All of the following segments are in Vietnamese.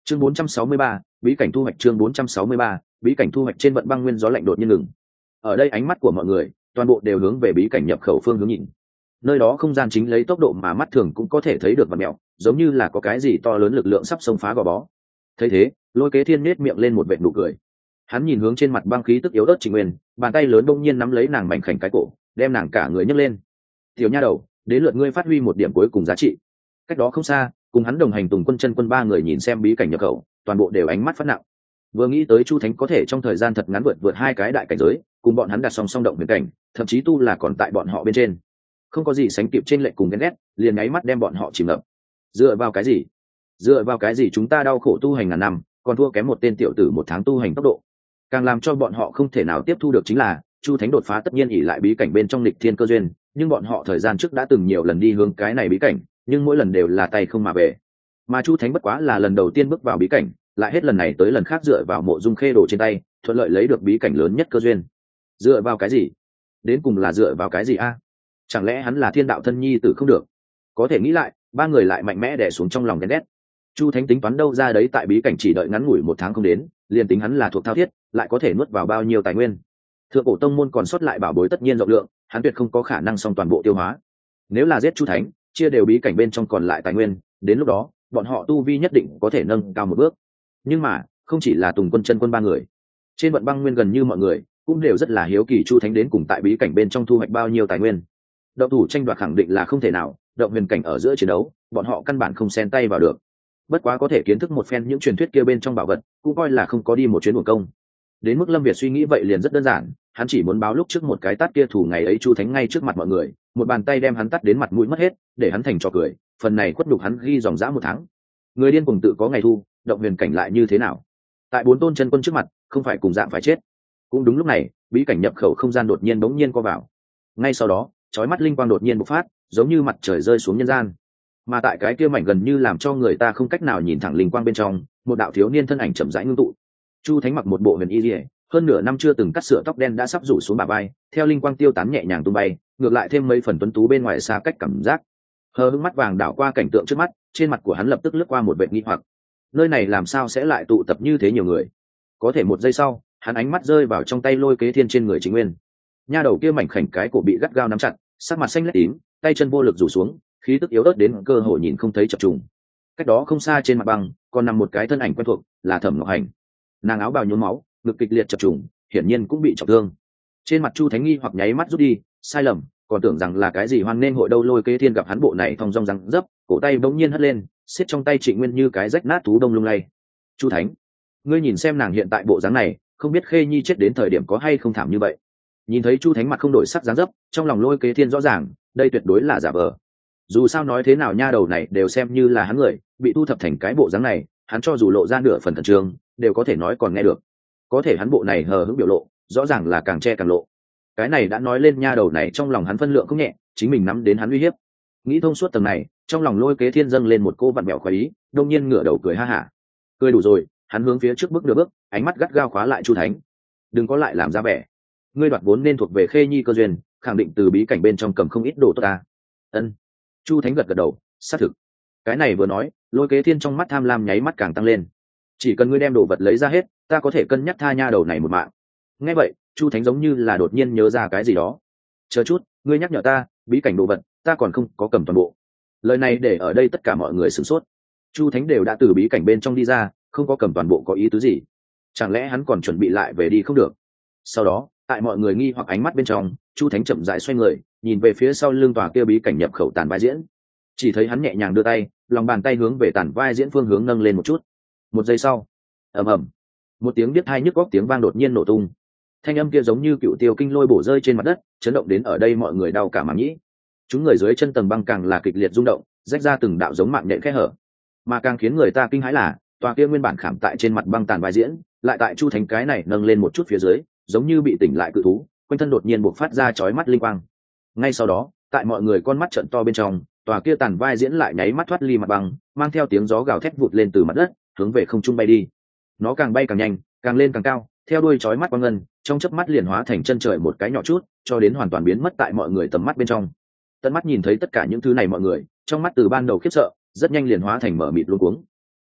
Chương 463, bí cảnh thu hoạch. Chương 463, bí cảnh thu hoạch. Trên vận băng nguyên gió lạnh đột nhiên ngừng. Ở đây ánh mắt của mọi người toàn bộ đều hướng về bí cảnh nhập khẩu phương hướng nhìn. Nơi đó không gian chính lấy tốc độ mà mắt thường cũng có thể thấy được vặn mèo, giống như là có cái gì to lớn lực lượng sắp xông phá gò bó. Thấy thế, Lôi Kế Thiên nhếch miệng lên một vệt nụ cười. Hắn nhìn hướng trên mặt băng khí tức yếu ớt Trịnh Nguyên, bàn tay lớn bỗng nhiên nắm lấy nàng mảnh khảnh cái cổ, đem nàng cả người nhấc lên. "Tiểu nha đầu, đến lượt ngươi phát huy một điểm cuối cùng giá trị." Cách đó không xa, cùng hắn đồng hành Tùng Quân Chân Quân ba người nhìn xem bí cảnh nhập khẩu, toàn bộ đều ánh mắt phát nặng. Vừa nghĩ tới Chu Thánh có thể trong thời gian thật ngắn vượt hai cái đại cảnh giới, cùng bọn hắn đặt song song động huyền cảnh, thậm chí tu là còn tại bọn họ bên trên, không có gì sánh kịp trên lệnh cùng ghen ghét, liền nháy mắt đem bọn họ chìm ngập. Dựa vào cái gì? Dựa vào cái gì chúng ta đau khổ tu hành ngàn năm, còn thua kém một tên tiểu tử 1 tháng tu hành tốc độ? Càng làm cho bọn họ không thể nào tiếp thu được chính là Chu Thánh đột phá tất nhiên ỷ lại bí cảnh bên trong lịch thiên cơ duyên, nhưng bọn họ thời gian trước đã từng nhiều lần đi hướng cái này bí cảnh, nhưng mỗi lần đều là tay không mà về. Mà Chu Thánh bất quá là lần đầu tiên bước vào bí cảnh, lại hết lần này tới lần khác dựa vào mộ dung khê đồ trên tay, thuận lợi lấy được bí cảnh lớn nhất cơ duyên. Dựa vào cái gì? Đến cùng là dựa vào cái gì a? Chẳng lẽ hắn là thiên đạo thân nhi tử không được? Có thể nghĩ lại, ba người lại mạnh mẽ đè xuống trong lòng ghen ghét. Chu Thánh tính toán đâu ra đấy, tại bí cảnh chỉ đợi ngắn ngủi 1 tháng không đến, liền tính hắn là thuộc thao thiết, lại có thể nuốt vào bao nhiêu tài nguyên. Thượng cổ tông môn còn sót lại bảo bối tất nhiên rộng lượng, hắn tuyệt không có khả năng xong toàn bộ tiêu hóa. Nếu là giết Chu Thánh, chia đều bí cảnh bên trong còn lại tài nguyên, đến lúc đó bọn họ tu vi nhất định có thể nâng cao một bước. Nhưng mà không chỉ là Tùng Quân Chân Quân ba người, trên vận băng nguyên gần như mọi người cũng đều rất là hiếu kỳ Chu Thánh đến cùng tại bí cảnh bên trong thu hoạch bao nhiêu tài nguyên. Động thủ tranh đoạt khẳng định là không thể nào, động huyền cảnh ở giữa chiến đấu bọn họ căn bản không xen tay vào được. Bất quá có thể kiến thức một phen những truyền thuyết kia bên trong bảo vật, cũng coi là không có đi một chuyến uổng công. Đến mức Lâm Việt suy nghĩ vậy liền rất đơn giản, hắn chỉ muốn báo lúc trước một cái tát kia thủ ngày ấy Chu Thánh ngay trước mặt mọi người, một bàn tay đem hắn tát đến mặt mũi mất hết, để hắn thành trò cười, phần này khuất nhục hắn ghi dòng dã 1 tháng. Người điên cùng tự có ngày thu, động huyền cảnh lại như thế nào? Tại 4 tôn chân quân trước mặt, không phải cùng dạng phải chết. Cũng đúng lúc này, bí cảnh nhập khẩu không gian đột nhiên bỗng nhiên co vào. Ngay sau đó, chói mắt linh quang đột nhiên bộc phát, giống như mặt trời rơi xuống nhân gian. Mà tại cái kia mảnh gần như làm cho người ta không cách nào nhìn thẳng linh quang bên trong, một đạo thiếu niên thân ảnh chậm rãi ngưng tụ. Chu Thánh mặc một bộ huyền y liễu, hơn nửa năm chưa từng cắt sửa tóc đen đã sắp rủ xuống bả vai, theo linh quang tiêu tán nhẹ nhàng tung bay, ngược lại thêm mấy phần tuấn tú bên ngoài xa cách cảm giác. Hờ hững mắt vàng đảo qua cảnh tượng trước mắt, trên mặt của hắn lập tức lướt qua một vệt nghi hoặc. Nơi này làm sao sẽ lại tụ tập như thế nhiều người? Có thể một giây sau, hắn ánh mắt rơi vào trong tay Lôi Kế Thiên trên người Trịnh Nguyên. Nha đầu kia mảnh khảnh cái cổ bị gắt gao nắm chặt, sắc mặt xanh lét tím, tay chân vô lực rủ xuống, khí tức yếu ớt đến cơ hội nhìn không thấy chập trùng. Cách đó không xa trên mặt băng, còn nằm một cái thân ảnh quen thuộc, là Thẩm Ngọc Hành. Nàng áo bào nhuốm máu, ngực kịch liệt chập trùng, hiển nhiên cũng bị trọng thương. Trên mặt Chu Thánh nghi hoặc nháy mắt rút đi, sai lầm, còn tưởng rằng là cái gì hoan nên hội đâu. Lôi Kế Thiên gặp hắn bộ này thong dong răng dấp, cổ tay bỗng nhiên hất lên, xiết trong tay Trịnh Nguyên như cái rách nát thú đông lung lay. Chu Thánh, ngươi nhìn xem nàng hiện tại bộ dáng này, không biết Khê Nhi chết đến thời điểm có hay không thảm như vậy. Nhìn thấy Chu Thánh mặt không đổi sắc dáng dấp, trong lòng Lôi Kế Thiên rõ ràng, đây tuyệt đối là giả vờ. Dù sao nói thế nào nha đầu này đều xem như là hắn người, bị thu thập thành cái bộ dáng này, hắn cho dù lộ ra nửa phần thần trường, đều có thể nói còn nghe được. Có thể hắn bộ này hờ hững biểu lộ, rõ ràng là càng che càng lộ. Cái này đã nói lên nha đầu này trong lòng hắn phân lượng không nhẹ, chính mình nắm đến hắn uy hiếp. Nghĩ thông suốt tầng này, trong lòng Lôi Kế Thiên dâng lên một cô vặn mẹo khoái ý, đông nhiên ngửa đầu cười ha hả. Cười đủ rồi, hắn hướng phía trước bước nửa bước, ánh mắt gắt gao khóa lại Chu Thánh. Đừng có lại làm ra vẻ. Ngươi đoạt vốn nên thuộc về Khê Nhi cơ duyên, khẳng định từ bí cảnh bên trong cầm không ít đồ tốt ta. Ân. Chu Thánh gật gật đầu, xác thực. Cái này vừa nói, Lôi Kế Thiên trong mắt tham lam nháy mắt càng tăng lên. Chỉ cần ngươi đem đồ vật lấy ra hết, ta có thể cân nhắc tha nha đầu này một mạng. Nghe vậy, Chu Thánh giống như là đột nhiên nhớ ra cái gì đó. Chờ chút, ngươi nhắc nhở ta, bí cảnh đồ vật, ta còn không có cầm toàn bộ. Lời này để ở đây tất cả mọi người sửng sốt. Chu Thánh đều đã từ bí cảnh bên trong đi ra, không có cầm toàn bộ có ý tứ gì? Chẳng lẽ hắn còn chuẩn bị lại về đi không được? Sau đó, tại mọi người nghi hoặc ánh mắt bên trong, Chu Thánh chậm rãi xoay người, nhìn về phía sau lưng tòa kia bí cảnh nhập khẩu tàn vai diễn. Chỉ thấy hắn nhẹ nhàng đưa tay, lòng bàn tay hướng về tàn vai diễn phương hướng nâng lên một chút. Một giây sau, ầm ầm, một tiếng biết hai nhức góc tiếng vang đột nhiên nổ tung. Thanh âm kia giống như cựu tiêu kinh lôi bổ rơi trên mặt đất, chấn động đến ở đây mọi người đau cả màng nhĩ. Chúng người dưới chân tầng băng càng là kịch liệt rung động, rách ra từng đạo giống mạng nhện kẽ hở. Mà càng khiến người ta kinh hãi là, tòa kia nguyên bản khảm tại trên mặt băng tàn vai diễn, lại tại Chu Thánh cái này nâng lên một chút phía dưới, giống như bị tỉnh lại cự thú, quanh thân đột nhiên bộc phát ra chói mắt linh quang. Ngay sau đó, tại mọi người con mắt trợn to bên trong, tòa kia tàn vai diễn lại nháy mắt thoát ly mặt băng, mang theo tiếng gió gào thét vụt lên từ mặt đất, hướng về không trung bay đi. Nó càng bay càng nhanh, càng lên càng cao, theo đuôi chói mắt quang ngân, trong chớp mắt liền hóa thành chân trời một cái nhỏ chút, cho đến hoàn toàn biến mất tại mọi người tầm mắt bên trong. Tận mắt nhìn thấy tất cả những thứ này mọi người, trong mắt từ ban đầu khiếp sợ, rất nhanh liền hóa thành mở mịt luống cuống.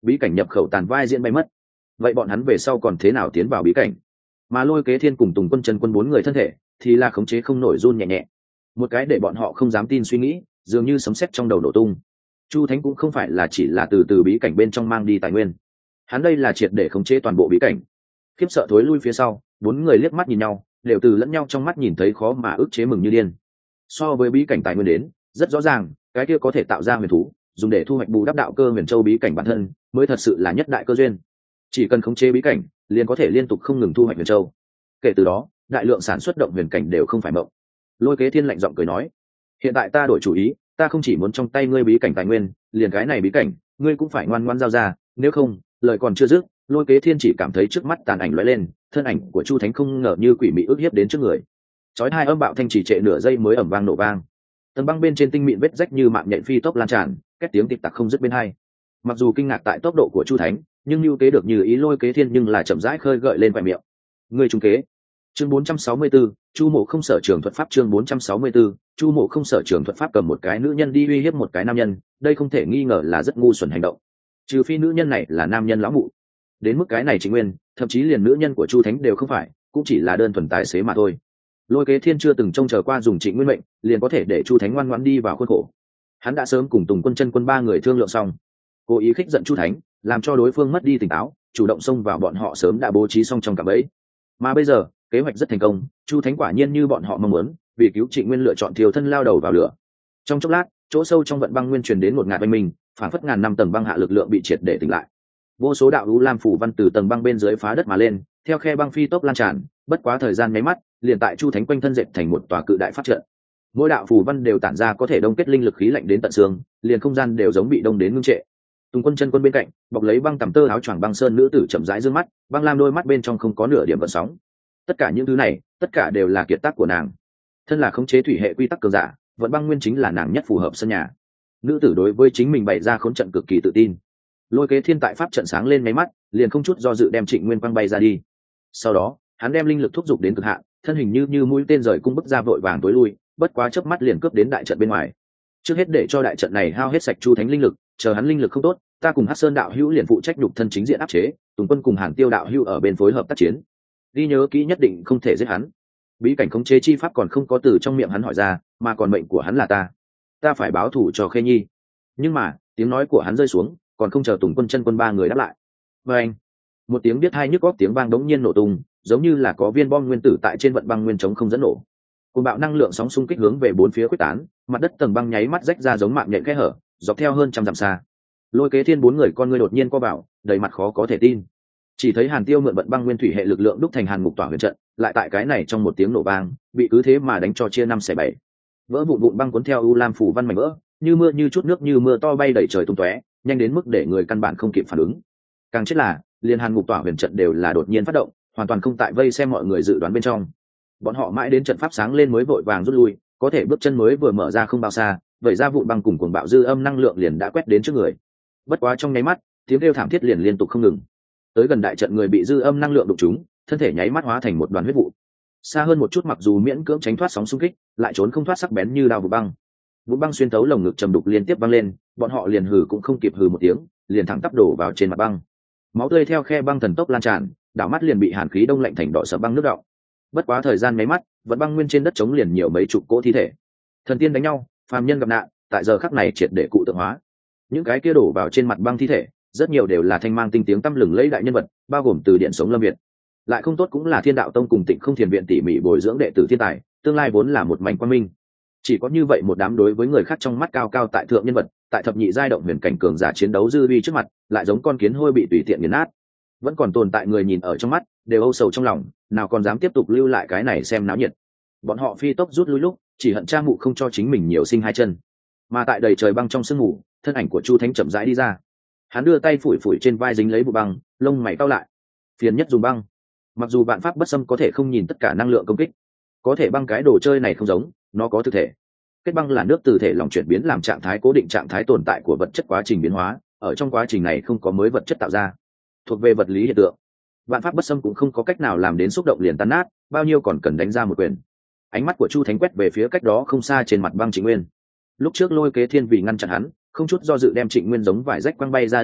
bí cảnh nhập khẩu tàn vai diễn bay mất. Vậy bọn hắn về sau còn thế nào tiến vào bí cảnh? Mà Lôi Kế Thiên cùng Tùng Quân Chân Quân bốn người thân thể thì là khống chế không nổi run nhẹ nhẹ. Một cái để bọn họ không dám tin suy nghĩ, dường như sấm sét trong đầu nổ tung. Chu Thánh cũng không phải là chỉ là từ bí cảnh bên trong mang đi tài nguyên, hắn đây là triệt để khống chế toàn bộ bí cảnh. Khiếp sợ thối lui phía sau, bốn người liếc mắt nhìn nhau, đều từ lẫn nhau trong mắt nhìn thấy khó mà ức chế mừng như điên. So với bí cảnh tài nguyên đến, rất rõ ràng, cái kia có thể tạo ra huyền thú, dùng để thu hoạch bù đắp đạo cơ huyền châu bí cảnh bản thân, mới thật sự là nhất đại cơ duyên. Chỉ cần khống chế bí cảnh, liền có thể liên tục không ngừng thu hoạch huyền châu. Kể từ đó, đại lượng sản xuất động huyền cảnh đều không phải mộng. Lôi Kế Thiên lạnh giọng cười nói: hiện tại ta đổi chủ ý, ta không chỉ muốn trong tay ngươi bí cảnh tài nguyên, liền cái này bí cảnh, ngươi cũng phải ngoan ngoãn giao ra, nếu không, lời còn chưa dứt, Lôi Kế Thiên chỉ cảm thấy trước mắt tàn ảnh lóe lên, thân ảnh của Chu Thánh không ngờ như quỷ mị ức hiếp đến trước người. Chói hai âm bạo thanh chỉ trệ nửa giây mới ầm vang nổ vang. Tầng băng bên trên tinh mịn vết rách như mạng nhện phi tốc lan tràn, két tiếng tịch tặc không dứt bên hai. Mặc dù kinh ngạc tại tốc độ của Chu Thánh, nhưng lưu kế được như ý Lôi Kế Thiên nhưng là chậm rãi khơi gợi lên vài miệng. Người trung kế. Chương 464, Chu Mộ không sở trường thuật pháp. Chương 464, Chu Mộ không sở trường thuật pháp. Cầm một cái nữ nhân đi uy hiếp một cái nam nhân, đây không thể nghi ngờ là rất ngu xuẩn hành động. Trừ phi nữ nhân này là nam nhân lão mụ. Đến mức cái này Trịnh Nguyên, thậm chí liền nữ nhân của Chu Thánh đều không phải, cũng chỉ là đơn thuần tài xế mà thôi. Lôi Kế Thiên chưa từng trông chờ qua dùng Trịnh Nguyên mệnh, liền có thể để Chu Thánh ngoan ngoãn đi vào khuôn khổ. Hắn đã sớm cùng Tùng Quân Chân Quân ba người thương lượng xong, cố ý khích giận Chu Thánh, làm cho đối phương mất đi tỉnh táo, chủ động xông vào bọn họ sớm đã bố trí xong trong cạm bẫy. Mà bây giờ, kế hoạch rất thành công, Chu Thánh quả nhiên như bọn họ mong muốn, vì cứu Trịnh Nguyên lựa chọn thiêu thân lao đầu vào lửa. Trong chốc lát, chỗ sâu trong vận băng nguyên truyền đến một ngạt oanh minh, phản phất ngàn năm tầng băng hạ lực lượng bị triệt để tỉnh lại. Vô số đạo u lam phủ văn từ tầng băng bên dưới phá đất mà lên, theo khe băng phi tốc lan tràn, bất quá thời gian nháy mắt, liền tại Chu Thánh quanh thân dệt thành một tòa cự đại pháp trận. Mỗi đạo phù văn đều tản ra có thể đông kết linh lực khí lạnh đến tận xương, liền không gian đều giống bị đông đến ngưng trệ. Tùng Quân Chân Quân bên cạnh, bọc lấy băng tằm tơ áo choàng băng sơn nữ tử chậm rãi dương mắt, băng lam đôi mắt bên trong không có nửa điểm gợn sóng. Tất cả những thứ này, tất cả đều là kiệt tác của nàng. Thân là khống chế thủy hệ quy tắc cường giả, vận băng nguyên chính là nàng nhất phù hợp sân nhà. Nữ tử đối với chính mình bày ra khốn trận cực kỳ tự tin. Lôi Kế Thiên tại pháp trận sáng lên mấy mắt, liền không chút do dự đem Trịnh Nguyên quăng bay ra đi. Sau đó, hắn đem linh lực thúc giục đến cực hạn, thân hình như mũi tên rời cung bức ra vội vàng tối lui, bất quá chớp mắt liền cướp đến đại trận bên ngoài. Trước hết để cho đại trận này hao hết sạch Chu Thánh linh lực, chờ hắn linh lực không tốt, ta cùng Hắc Sơn đạo hữu liền phụ trách nhục thân chính diện áp chế, Tùng Quân cùng Hàn Tiêu đạo hữu ở bên phối hợp tác chiến. Ghi nhớ kỹ nhất định không thể giết hắn. Bí cảnh khống chế chi pháp còn không có từ trong miệng hắn hỏi ra, mà còn mệnh của hắn là ta phải báo thù cho Khê Nhi. Nhưng mà, tiếng nói của hắn rơi xuống, còn không chờ Tùng Quân Chân Quân ba người đáp lại. Và anh, một tiếng biết hai nhức óc tiếng vang đống nhiên nổ tung, giống như là có viên bom nguyên tử tại trên vận băng nguyên chống không dẫn nổ. Cùng bạo năng lượng sóng xung kích hướng về bốn phía quyết tán, mặt đất tầng băng nháy mắt rách ra giống mạng nhện kẽ hở, dọc theo hơn trăm dặm xa. Lôi Kế Thiên bốn người con ngươi đột nhiên co vào, đầy mặt khó có thể tin. Chỉ thấy Hàn Tiêu mượn vận băng nguyên thủy hệ lực lượng đúc thành Hàn Ngục Tỏa huyền trận, lại tại cái này trong một tiếng nổ vang, bị cứ thế mà đánh cho chia năm xẻ bảy. Vỡ vụn băng cuốn theo u lam phủ văn mảnh vỡ, như mưa như chút nước như mưa to bay đầy trời tung tóe, nhanh đến mức để người căn bản không kịp phản ứng. Càng chết là, liên Hàn Ngục Tỏa huyền trận đều là đột nhiên phát động, hoàn toàn không tại vây xem mọi người dự đoán bên trong. Bọn họ mãi đến trận pháp sáng lên mới vội vàng rút lui, có thể bước chân mới vừa mở ra không bao xa, vậy ra vụn băng cùng cuồng bạo dư âm năng lượng liền đã quét đến trước người. Bất quá trong nháy mắt, tiếng kêu thảm thiết liền liên tục không ngừng. Tới gần đại trận người bị dư âm năng lượng đụng trúng, thân thể nháy mắt hóa thành một đoàn huyết vụ. Xa hơn một chút mặc dù miễn cưỡng tránh thoát sóng xung kích, lại trốn không thoát sắc bén như đao vụ băng. Vụ băng xuyên thấu lồng ngực trầm đục liên tiếp băng lên, bọn họ liền hừ cũng không kịp hừ một tiếng, liền thẳng tắp đổ vào trên mặt băng. Máu tươi theo khe băng thần tốc lan tràn, đảo mắt liền bị hàn khí đông lạnh thành đỏ sẫm băng nước đọng. Bất quá thời gian mấy mắt, vẫn băng nguyên trên đất trống liền nhiều mấy chục cỗ thi thể. Thần tiên đánh nhau, phàm nhân gặp nạn, tại giờ khắc này triệt để cụ tượng hóa. Những cái kia đổ vào trên mặt băng thi thể, rất nhiều đều là thanh mang tinh tiếng tăm lừng lẫy đại nhân vật, bao gồm từ điện sống lâm việt. Lại không tốt cũng là Thiên Đạo Tông cùng Tịnh Không Thiền viện tỉ mỉ bồi dưỡng đệ tử thiên tài, tương lai vốn là một mảnh quang minh. Chỉ có như vậy một đám đối với người khác trong mắt cao cao tại thượng nhân vật, tại thập nhị giai động huyền cảnh cường giả chiến đấu dư uy trước mặt, lại giống con kiến hôi bị tùy tiện nghiền nát. Vẫn còn tồn tại người nhìn ở trong mắt, đều âu sầu trong lòng, nào còn dám tiếp tục lưu lại cái này xem náo nhiệt. Bọn họ phi tốc rút lui lúc, chỉ hận cha mụ không cho chính mình nhiều sinh hai chân. Mà tại đầy trời băng trong sương mù, thân ảnh của Chu Thánh chậm rãi đi ra. Hắn đưa tay phủi phủi trên vai dính lấy bụi băng, lông mày cau lại. Phiền nhất dùng băng. Mặc dù vạn pháp bất xâm có thể không nhìn tất cả năng lượng công kích, có thể băng cái đồ chơi này không giống, nó có thực thể. Kết băng là nước từ thể lỏng chuyển biến làm trạng thái cố định trạng thái tồn tại của vật chất quá trình biến hóa, ở trong quá trình này không có mới vật chất tạo ra, thuộc về vật lý hiện tượng. Vạn pháp bất xâm cũng không có cách nào làm đến xúc động liền tan nát, bao nhiêu còn cần đánh ra một quyền. Ánh mắt của Chu Thánh quét về phía cách đó không xa trên mặt băng Trịnh Nguyên. Lúc trước Lôi Kế Thiên vì ngăn chặn hắn, không chút do dự đem Trịnh Nguyên giống vải rách quăng bay ra đi lúc,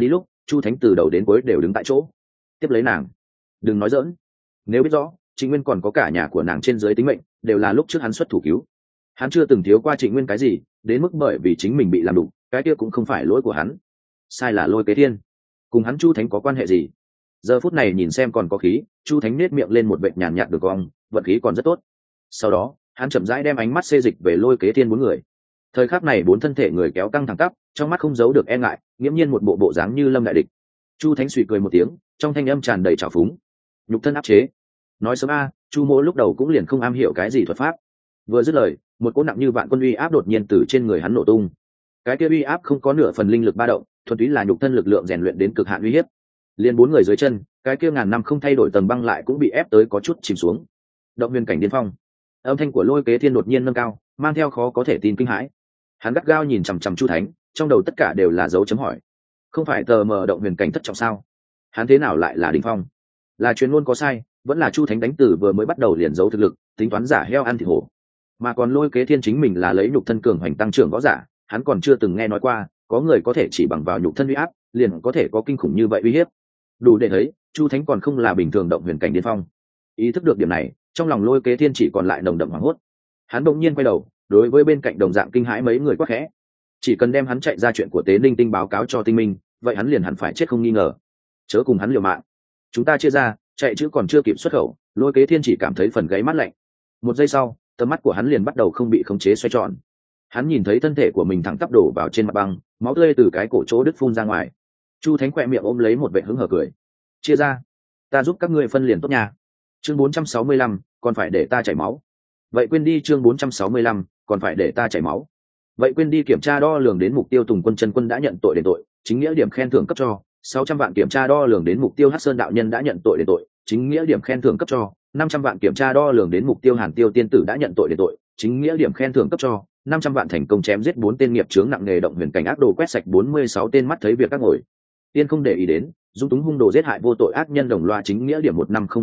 Chu Thánh từ đầu đến cuối đều đứng tại chỗ tiếp lấy nàng. Đừng nói dỡn, nếu biết rõ Trịnh Nguyên còn có cả nhà của nàng trên dưới tính mệnh đều là lúc trước hắn xuất thủ cứu. Hắn chưa từng thiếu qua Trịnh Nguyên cái gì, đến mức bởi vì chính mình bị làm đụng, cái kia cũng không phải lỗi của hắn. Sai là Lôi Kế Thiên, cùng hắn Chu Thánh có quan hệ gì? Giờ phút này nhìn xem còn có khí, Chu Thánh nết miệng lên một vệt nhàn nhạt được cong, vận khí còn rất tốt. Sau đó hắn chậm rãi đem ánh mắt xê dịch về Lôi Kế Thiên bốn người. Thời khắc này bốn thân thể người kéo căng thẳng tắp, trong mắt không giấu được e ngại, nghiễm nhiên một bộ dáng như lâm đại địch. Chu Thánh suy cười một tiếng, trong thanh âm tràn đầy trào phúng. Nhục thân áp chế. Nói sớm Chu Mỗ lúc đầu cũng liền không am hiểu cái gì thuật pháp. Vừa dứt lời, một cỗ nặng như vạn quân uy áp đột nhiên từ trên người hắn nổ tung. Cái kia uy áp không có nửa phần linh lực ba động, thuần túy là nhục thân lực lượng rèn luyện đến cực hạn uy hiếp. Liên bốn người dưới chân, cái kia ngàn năm không thay đổi tầng băng lại cũng bị ép tới có chút chìm xuống. Động nguyên cảnh điên phong. Âm thanh của Lôi Kế Thiên đột nhiên nâng cao, mang theo khó có thể tin kinh hãi. Hắn gắt gao nhìn chằm chằm Chu Thánh, trong đầu tất cả đều là dấu chấm hỏi. Không phải tờ mờ động huyền cảnh thất trọng sao? Hắn thế nào lại là đỉnh phong? Là truyền ngôn có sai, vẫn là Chu Thánh đánh tử vừa mới bắt đầu liền giấu thực lực, tính toán giả heo ăn thịt hổ. Mà còn Lôi Kế Thiên chính mình là lấy nhục thân cường hoành tăng trưởng võ giả, hắn còn chưa từng nghe nói qua có người có thể chỉ bằng vào nhục thân uy áp liền có thể có kinh khủng như vậy uy hiếp. Đủ để thấy Chu Thánh còn không là bình thường động huyền cảnh điên phong. Ý thức được điểm này, trong lòng Lôi Kế Thiên chỉ còn lại nồng đậm hoảng hốt. Hắn bỗng nhiên quay đầu, đối với bên cạnh đồng dạng kinh hãi mấy người quát khẽ: chỉ cần đem hắn chạy ra chuyện của Tế Ninh Tinh báo cáo cho Tinh Minh, vậy hắn liền hẳn phải chết không nghi ngờ. Chớ cùng hắn liều mạng. Chúng ta chia ra, chạy chứ còn chưa kịp xuất khẩu. Lôi Kế Thiên chỉ cảm thấy phần gáy mát lạnh. Một giây sau, tầm mắt của hắn liền bắt đầu không bị khống chế xoay tròn. Hắn nhìn thấy thân thể của mình thẳng tắp đổ vào trên mặt băng, máu tươi từ cái cổ chỗ đứt phun ra ngoài. Chu Thánh khỏe miệng ôm lấy một vẻ hứng hở cười: chia ra, ta giúp các ngươi phân liền tốt nha. Chương 465, còn phải để ta chảy máu. Vậy quên đi. Chương 465, còn phải để ta chảy máu. Vậy quên đi. Kiểm tra đo lường đến mục tiêu Tùng Quân Chân Quân đã nhận tội đền tội, chính nghĩa điểm khen thưởng cấp cho 600 vạn. Kiểm tra đo lường đến mục tiêu Hắc Sơn đạo nhân đã nhận tội đền tội, chính nghĩa điểm khen thưởng cấp cho 500 vạn. Kiểm tra đo lường đến mục tiêu Hàn Tiêu tiên tử đã nhận tội đền tội, chính nghĩa điểm khen thưởng cấp cho 500 vạn. Thành công chém giết 4 tên nghiệp chướng nặng nghề động huyền cảnh ác đồ, quét sạch 46 tên mắt thấy việc các ngồi tiên không để ý đến, dung túng hung đồ giết hại vô tội ác nhân đồng loa, chính nghĩa điểm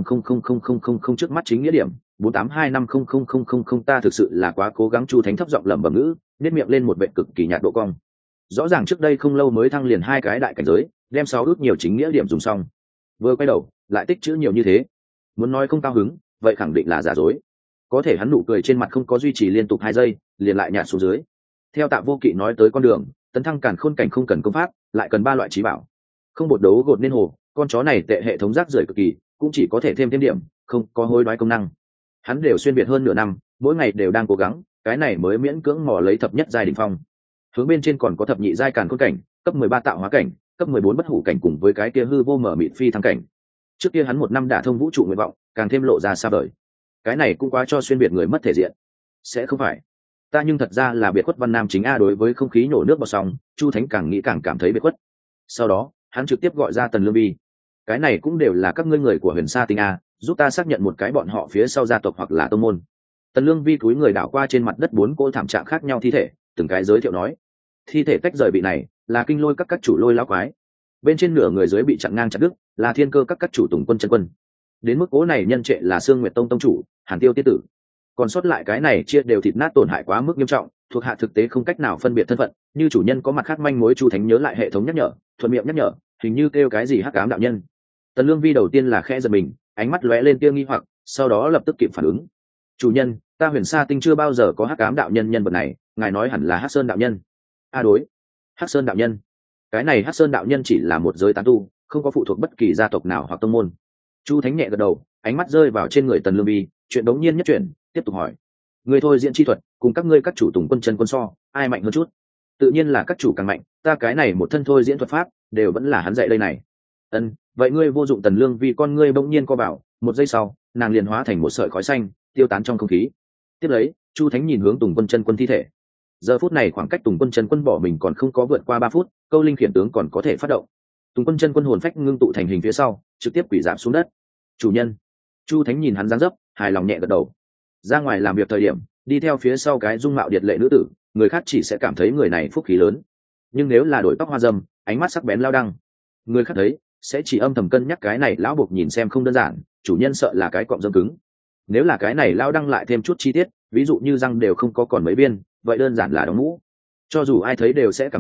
1500000 trước mắt chính nghĩa điểm 482500000. Ta thực sự là quá cố gắng. Chu Thánh thấp giọng lẩm bẩm ngữ, nét miệng lên một vẻ cực kỳ nhạt độ cong. Rõ ràng trước đây không lâu mới thăng liền 2 cái đại cảnh giới, đem 6 ước nhiều chính nghĩa điểm dùng xong, vừa quay đầu lại tích trữ nhiều như thế. Muốn nói không cao hứng, vậy khẳng định là giả dối. Có thể hắn nụ cười trên mặt không có duy trì liên tục 2 giây, liền lại nhạt xuống dưới. Theo Tạ Vô Kỵ nói tới con đường tấn thăng càn khôn cảnh không cần công pháp, lại cần 3 loại trí bảo. Không bột đấu gột nên hồ, con chó này tệ hệ thống rác rưởi cực kỳ, cũng chỉ có thể thêm điểm, không có hối đoái công năng. Hắn đều xuyên việt hơn nửa năm, mỗi ngày đều đang cố gắng, cái này mới miễn cưỡng mò lấy thập nhất giai đỉnh phong. Hướng bên trên còn có thập nhị giai càn khôn cảnh, cấp 13 tạo hóa cảnh, cấp 14 bất hủ cảnh, cùng với cái kia hư vô mở mịt phi thăng cảnh. Trước kia hắn 1 năm đả thông vũ trụ nguyện vọng, càng thêm lộ ra xa vời. Cái này cũng quá cho xuyên biệt người mất thể diện. Sẽ không phải ta, nhưng thật ra là biệt khuất văn nam chính a. Đối với không khí nổ nước bọt sóng, Chu Thánh càng nghĩ càng cảm thấy biệt khuất. Sau đó hắn trực tiếp gọi ra Tần Lương Vi: cái này cũng đều là các ngươi người của Huyền Sa Tinh a, giúp ta xác nhận một cái bọn họ phía sau gia tộc hoặc là tông môn. Tần Lương Vi cúi người đảo qua trên mặt đất 4 cỗ thảm trạng khác nhau thi thể, từng cái giới thiệu nói: thi thể tách rời bị này là Kinh Lôi các chủ Lôi lão quái, bên trên nửa người dưới bị chặn ngang chặt đứt là Thiên Cơ các chủ Tùng Quân Chân Quân, đến mức cố này nhân trệ là Sương Nguyệt Tông tông chủ Hàn Tiêu tiên tử. Còn sót lại cái này chia đều thịt nát tổn hại quá mức nghiêm trọng, thuộc hạ thực tế không cách nào phân biệt thân phận, như chủ nhân có mặt khác manh mối. Chu Thánh nhớ lại hệ thống nhắc nhở, thuận miệng nhắc nhở, hình như kêu cái gì Hắc Ám đạo nhân. Tần Lương Vi đầu tiên là khẽ giật mình, ánh mắt lóe lên tia nghi hoặc, sau đó lập tức kịp phản ứng: chủ nhân, ta Huyền Sa Tinh chưa bao giờ có Hắc Ám đạo nhân nhân vật này, ngài nói hẳn là Hắc Sơn đạo nhân. Đối, Hắc Sơn đạo nhân. Cái này Hắc Sơn đạo nhân chỉ là một giới tán tu, không có phụ thuộc bất kỳ gia tộc nào hoặc tông môn. Chu Thánh nhẹ gật đầu, ánh mắt rơi vào trên người Tần Lương Vi, chuyện đống nhiên nhất chuyển, tiếp tục hỏi: người thôi diễn chi thuật cùng các ngươi các chủ Tùng Quân Chân Quân so, ai mạnh hơn chút? Tự nhiên là các chủ càng mạnh, ta cái này một thân thôi diễn thuật pháp đều vẫn là hắn dạy đây này. Vậy ngươi vô dụng. Tần Lương Vi con ngươi bỗng nhiên co vào, một giây sau nàng liền hóa thành một sợi khói xanh tiêu tán trong không khí. Tiếp lấy Chu Thánh nhìn hướng Tùng Quân Chân Quân thi thể. Giờ phút này khoảng cách Tùng Quân Chân Quân bỏ mình còn không có vượt qua 3 phút, câu linh khiển tướng còn có thể phát động. Tùng Quân Chân Quân hồn phách ngưng tụ thành hình phía sau, trực tiếp quỷ giảm xuống đất. Chủ nhân. Chu Thánh nhìn hắn dáng dấp, hài lòng nhẹ gật đầu. Ra ngoài làm việc thời điểm, đi theo phía sau cái dung mạo điệt lệ nữ tử, người khác chỉ sẽ cảm thấy người này phúc khí lớn, nhưng nếu là đổi tóc hoa dâm, ánh mắt sắc bén lao đăng, người khác thấy sẽ chỉ âm thầm cân nhắc cái này lão buộc nhìn xem không đơn giản, chủ nhân sợ là cái cọm dâm cứng. Nếu là cái này lao đăng lại thêm chút chi tiết, ví dụ như răng đều không có còn mấy viên, vậy đơn giản là đóng mũ. Cho dù ai thấy đều sẽ cảm thấy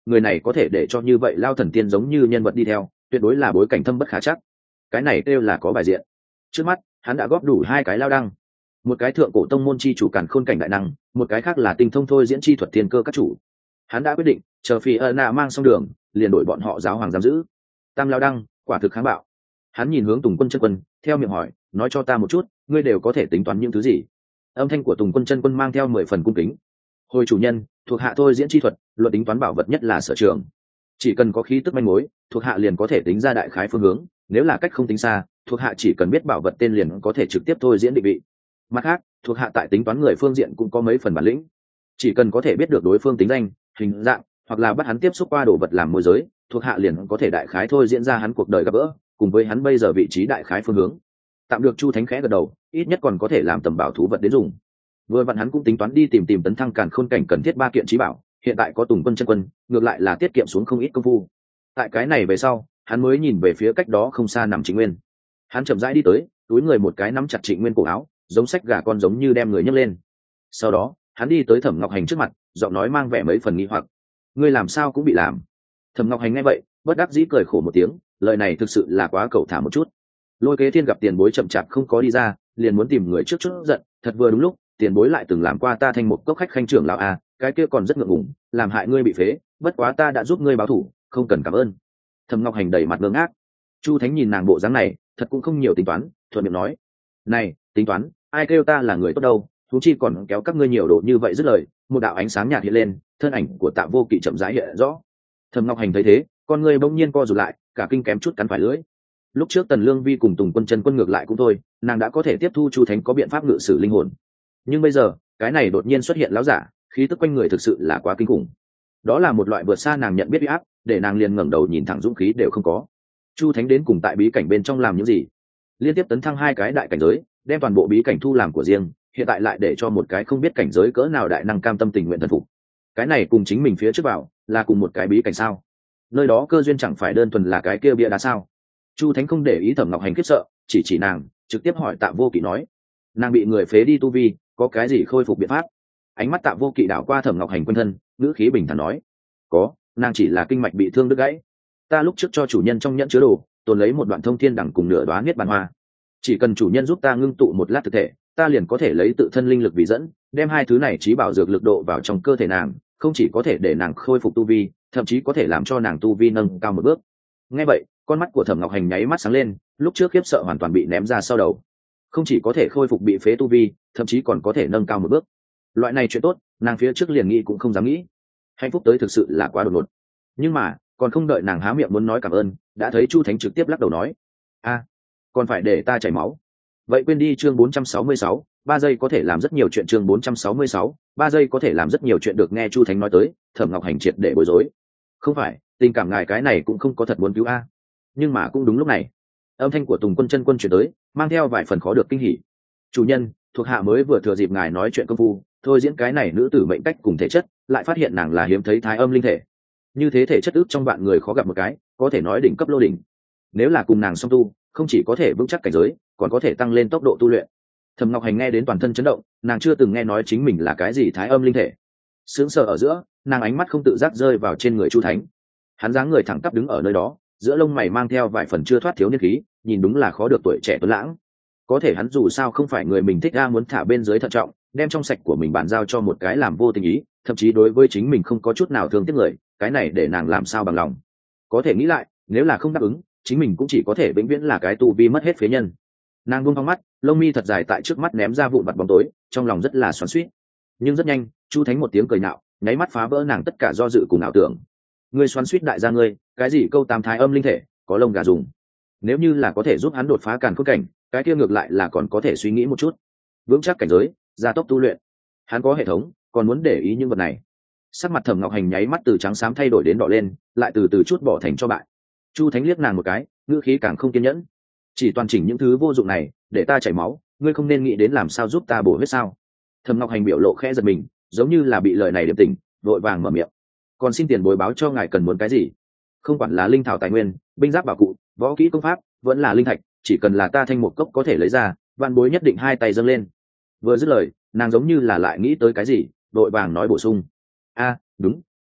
người này có thể để cho như vậy lao thần tiên giống như nhân vật đi theo, tuyệt đối là bối cảnh thâm bất khả chắc. Cái này kêu là có bài diện. Trước mắt hắn đã góp đủ hai cái lao đăng, một cái thượng cổ tông môn chi chủ càn khôn cảnh đại năng, một cái khác là tinh thông thôi diễn chi thuật thiên cơ các chủ. Hắn đã quyết định chờ phi ơ nạ mang xong đường liền đổi bọn họ giáo hoàng giam giữ. Tam lao đăng quả thực kháng bạo. Hắn nhìn hướng Tùng Quân chân quân, theo miệng hỏi, nói cho ta một chút, ngươi đều có thể tính toán những thứ gì? Âm thanh của Tùng Quân chân quân mang theo 10 phần cung kính. Hồi chủ nhân, thuộc hạ thôi diễn chi thuật, luận tính toán bảo vật nhất là sở trường. Chỉ cần có khí tức manh mối, thuộc hạ liền có thể tính ra đại khái phương hướng, nếu là cách không tính xa, thuộc hạ chỉ cần biết bảo vật tên liền có thể trực tiếp thôi diễn định vị. Mặt khác, thuộc hạ tại tính toán người phương diện cũng có mấy phần bản lĩnh. Chỉ cần có thể biết được đối phương tính danh, hình dạng, hoặc là bắt hắn tiếp xúc qua đồ vật làm môi giới, thuộc hạ liền có thể đại khái thôi diễn ra hắn cuộc đời gặp gỡ, cùng với hắn bây giờ vị trí đại khái phương hướng. Tạm được Chu Thánh khẽ gật đầu, ít nhất còn có thể làm tầm bảo thú vật đến dùng. Vừa vặn hắn cũng tính toán đi tìm tấn thăng càn khôn cảnh cần thiết 3 kiện trí bảo, hiện tại có Tùng Quân chân quân, ngược lại là tiết kiệm xuống không ít công phu. Tại cái này về sau, hắn mới nhìn về phía cách đó không xa nằm Trịnh Nguyên. Hắn chậm rãi đi tới, túi người một cái nắm chặt Trịnh Nguyên cổ áo, giống xách gà con giống như đem người nhấc lên. Sau đó, hắn đi tới Thẩm Ngọc Hành trước mặt, giọng nói mang vẻ mấy phần nghi hoặc: "Ngươi làm sao cũng bị làm?" Thẩm Ngọc Hành nghe vậy, bất đắc dĩ cười khổ một tiếng, lời này thực sự là quá cẩu thả một chút. Lôi Kế Thiên gặp tiền bối chậm chạp không có đi ra, liền muốn tìm người trước chút giận, thật vừa đúng lúc, tiền bối lại từng làm qua ta Thanh Mục Cốc khách khanh trưởng lão a, cái kia còn rất ngượng ngùng, làm hại ngươi bị phế, bất quá ta đã giúp ngươi báo thù, không cần cảm ơn. Thẩm Ngọc Hành đầy mặt ngơ ngác. Chu Thánh nhìn nàng bộ dáng này, thật cũng không nhiều tính toán, thuận miệng nói: "Này, tính toán, ai kêu ta là người tốt đâu, thú chi còn kéo các ngươi nhiều độ như vậy." Dứt lời, một đạo ánh sáng nhạt hiện lên, thân ảnh của Tạ Vô Kỵ chậm rãi hiện rõ. Thẩm Ngọc Hành thấy thế, con ngươi bỗng nhiên co rụt lại, cả kinh kém chút cắn phải lưỡi. Lúc trước Tần Lương Vi cùng Tùng Quân chân quân ngược lại cũng thôi, nàng đã có thể tiếp thu Chu Thánh có biện pháp ngự sử linh hồn. Nhưng bây giờ, cái này đột nhiên xuất hiện lão giả, khí tức quanh người thực sự là quá kinh khủng. Đó là một loại vượt xa nàng nhận biết uy áp, để nàng liền ngẩng đầu nhìn thẳng dũng khí đều không có. Chu Thánh đến cùng tại bí cảnh bên trong làm những gì? Liên tiếp tấn thăng 2 cái đại cảnh giới, đem toàn bộ bí cảnh thu làm của riêng, hiện tại lại để cho một cái không biết cảnh giới cỡ nào đại năng cam tâm tình nguyện thần phục. Cái này cùng chính mình phía trước bảo là cùng một cái bí cảnh sao? Nơi đó cơ duyên chẳng phải đơn thuần là cái kia bia đá sao? Chu Thánh không để ý Thẩm Ngọc Hành khiếp sợ, chỉ nàng, trực tiếp hỏi Tạ Vô Kỵ nói: "Nàng bị người phế đi tu vi, có cái gì khôi phục biện pháp?" Ánh mắt Tạ Vô Kỵ đảo qua Thẩm Ngọc Hành quanh thân, ngữ khí bình thản nói: "Có, nàng chỉ là kinh mạch bị thương đứt gãy. Ta lúc trước cho chủ nhân trong nhẫn chứa đồ, tồn lấy một đoạn thông thiên đẳng cùng nửa đóa niết bàn hoa. Chỉ cần chủ nhân giúp ta ngưng tụ một lát thực thể, ta liền có thể lấy tự thân linh lực vì dẫn, đem hai thứ này trí bảo dược lực độ vào trong cơ thể nàng, không chỉ có thể để nàng khôi phục tu vi, thậm chí có thể làm cho nàng tu vi nâng cao một bước." Nghe vậy, con mắt của Thẩm Ngọc Hành nháy mắt sáng lên, lúc trước khiếp sợ hoàn toàn bị ném ra sau đầu. Không chỉ có thể khôi phục bị phế tu vi, thậm chí còn có thể nâng cao một bước. Loại này chuyện tốt, nàng phía trước liền nghĩ cũng không dám nghĩ. Hạnh phúc tới thực sự là quá đột ngột. Nhưng mà, còn không đợi nàng há miệng muốn nói cảm ơn, đã thấy Chu Thánh trực tiếp lắc đầu nói: "A, còn phải để ta chảy máu." Vậy quên đi. Chương 466, 3 giây có thể làm rất nhiều chuyện. Chương 466, 3 giây có thể làm rất nhiều chuyện. Được nghe Chu Thánh nói tới, Thẩm Ngọc Hành triệt để bối rối. Không phải, tình cảm ngài cái này cũng không có thật muốn cứu a. Nhưng mà cũng đúng lúc này, âm thanh của Tùng Quân chân quân truyền tới, mang theo vài phần khó được kinh hỉ. "Chủ nhân, thuộc hạ mới vừa thừa dịp ngài nói chuyện công phu, thôi diễn cái này nữ tử mệnh cách cùng thể chất, lại phát hiện nàng là hiếm thấy thái âm linh thể. Như thế thể chất ước trong bạn người khó gặp một cái, có thể nói đỉnh cấp lô đỉnh. Nếu là cùng nàng song tu, không chỉ có thể vững chắc cảnh giới, còn có thể tăng lên tốc độ tu luyện." Thẩm Ngọc Hành nghe đến toàn thân chấn động, nàng chưa từng nghe nói chính mình là cái gì thái âm linh thể. Sướng sờ ở giữa, nàng ánh mắt không tự giác rơi vào trên người Chu Thánh. Hắn dáng người thẳng tắp đứng ở nơi đó, giữa lông mày mang theo vài phần chưa thoát thiếu niên khí, nhìn đúng là khó được tuổi trẻ tuấn lãng. Có thể hắn dù sao không phải người mình thích, muốn thả bên dưới thận trọng, đem trong sạch của mình bàn giao cho một cái làm vô tình ý, thậm chí đối với chính mình không có chút nào thương tiếc người, cái này để nàng làm sao bằng lòng. Có thể nghĩ lại, nếu là không đáp ứng, chính mình cũng chỉ có thể vĩnh viễn là cái tu vi mất hết phế nhân. Nàng buông thong mắt, lông mi thật dài tại trước mắt ném ra vụn vặt bóng tối, trong lòng rất là xoắn xuýt. Nhưng rất nhanh, Chu Thánh một tiếng cười nhạo, nháy mắt phá vỡ nàng tất cả do dự cùng ảo tưởng. "Ngươi xoắn xuýt đại gia ngươi, cái gì câu tam thái âm linh thể, có lông gà dùng. Nếu như là có thể giúp hắn đột phá càn khôn cảnh, cái kia ngược lại là còn có thể suy nghĩ một chút. Vững chắc cảnh giới, gia tốc tu luyện. Hắn có hệ thống, còn muốn để ý những vật này." Sắc mặt Thẩm Ngọc Hành nháy mắt từ trắng xám thay đổi đến đỏ lên, lại từ từ chút bỏ thành cho bại. Chu Thánh liếc nàng một cái, ngữ khí càng không kiên nhẫn: "Chỉ toàn chỉnh những thứ vô dụng này, để ta chảy máu, ngươi không nên nghĩ đến làm sao giúp ta bổ huyết sao?" Thẩm Ngọc Hành biểu lộ khẽ giật mình, giống như là bị lời này điểm tỉnh, vội vàng mở miệng: "Còn xin tiền bối báo cho ngài cần muốn cái gì? Không quản là linh thảo tài nguyên, binh giáp bảo cụ, võ kỹ công pháp, vẫn là linh thạch, chỉ cần là ta Thanh Mục Cốc có thể lấy ra, vạn bối nhất định hai tay dâng lên." Vừa dứt lời, nàng giống như là lại nghĩ tới cái gì, vội vàng nói bổ sung: "A, đúng,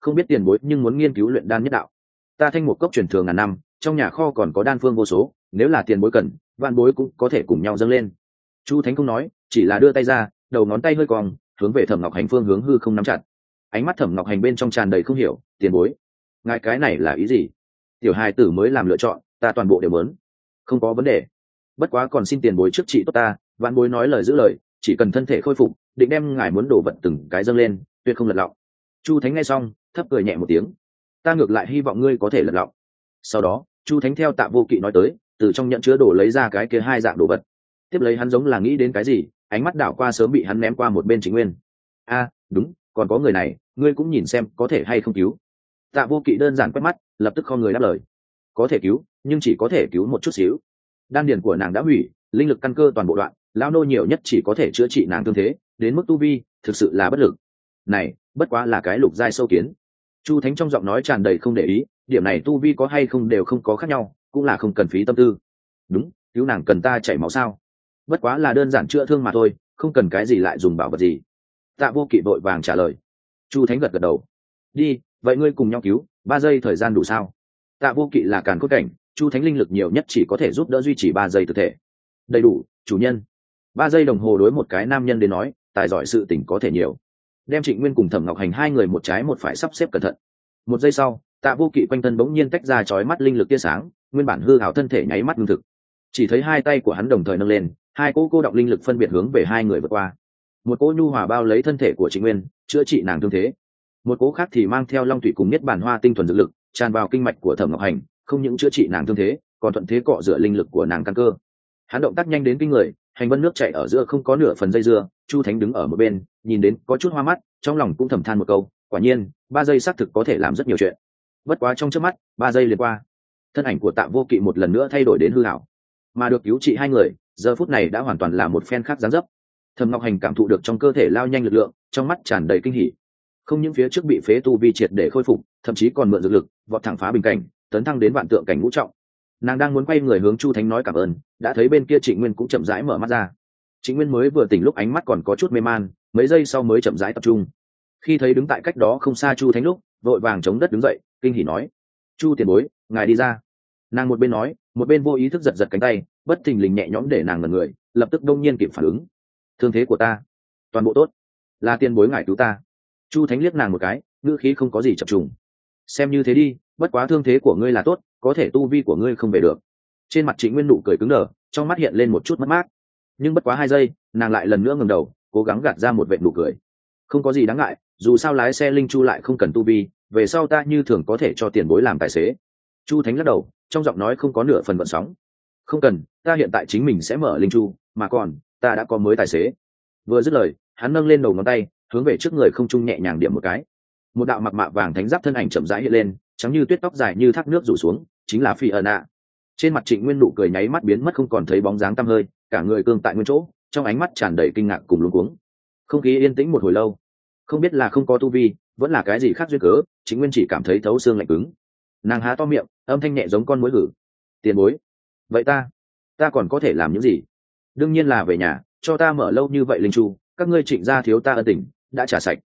không biết tiền bối nhưng muốn nghiên cứu luyện đan nhất đạo. Ta Thanh Một cốc truyền thường ngàn năm, trong nhà kho còn có đan phương vô số, nếu là tiền bối cần, vạn bối cũng có thể cùng nhau dâng lên. Chu Thánh không nói, chỉ là đưa tay ra, đầu ngón tay hơi cong, hướng về Thẩm Ngọc Hành phương hướng hư không nắm chặt. Ánh mắt Thẩm Ngọc Hành bên trong tràn đầy không hiểu, tiền bối, ngài cái này là ý gì? Tiểu hài tử mới làm lựa chọn, ta toàn bộ đều muốn. Không có vấn đề, bất quá còn xin tiền bối trước trị tốt ta. Vạn bối nói lời giữ lời, chỉ cần thân thể khôi phục, định đem ngài muốn đổ vật từng cái dâng lên, tuyệt không lật lọng. Chu Thánh nghe xong, thấp cười nhẹ một tiếng, ta ngược lại hy vọng ngươi có thể lật lọng. Sau đó Chu Thánh theo Tạ Vô Kỵ nói tới, từ trong nhận chứa đồ lấy ra cái kia hai dạng đồ vật. Tiếp lấy hắn giống là nghĩ đến cái gì, ánh mắt đảo qua sớm bị hắn ném qua một bên Trịnh Nguyên. Đúng, còn có người này, ngươi cũng nhìn xem có thể hay không cứu. Tạ Vô Kỵ đơn giản quét mắt, lập tức không người đáp lời. Có thể cứu, nhưng chỉ có thể cứu một chút xíu. Đan điền của nàng đã hủy, linh lực căn cơ toàn bộ đoạn, lão nô nhiều nhất chỉ có thể chữa trị nàng thương thế, đến mức tu vi thực sự là bất lực. Này bất quá là cái lục giai sâu kiến. Chu Thánh trong giọng nói tràn đầy không để ý, điểm này tu vi có hay không đều không có khác nhau, cũng là không cần phí tâm tư. Đúng, cứu nàng cần ta chảy máu sao? Bất quá là đơn giản chữa thương mà thôi, không cần cái gì lại dùng bảo vật gì. Tạ Vô Kỵ vội vàng trả lời. Chu Thánh gật gật đầu. Đi, vậy ngươi cùng nhau cứu, 3 giây thời gian đủ sao? Tạ Vô Kỵ là càn cốt cảnh, Chu Thánh linh lực nhiều nhất chỉ có thể giúp đỡ duy trì 3 giây thực thể. Đầy đủ, chủ nhân. 3 giây đồng hồ đối một cái nam nhân đến nói, tài giỏi sự tình có thể nhiều. Đem Trịnh Nguyên cùng Thẩm Ngọc Hành hai người một trái một phải sắp xếp cẩn thận. 1 giây sau, Tạ Vô Kỵ quanh thân bỗng nhiên tách ra chói mắt linh lực tia sáng, nguyên bản hư ảo thân thể nháy mắt ngưng thực. Chỉ thấy hai tay của hắn đồng thời nâng lên, hai cỗ cô đọng linh lực phân biệt hướng về hai người vượt qua. Một cỗ nhu hòa bao lấy thân thể của Trịnh Nguyên, chữa trị nàng thương thế. Một cỗ khác thì mang theo long thủy cùng niết bàn hoa tinh thuần dược lực, tràn vào kinh mạch của Thẩm Ngọc Hành, không những chữa trị nàng thương thế, còn thuận thế cọ rửa linh lực của nàng căn cơ. Hắn động tác nhanh đến kinh người, hành vân nước chảy ở giữa không có nửa phần dây dưa. Chu Thánh đứng ở một bên, nhìn đến có chút hoa mắt, trong lòng cũng thầm than một câu, quả nhiên 3 giây xác thực có thể làm rất nhiều chuyện. Bất quá trong chớp mắt, 3 giây liền qua, thân ảnh của Tạ Vô Kỵ một lần nữa thay đổi đến hư ảo, mà được cứu trị hai người giờ phút này đã hoàn toàn là một phen khác dáng dấp. Thẩm Ngọc Hành cảm thụ được trong cơ thể lao nhanh lực lượng, trong mắt tràn đầy kinh hỉ. Không những phía trước bị phế tu vi triệt để khôi phục, thậm chí còn mượn dược lực vọt thẳng phá bình cảnh, tấn thăng đến vạn tượng cảnh ngũ trọng. Nàng đang muốn quay người hướng Chu Thánh nói cảm ơn, đã thấy bên kia Trịnh Nguyên cũng chậm rãi mở mắt ra. Trịnh Nguyên mới vừa tỉnh lúc ánh mắt còn có chút mê man, mấy giây sau mới chậm rãi tập trung. Khi thấy đứng tại cách đó không xa Chu Thánh lúc, vội vàng chống đất đứng dậy, kinh hỉ nói: "Chu tiền bối, ngài đi ra." Nàng một bên nói, một bên vô ý thức giật giật cánh tay, bất thình lình nhẹ nhõm để nàng ngẩn người, lập tức đông nhiên kịp phản ứng. "Thương thế của ta, toàn bộ tốt, là tiền bối ngài cứu ta." Chu Thánh liếc nàng một cái, ngữ khí không có gì chập trùng. "Xem như thế đi, bất quá thương thế của ngươi là tốt, có thể tu vi của ngươi không về được." Trên mặt Trịnh Nguyên nụ cười cứng đờ, trong mắt hiện lên một chút mất mát. Nhưng bất quá 2 giây, nàng lại lần nữa ngẩng đầu, cố gắng gạt ra một vệt nụ cười. "Không có gì đáng ngại, dù sao lái xe linh chu lại không cần tu vi, về sau ta như thường có thể cho tiền bối làm tài xế." Chu Thánh lắc đầu, trong giọng nói không có nửa phần gợn sóng. "Không cần, ta hiện tại chính mình sẽ mở linh chu, mà còn ta đã có mới tài xế." Vừa dứt lời, hắn nâng lên đầu ngón tay, hướng về trước người không trung nhẹ nhàng điểm một cái. Một đạo mặc mạ vàng thánh giáp thân ảnh chậm rãi hiện lên, trắng như tuyết, tóc dài như thác nước rủ xuống, chính là Phi ẩn ạ. Trên mặt Trịnh Nguyên nụ cười nháy mắt biến mất không còn thấy bóng dáng tăm hơi, cả người cương tại nguyên chỗ, trong ánh mắt tràn đầy kinh ngạc cùng luống cuống. Không khí yên tĩnh một hồi lâu, không biết là không có tu vi, vẫn là cái gì khác duyên cớ, Trịnh Nguyên chỉ cảm thấy thấu xương lạnh cứng. Nàng há to miệng, âm thanh nhẹ giống con muỗi hử: "Tiền bối, vậy ta còn có thể làm những gì?" "Đương nhiên là về nhà, cho ta mở lâu như vậy linh chu, các ngươi Trịnh gia thiếu ta ân tình, đã trả sạch.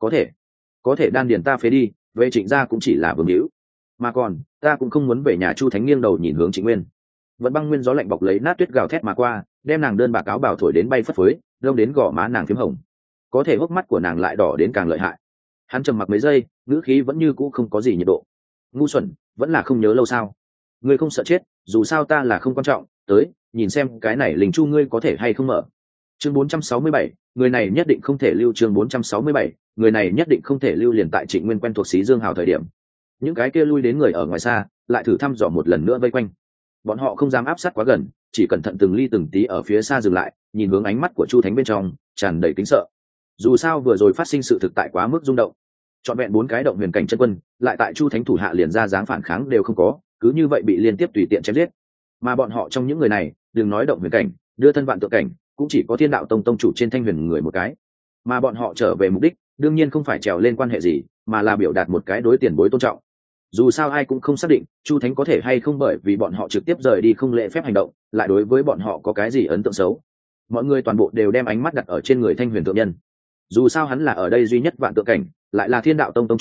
Có thể đan điền ta phế đi, về Trịnh gia cũng chỉ là vương hữu, mà còn ta cũng không muốn về nhà." Chu Thánh nghiêng đầu nhìn hướng Trịnh Nguyên. Vẫn băng nguyên gió lạnh bọc lấy nát tuyết gào thét mà qua, đem nàng đơn bạc áo bào thổi đến bay phất phới, lông đến gò má nàng phím hồng. Có thể hốc mắt của nàng lại đỏ đến càng lợi hại. Hắn trầm mặc mấy giây, ngữ khí vẫn như cũ không có gì nhiệt độ. "Ngu xuẩn, vẫn là không nhớ lâu sao? Ngươi không sợ chết, dù sao ta là không quan trọng, tới, nhìn xem cái này linh chu ngươi có thể hay không mở." Chương 467, người này nhất định không thể lưu. Chương 467, người này nhất định không thể lưu. Liền tại Trịnh Nguyên quen thuộc Xí Dương Hào thời điểm, những cái kia lui đến người ở ngoài xa lại thử thăm dò một lần nữa vây quanh. Bọn họ không dám áp sát quá gần, chỉ cẩn thận từng ly từng tí ở phía xa dừng lại, nhìn hướng ánh mắt của Chu Thánh bên trong tràn đầy kính sợ. Dù sao vừa rồi phát sinh sự thực tại quá mức rung động, trọn vẹn 4 cái động huyền cảnh chân quân lại tại Chu Thánh thủ hạ liền ra dáng phản kháng đều không có, cứ như vậy bị liên tiếp tùy tiện chém giết. Mà bọn họ trong những người này, đừng nói động huyền cảnh, đưa thân vạn tượng cảnh, cũng chỉ có Thiên Đạo Tông tông chủ trên Thanh Huyền người một cái. Mà bọn họ trở về mục đích, đương nhiên không phải trèo lên quan hệ gì, mà là biểu đạt một cái đối tiền bối tôn trọng. Dù sao ai cũng không xác định Chu Thánh có thể hay không bởi vì bọn họ trực tiếp rời đi không lễ phép hành động lại đối với bọn họ có cái gì ấn tượng xấu. Mọi người toàn bộ đều đem ánh mắt đặt ở trên người Thanh Huyền thượng nhân. Dù sao hắn là ở đây duy nhất vạn tượng cảnh, lại là Thiên Đạo Tông tông chủ,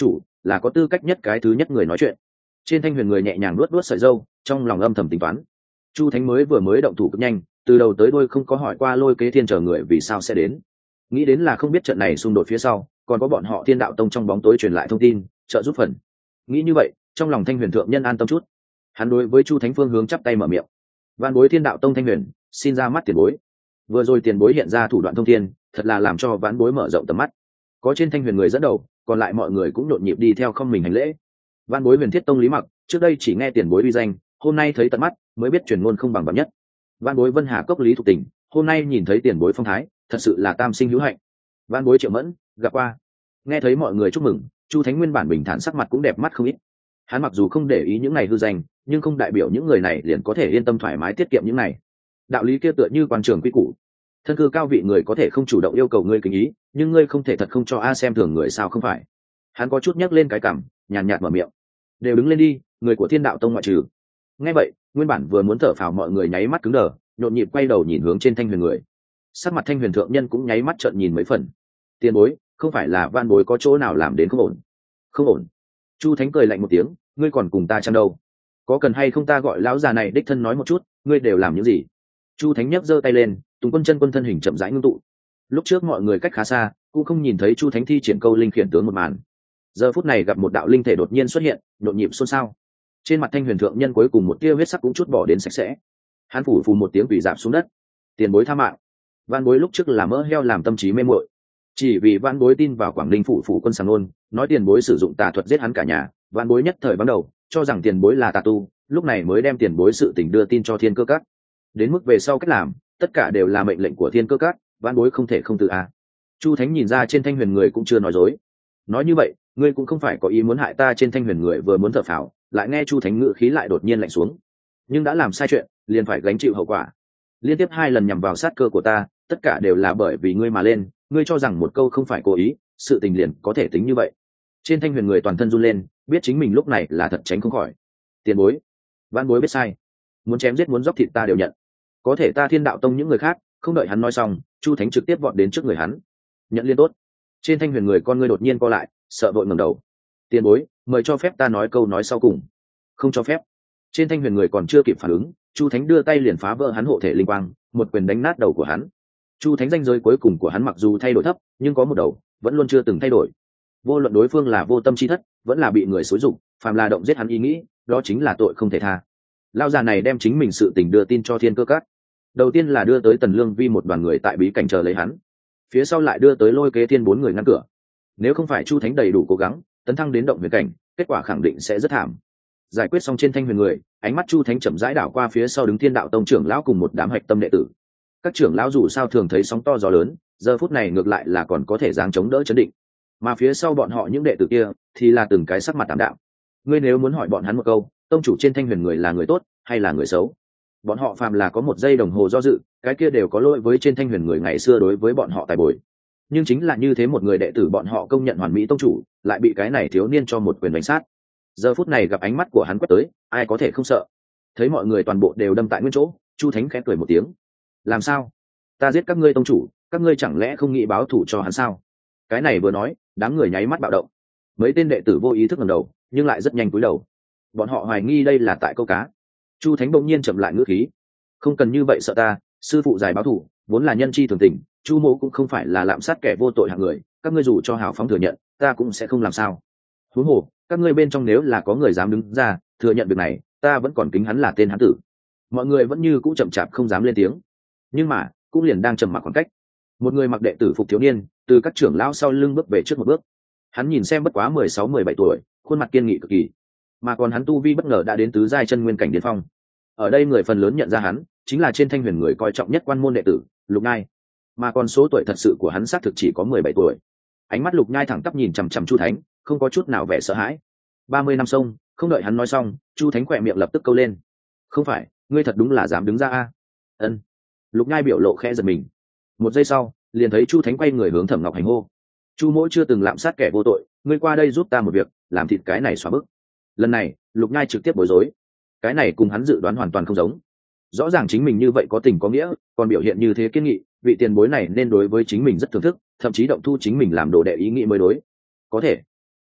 là có tư cách nhất cái thứ nhất người nói chuyện. Trên thanh huyền người nhẹ nhàng luốt luốt sợi râu, trong lòng âm thầm tính toán. Chu thánh mới động thủ cực nhanh, từ đầu tới đuôi không có hỏi qua Lôi Kế Thiên chờ người vì sao sẽ đến. Nghĩ đến là không biết trận này xung đột phía sau còn có bọn họ Thiên Đạo Tông trong bóng tối truyền lại thông tin trợ giúp phần. Nghĩ như vậy, trong lòng thanh huyền thượng nhân an tâm chút. Hắn đối với Chu thánh phương hướng chắp tay mở miệng: van bối Thiên Đạo Tông thanh huyền, xin ra mắt tiền bối. Vừa rồi tiền bối hiện ra thủ đoạn thông thiên, thật là làm cho ván bối mở rộng tầm mắt. Có trên thanh huyền người dẫn đầu, còn lại mọi người cũng nhộn nhịp đi theo không mình hành lễ. Van bối Huyền Thiết Tông Lý Mặc, trước đây chỉ nghe tiền bối uy danh, hôm nay thấy tận mắt mới biết truyền ngôn không bằng bẩm nhất. Van bối Vân Hà Cốc Lý Thục Tình, hôm nay nhìn thấy tiền bối phong thái, thật sự là tam sinh hữu hạnh. Van bối Triệu Mẫn, gặp qua. Nghe thấy mọi người chúc mừng, Chu thánh nguyên bản bình thản sắc mặt cũng đẹp mắt không ít. Hắn mặc dù không để ý những này hư danh, nhưng không đại biểu những người này liền có thể yên tâm thoải mái tiết kiệm những này. Đạo lý kia tựa như quan trường quy củ, thân cư cao vị người có thể không chủ động yêu cầu ngươi kính ý, nhưng ngươi không thể thật không cho a xem thường người sao không phải. Hắn có chút nhấc lên cái cằm, nhàn nhạt mở miệng: đều đứng lên đi, người của Thiên Đạo Tông ngoại trừ. Nghe vậy, nguyên bản vừa muốn thở phào mọi người nháy mắt cứng đờ, nhộn nhịp quay đầu nhìn hướng trên thanh huyền người. Sắc mặt thanh huyền thượng nhân cũng nháy mắt trợn nhìn mấy phần. Tiền bối, không phải là van bối có chỗ nào làm đến không ổn? Không ổn? Chu thánh cười lạnh một tiếng: ngươi còn cùng ta chăng đâu? Có cần hay không ta gọi lão già này đích thân nói một chút, ngươi đều làm những gì? Chu thánh nhấc giơ tay lên, Tùng Quân chân quân thân hình chậm rãi ngưng tụ. Lúc trước mọi người cách khá xa, cũng không nhìn thấy Chu thánh thi triển câu linh khiển tướng một màn. Giờ phút này gặp một đạo linh thể đột nhiên xuất hiện, nhộn nhịp xôn xao. Trên mặt thanh huyền thượng nhân cuối cùng một tia huyết sắc cũng chút bỏ đến sạch sẽ. Hắn phủ phù một tiếng quỷ dạp xuống đất: tiền bối tha mạng. Van bối lúc trước là mỡ heo làm tâm trí mê muội, chỉ vì van bối tin vào Quảng Ninh phủ quân sàng nôn, nói tiền bối sử dụng tà thuật giết hắn cả nhà, van bối nhất thời ban đầu cho rằng tiền bối là tà tu, lúc này mới đem tiền bối sự tình đưa tin cho Thiên Cơ Các. Đến mức về sau cách làm, tất cả đều là mệnh lệnh của Thiên Cơ Các, van bối không thể không tự a. Chu thánh nhìn ra trên thanh huyền người cũng chưa nói dối. Nói như vậy, ngươi cũng không phải có ý muốn hại ta. Trên thanh huyền người vừa muốn thở phào, lại nghe Chu thánh ngữ khí lại đột nhiên lạnh xuống: nhưng đã làm sai chuyện, liền phải gánh chịu hậu quả. Liên tiếp 2 lần nhằm vào sát cơ của ta, tất cả đều là bởi vì ngươi mà lên, ngươi cho rằng một câu không phải cố ý, sự tình liền có thể tính như vậy? Trên thanh huyền người toàn thân run lên, biết chính mình lúc này là thật tránh không khỏi. Tiền bối, van bối biết sai, muốn chém giết muốn dóc thịt ta đều nhận, có thể ta Thiên Đạo Tông những người khác. Không đợi hắn nói xong, Chu thánh trực tiếp vọt đến trước người hắn: nhận liên tốt. Trên thanh huyền người con ngươi đột nhiên co lại, sợ vội ngẩng đầu: tiền bối, mời cho phép ta nói câu nói sau cùng. Không cho phép. Trên thanh huyền người còn chưa kịp phản ứng, Chu thánh đưa tay liền phá vỡ hắn hộ thể linh quang, một quyền đánh nát đầu của hắn. Chu thánh danh giới cuối cùng của hắn mặc dù thay đổi thấp, nhưng có một đầu vẫn luôn chưa từng thay đổi. Vô luận đối phương là vô tâm chi thất, vẫn là bị người xúi dục, phàm là động giết hắn ý nghĩ, đó chính là tội không thể tha. Lão già này đem chính mình sự tình đưa tin cho Thiên Cơ Các. Đầu tiên là đưa tới Tần Lương Vi một đoàn người tại bí cảnh chờ lấy hắn, phía sau lại đưa tới Lôi Kế Thiên 4 người ngăn cửa. Nếu không phải Chu thánh đầy đủ cố gắng tấn thăng đến động huyền cảnh, kết quả khẳng định sẽ rất thảm. Giải quyết xong trên thanh huyền người, ánh mắt Chu thánh chậm rãi đảo qua phía sau đứng Thiên Đạo Tông trưởng lão cùng một đám hạch tâm đệ tử. Các trưởng lão dù sao thường thấy sóng to gió lớn, giờ phút này ngược lại là còn có thể dáng chống đỡ chấn định, mà phía sau bọn họ những đệ tử kia thì là từng cái sắc mặt tạm đạm. Ngươi nếu muốn hỏi bọn hắn một câu, tông chủ trên thanh huyền người là người tốt hay là người xấu, bọn họ phàm là có một giây đồng hồ do dự, cái kia đều có lỗi với trên thanh huyền người ngày xưa đối với bọn họ tài bồi. Nhưng chính là như thế một người đệ tử bọn họ công nhận hoàn mỹ tông chủ, lại bị cái này thiếu niên cho một quyền đánh sát. Giờ phút này gặp ánh mắt của hắn quét tới, ai có thể không sợ? Thấy mọi người toàn bộ đều đâm tại nguyên chỗ, Chu thánh khẽ cười một tiếng: làm sao? Ta giết các ngươi tông chủ, các ngươi chẳng lẽ không nghĩ báo thù cho hắn sao? Cái này vừa nói, đám người nháy mắt bạo động. Mấy tên đệ tử vô ý thức ngẩng đầu, nhưng lại rất nhanh cúi đầu. Bọn họ hoài nghi đây là tại câu cá. Chu thánh bỗng nhiên chậm lại ngữ khí: không cần như vậy sợ ta, sư phụ giải báo thù vốn là nhân chi thường tình, Chu mỗ cũng không phải là lạm sát kẻ vô tội hạng người, các ngươi dù cho hào phóng thừa nhận, ta cũng sẽ không làm sao. Huống hồ, các ngươi bên trong nếu là có người dám đứng ra thừa nhận việc này, ta vẫn còn kính hắn là tên hán tử. Mọi người vẫn như cũ chậm chạp không dám lên tiếng, nhưng mà cũng liền đang trầm mặc khoảng cách. Một người mặc đệ tử phục thiếu niên từ các trưởng lão sau lưng bước về trước một bước. Hắn nhìn xem bất quá 16-17 tuổi, khuôn mặt kiên nghị cực kỳ, mà còn hắn tu vi bất ngờ đã đến tứ giai chân nguyên cảnh điên phong. Ở đây người phần lớn nhận ra hắn chính là trên thanh huyền người coi trọng nhất quan môn đệ tử Lục Nhai, mà còn số tuổi thật sự của hắn xác thực chỉ có 17 tuổi. Ánh mắt Lục Nhai thẳng tắp nhìn chằm chằm Chu thánh, không có chút nào vẻ sợ hãi. 30 năm sông, không đợi hắn nói xong, Chu thánh khỏe miệng lập tức câu lên: không phải, ngươi thật đúng là dám đứng ra a? Ân. Lục Nhai biểu lộ khẽ giật mình. Một giây sau, liền thấy Chu thánh quay người hướng Thẩm Ngọc Hành hô: Chu mỗ chưa từng lạm sát kẻ vô tội, ngươi qua đây giúp ta một việc, làm thịt cái này xóa bức. Lần này Lục Nhai trực tiếp bối rối. Cái này cùng hắn dự đoán hoàn toàn không giống. Rõ ràng chính mình như vậy có tình có nghĩa, còn biểu hiện như thế kiên nghị, vị tiền bối này nên đối với chính mình rất thưởng thức, thậm chí động thu chính mình làm đồ đệ ý nghĩ mới đối. Có thể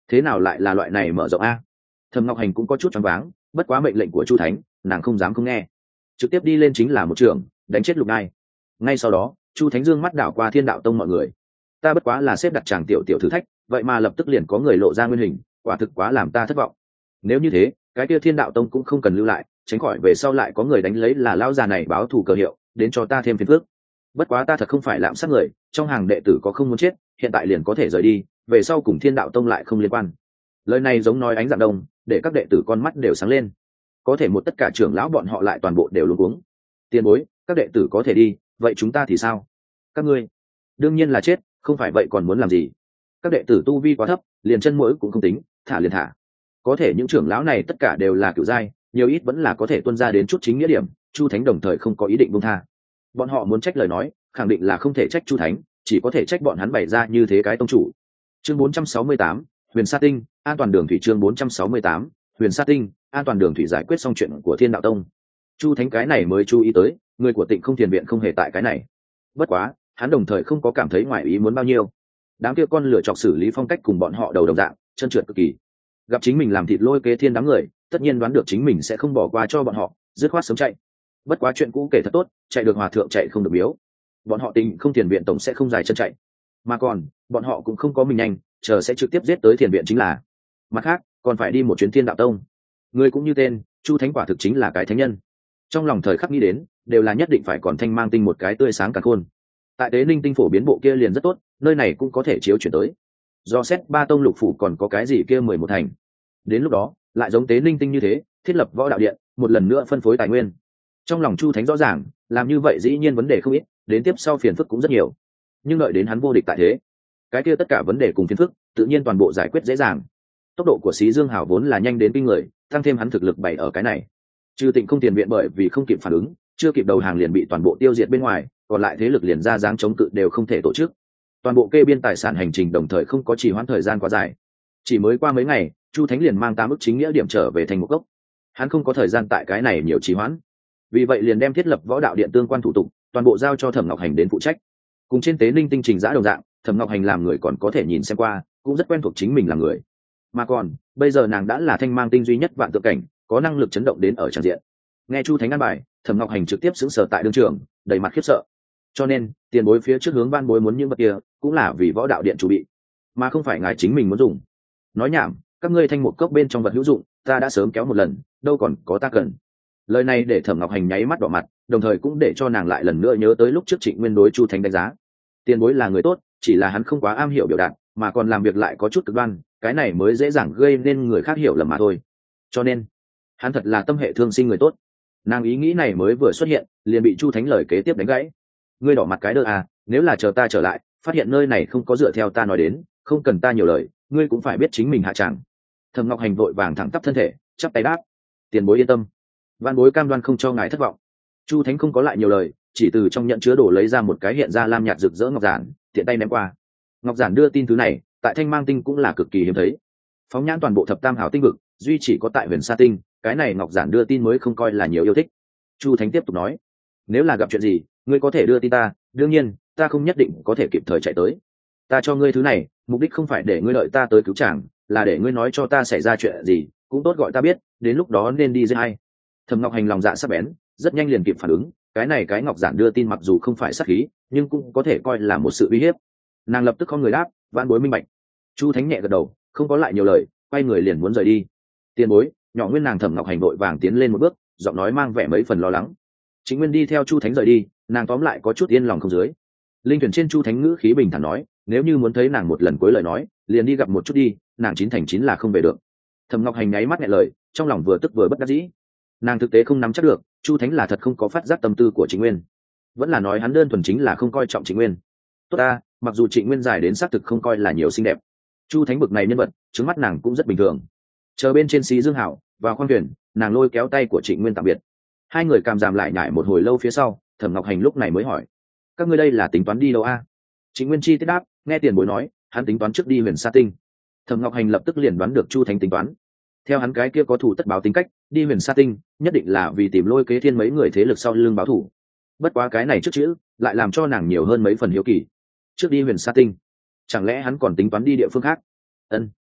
thế nào lại là loại này mở rộng a? Thẩm Ngọc Hành cũng có chút choáng váng, bất quá mệnh lệnh của Chu Thánh nàng không dám không nghe, trực tiếp đi lên chính là một trường đánh chết Lục Ngai. Ngay sau đó Chu Thánh dương mắt đảo qua Thiên Đạo Tông mọi người, ta bất quá là xếp đặt chàng tiểu tiểu thử thách, vậy mà lập tức liền có người lộ ra nguyên hình, quả thực quá làm ta thất vọng. Nếu như thế cái kia Thiên Đạo Tông cũng không cần lưu lại, tránh khỏi về sau lại có người đánh lấy là lão già này báo thù cờ hiệu đến cho ta thêm phiền phức. Bất quá ta thật không phải lạm sát người, trong hàng đệ tử có không muốn chết hiện tại liền có thể rời đi, về sau cùng Thiên Đạo Tông lại không liên quan. Lời này giống nói ánh dạng đông, để các đệ tử con mắt đều sáng lên. Có thể một tất cả trưởng lão bọn họ lại toàn bộ đều luống cuống. Tiền bối, các đệ tử có thể đi, vậy chúng ta thì sao? Các ngươi đương nhiên là chết, không phải vậy còn muốn làm gì? Các đệ tử tu vi quá thấp, liền chân mũi cũng không tính, thả liền thả. Có thể những trưởng lão này tất cả đều là cửu giai, nhiều ít vẫn là có thể tuân ra đến chút chính nghĩa điểm. Chu Thánh đồng thời không có ý định buông tha. Bọn họ muốn trách lời nói, khẳng định là không thể trách Chu Thánh, chỉ có thể trách bọn hắn bày ra như thế cái tông chủ. Chương 468, Huyền Sa Tinh, an toàn đường thủy. Chương 468, Huyền Sa Tinh, an toàn đường thủy. Giải quyết xong chuyện của Thiên Đạo Tông, Chu Thánh cái này mới chú ý tới, người của Tịnh Không Thiền Viện không hề tại cái này. Bất quá, hắn đồng thời không có cảm thấy ngoài ý muốn bao nhiêu. Đám kia con lửa chọc xử lý phong cách cùng bọn họ đầu đồng dạng, chân trượt cực kỳ. Gặp chính mình làm thịt lôi kế thiên đám người, tất nhiên đoán được chính mình sẽ không bỏ qua cho bọn họ, dứt khoát sống chạy. Bất quá chuyện cũ kể thật tốt, chạy được hòa thượng chạy không được biếu. Bọn họ Tịnh Không Thiền Viện tổng sẽ không dài chân chạy, mà còn bọn họ cũng không có mình nhanh, chờ sẽ trực tiếp giết tới thiền viện chính là. Mặt khác còn phải đi một chuyến Thiên Đạo Tông. Người cũng như tên, Chu Thánh quả thực chính là cái thánh nhân. Trong lòng thời khắc nghĩ đến đều là nhất định phải còn thanh mang tinh một cái tươi sáng cả khôn. Tại Tế Ninh tinh phổ biến bộ kia liền rất tốt, nơi này cũng có thể chiếu chuyển tới. Do xét ba tông lục phủ còn có cái gì kia 11 thành, đến lúc đó lại giống Tế Ninh tinh như thế thiết lập võ đạo điện, một lần nữa phân phối tài nguyên. Trong lòng Chu Thánh rõ ràng, làm như vậy dĩ nhiên vấn đề không ít, đến tiếp sau phiền phức cũng rất nhiều, nhưng đợi đến hắn vô địch tại thế, cái kia tất cả vấn đề cùng phiền phức tự nhiên toàn bộ giải quyết dễ dàng. Tốc độ của Xí Dương Hảo vốn là nhanh đến kinh người, tăng thêm hắn thực lực bày ở cái này, trừ Tịnh Không Tiền Viện bởi vì không kịp phản ứng, chưa kịp đầu hàng liền bị toàn bộ tiêu diệt bên ngoài, còn lại thế lực liền ra dáng chống cự đều không thể tổ chức. Toàn bộ kê biên tài sản hành trình đồng thời không có trì hoãn thời gian quá dài, chỉ mới qua mấy ngày, Chu Thánh liền mang 8 ức chính nghĩa điểm trở về thành một gốc. Hắn không có thời gian tại cái này nhiều trì hoãn, vì vậy liền đem thiết lập võ đạo điện tương quan thủ tục toàn bộ giao cho Thẩm Ngọc Hành đến phụ trách. Cùng trên Tế Ninh tinh trình giã đồng dạng, Thẩm Ngọc Hành làm người còn có thể nhìn xem qua, cũng rất quen thuộc chính mình là người. Mà còn bây giờ nàng đã là thanh mang tinh duy nhất vạn tượng cảnh, có năng lực chấn động đến ở tràng diện. Nghe Chu Thánh an bài, Thẩm Ngọc Hành trực tiếp sững sờ tại đương trường, đầy mặt khiếp sợ. Cho nên tiền bối phía trước hướng Van Bối muốn những vật kia cũng là vì võ đạo điện chuẩn bị, mà không phải ngài chính mình muốn dùng. Nói nhảm, các ngươi thanh một cốc bên trong vật hữu dụng ta đã sớm kéo một lần, đâu còn có ta cần. Lời này để Thẩm Ngọc Hành nháy mắt đỏ mặt, đồng thời cũng để cho nàng lại lần nữa nhớ tới lúc trước Trịnh Nguyên đối Chu Thánh đánh giá. Tiền bối là người tốt, chỉ là hắn không quá am hiểu biểu đạt, mà còn làm việc lại có chút cực đoan, cái này mới dễ dàng gây nên người khác hiểu lầm mà thôi. Cho nên hắn thật là tâm hệ thương sinh người tốt. Nàng ý nghĩ này mới vừa xuất hiện, liền bị Chu Thánh lời kế tiếp đánh gãy. Ngươi đỏ mặt cái đơ à, nếu là chờ ta trở lại phát hiện nơi này không có dựa theo ta nói đến, không cần ta nhiều lời, ngươi cũng phải biết chính mình hạ tràng. Thẩm Ngọc Hành vội vàng thẳng tắp thân thể, chắp tay đáp, tiền bối yên tâm, Van Bối cam đoan không cho ngài thất vọng. Chu Thánh không có lại nhiều lời, chỉ từ trong nhận chứa đồ lấy ra một cái hiện ra lam nhạt rực rỡ ngọc giản, tiện tay ném qua. Ngọc giản đưa tin thứ này tại thanh mang tinh cũng là cực kỳ hiếm thấy, phóng nhãn toàn bộ thập tam hảo tinh vực duy chỉ có tại Huyền Sa Tinh cái này ngọc giản đưa tin mới không coi là nhiều yêu thích. Chu Thánh tiếp tục nói, nếu là gặp chuyện gì ngươi có thể đưa tin ta, đương nhiên ta không nhất định có thể kịp thời chạy tới. Ta cho ngươi thứ này mục đích không phải để ngươi đợi ta tới cứu chàng, là để ngươi nói cho ta xảy ra chuyện gì cũng tốt gọi ta biết, đến lúc đó nên đi giết hay. Thẩm Ngọc Hành lòng dạ sắc bén, rất nhanh liền kịp phản ứng, cái này cái ngọc giản đưa tin mặc dù không phải sát khí, nhưng cũng có thể coi là một sự uy hiếp. Nàng lập tức không người đáp, Vãn Bối minh bạch. Chu Thánh nhẹ gật đầu, không có lại nhiều lời, quay người liền muốn rời đi. Tiền bối, nhỏ Nguyên nàng Thẩm Ngọc Hành vội vàng tiến lên một bước, giọng nói mang vẻ mấy phần lo lắng. Chính Nguyên đi theo Chu Thánh rời đi, nàng tóm lại có chút yên lòng không dưới. Linh thuyền trên Chu Thánh ngữ khí bình thản nói, nếu như muốn thấy nàng một lần cuối lời nói, liền đi gặp một chút đi, nàng 9 thành 9 là không về được. Thẩm Ngọc Hành nháy mắt nhẹ lời, trong lòng vừa tức vừa bất đắc dĩ. Nàng thực tế không nắm chắc được Chu Thánh là thật không có phát giác tâm tư của Trịnh Nguyên, vẫn là nói hắn đơn thuần chính là không coi trọng Trịnh Nguyên. Tốt ta, mặc dù Trịnh Nguyên dài đến xác thực không coi là nhiều xinh đẹp, Chu Thánh bực này nhân vật trước mắt nàng cũng rất bình thường. Chờ bên trên Xí Dương Hảo vào khoang thuyền, nàng lôi kéo tay của Trịnh Nguyên tạm biệt. Hai người càm giảm lại nhải một hồi lâu phía sau, Thẩm Ngọc Hành lúc này mới hỏi, các ngươi đây là tính toán đi đâu a? Trịnh Nguyên chi tiết đáp, nghe tiền bối nói hắn tính toán trước đi Huyền Sa Tinh. Thẩm Ngọc Hành lập tức liền đoán được Chu Thánh tính toán. Theo hắn cái kia có thủ tất báo tính cách, đi Huyền Sa Tinh nhất định là vì tìm lôi kế thiên mấy người thế lực sau lưng báo thủ. Bất quá cái này trước chữ lại làm cho nàng nhiều hơn mấy phần hiếu kỳ. Trước đi Huyền Sa Tinh, chẳng lẽ hắn còn tính toán đi địa phương khác? Ân.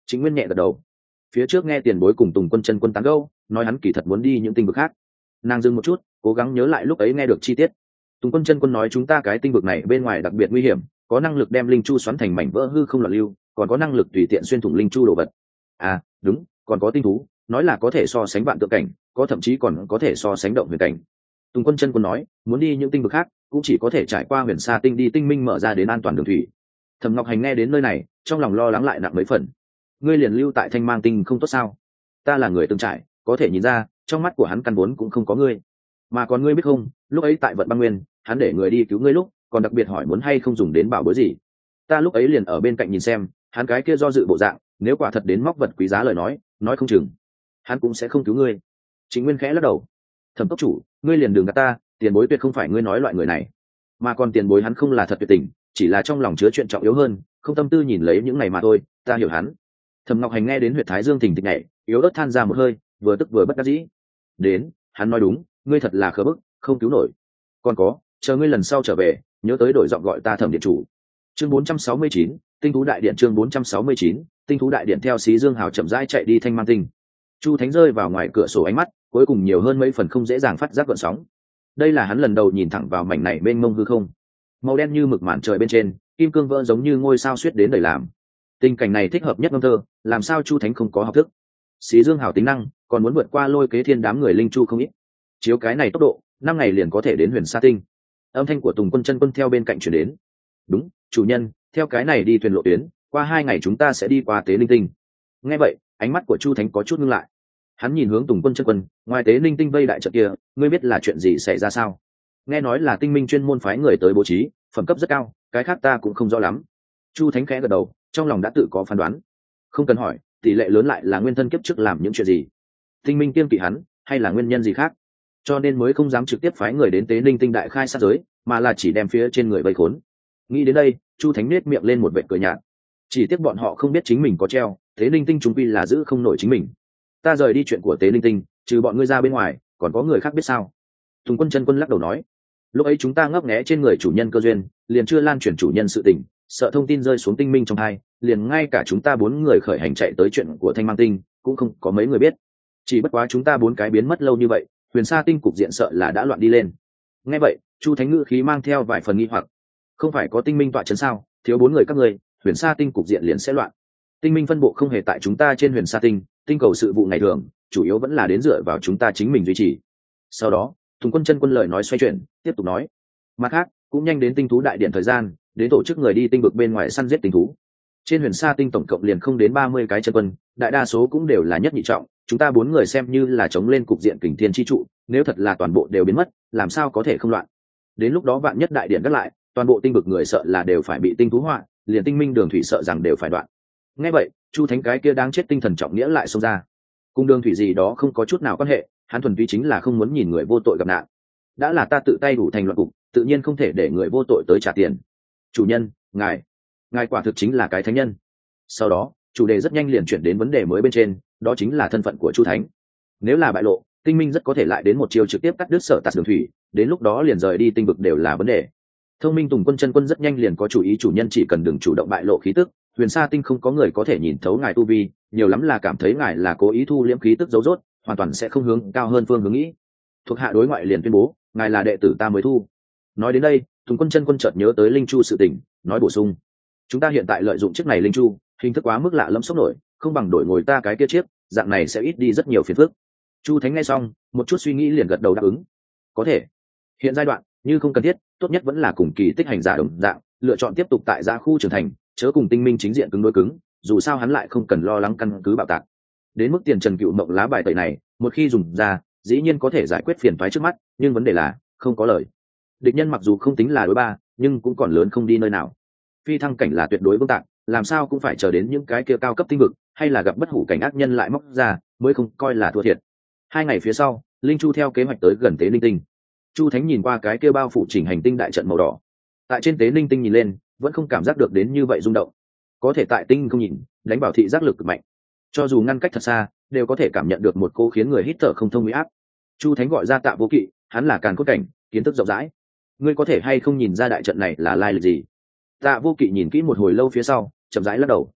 Chính Nguyên nhẹ gật đầu. Phía trước nghe tiền bối cùng Tùng Quân chân quân tán gẫu, nói hắn kỳ thật muốn đi những tinh vực khác. Nàng dừng một chút, cố gắng nhớ lại lúc ấy nghe được chi tiết. Tùng Quân chân quân nói chúng ta cái tinh vực này bên ngoài đặc biệt nguy hiểm, có năng lực đem linh chu xoắn thành mảnh vỡ hư không loạn lưu, còn có năng lực tùy tiện xuyên thủng linh chu đồ vật. À, đúng, còn có tinh thú, nói là có thể so sánh vạn tượng cảnh, có thậm chí còn có thể so sánh động huyền cảnh. Tùng Quân chân quân nói, muốn đi những tinh vực khác, cũng chỉ có thể trải qua huyền sa tinh đi tinh minh mở ra đến an toàn đường thủy. Thẩm Ngọc Hành nghe đến nơi này, trong lòng lo lắng lại nặng mấy phần. Ngươi liền lưu tại Thanh Mang tinh không tốt sao? Ta là người từng trải, có thể nhìn ra, trong mắt của hắn căn vốn cũng không có ngươi. Mà còn ngươi biết không, lúc ấy tại Vận Băng Nguyên, hắn để người đi cứu ngươi lúc, còn đặc biệt hỏi muốn hay không dùng đến bảo bối gì. Ta lúc ấy liền ở bên cạnh nhìn xem, hắn cái kia do dự bộ dạng, nếu quả thật đến móc vật quý giá lời nói không chừng, hắn cũng sẽ không cứu ngươi. Chính Nguyên khẽ lắc đầu. Thẩm tốc chủ, ngươi liền đừng gạt ta, tiền bối tuyệt không phải ngươi nói loại người này. Mà còn tiền bối hắn không là thật tuyệt tình, chỉ là trong lòng chứa chuyện trọng yếu hơn, không tâm tư nhìn lấy những này mà thôi, ta hiểu hắn. Thẩm Ngọc Hành nghe đến huyệt thái dương thình thịch nhảy, yếu ớt than ra một hơi, vừa tức vừa bất đắc dĩ. Đến, hắn nói đúng, ngươi thật là khờ bức, không cứu nổi. Còn có, chờ ngươi lần sau trở về, nhớ tới đổi giọng gọi ta Thẩm điện chủ. Chương 469, Tinh thú đại điện. Chương 469, Tinh thú đại điện. Theo Xí Dương Hào chậm rãi chạy đi Thanh Mang tinh. Chu Thánh rơi vào ngoài cửa sổ ánh mắt, cuối cùng nhiều hơn mấy phần không dễ dàng phát giác gợn sóng. Đây là hắn lần đầu nhìn thẳng vào mảnh này bên mông hư không, màu đen như mực màn trời bên trên, kim cương vỡ giống như ngôi sao xuyết đến đầy làm. Tình cảnh này thích hợp nhất ngâm thơ, làm sao Chu Thánh không có học thức. Xí Dương Hào tính năng còn muốn vượt qua Lôi Kế Thiên đám người linh chu không ít. Chiếu cái này tốc độ, 5 ngày liền có thể đến Huyền Sa tinh. Âm thanh của Tùng Quân chân quân theo bên cạnh truyền đến. Đúng, chủ nhân, theo cái này đi thuyền lộ tuyến, qua 2 ngày chúng ta sẽ đi qua Tế Linh tinh. Nghe vậy, ánh mắt của Chu Thánh có chút ngưng lại. Hắn nhìn hướng Tùng Quân chân quân, ngoài Tế Linh tinh vây đại trận kia, ngươi biết là chuyện gì xảy ra sao? Nghe nói là tinh minh chuyên môn phái người tới bố trí, phẩm cấp rất cao, cái khác ta cũng không rõ lắm. Chu Thánh khẽ gật đầu, trong lòng đã tự có phán đoán. Không cần hỏi, tỷ lệ lớn lại là nguyên thân kiếp trước làm những chuyện gì. Tinh minh kiêng kỵ hắn, hay là nguyên nhân gì khác, cho nên mới không dám trực tiếp phái người đến Tế Linh tinh đại khai sát giới, mà là chỉ đem phía trên người vây khốn. Nghĩ đến đây, Chu Thánh nết miệng lên một vệt cười nhạt. Chỉ tiếc bọn họ không biết chính mình có treo, Tế Linh tinh chúng quy là giữ không nổi chính mình. Ta rời đi chuyện của Tế Linh tinh, trừ bọn ngươi ra bên ngoài, còn có người khác biết sao? Tùng Quân chân quân lắc đầu nói. Lúc ấy chúng ta ngấp nghé trên người chủ nhân cơ duyên, liền chưa lan truyền chủ nhân sự tình, sợ thông tin rơi xuống tinh minh trong hai, liền ngay cả chúng ta 4 người khởi hành chạy tới chuyện của Thanh Mang tinh, cũng không có mấy người biết. Chỉ bất quá chúng ta 4 cái biến mất lâu như vậy, Huyền Sa tinh cục diện sợ là đã loạn đi lên. Nghe vậy, Chu Thánh ngữ khí mang theo vài phần nghi hoặc. Không phải có tinh minh tọa trấn sao, thiếu 4 người các ngươi, Huyền Sa tinh cục diện liền sẽ loạn. Tinh minh phân bộ không hề tại chúng ta trên Huyền Sa tinh, tinh cầu sự vụ ngày thường, chủ yếu vẫn là đến dựa vào chúng ta chính mình duy trì. Sau đó, Tùng Quân chân quân lời nói xoay chuyển, tiếp tục nói. Mặt khác, cũng nhanh đến tinh thú đại điện thời gian, đến tổ chức người đi tinh vực bên ngoài săn giết tinh thú. Trên Huyền Sa tinh tổng cộng liền không đến 30 cái chân quân, đại đa số cũng đều là nhất nhị trọng, chúng ta 4 người xem như là chống lên cục diện kình thiên chi trụ, nếu thật là toàn bộ đều biến mất, làm sao có thể không loạn. Đến lúc đó vạn nhất đại điện gác lại, toàn bộ tinh vực người sợ là đều phải bị tinh thú họa, liền tinh minh đường thủy sợ rằng đều phải đoạn. Nghe vậy, Chu Thánh cái kia đáng chết tinh thần trọng nghĩa lại xông ra. Cùng đường thủy gì đó không có chút nào quan hệ, hắn thuần túy chính là không muốn nhìn người vô tội gặp nạn. Đã là ta tự tay đủ thành loạn cục, tự nhiên không thể để người vô tội tới trả tiền. Chủ nhân, ngài quả thực chính là cái thánh nhân. Sau đó, chủ đề rất nhanh liền chuyển đến vấn đề mới bên trên, đó chính là thân phận của Chu Thánh. Nếu là bại lộ, tinh minh rất có thể lại đến một chiều trực tiếp cắt đứt sở tạt đường thủy, đến lúc đó liền rời đi tinh vực đều là vấn đề. Thông minh Tùng Quân chân quân rất nhanh liền có chủ ý, chủ nhân chỉ cần đừng chủ động bại lộ khí tức, Huyền Sa tinh không có người có thể nhìn thấu ngài tu vi, nhiều lắm là cảm thấy ngài là cố ý thu liễm khí tức giấu rốt, hoàn toàn sẽ không hướng cao hơn phương hướng nghĩ. Thuộc hạ đối ngoại liền tuyên bố, ngài là đệ tử ta mới thu. Nói đến đây, Tùng Quân chân quân chợt nhớ tới linh chu sự tình, nói bổ sung. Chúng ta hiện tại lợi dụng chiếc này linh chu, hình thức quá mức lạ lẫm sốc nổi, không bằng đổi ngồi ta cái kia chiếc, dạng này sẽ ít đi rất nhiều phiền phức. Chu Thánh nghe xong, một chút suy nghĩ liền gật đầu đáp ứng. Có thể. Hiện giai đoạn, như không cần thiết, tốt nhất vẫn là cùng kỳ tích hành giả đồng dạng, lựa chọn tiếp tục tại gia khu trưởng thành, chớ cùng tinh minh chính diện cứng đối cứng, dù sao hắn lại không cần lo lắng căn cứ bạo tạc. Đến mức tiền Trần Cựu Mộng lá bài tẩy này, một khi dùng ra, dĩ nhiên có thể giải quyết phiền toái trước mắt, nhưng vấn đề là không có lời. Địch nhân mặc dù không tính là đối ba, nhưng cũng còn lớn không đi nơi nào. Phi thăng cảnh là tuyệt đối vững tạc, làm sao cũng phải chờ đến những cái kia cao cấp tinh vực, hay là gặp bất hủ cảnh ác nhân lại móc ra, mới không coi là thua thiệt. 2 ngày phía sau, Linh Chu theo kế hoạch tới gần Tế Linh tinh. Chu Thánh nhìn qua cái kia bao phủ chỉnh hành tinh đại trận màu đỏ. Tại trên Tế Linh tinh nhìn lên, vẫn không cảm giác được đến như vậy rung động. Có thể tại tinh không nhìn, đánh bảo thị giác lực cực mạnh. Cho dù ngăn cách thật xa, đều có thể cảm nhận được một cô khiến người hít thở không thông uy áp. Chu Thánh gọi ra Tạ Vô Kỵ, hắn là càn cốt cảnh, kiến thức rộng rãi. Ngươi có thể hay không nhìn ra đại trận này là lai lịch gì? Tạ Vô Kỵ nhìn kỹ một hồi lâu phía sau, chậm rãi lắc đầu.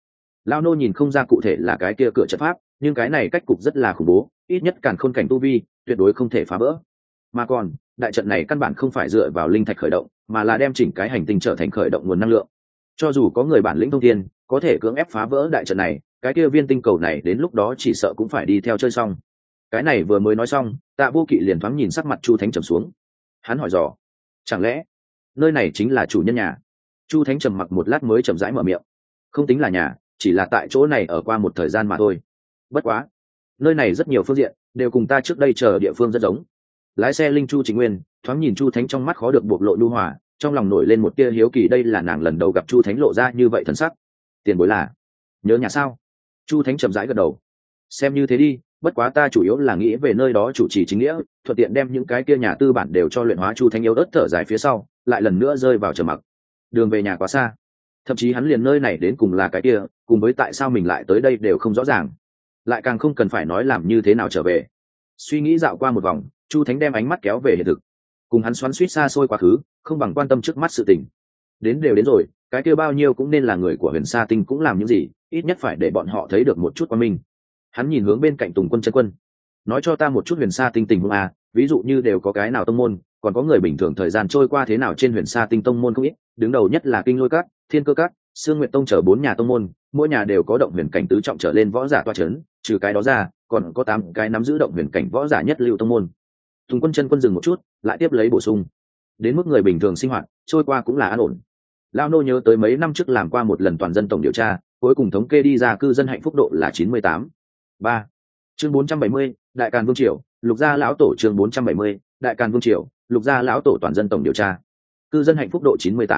Lao nô nhìn không ra cụ thể là cái kia cửa trận pháp, nhưng cái này cách cục rất là khủng bố, ít nhất càn khôn cảnh tu vi tuyệt đối không thể phá vỡ. Mà còn đại trận này căn bản không phải dựa vào linh thạch khởi động, mà là đem chỉnh cái hành tinh trở thành khởi động nguồn năng lượng. Cho dù có người bản lĩnh thông thiên có thể cưỡng ép phá vỡ đại trận này, cái kia viên tinh cầu này đến lúc đó chỉ sợ cũng phải đi theo chơi xong. Cái này vừa mới nói xong, Tạ Vô Kỵ liền thoáng nhìn sắc mặt Chu Thánh trầm xuống. Hắn hỏi dò, chẳng lẽ nơi này chính là chủ nhân nhà? Chu Thánh trầm mặc một lát mới chậm rãi mở miệng. Không tính là nhà, chỉ là tại chỗ này ở qua một thời gian mà thôi. Bất quá nơi này rất nhiều phương diện đều cùng ta trước đây chờ địa phương rất giống. Lái xe linh Chu Chính Nguyên thoáng nhìn Chu Thánh trong mắt khó được bộc lộ nhu hòa, trong lòng nổi lên một tia hiếu kỳ, đây là nàng lần đầu gặp Chu Thánh lộ ra như vậy thần sắc. Tiền bối là nhớ nhà sao? Chu Thánh chậm rãi gật đầu. Xem như thế đi, bất quá ta chủ yếu là nghĩ về nơi đó chủ trì chính nghĩa, thuận tiện đem những cái kia nhà tư bản đều cho luyện hóa. Chu Thánh yếu ớt thở dài phía sau, lại lần nữa rơi vào trầm mặc. Đường về nhà quá xa, thậm chí hắn liền nơi này đến cùng là cái kia, cùng với tại sao mình lại tới đây đều không rõ ràng, lại càng không cần phải nói làm như thế nào trở về. Suy nghĩ dạo qua một vòng, Chu Thánh đem ánh mắt kéo về hiện thực. Cùng hắn xoắn suýt xa xôi quá khứ không bằng quan tâm trước mắt sự tình. Đến đều đến rồi, cái kia bao nhiêu cũng nên là người của Huyền Sa Tinh cũng làm những gì, ít nhất phải để bọn họ thấy được một chút qua mình. Hắn nhìn hướng bên cạnh Tùng Quân chân quân, nói cho ta một chút Huyền Sa Tinh tình huống a, ví dụ như đều có cái nào tông môn, còn có người bình thường thời gian trôi qua thế nào trên Huyền Sa Tinh tông môn không ít, đứng đầu nhất là Kinh Lôi Các, Thiên Cơ Các, Sương Nguyệt Tông, chở 4 nhà tông môn, mỗi nhà đều có động huyền cảnh tứ trọng trở lên võ giả toa chấn, trừ cái đó ra, còn có 8 cái nắm giữ động huyền cảnh võ giả nhất lưu tông môn. Tùng Quân chân quân dừng một chút, lại tiếp lấy bổ sung, đến mức người bình thường sinh hoạt trôi qua cũng là an ổn. Lao nô nhớ tới mấy năm trước làm qua một lần toàn dân tổng điều tra, cuối cùng thống kê đi ra cư dân hạnh phúc độ là 98.3. Chương 470, Đại Càn Vương Triều, Lục Gia lão tổ. Chương 470, Đại Càn Vương Triều, Lục Gia lão tổ toàn dân tổng điều tra. Cư dân hạnh phúc độ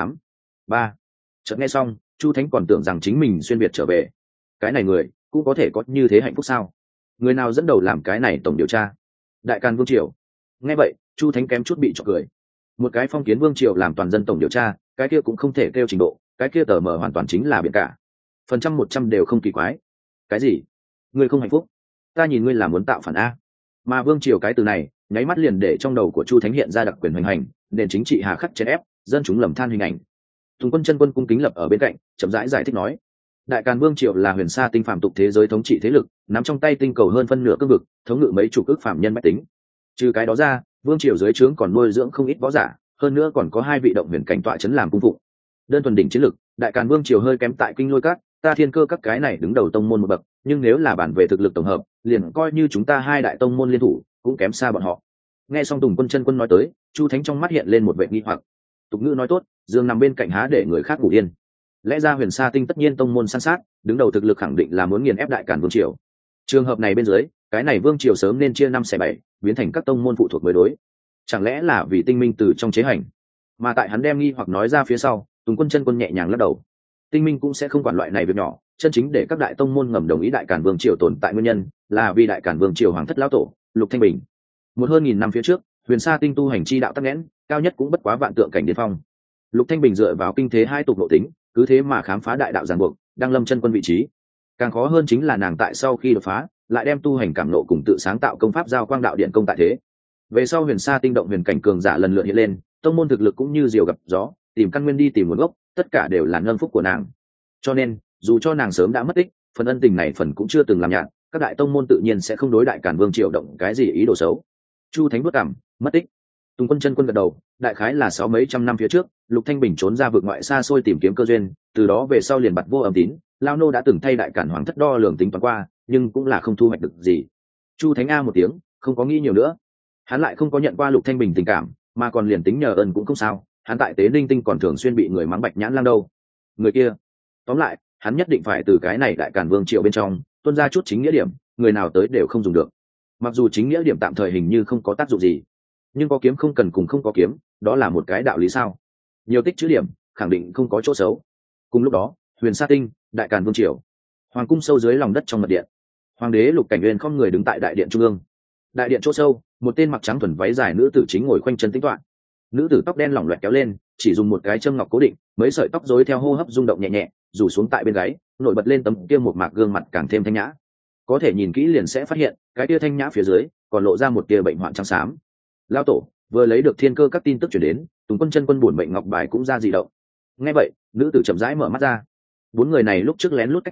98.3. Chợt nghe xong, Chu Thánh còn tưởng rằng chính mình xuyên việt trở về. Cái này người cũng có thể có như thế hạnh phúc sao? Người nào dẫn đầu làm cái này tổng điều tra? Đại Càn Vương Triều. Nghe vậy, Chu Thánh kém chút bị chọc cười. Một cái phong kiến vương triều làm toàn dân tổng điều tra, cái kia cũng không thể kêu trình độ, cái kia tờ mờ hoàn toàn chính là biển cả. 100% đều không kỳ quái. Cái gì? Ngươi không hạnh phúc? Ta nhìn ngươi là muốn tạo phản a. Mà vương triều cái từ này, nháy mắt liền để trong đầu của Chu Thánh hiện ra đặc quyền hoành hành, nền chính trị hà khắc chèn ép, dân chúng lầm than hình ảnh. Tùng Quân chân quân cung kính lập ở bên cạnh, chậm rãi giải thích nói: Đại Càn Vương triều là Huyền Sa Tinh phạm tục thế giới thống trị thế lực, nắm trong tay tinh cầu hơn phân nửa cương vực, thống ngự mấy chục ức phạm nhân bách tính. Trừ cái đó ra, vương triều dưới trướng còn nuôi dưỡng không ít võ giả, hơn nữa còn có 2 vị động huyền cảnh tọa chấn làm cung phụng. Đơn thuần đỉnh chiến lực, Đại Càn Vương triều hơi kém tại Kinh Lôi Các, ta Thiên Cơ Các cái này đứng đầu tông môn một bậc, nhưng nếu là bản về thực lực tổng hợp, liền coi như chúng ta 2 đại tông môn liên thủ, cũng kém xa bọn họ. Nghe xong Tùng Quân chân quân nói tới, Chu Thánh trong mắt hiện lên một vẻ nghi hoặc. Tục ngữ nói tốt, giường nằm bên cạnh há để người khác ngủ yên. Lẽ ra Huyền Sa Tinh tất nhiên tông môn san sát, đứng đầu thực lực khẳng định là muốn nghiền ép Đại Càn Vương triều. Trường hợp này bên dưới, cái này vương triều sớm nên chia 5/7, biến thành các tông môn phụ thuộc mới đối. Chẳng lẽ là vì tinh minh từ trong chế hành? Mà tại hắn đem nghi hoặc nói ra phía sau, Tùng Quân chân quân nhẹ nhàng lắc đầu. Tinh minh cũng sẽ không quản loại này việc nhỏ, chân chính để các đại tông môn ngầm đồng ý Đại Càn Vương triều tồn tại nguyên nhân là vì Đại Càn Vương triều hoàng thất lão tổ Lục Thanh Bình. Một hơn nghìn năm phía trước, Huyền Sa Tinh tu hành chi đạo tắc nghẽn, cao nhất cũng bất quá vạn tượng cảnh điên phong. Lục Thanh Bình dựa vào kinh thế 2 tục nội tính, cứ thế mà khám phá đại đạo giàn buộc, đang lâm chân quân vị trí. Càng khó hơn chính là nàng tại sau khi đột phá, lại đem tu hành cảm nộ cùng tự sáng tạo công pháp giao quang đạo điện công tại thế. Về sau Huyền Sa Tinh động huyền cảnh cường giả lần lượt hiện lên, tông môn thực lực cũng như diều gặp gió, tìm căn nguyên đi tìm nguồn gốc, tất cả đều là ngân phúc của nàng. Cho nên, dù cho nàng sớm đã mất tích, phần ân tình này phần cũng chưa từng làm nhạt, các đại tông môn tự nhiên sẽ không đối Đại Càn Vương triều động cái gì ý đồ xấu. Chu Thánh bước cảm, mất tích. Tùng Quân chân quân gật đầu, đại khái là 6 mấy trăm năm phía trước, Lục Thanh Bình trốn ra vực ngoại xa xôi tìm kiếm cơ duyên, từ đó về sau liền bặt vô âm tín, lao nô đã từng thay Đại Càn hoàng thất đo lường tính toán qua, nhưng cũng là không thu hoạch được gì. Chu Thánh a một tiếng, không có nghĩ nhiều nữa. Hắn lại không có nhận qua Lục Thanh Bình tình cảm, mà còn liền tính nhờ ơn cũng không sao, hắn tại Tế Ninh Tinh còn thường xuyên bị người mắng bạch nhãn lang đâu. Người kia, tóm lại, hắn nhất định phải từ cái này Đại Càn Vương triều bên trong tuôn ra chút chính nghĩa điểm, người nào tới đều không dùng được. Mặc dù chính nghĩa điểm tạm thời hình như không có tác dụng gì, nhưng có kiếm không cần cùng không có kiếm, đó là một cái đạo lý sao? Nhiều tích chữ điểm, khẳng định không có chỗ xấu. Cùng lúc đó, Huyền Sa Tinh, Đại Càn Vương triều, hoàng cung sâu dưới lòng đất trong mật điện, hoàng đế Lục Cảnh Uyên không người đứng tại đại điện trung ương. Đại điện chỗ sâu, một tên mặc trắng thuần váy dài nữ tử chính ngồi khoanh chân tĩnh tọa. Nữ tử tóc đen lỏng loẹt kéo lên, chỉ dùng một cái châm ngọc cố định, mấy sợi tóc rối theo hô hấp rung động nhẹ nhẹ, rủ xuống tại bên gáy, nổi bật lên tấm kia một mạc gương mặt càng thêm thanh nhã. Có thể nhìn kỹ liền sẽ phát hiện, cái kia thanh nhã phía dưới còn lộ ra một tia bệnh hoạn trắng xám. Lão tổ vừa lấy được Thiên Cơ các tin tức chuyển đến, Tùng Quân chân quân buồn bệnh ngọc bài cũng ra dị động. Nghe vậy, nữ tử chậm rãi mở mắt ra. 4 người này lúc trước lén lút cách cảnh,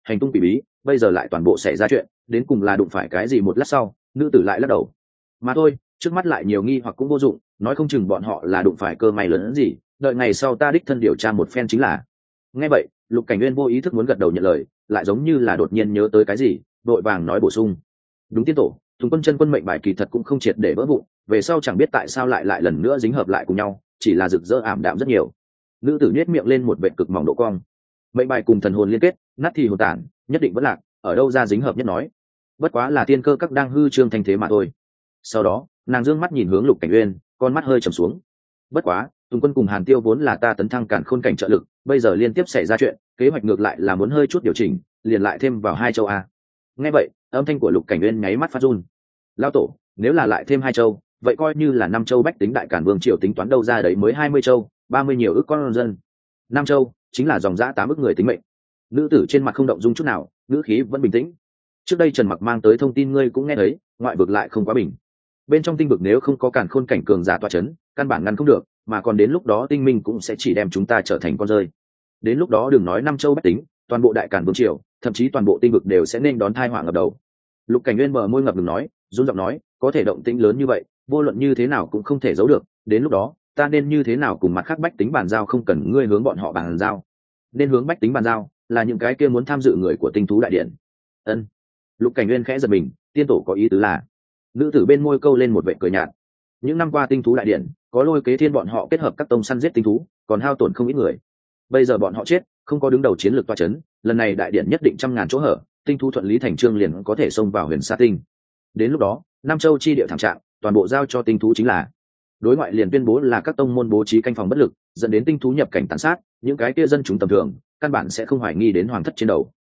hành tung quỷ bí, bây giờ lại toàn bộ xảy ra chuyện, đến cùng là đụng phải cái gì? Một lát sau, nữ tử lại lắc đầu. Mà thôi, trước mắt lại nhiều nghi hoặc cũng vô dụng, nói không chừng bọn họ là đụng phải cơ may lớn hơn gì, đợi ngày sau ta đích thân điều tra một phen chính là. Nghe vậy, Lục Cảnh Nguyên vô ý thức muốn gật đầu nhận lời, lại giống như là đột nhiên nhớ tới cái gì, vội vàng nói bổ sung. Đúng, tiên tổ, Tùng Quân chân quân mệnh bài kỳ thật cũng không triệt để vỡ vụn, về sau chẳng biết tại sao lại lần nữa dính hợp lại cùng nhau, chỉ là rực rỡ ảm đạm rất nhiều. Nữ tử nhếch miệng lên một vệt cực mỏng độ cong. Mệnh bài cùng thần hồn liên kết, nát thì hồn tản, nhất định vẫn lạc, ở đâu ra dính hợp nhất nói. Bất quá là tiên cơ các đang hư trương thanh thế mà thôi. Sau đó, nàng dương mắt nhìn hướng Lục Cảnh Uyên, con mắt hơi trầm xuống. Bất quá, Tùng Quân cùng Hàn Tiêu vốn là ta tấn thăng cản khôn cảnh trợ lực, bây giờ liên tiếp xảy ra chuyện, kế hoạch ngược lại là muốn hơi chút điều chỉnh, liền lại thêm vào 2 châu a. Nghe vậy, âm thanh của Lục Cảnh Uyên nháy mắt phát run. Lão tổ, nếu là lại thêm 2 châu, vậy coi như là 5 châu bách tính đại cản vương triều tính toán đâu ra đấy mới 20 châu, 30 nhiều ức con dân. 5 châu chính là dòng dã 8 ức người tính mệnh. Nữ tử trên mặt không động dung chút nào, ngữ khí vẫn bình tĩnh. Trước đây Trần Mặc mang tới thông tin ngươi cũng nghe thấy, ngoại vực lại không quá bình. Bên trong tinh vực nếu không có càn khôn cảnh cường giả tọa chấn, căn bản ngăn không được, mà còn đến lúc đó tinh minh cũng sẽ chỉ đem chúng ta trở thành con rơi. Đến lúc đó đừng nói 5 châu bách tính, toàn bộ đại càn vương triều, thậm chí toàn bộ tinh vực đều sẽ nên đón tai họa ngập đầu. Lục Cảnh Nguyên bờ môi ngập ngừng nói, run giọng nói, có thể động tĩnh lớn như vậy, vô luận như thế nào cũng không thể giấu được, đến lúc đó ta nên như thế nào cùng mặt khác bách tính bàn giao? Không cần ngươi hướng bọn họ bàn giao, nên hướng bách tính bàn giao là những cái kia muốn tham dự người của tinh thú đại điện. Ân. Lục Cảnh Nguyên khẽ giật mình, tiên tổ có ý tứ là? Nữ tử bên môi câu lên một vẻ cười nhạt. Những năm qua tinh thú đại điện có Lôi Kế Thiên bọn họ kết hợp các tông săn giết tinh thú, còn hao tổn không ít người. Bây giờ bọn họ chết, không có đứng đầu chiến lược toa chấn, lần này đại điện nhất định trăm ngàn chỗ hở, tinh thú thuận lý thành trương liền có thể xông vào Huyền Sa Tinh. Đến lúc đó, Nam Châu chi địa thảm trạng, toàn bộ giao cho tinh thú chính là. Đối ngoại liền tuyên bố là các tông môn bố trí canh phòng bất lực, dẫn đến tinh thú nhập cảnh tàn sát, những cái kia dân chúng tầm thường, căn bản sẽ không hoài nghi đến hoàng thất trên đầu.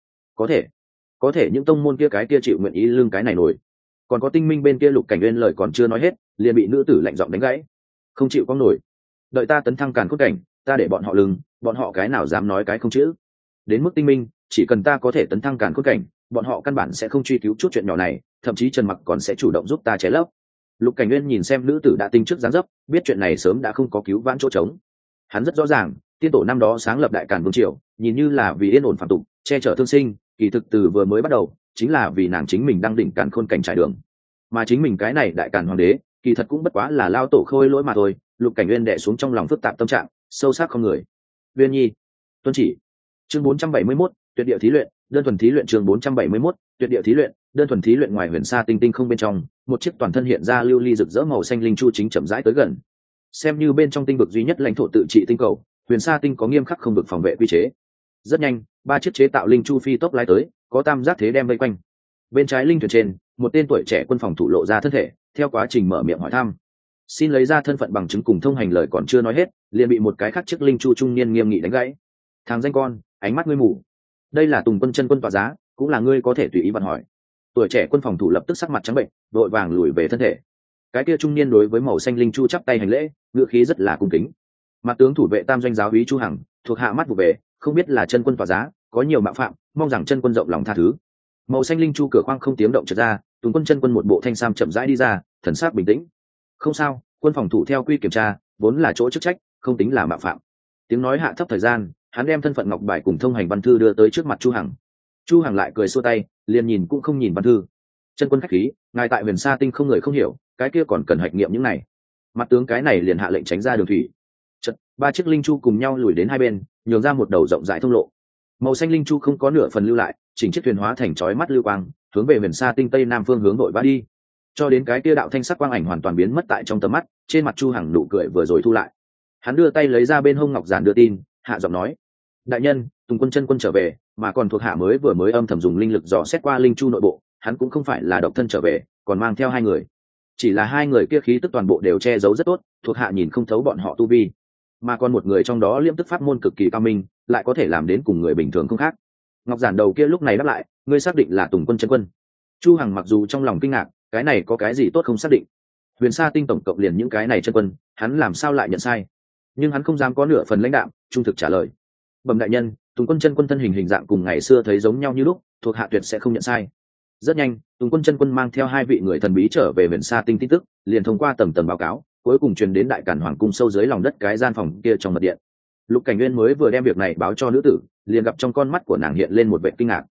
Có thể những tông môn kia cái kia chịu nguyện ý lương cái này nổi. Còn có tinh minh bên kia Lục Cảnh Nguyên lời còn chưa nói hết, liền bị nữ tử lạnh giọng đánh gãy. Không chịu có nổi. Đợi ta tấn thăng càn cốt cảnh, ta để bọn họ lưng, bọn họ cái nào dám nói cái không chữ. Đến mức tinh minh, chỉ cần ta có thể tấn thăng càn cốt cảnh, bọn họ căn bản sẽ không truy cứu chút chuyện nhỏ này, thậm chí Trần Mặc còn sẽ chủ động giúp ta chế lấp. Lục Cảnh Nguyên nhìn xem nữ tử đã tinh trước dáng dấp, biết chuyện này sớm đã không có cứu vãn chỗ trống. Hắn rất rõ ràng, tiên tổ năm đó sáng lập đại càn vương triều, nhìn như là vì yên ổn phạm tục, che chở thương sinh, kỳ thực từ vừa mới bắt đầu, chính là vì nàng chính mình đang đỉnh càn khôn cảnh trải đường. Mà chính mình cái này đại càn hoàng đế, kỳ thật cũng bất quá là lao tổ khôi lỗi mà thôi. Lục Cảnh Nguyên đè xuống trong lòng phức tạp tâm trạng, sâu sắc không người. Uyên Nhi, tuân chỉ. Chương 471, tuyệt địa thí luyện, đơn thuần thí luyện. Chương 471, tuyệt địa thí luyện, đơn thuần thí luyện. Ngoài Huyền Sa Tinh tinh không bên trong, một chiếc toàn thân hiện ra lưu ly rực rỡ màu xanh linh chu chính chậm rãi tới gần. Xem như bên trong tinh vực duy nhất lãnh thổ tự trị tinh cầu, Huyền Sa Tinh có nghiêm khắc không được phòng vệ quy chế. Rất nhanh, 3 chiếc chế tạo linh chu phi tốc lái tới, có tam giác thế đem vây quanh. Bên trái linh thuyền trên, một tên tuổi trẻ quân phòng thủ lộ ra thân thể, theo quá trình mở miệng hỏi thăm. Xin lấy ra thân phận bằng chứng cùng thông hành lời còn chưa nói hết, liền bị một cái khác chiếc linh chu trung niên nghiêm nghị đánh gãy. Thằng danh con, ánh mắt ngươi mù. Đây là Tùng Quân chân quân tọa giá, cũng là ngươi có thể tùy ý vận hỏi. Tuổi trẻ quân phòng thủ lập tức sắc mặt trắng bệnh, vội vàng lùi về thân thể. Cái kia trung niên đối với màu xanh linh chu chắp tay hành lễ, ngữ khí rất là cung kính. Mặt tướng thủ vệ tam doanh giáo úy Chu Hằng, thuộc hạ mắt vụ về, không biết là chân quân tọa giá, có nhiều mạo phạm, mong rằng chân quân rộng lòng tha thứ. Màu xanh linh chu cửa khoang không tiếng động trượt ra, Tùng Quân chân quân một bộ thanh sam chậm rãi đi ra, thần sắc bình tĩnh. Không sao, quân phòng thủ theo quy kiểm tra, vốn là chỗ chức trách, không tính là mạo phạm. Tiếng nói hạ thấp thời gian, hắn đem thân phận ngọc bài cùng thông hành văn thư đưa tới trước mặt Chu Hằng. Chu Hằng lại cười xua tay, liền nhìn cũng không nhìn văn thư. Chân quân khách khí, ngài tại Huyền Sa Tinh không người không hiểu, cái kia còn cần hạch nghiệm những này. Mặt tướng cái này liền hạ lệnh tránh ra đường thủy. Chợt, 3 chiếc linh chu cùng nhau lùi đến hai bên, nhường ra một đầu rộng rãi thông lộ. Màu xanh linh chu không có nửa phần lưu lại, chỉnh chiếc thuyền hóa thành chói mắt lưu quang, hướng về Huyền Sa Tinh tây nam phương hướng đội vã đi. Cho đến cái kia đạo thanh sắc quang ảnh hoàn toàn biến mất tại trong tầm mắt, trên mặt Chu Hằng nụ cười vừa rồi thu lại. Hắn đưa tay lấy ra bên hông ngọc giản đưa tin, hạ giọng nói: đại nhân, Tùng Quân chân quân trở về, mà còn thuộc hạ vừa mới âm thầm dùng linh lực dò xét qua linh chu nội bộ, hắn cũng không phải là độc thân trở về, còn mang theo 2 người. Chỉ là 2 người kia khí tức toàn bộ đều che giấu rất tốt, thuộc hạ nhìn không thấu bọn họ tu vi, mà còn một người trong đó liễm tức pháp môn cực kỳ cao minh, lại có thể làm đến cùng người bình thường không khác. Ngọc giản đầu kia lúc này đáp lại: ngươi xác định là Tùng Quân chân quân? Chu Hằng mặc dù trong lòng kinh ngạc, cái này có cái gì tốt không xác định? Huyền Sa Tinh tổng cộng liền những cái này chân quân, hắn làm sao lại nhận sai? Nhưng hắn không dám có nửa phần lãnh đạm, trung thực trả lời: bẩm đại nhân, Tùng Quân chân quân thân hình dạng cùng ngày xưa thấy giống nhau như lúc, thuộc hạ tuyệt sẽ không nhận sai. Rất nhanh, Tùng Quân chân quân mang theo 2 vị người thần bí trở về Huyền Sa Tinh tin tức, liền thông qua tầng báo cáo, cuối cùng truyền đến đại cản hoàng cung sâu dưới lòng đất cái gian phòng kia trong mật điện. Lục Cảnh Nguyên mới vừa đem việc này báo cho nữ tử, liền gặp trong con mắt của nàng hiện lên một vẻ kinh ngạc.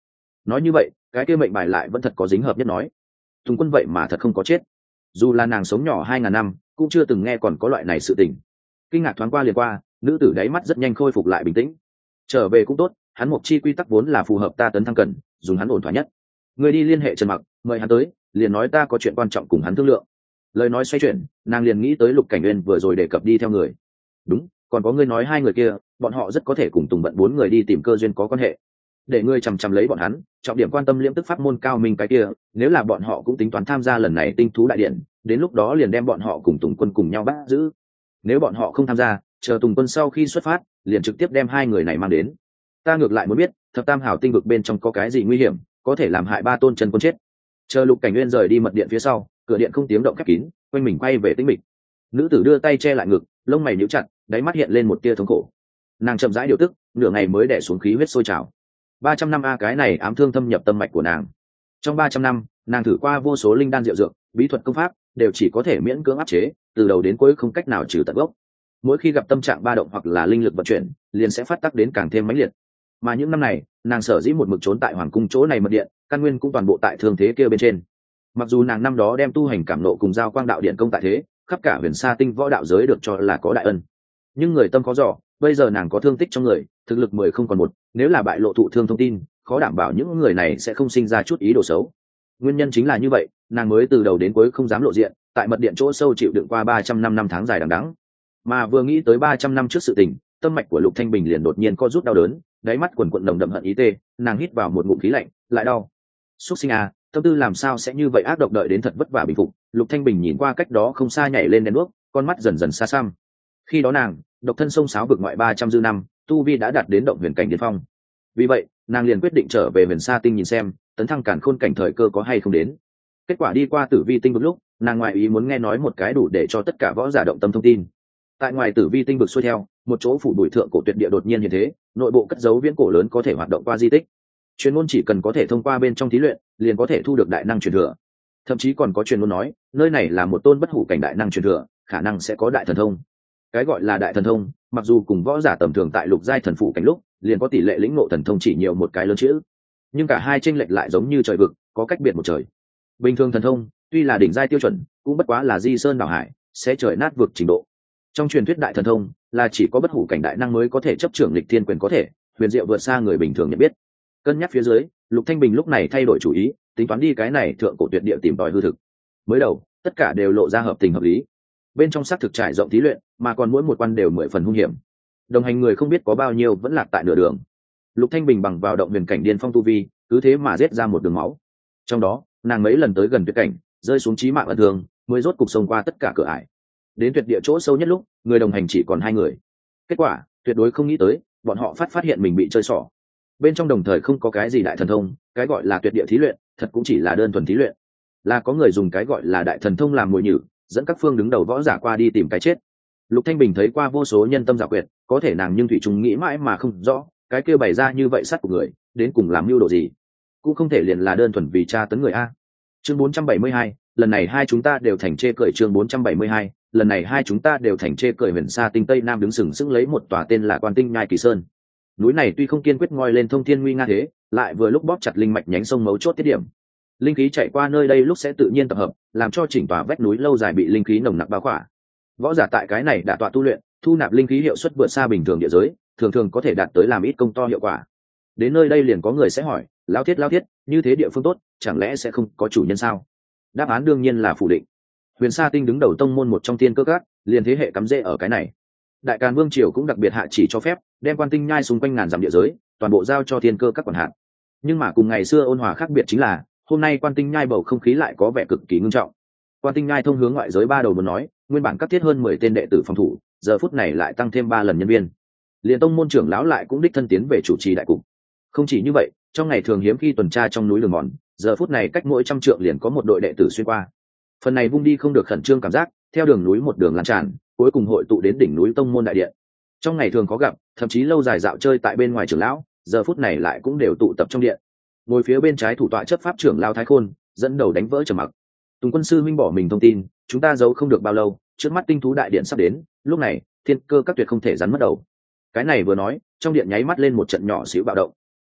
nói như vậy cái kia mệnh bài lại vẫn thật có dính hợp nhất nói Tùng Quân vậy mà thật không có chết, dù là nàng sống nhỏ 2.000 năm cũng chưa từng nghe còn có loại này sự tình. Kinh ngạc thoáng qua liền qua, nữ tử đáy mắt rất nhanh khôi phục lại bình tĩnh. Trở về cũng tốt, hắn Mộc Chi quy tắc vốn là phù hợp ta tấn thăng cần, dùng hắn ổn thỏa nhất. Người đi liên hệ Trần Mặc, mời hắn tới, liền nói ta có chuyện quan trọng cùng hắn thương lượng. Lời nói xoay chuyển, nàng liền nghĩ tới Lục Cảnh Uyên vừa rồi đề cập đi theo người. Đúng, còn có người nói hai người kia, bọn họ rất có thể cùng Tùng Bận 4 người đi tìm cơ duyên có quan hệ. Để ngươi chằm chằm lấy bọn hắn, trọng điểm quan tâm liễm tức pháp môn cao minh cái kia, nếu là bọn họ cũng tính toán tham gia lần này tinh thú đại điện, đến lúc đó liền đem bọn họ cùng Tùng Quân cùng nhau bắt giữ. Nếu bọn họ không tham gia, chờ Tùng Quân sau khi xuất phát, liền trực tiếp đem hai người này mang đến. Ta ngược lại muốn biết, thập tam hảo tinh vực bên trong có cái gì nguy hiểm, có thể làm hại ba tôn chân quân chết. Chờ Lục Cảnh Nguyên rời đi mật điện phía sau, cửa điện không tiếng động khép kín, quanh mình quay về tĩnh mịch. Nữ tử đưa tay che lại ngực, lông mày nhíu chặt, đáy mắt hiện lên một tia thống khổ. Nàng chậm rãi điều tức, nửa ngày mới đè xuống khí huyết sôi trào. 300 năm a cái này ám thương thâm nhập tâm mạch của nàng. Trong 300 năm, nàng thử qua vô số linh đan diệu dược, bí thuật công pháp, đều chỉ có thể miễn cưỡng áp chế, từ đầu đến cuối không cách nào trừ tận gốc. Mỗi khi gặp tâm trạng ba động hoặc là linh lực vận chuyển, liền sẽ phát tác đến càng thêm mãnh liệt. Mà những năm này, nàng sở dĩ một mực trốn tại hoàng cung chỗ này mật điện, căn nguyên cũng toàn bộ tại thương thế kia bên trên. Mặc dù nàng năm đó đem tu hành cảm nộ cùng giao quang đạo điện công tại thế, khắp cả huyền sa tinh võ đạo giới được cho là có đại ân, nhưng người tâm khó dò, bây giờ nàng có thương tích trong người, thực lực 10 không còn một, nếu là bại lộ thụ thương thông tin, khó đảm bảo những người này sẽ không sinh ra chút ý đồ xấu. Nguyên nhân chính là như vậy, nàng mới từ đầu đến cuối không dám lộ diện, tại mật điện chỗ sâu chịu đựng qua 300 năm tháng dài đằng đẵng. Mà vừa nghĩ tới 300 năm trước sự tình, tâm mạch của Lục Thanh Bình liền đột nhiên co rút đau đớn, đáy mắt quần quần nồng đậm hận ý tê, nàng hít vào một ngụm khí lạnh, lại đau. Súc sinh à, tâm tư làm sao sẽ như vậy ác độc, đợi đến thật vất vả bình phục, Lục Thanh Bình nhìn qua cách đó không xa nhảy lên đèn đuốc, con mắt dần dần xa xăm. Khi đó nàng, độc thân sông sáo vực ngoại 300 dư năm, tu vi đã đạt đến động huyền cảnh điên phong. Vì vậy, nàng liền quyết định trở về huyền sa tinh nhìn xem, tấn thăng càn khôn cảnh thời cơ có hay không đến. Kết quả đi qua tử vi tinh vực lúc, nàng ngoại ý muốn nghe nói một cái đủ để cho tất cả võ giả động tâm thông tin. Tại ngoài tử vi tinh vực xuôi theo, một chỗ phủ bụi thượng cổ tuyệt địa đột nhiên hiện thế, nội bộ cất giấu viễn cổ lớn có thể hoạt động qua di tích. Truyền ngôn chỉ cần có thể thông qua bên trong thí luyện, liền có thể thu được đại năng truyền thừa. Thậm chí còn có truyền ngôn nói, nơi này là một tôn bất hủ cảnh đại năng truyền thừa, khả năng sẽ có đại thần thông. Cái gọi là đại thần thông, mặc dù cùng võ giả tầm thường tại lục giai thần phụ cảnh lúc, liền có tỷ lệ lĩnh ngộ thần thông chỉ nhiều một cái lớn chữ, nhưng cả hai chênh lệch lại giống như trời vực, có cách biệt một trời. Bình thường thần thông, tuy là đỉnh giai tiêu chuẩn, cũng bất quá là di sơn đảo hải, sẽ trời nát vực trình độ. Trong truyền thuyết đại thần thông, là chỉ có bất hủ cảnh đại năng mới có thể chấp trưởng lịch thiên quyền có thể, huyền diệu vượt xa người bình thường nhận biết. Cân nhắc phía dưới, Lục Thanh Bình lúc này thay đổi chủ ý, tính toán đi cái này thượng cổ tuyệt địa tìm tòi hư thực. Mới đầu, tất cả đều lộ ra hợp tình hợp lý. Bên trong xác thực trải rộng thí luyện, mà còn mỗi một quan đều 10 phần hung hiểm. Đồng hành người không biết có bao nhiêu vẫn lạc tại nửa đường. Lục Thanh Bình bằng vào động huyền cảnh điên phong tu vi, cứ thế mà giết ra một đường máu. Trong đó, nàng mấy lần tới gần tuyệt cảnh, rơi xuống chí mạng ẩn thương, mới rốt cục xông qua tất cả cửa ải. Đến tuyệt địa chỗ sâu nhất lúc, người đồng hành chỉ còn 2 người. Kết quả, tuyệt đối không nghĩ tới, bọn họ phát hiện mình bị chơi xỏ. Bên trong đồng thời không có cái gì đại thần thông, cái gọi là tuyệt địa thí luyện, thật cũng chỉ là đơn thuần thí luyện. Là có người dùng cái gọi là đại thần thông làm mồi nhử, dẫn các phương đứng đầu võ giả qua đi tìm cái chết. Lục Thanh Bình thấy qua vô số nhân tâm giả quyệt, có thể nàng nhưng thủy chung nghĩ mãi mà không rõ, cái kia bày ra như vậy sát của người, đến cùng làm mưu đồ gì? Cũng không thể liền là đơn thuần vì tra tấn người a. Chương 472, lần này hai chúng ta đều thành chê cười. Chương 472, lần này hai chúng ta đều thành chê cười. Huyền Sa Tinh Tây Nam đứng sừng sững lấy một tòa tên là Quan Tinh Nhai Kỳ Sơn. Núi này tuy không kiên quyết ngoi lên thông thiên nguy nga thế, lại vừa lúc bóp chặt linh mạch nhánh sông mấu chốt tiết điểm. Linh khí chạy qua nơi đây lúc sẽ tự nhiên tập hợp, làm cho chỉnh tòa vách núi lâu dài bị linh khí nồng nặc bao khỏa. Võ giả tại cái này đã tọa tu luyện, thu nạp linh khí hiệu suất vượt xa bình thường địa giới, thường thường có thể đạt tới làm ít công to hiệu quả. Đến nơi đây liền có người sẽ hỏi, lão thiết, như thế địa phương tốt, chẳng lẽ sẽ không có chủ nhân sao? Đáp án đương nhiên là phủ định. Huyền Sa Tinh đứng đầu tông môn một trong tiên cơ các, liền thế hệ cắm rễ ở cái này. Đại Càn Vương triều cũng đặc biệt hạ chỉ cho phép đem Quan Tinh Nhai xung quanh ngàn dặm địa giới, toàn bộ giao cho tiên cơ các quản hạt. Nhưng mà cùng ngày xưa ôn hòa khác biệt chính là, hôm nay Quan Tinh Nhai bầu không khí lại có vẻ cực kỳ ngưng trọng. Quan Tinh Nhai thông hướng ngoại giới 3 đầu muốn nói, nguyên bản cấp thiết hơn 10 tên đệ tử phòng thủ, giờ phút này lại tăng thêm 3 lần nhân viên. Liên tông môn trưởng lão lại cũng đích thân tiến về chủ trì đại cục. Không chỉ như vậy, trong ngày thường hiếm khi tuần tra trong núi đường mòn, giờ phút này cách mỗi trăm trượng liền có một đội đệ tử xuyên qua. Phần này vung đi không được khẩn trương cảm giác, theo đường núi một đường lan tràn, cuối cùng hội tụ đến đỉnh núi tông môn đại điện. Trong ngày thường có gặp, thậm chí lâu dài dạo chơi tại bên ngoài trưởng lão, giờ phút này lại cũng đều tụ tập trong điện. Ngồi phía bên trái thủ tọa chấp pháp trưởng lão Thái Khôn, dẫn đầu đánh vỡ trầm mặc. Tùng Quân sư minh bỏ mình thông tin, chúng ta giấu không được bao lâu, trước mắt tinh thú đại điện sắp đến, lúc này thiên cơ các tuyệt không thể rắn mất đầu. Cái này vừa nói, trong điện nháy mắt lên một trận nhỏ xíu bạo động.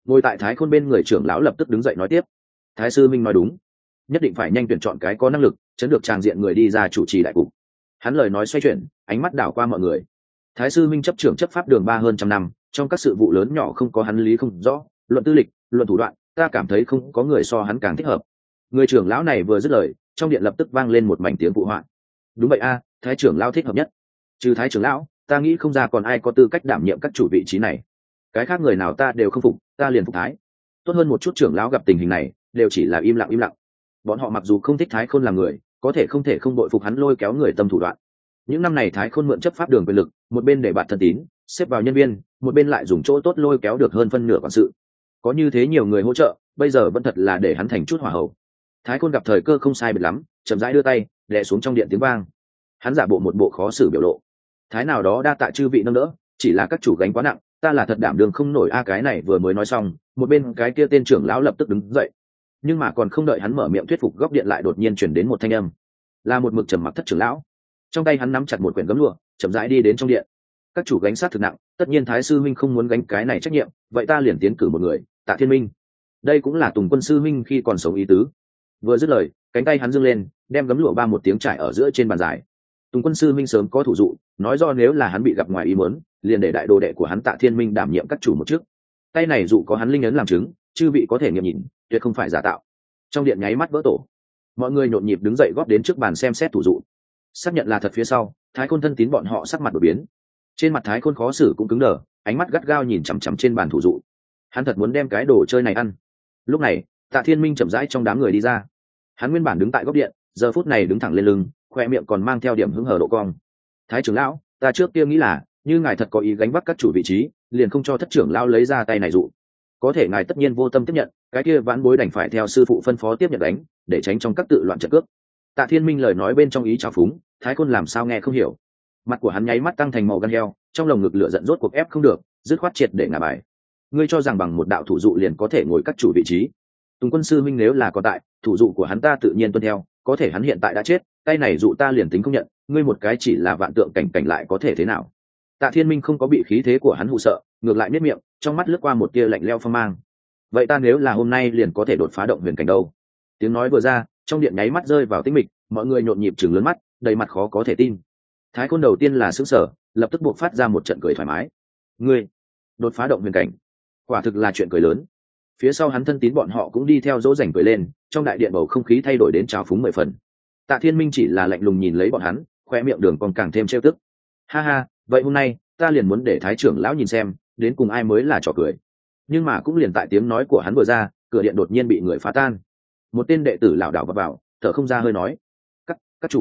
Ngồi tại Thái Khôn bên người trưởng lão lập tức đứng dậy nói tiếp. Thái sư minh nói đúng, nhất định phải nhanh tuyển chọn cái có năng lực chấn được tràng diện người đi ra chủ trì đại cục. Hắn lời nói xoay chuyển, ánh mắt đảo qua mọi người. Thái sư minh chấp trưởng chấp pháp đường 3 hơn trăm năm, trong các sự vụ lớn nhỏ không có hắn lý không rõ, luận tư lịch, luận thủ đoạn, ta cảm thấy không có người so hắn càng thích hợp. Người trưởng lão này vừa dứt lời, trong điện lập tức vang lên một mảnh tiếng phụ họa. Đúng vậy a, Thái trưởng lão thích hợp nhất. Trừ Thái trưởng lão, ta nghĩ không ra còn ai có tư cách đảm nhiệm các chủ vị trí này. Cái khác người nào ta đều không phục, ta liền phục Thái. Tốt hơn một chút trưởng lão gặp tình hình này, đều chỉ là im lặng. Bọn họ mặc dù không thích Thái Khôn làm người, có thể không thể không đội phục hắn lôi kéo người tâm thủ đoạn. Những năm này Thái Khôn mượn chấp pháp đường quyền lực, một bên để bạn thân tín xếp vào nhân viên, một bên lại dùng chỗ tốt lôi kéo được hơn phân nửa quản sự. Có như thế nhiều người hỗ trợ, bây giờ vẫn thật là để hắn thành chút hỏa hậu. Thái Khôn gặp thời cơ không sai biệt lắm, chậm rãi đưa tay đè xuống trong điện tiếng vang. Hắn giả bộ một bộ khó xử biểu lộ. Thái nào đó đa tạ chư vị nâng đỡ, chỉ là các chủ gánh quá nặng, ta là thật đảm đường không nổi a. Cái này vừa mới nói xong, một bên cái kia tên trưởng lão lập tức đứng dậy. Nhưng mà còn không đợi hắn mở miệng thuyết phục, góc điện lại đột nhiên chuyển đến một thanh âm, là một mực trầm mặc Thất trưởng lão. Trong tay hắn nắm chặt một quyển gấm lụa, chậm rãi đi đến trong điện. Các chủ gánh sát thực nặng, tất nhiên Thái sư minh không muốn gánh cái này trách nhiệm, vậy ta liền tiến cử một người, Tạ Thiên Minh. Đây cũng là Tùng Quân sư minh khi còn sống ý tứ. Vừa dứt lời, cánh tay hắn giương lên, đem gấm lụa ba một tiếng trải ở giữa trên bàn dài. Tùng Quân sư minh sớm có thủ dụ, nói do nếu là hắn bị gặp ngoài ý muốn, liền để đại đồ đệ của hắn Tạ Thiên Minh đảm nhiệm các chủ một chức. Tay này dụ có hắn linh ấn làm chứng, chư vị có thể nghiệm nhìn, tuyệt không phải giả tạo. Trong điện nháy mắt vỡ tổ, mọi người nhộn nhịp đứng dậy góp đến trước bàn xem xét thủ dụ. Xác nhận là thật phía sau, Thái Khôn thân tín bọn họ sắc mặt đổi biến. Trên mặt Thái Khôn khó xử cũng cứng đờ, ánh mắt gắt gao nhìn chằm chằm trên bàn thủ dụ. Hắn thật muốn đem cái đồ chơi này ăn. Lúc này, Tạ Thiên Minh chậm rãi trong đám người đi ra. Hắn nguyên bản đứng tại góc điện, giờ phút này đứng thẳng lên lưng, khoe miệng còn mang theo điểm hứng hở độ cong. Thái trưởng lão, ta trước kia nghĩ là, như ngài thật có ý gánh vác các chủ vị trí, liền không cho Thất trưởng lão lấy ra tay này dụ. Có thể ngài tất nhiên vô tâm tiếp nhận, cái kia vãn bối đành phải theo sư phụ phân phó tiếp nhận đánh, để tránh trong các tự loạn trận cướp. Tạ Thiên Minh lời nói bên trong ý trào phúng, Thái Khôn làm sao nghe không hiểu. Mặt của hắn nháy mắt tăng thành màu gan heo, trong lồng ngực lửa giận rốt cuộc ép không được, dứt khoát triệt để ngả bài. Ngươi cho rằng bằng một đạo thủ dụ liền có thể ngồi các chủ vị trí? Tùng Quân sư minh nếu là có tại, thủ dụ của hắn ta tự nhiên tuân theo, có thể hắn hiện tại đã chết, tay này dụ ta liền tính không nhận, ngươi một cái chỉ là vạn tượng cảnh lại có thể thế nào? Tạ Thiên Minh không có bị khí thế của hắn hù sợ, ngược lại miết miệng, trong mắt lướt qua một tia lạnh lẽo phong mang. Vậy ta nếu là hôm nay liền có thể đột phá động huyền cảnh đâu? Tiếng nói vừa ra, trong điện nháy mắt rơi vào tĩnh mịch, mọi người nhộn nhịp chừng lớn mắt, đầy mặt khó có thể tin. Thái Khôn đầu tiên là sững sờ, lập tức buộc phát ra một trận cười thoải mái. Ngươi đột phá động huyền cảnh, quả thực là chuyện cười lớn. Phía sau hắn thân tín bọn họ cũng đi theo dỗ dành cười lên, trong đại điện bầu không khí thay đổi đến trào phúng 10 phần. Tạ Thiên Minh chỉ là lạnh lùng nhìn lấy bọn hắn, khoe miệng đường còn càng thêm trêu tức. Ha ha, vậy hôm nay ta liền muốn để Thái trưởng lão nhìn xem, đến cùng ai mới là trò cười. Nhưng mà cũng liền tại tiếng nói của hắn vừa ra, cửa điện đột nhiên bị người phá tan. Một tên đệ tử lảo đảo vào, thở không ra hơi nói: các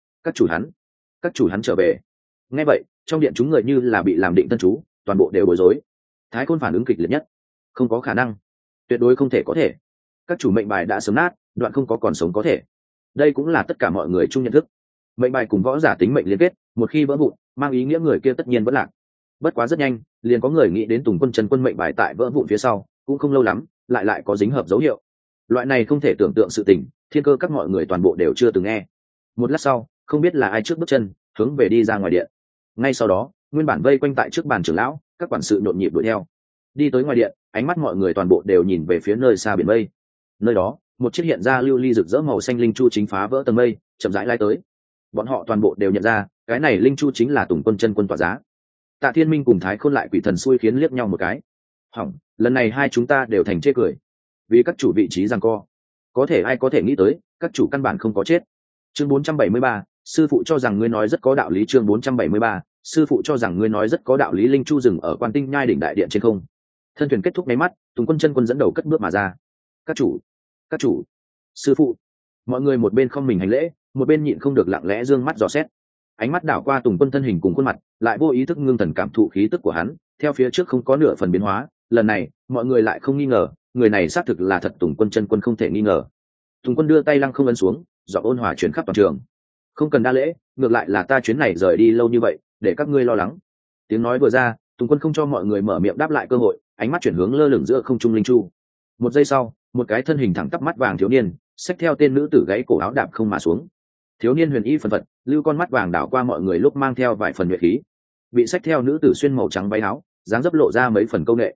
chủ hắn trở về. Nghe vậy, trong điện chúng người như là bị làm định tân chú, toàn bộ đều bối rối. Thái Khôn phản ứng kịch liệt nhất: không có khả năng, tuyệt đối không thể có thể. Các chủ mệnh bài đã sớm nát, đoạn không có còn sống có thể. Đây cũng là tất cả mọi người chung nhận thức. Mệnh bài cùng võ giả tính mệnh liên kết, một khi vỡ vụn, mang ý nghĩa người kia tất nhiên vẫn lạc. Bất quá rất nhanh, liền có người nghĩ đến Tùng Quân Chân Quân mệnh bài tại vỡ vụn phía sau, cũng không lâu lắm, lại có dính hợp dấu hiệu. Loại này không thể tưởng tượng sự tình, thiên cơ các mọi người toàn bộ đều chưa từng nghe. Một lát sau, không biết là ai trước bước chân hướng về đi ra ngoài điện. Ngay sau đó, nguyên bản vây quanh tại trước bàn trưởng lão, các quản sự nhộn nhịp đuổi theo. Đi tới ngoài điện, ánh mắt mọi người toàn bộ đều nhìn về phía nơi xa biển mây. Nơi đó, một chiếc hiện ra lưu ly rực rỡ màu xanh linh chu chính phá vỡ tầng mây, chậm rãi lai tới. Bọn họ toàn bộ đều nhận ra, cái này linh chu chính là Tùng Quân Chân Quân tỏa giá. Tạ Thiên Minh cùng Thái Khôn lại quỷ thần xui khiến liếc nhau một cái. Hỏng, lần này hai chúng ta đều thành chê cười. Vì các chủ vị trí giằng co. Có thể ai có thể nghĩ tới, các chủ căn bản không có chết. Chương 473, sư phụ cho rằng ngươi nói rất có đạo lý. Chương 473, sư phụ cho rằng ngươi nói rất có đạo lý. Linh chu dừng ở Quan Tinh Nhai đỉnh đại điện trên không. Thân thuyền kết thúc nháy mắt, Tùng Quân Chân Quân dẫn đầu cất bước mà ra. Các chủ, sư phụ. Mọi người một bên không mình hành lễ, một bên nhịn không được lặng lẽ dương mắt dò xét. Ánh mắt đảo qua Tùng Quân thân hình cùng khuôn mặt, lại vô ý thức ngưng thần cảm thụ khí tức của hắn, theo phía trước không có nửa phần biến hóa. Lần này, mọi người lại không nghi ngờ, người này xác thực là thật Tùng Quân Chân Quân không thể nghi ngờ. Tùng Quân đưa tay lăng không ấn xuống, giọng ôn hòa chuyển khắp toàn trường. Không cần đa lễ, ngược lại là ta chuyến này rời đi lâu như vậy, để các ngươi lo lắng. Tiếng nói vừa ra, Tùng Quân không cho mọi người mở miệng đáp lại cơ hội, ánh mắt chuyển hướng lơ lửng giữa không trung linh chu. Một giây sau, một cái thân hình thẳng tắp mắt vàng thiếu niên, xách theo tên nữ tử gãy cổ áo đạp không mà xuống. Thiếu niên huyền y phần phật, lưu con mắt vàng đảo qua mọi người lúc mang theo vài phần nhuệ khí. Bị xách theo nữ tử xuyên màu trắng váy áo, dáng dấp lộ ra mấy phần câu nệ.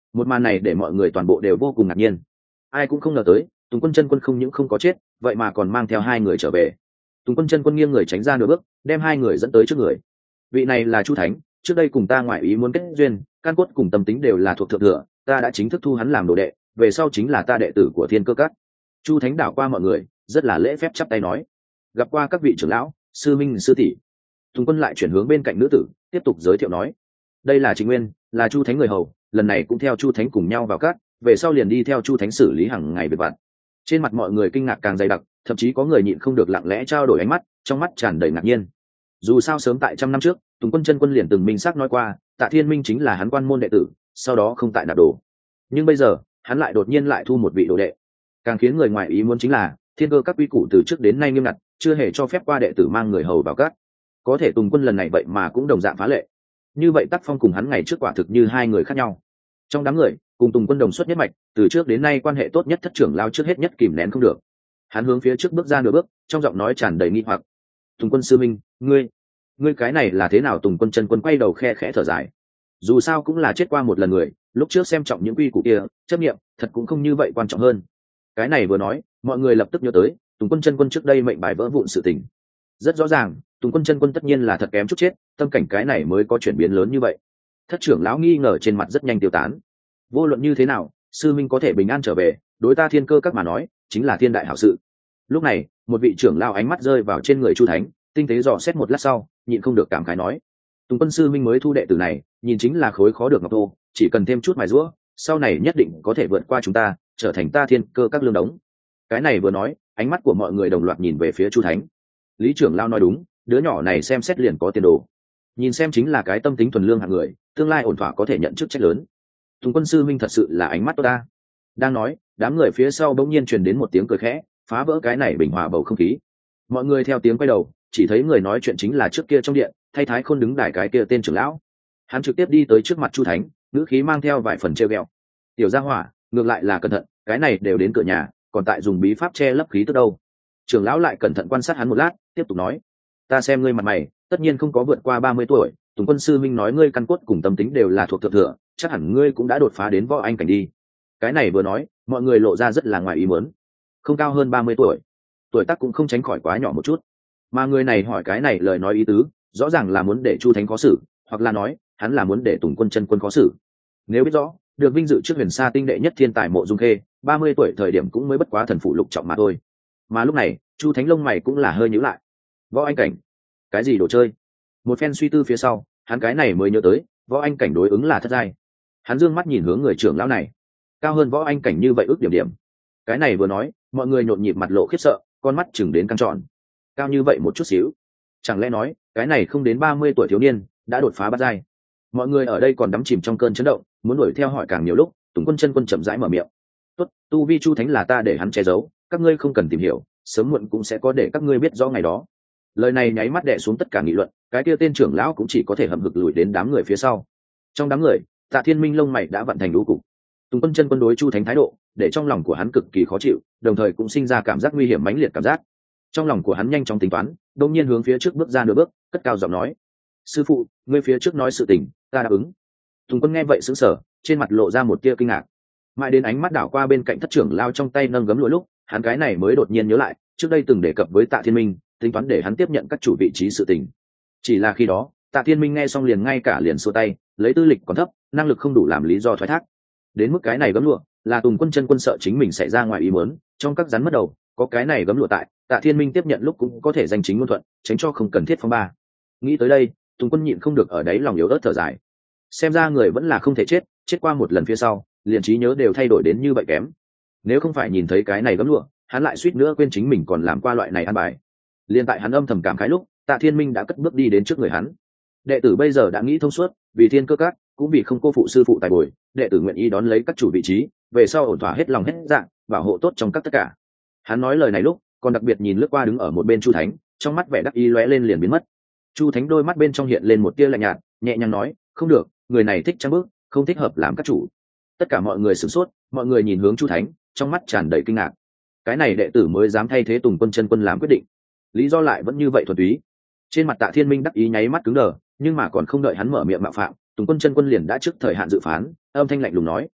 Một màn này để mọi người toàn bộ đều vô cùng ngạc nhiên. Ai cũng không ngờ tới Tùng Quân chân quân không những không có chết, vậy mà còn mang theo hai người trở về. Tùng Quân chân quân nghiêng người tránh ra nửa bước, đem hai người dẫn tới trước người. Vị này là Chu Thánh, trước đây cùng ta ngoại ý muốn kết duyên, căn cốt cùng tâm tính đều là thuộc thượng thừa, ta đã chính thức thu hắn làm đồ đệ, về sau chính là ta đệ tử của Thiên Cơ Các. Chu Thánh đảo qua mọi người, rất là lễ phép chắp tay nói: gặp qua các vị trưởng lão, sư minh sư tỷ. Tùng Quân lại chuyển hướng bên cạnh nữ tử, tiếp tục giới thiệu nói: đây là Trịnh Nguyên, là Chu Thánh người hầu, lần này cũng theo Chu Thánh cùng nhau vào các, về sau liền đi theo Chu Thánh xử lý hàng ngày việc vặt. Trên mặt mọi người kinh ngạc càng dày đặc, thậm chí có người nhịn không được lặng lẽ trao đổi ánh mắt, trong mắt tràn đầy ngạc nhiên. Dù sao sớm tại 100 năm trước, Tùng Quân chân quân liền từng minh xác nói qua, Tạ Thiên Minh chính là hắn quan môn đệ tử, sau đó không tại nạp đồ. Nhưng bây giờ, hắn lại đột nhiên lại thu một vị đồ đệ. Càng khiến người ngoài ý muốn chính là, Thiên Cơ các quy củ từ trước đến nay nghiêm ngặt, chưa hề cho phép qua đệ tử mang người hầu vào các. Có thể Tùng Quân lần này vậy mà cũng đồng dạng phá lệ. Như vậy Tắc Phong cùng hắn ngày trước quả thực như hai người khác nhau. Trong đám người, cùng Tùng Quân đồng xuất nhất mạch, từ trước đến nay quan hệ tốt nhất thất trưởng lao trước hết nhất kìm nén không được. Hắn hướng phía trước bước ra nửa bước, trong giọng nói tràn đầy nghi hoặc: Tùng Quân sư minh, ngươi cái này là thế nào? Tùng Quân chân quân quay đầu khe khẽ thở dài. Dù sao cũng là chết qua một lần người, lúc trước xem trọng những quy củ kia, chấp nghiệm thật cũng không như vậy quan trọng hơn. Cái này vừa nói, mọi người lập tức nhớ tới Tùng Quân chân quân trước đây mệnh bài vỡ vụn sự tình. Rất rõ ràng, Tùng Quân chân quân tất nhiên là thật kém chút chết, tâm cảnh cái này mới có chuyển biến lớn như vậy. Thất trưởng lão nghi ngờ trên mặt rất nhanh tiêu tán. Vô luận như thế nào, sư minh có thể bình an trở về, đối ta Thiên Cơ các mà nói chính là thiên đại hảo sự. Lúc này, một vị trưởng lão ánh mắt rơi vào trên người Chu Thánh, tinh tế dò xét một lát sau, nhịn không được cảm khái nói: Tùng Quân sư minh mới thu đệ tử này, nhìn chính là khối khó được ngọc thô, chỉ cần thêm chút mài giũa, sau này nhất định có thể vượt qua chúng ta, trở thành ta Thiên Cơ các lương đống. Cái này vừa nói, ánh mắt của mọi người đồng loạt nhìn về phía Chu Thánh. Lý trưởng lão nói đúng, đứa nhỏ này xem xét liền có tiền đồ, nhìn xem chính là cái tâm tính thuần lương hạng người, tương lai ổn thỏa có thể nhận chức trách lớn. Tùng Quân sư minh thật sự là ánh mắt tốt ta. Đang nói, đám người phía sau bỗng nhiên truyền đến một tiếng cười khẽ, phá vỡ cái này bình hòa bầu không khí. Mọi người theo tiếng quay đầu, chỉ thấy người nói chuyện chính là trước kia trong điện thay Thái Khôn đứng đài cái kia tên trưởng lão. Hắn trực tiếp đi tới trước mặt Chu Thánh, ngữ khí mang theo vài phần trêu ghẹo: tiểu gia hỏa, ngược lại là cẩn thận, cái này đều đến cửa nhà, còn tại dùng bí pháp che lấp khí tức đâu. Trưởng lão lại cẩn thận quan sát hắn một lát, tiếp tục nói: ta xem ngươi mặt mày, tất nhiên không có vượt qua 30 tuổi, Tùng Quân sư minh nói ngươi căn cốt cùng tâm tính đều là thuộc thượng thừa, chắc hẳn ngươi cũng đã đột phá đến võ anh cảnh đi. Cái này vừa nói, mọi người lộ ra rất là ngoài ý muốn. Không cao hơn 30 tuổi, tuổi tác cũng không tránh khỏi quá nhỏ một chút. Mà người này hỏi cái này lời nói ý tứ, rõ ràng là muốn để Chu Thánh khó xử, hoặc là nói, hắn là muốn để Tùng Quân chân quân khó xử. Nếu biết rõ, được vinh dự trước Huyền Sa tinh đệ nhất thiên tài Mộ Dung Khê, 30 tuổi thời điểm cũng mới bất quá thần phụ lục trọng mà thôi. Mà lúc này, Chu Thánh lông mày cũng là hơi nhíu lại. Võ anh cảnh? Cái gì đồ chơi? Một phen suy tư phía sau, hắn cái này mới nhớ tới, võ anh cảnh đối ứng là thất giai. Hắn dương mắt nhìn hướng người trưởng lão này, cao hơn võ anh cảnh như vậy ước điểm. Cái này vừa nói, mọi người nhộn nhịp mặt lộ khiếp sợ, con mắt chừng đến căng tròn. Cao như vậy một chút xíu, chẳng lẽ nói cái này không đến 30 tuổi thiếu niên đã đột phá bát giai? Mọi người ở đây còn đắm chìm trong cơn chấn động, muốn đuổi theo hỏi càng nhiều lúc, Tùng Quân chân quân chậm rãi mở miệng: tốt, tu vi Chu Thánh là ta để hắn che giấu, các ngươi không cần tìm hiểu, sớm muộn cũng sẽ có để các ngươi biết rõ ngày đó. Lời này nháy mắt đè xuống tất cả nghị luận, cái kia tên trưởng lão cũng chỉ có thể hậm hực lùi đến đám người phía sau. Trong đám người, Tạ Thiên Minh lông mày đã vận thành lũ cục. Tùng Quân chân quân đối Chu Thánh thái độ, để trong lòng của hắn cực kỳ khó chịu, đồng thời cũng sinh ra cảm giác nguy hiểm mãnh liệt cảm giác. Trong lòng của hắn nhanh chóng tính toán, đột nhiên hướng phía trước bước ra nửa bước, cất cao giọng nói: sư phụ, ngươi phía trước nói sự tình, ta đáp ứng. Tùng Quân nghe vậy sững sờ, trên mặt lộ ra một tia kinh ngạc. Mãi đến ánh mắt đảo qua bên cạnh thất trưởng lao trong tay nâng gấm lụa lúc, hắn cái này mới đột nhiên nhớ lại, trước đây từng đề cập với Tạ Thiên Minh, tính toán để hắn tiếp nhận các chủ vị trí sự tình. Chỉ là khi đó, Tạ Thiên Minh nghe xong liền xua tay, lấy tư lịch còn thấp, năng lực không đủ làm lý do thoái thác. Đến mức cái này gấm lụa, là Tùng Quân chân quân sợ chính mình xảy ra ngoài ý muốn, trong các rắn mất đầu, có cái này gấm lụa tại, Tạ Thiên Minh tiếp nhận lúc cũng có thể danh chính ngôn thuận, tránh cho không cần thiết phong ba. Nghĩ tới đây, Tùng Quân nhịn không được ở đấy lòng yếu ớt thở dài. Xem ra người vẫn là không thể chết qua một lần phía sau, liền trí nhớ đều thay đổi đến như vậy kém. Nếu không phải nhìn thấy cái này gấm lụa, hắn lại suýt nữa quên chính mình còn làm qua loại này ăn bài. Liên tại hắn âm thầm cảm khái lúc, Tạ Thiên Minh đã cất bước đi đến trước người hắn. Đệ tử bây giờ đã nghĩ thông suốt, vì Thiên Cơ Các, cũng vì không cô phụ sư phụ tài bồi, đệ tử nguyện ý đón lấy các chủ vị trí, về sau ổn thỏa hết lòng hết dạ, bảo hộ tốt trong các tất cả. Hắn nói lời này lúc, còn đặc biệt nhìn lướt qua đứng ở một bên Chu Thánh, trong mắt vẻ đắc ý lóe lên liền biến mất. Chu Thánh đôi mắt bên trong hiện lên một tia lạnh nhạt, nhẹ nhàng nói: không được, người này thích trang bước, không thích hợp làm các chủ. Tất cả mọi người sửng sốt, mọi người nhìn hướng Chu Thánh, trong mắt tràn đầy kinh ngạc. Cái này đệ tử mới dám thay thế Tùng Quân chân quân làm quyết định, lý do lại vẫn như vậy thuần túy. Trên mặt Tạ Thiên Minh đắc ý nháy mắt cứng đờ, nhưng mà còn không đợi hắn mở miệng mạo phạm, Tùng Quân chân quân liền đã trước thời hạn dự phán, âm thanh lạnh lùng nói: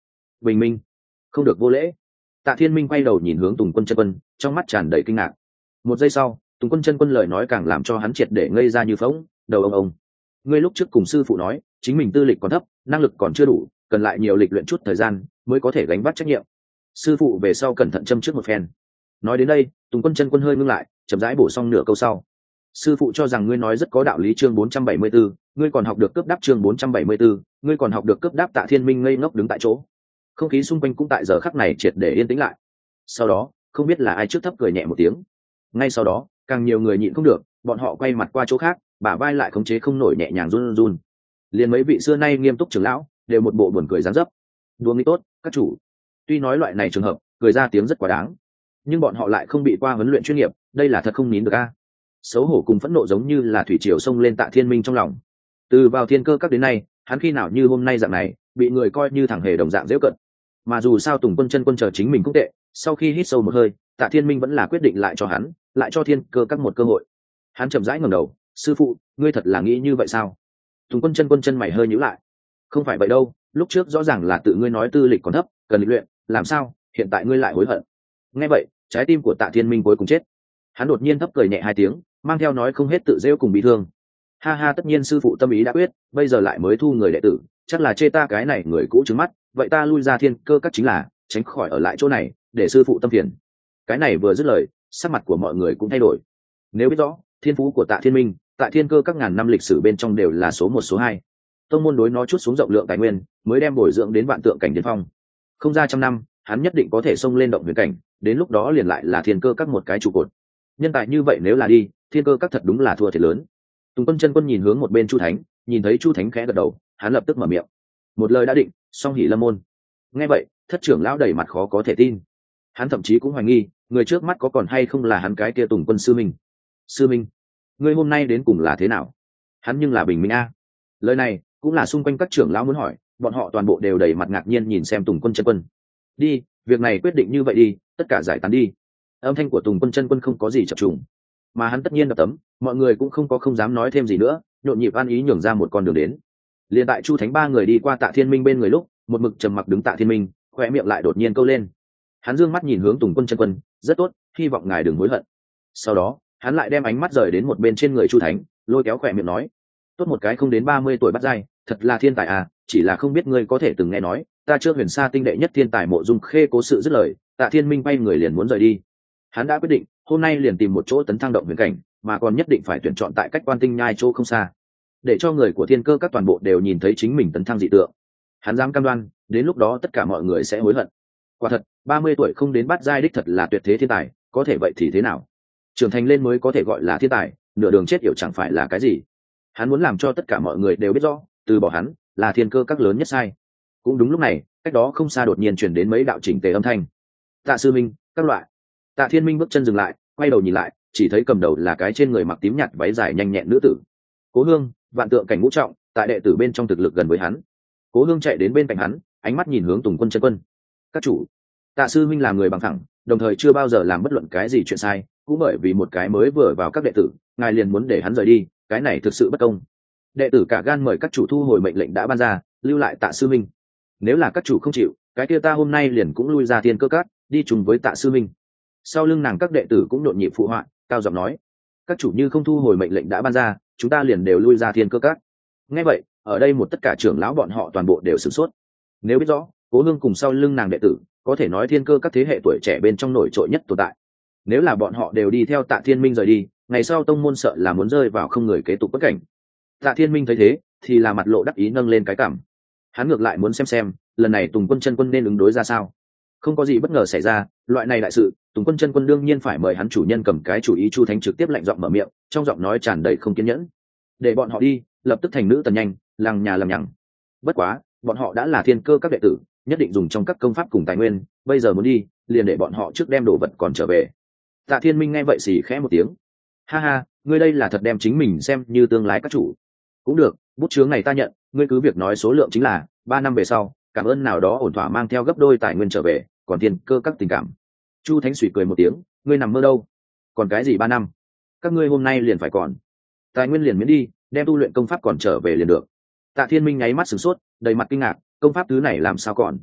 Bình minh, không được vô lễ. Tạ Thiên Minh quay đầu nhìn hướng Tùng Quân chân quân, trong mắt tràn đầy kinh ngạc. Một giây sau, Tùng Quân chân quân lời nói càng làm cho hắn triệt để ngây ra như phỗng. Đầu ông, ngươi lúc trước cùng sư phụ nói chính mình tư lịch còn thấp, năng lực còn chưa đủ, cần lại nhiều lịch luyện chút thời gian mới có thể gánh vác trách nhiệm. Sư phụ về sau cẩn thận châm trước một phen. Nói đến đây, Tùng Quân chân quân hơi ngưng lại, chậm rãi bổ sung nửa câu sau. Sư phụ cho rằng ngươi nói rất có đạo lý. Chương 474, ngươi còn học được cướp đáp. Chương 474, ngươi còn học được cướp đáp. Tạ Thiên Minh ngây ngốc đứng tại chỗ, không khí xung quanh cũng tại giờ khắc này triệt để yên tĩnh lại. Sau đó, không biết là ai trước thấp cười nhẹ một tiếng. Ngay sau đó, càng nhiều người nhịn không được, bọn họ quay mặt qua chỗ khác, bả vai lại khống chế không nổi nhẹ nhàng run run. Liền mấy vị xưa nay nghiêm túc trưởng lão đều một bộ buồn cười dáng dấp. Đùa nghĩ tốt, các chủ. Tuy nói loại này trường hợp, cười ra tiếng rất quá đáng, nhưng bọn họ lại không bị qua huấn luyện chuyên nghiệp, đây là thật không nín được a. Xấu hổ cùng phẫn nộ giống như là thủy triều xông lên Tạ Thiên Minh trong lòng. Từ vào thiên cơ các đến nay, hắn khi nào như hôm nay dạng này, bị người coi như thằng hề đồng dạng dễ cận. Mà dù sao Tùng Quân chân quân chờ chính mình cũng tệ, sau khi hít sâu một hơi, Tạ Thiên Minh vẫn là quyết định lại cho hắn, lại cho thiên cơ các một cơ hội. Hắn chậm rãi ngẩng đầu, sư phụ, ngươi thật là nghĩ như vậy sao? Tùng Quân chân mày hơi nhíu lại. Không phải vậy đâu, lúc trước rõ ràng là tự ngươi nói tư lịch còn thấp, cần lịch luyện, làm sao hiện tại ngươi lại hối hận? Nghe vậy, trái tim của Tạ Thiên Minh cuối cùng chết. Hắn đột nhiên thấp cười nhẹ hai tiếng, mang theo nói không hết tự rêu cùng bị thương. Ha ha, tất nhiên sư phụ tâm ý đã quyết, bây giờ lại mới thu người đệ tử, chắc là chê ta cái này người cũ trứng mắt, vậy ta lui ra thiên cơ các chính là tránh khỏi ở lại chỗ này, để sư phụ tâm phiền. Cái này vừa dứt lời, sắc mặt của mọi người cũng thay đổi. Nếu biết rõ thiên phú của Tạ Thiên Minh tại thiên cơ các ngàn năm lịch sử bên trong đều là số một số hai, tông môn đối nó chút xuống rộng lượng tài nguyên, mới đem bồi dưỡng đến vạn tượng cảnh điên phong. Không ra trăm năm, hắn nhất định có thể xông lên động huyền cảnh, đến lúc đó liền lại là thiên cơ các một cái trụ cột. Nhân tài như vậy nếu là đi, thiên cơ các thật đúng là thua thiệt lớn. Tùng Quân chân quân nhìn hướng một bên Chu Thánh, nhìn thấy Chu Thánh khẽ gật đầu, hắn lập tức mở miệng. Một lời đã định, song hỷ lâm môn. Nghe vậy, thất trưởng lão đầy mặt khó có thể tin. Hắn thậm chí cũng hoài nghi, người trước mắt có còn hay không là hắn cái kia Tùng Quân sư minh. Sư minh, ngươi hôm nay đến cùng là thế nào? Hắn nhưng là bình minh a. Lời này cũng là xung quanh các trưởng lão muốn hỏi, bọn họ toàn bộ đều đầy mặt ngạc nhiên nhìn xem Tùng Quân chân quân. Đi, việc này quyết định như vậy đi, tất cả giải tán đi. Âm thanh của Tùng Quân chân quân không có gì chập trùng, mà hắn tất nhiên đập tấm, mọi người cũng không dám nói thêm gì nữa, nhộn nhịp ăn ý nhường ra một con đường đến. Liền tại Chu Thánh ba người đi qua Tạ Thiên Minh bên người lúc, một mực trầm mặc đứng Tạ Thiên Minh, khóe miệng lại đột nhiên câu lên. Hắn dương mắt nhìn hướng Tùng Quân chân quân, rất tốt, hy vọng ngài đừng hối hận. Sau đó, hắn lại đem ánh mắt rời đến một bên trên người Chu Thánh, lôi kéo khóe miệng nói, tốt một cái không đến 30 tuổi bắt dai, thật là thiên tài à, chỉ là không biết ngươi có thể từng nghe nói, ta chưa huyền sa tinh đệ nhất thiên tài Mộ Dung Khê cố sự dứt lời, Tạ Thiên Minh bay người liền muốn rời đi. Hắn đã quyết định, hôm nay liền tìm một chỗ tấn thăng động huyền cảnh, mà còn nhất định phải tuyển chọn tại cách Quan Tinh Nhai chỗ không xa, để cho người của thiên cơ các toàn bộ đều nhìn thấy chính mình tấn thăng dị tượng. Hắn dám cam đoan, đến lúc đó tất cả mọi người sẽ hối hận. Quả thật, 30 tuổi không đến bát giai đích thật là tuyệt thế thiên tài, có thể vậy thì thế nào? Trưởng thành lên mới có thể gọi là thiên tài, nửa đường chết yểu chẳng phải là cái gì. Hắn muốn làm cho tất cả mọi người đều biết rõ, từ bỏ hắn là thiên cơ các lớn nhất sai. Cũng đúng lúc này, cách đó không xa đột nhiên truyền đến mấy đạo chỉnh tề âm thanh. Tạ sư minh, các loại. Tạ Thiên Minh bước chân dừng lại, quay đầu nhìn lại, chỉ thấy cầm đầu là cái trên người mặc tím nhạt váy dài nhanh nhẹn nữ tử. Cố Hương, vạn tượng cảnh ngũ trọng, tại đệ tử bên trong thực lực gần với hắn. Cố Hương chạy đến bên cạnh hắn, ánh mắt nhìn hướng Tùng Quân chân quân. Các chủ, Tạ sư minh là người bằng thẳng, đồng thời chưa bao giờ làm bất luận cái gì chuyện sai, cũng bởi vì một cái mới vừa vào các đệ tử, ngài liền muốn để hắn rời đi, cái này thực sự bất công. Đệ tử cả gan mời các chủ thu hồi mệnh lệnh đã ban ra, lưu lại Tạ sư minh. Nếu là các chủ không chịu, cái kia ta hôm nay liền cũng lui ra thiên cơ các, đi chung với Tạ sư minh. Sau lưng nàng các đệ tử cũng nhộn nhịp phụ họa, cao giọng nói, các chủ như không thu hồi mệnh lệnh đã ban ra, chúng ta liền đều lui ra thiên cơ các. Nghe vậy, ở đây một tất cả trưởng lão bọn họ toàn bộ đều sửng sốt. Nếu biết rõ Cố Hương cùng sau lưng nàng đệ tử có thể nói thiên cơ các thế hệ tuổi trẻ bên trong nổi trội nhất tồn tại, nếu là bọn họ đều đi theo Tạ Thiên Minh rời đi, ngày sau tông môn sợ là muốn rơi vào không người kế tục bất cảnh. Tạ Thiên Minh thấy thế thì là mặt lộ đắc ý nâng lên cái cằm. Hắn ngược lại muốn xem lần này Tùng Quân chân quân nên ứng đối ra sao. Không có gì bất ngờ xảy ra, loại này đại sự, Tùng Quân chân quân đương nhiên phải mời hắn chủ nhân cầm cái chủ ý. Chu Thánh trực tiếp lạnh giọng mở miệng, trong giọng nói tràn đầy không kiên nhẫn. Để bọn họ đi, lập tức thành nữ tần nhanh, lằng nhà làm nhằng. Bất quá, bọn họ đã là thiên cơ các đệ tử, nhất định dùng trong các công pháp cùng tài nguyên, bây giờ muốn đi, liền để bọn họ trước đem đồ vật còn trở về. Tạ Thiên Minh nghe vậy xì khẽ một tiếng. Ha ha, ngươi đây là thật đem chính mình xem như tương lai các chủ. Cũng được, bút chướng này ta nhận, ngươi cứ việc nói số lượng chính là 3 năm về sau, cảm ơn nào đó ổn thỏa mang theo gấp đôi tài nguyên trở về, còn thiên cơ các tình cảm. Chu Thánh Sủy cười một tiếng, ngươi nằm mơ đâu? Còn cái gì 3 năm? Các ngươi hôm nay liền phải còn. Tài nguyên liền miễn đi, đem tu luyện công pháp còn trở về liền được. Tạ Thiên Minh nháy mắt sửng sốt, đầy mặt kinh ngạc, công pháp thứ này làm sao còn?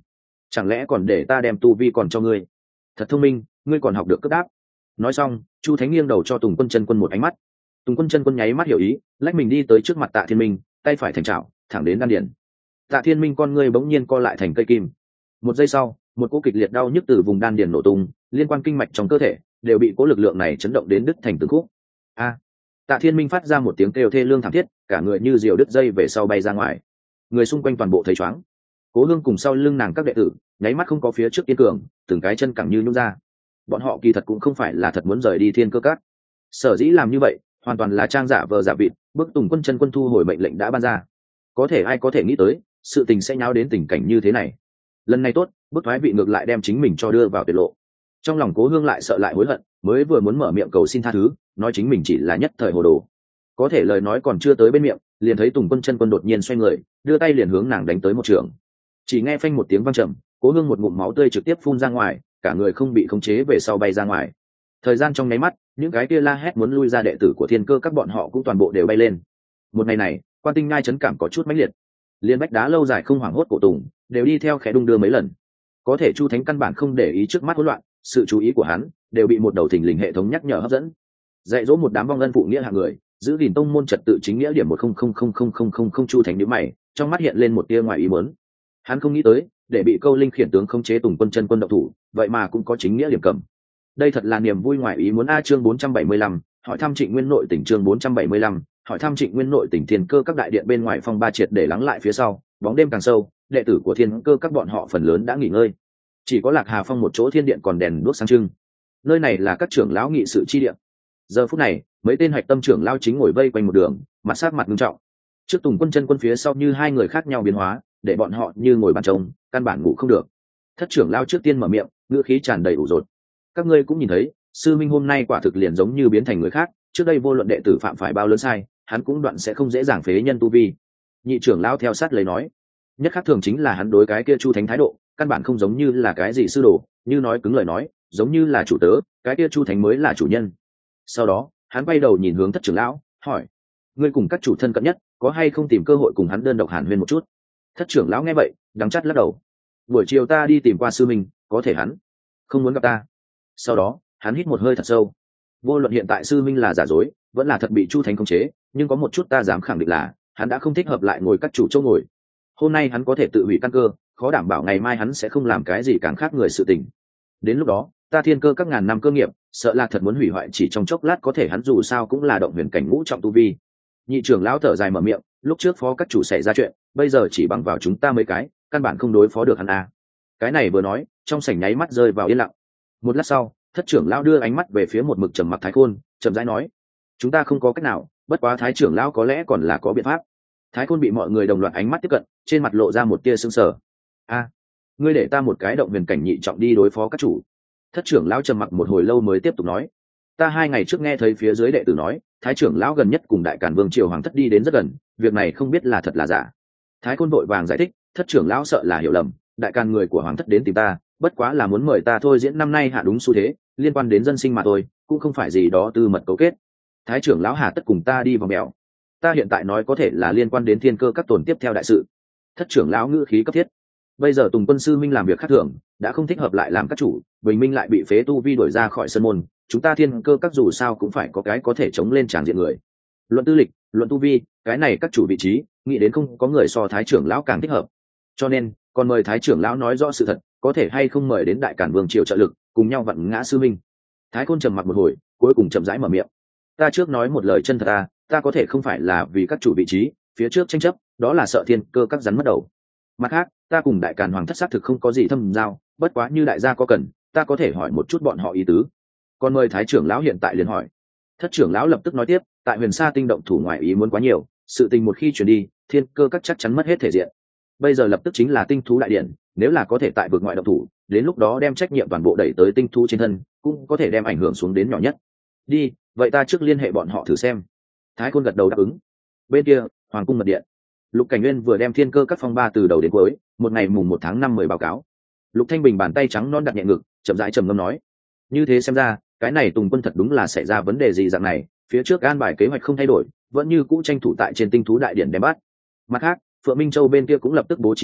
chẳng lẽ còn để ta đem tu vi còn cho ngươi? Thật thông minh, ngươi còn học được cấp đáp. Nói xong, Chu Thánh nghiêng đầu cho Tùng Quân chân quân một ánh mắt. Tùng Quân chân quân nháy mắt hiểu ý, lách mình đi tới trước mặt Tạ Thiên Minh, tay phải thành trảo thẳng đến đan điền. Tạ Thiên Minh con ngươi bỗng nhiên co lại thành cây kim. Một giây sau, một cỗ kịch liệt đau nhức từ vùng đan điền nổ tung, liên quan kinh mạch trong cơ thể đều bị cỗ lực lượng này chấn động đến đứt thành từng khúc. A! Tạ Thiên Minh phát ra một tiếng kêu thê lương thảm thiết, cả người như diều đứt dây về sau bay ra ngoài. Người xung quanh toàn bộ thấy choáng. Cố Hương cùng sau lưng nàng các đệ tử, nháy mắt không có phía trước kiên cường, từng cái chân cẳng như nhũn ra. Bọn họ kỳ thật cũng không phải là thật muốn rời đi Thiên Cơ Các. Sở dĩ làm như vậy, hoàn toàn là trang giả vờ giả vịt, bức Tùng Quân chân quân thu hồi mệnh lệnh đã ban ra. Có thể ai có thể nghĩ tới, sự tình sẽ nháo đến tình cảnh như thế này. Lần này tốt, bức thoái vị ngược lại đem chính mình cho đưa vào tuyệt lộ. Trong lòng Cố Hương lại sợ lại hối hận, mới vừa muốn mở miệng cầu xin tha thứ, nói chính mình chỉ là nhất thời hồ đồ. Có thể lời nói còn chưa tới bên miệng, liền thấy Tùng Quân chân quân đột nhiên xoay người, đưa tay liền hướng nàng đánh tới một trường. Chỉ nghe phanh một tiếng vang trầm, Cố Hương một ngụm máu tươi trực tiếp phun ra ngoài, cả người không bị khống chế về sau bay ra ngoài. Thời gian trong nháy mắt, những cái kia la hét muốn lui ra đệ tử của Thiên Cơ Các bọn họ cũng toàn bộ đều bay lên. Một ngày này, Quan Tinh Nhai chấn cảm có chút mãnh liệt. Liên Bách Đá lâu dài không hoảng hốt cổ Tùng, đều đi theo khẽ đung đưa mấy lần. Có thể Chu Thánh căn bản không để ý trước mắt hỗn loạn, sự chú ý của hắn đều bị một đầu thình lình hệ thống nhắc nhở hấp dẫn. Dạy dỗ một đám vong ân phụ nghĩa hạng người, giữ gìn tông môn trật tự chính nghĩa điểm 10000000, Chu Thánh nhíu mày, trong mắt hiện lên một tia ngoài ý muốn. Hắn không nghĩ tới, để bị Câu Linh khiển tướng khống chế Tùng Quân chân quân động thủ, vậy mà cũng có chính nghĩa điểm cầm. Đây thật là niềm vui ngoài ý muốn a. Chương 475, hỏi thăm Trịnh Nguyên nội tỉnh. Chương 475, hỏi thăm Trịnh Nguyên nội tỉnh. Thiên Cơ Các đại điện bên ngoài phong ba triệt để lắng lại phía sau, bóng đêm càng sâu, đệ tử của Thiên Cơ Các bọn họ phần lớn đã nghỉ ngơi. Chỉ có Lạc Hà Phong một chỗ thiên điện còn đèn đuốc sáng trưng. Nơi này là các trưởng lão nghị sự chi điện. Giờ phút này, mấy tên hạch tâm trưởng lão chính ngồi vây quanh một đường, mặt sát mặt nghiêm trọng. Trước Tùng Quân chân quân phía sau như hai người khác nhau biến hóa, để bọn họ như ngồi bàn trông, căn bản ngủ không được. Thất trưởng lão trước tiên mở miệng, ngữ khí tràn đầy ủ rột. Các ngươi cũng nhìn thấy, sư minh hôm nay quả thực liền giống như biến thành người khác, trước đây vô luận đệ tử phạm phải bao lớn sai, hắn cũng đoạn sẽ không dễ dàng phế nhân tu vi. Nhị trưởng lão theo sát lấy nói, nhất khác thường chính là hắn đối cái kia Chu Thánh thái độ, căn bản không giống như là cái gì sư đồ, như nói cứng lời nói, giống như là chủ tớ, cái kia Chu Thánh mới là chủ nhân. Sau đó, hắn quay đầu nhìn hướng thất trưởng lão, hỏi: ngươi cùng các chủ thân cận nhất, có hay không tìm cơ hội cùng hắn đơn độc hàn huyên một chút? Thất trưởng lão nghe vậy, đắng chắt lắc đầu. Buổi chiều ta đi tìm qua sư minh, có thể hắn không muốn gặp ta. Sau đó, hắn hít một hơi thật sâu. Vô luận hiện tại sư minh là giả dối, vẫn là thật bị Chu Thánh khống chế, nhưng có một chút ta dám khẳng định là, hắn đã không thích hợp lại ngồi các chủ chỗ ngồi. Hôm nay hắn có thể tự hủy căn cơ, khó đảm bảo ngày mai hắn sẽ không làm cái gì càng khác người sự tình. Đến lúc đó, ta Thiên Cơ Các ngàn năm cơ nghiệp, sợ là thật muốn hủy hoại chỉ trong chốc lát. Có thể hắn dù sao cũng là động huyền cảnh ngũ trọng tu vi. Nhị trưởng lão thở dài mở miệng, lúc trước phó các chủ xảy ra chuyện, bây giờ chỉ bằng vào chúng ta mấy cái, căn bản không đối phó được hắn a. Cái này vừa nói, trong sảnh nháy mắt rơi vào yên lặng. Một lát sau, thất trưởng lão đưa ánh mắt về phía một mực trầm mặc Thái Khôn, chậm rãi nói: chúng ta không có cách nào, bất quá Thái trưởng lão có lẽ còn là có biện pháp. Thái Khôn bị mọi người đồng loạt ánh mắt tiếp cận, trên mặt lộ ra một tia sững sờ. A, ngươi để ta một cái động huyền cảnh nhị trọng đi đối phó các chủ? Thất trưởng lão trầm mặc một hồi lâu mới tiếp tục nói: ta 2 ngày trước nghe thấy phía dưới đệ tử nói, Thái trưởng lão gần nhất cùng Đại Càn Vương triều hoàng thất đi đến rất gần, việc này không biết là thật là giả. Thái Khôn vội vàng giải thích: thất trưởng lão sợ là hiểu lầm, Đại Càn người của hoàng thất đến tìm ta, bất quá là muốn mời ta thôi diễn năm nay hạ đúng xu thế, liên quan đến dân sinh mà thôi, cũng không phải gì đó tư mật cấu kết. Thái trưởng lão hà tất cùng ta đi vòng mèo? Ta hiện tại nói có thể là liên quan đến Thiên Cơ Các tồn tiếp theo đại sự. Thất trưởng lão ngữ khí cấp thiết. Bây giờ Tùng Quân sư minh làm việc khác thường, đã không thích hợp lại làm các chủ, Bình Minh lại bị phế tu vi đuổi ra khỏi sân môn, chúng ta Thiên Cơ Các dù sao cũng phải có cái có thể chống lên tràng diện người. Luận tư lịch, luận tu vi, cái này các chủ vị trí, nghĩ đến không có người so Thái trưởng lão càng thích hợp. Cho nên, còn mời Thái trưởng lão nói rõ sự thật, có thể hay không mời đến Đại Càn Vương triều trợ lực, cùng nhau vặn ngã sư minh. Thái Khôn trầm mặc một hồi, cuối cùng chậm rãi mở miệng: ta trước nói một lời chân thật ta có thể không phải là vì các chủ vị trí, phía trước tranh chấp, đó là sợ Thiên Cơ Các rắn mất đầu. Mặt khác, ta cùng Đại Càn hoàng thất xác thực không có gì thâm giao, bất quá như đại gia có cần, ta có thể hỏi một chút bọn họ ý tứ. Còn mời Thái trưởng lão hiện tại liền hỏi. Thất trưởng lão lập tức nói tiếp: tại Huyền Sa Tinh động thủ ngoại ý muốn quá nhiều, sự tình một khi chuyển đi, Thiên Cơ Các chắc chắn mất hết thể diện. Bây giờ lập tức chính là tinh thú đại điện, nếu là có thể tại vực ngoại động thủ, đến lúc đó đem trách nhiệm toàn bộ đẩy tới tinh thú trên thân, cũng có thể đem ảnh hưởng xuống đến nhỏ nhất. Đi, vậy ta trước liên hệ bọn họ thử xem. Thái Khôn gật đầu đáp ứng. Bên kia, hoàng cung mật điện, Lục Cảnh Nguyên vừa đem Thiên Cơ Các phong ba từ đầu đến cuối, một ngày mùng 1 tháng 5 10 báo cáo. Lục Thanh Bình bàn tay trắng non đặt nhẹ ngực, chậm rãi trầm ngâm nói: như thế xem ra, cái này Tùng Quân thật đúng là xảy ra vấn đề gì dạng này, phía trước an bài kế hoạch không thay đổi, vẫn như cũ tranh thủ tại trên tinh thú đại điện đem bắt. Mặt khác, Phượng Minh Châu bên kia cũng lập tức bố trí đi,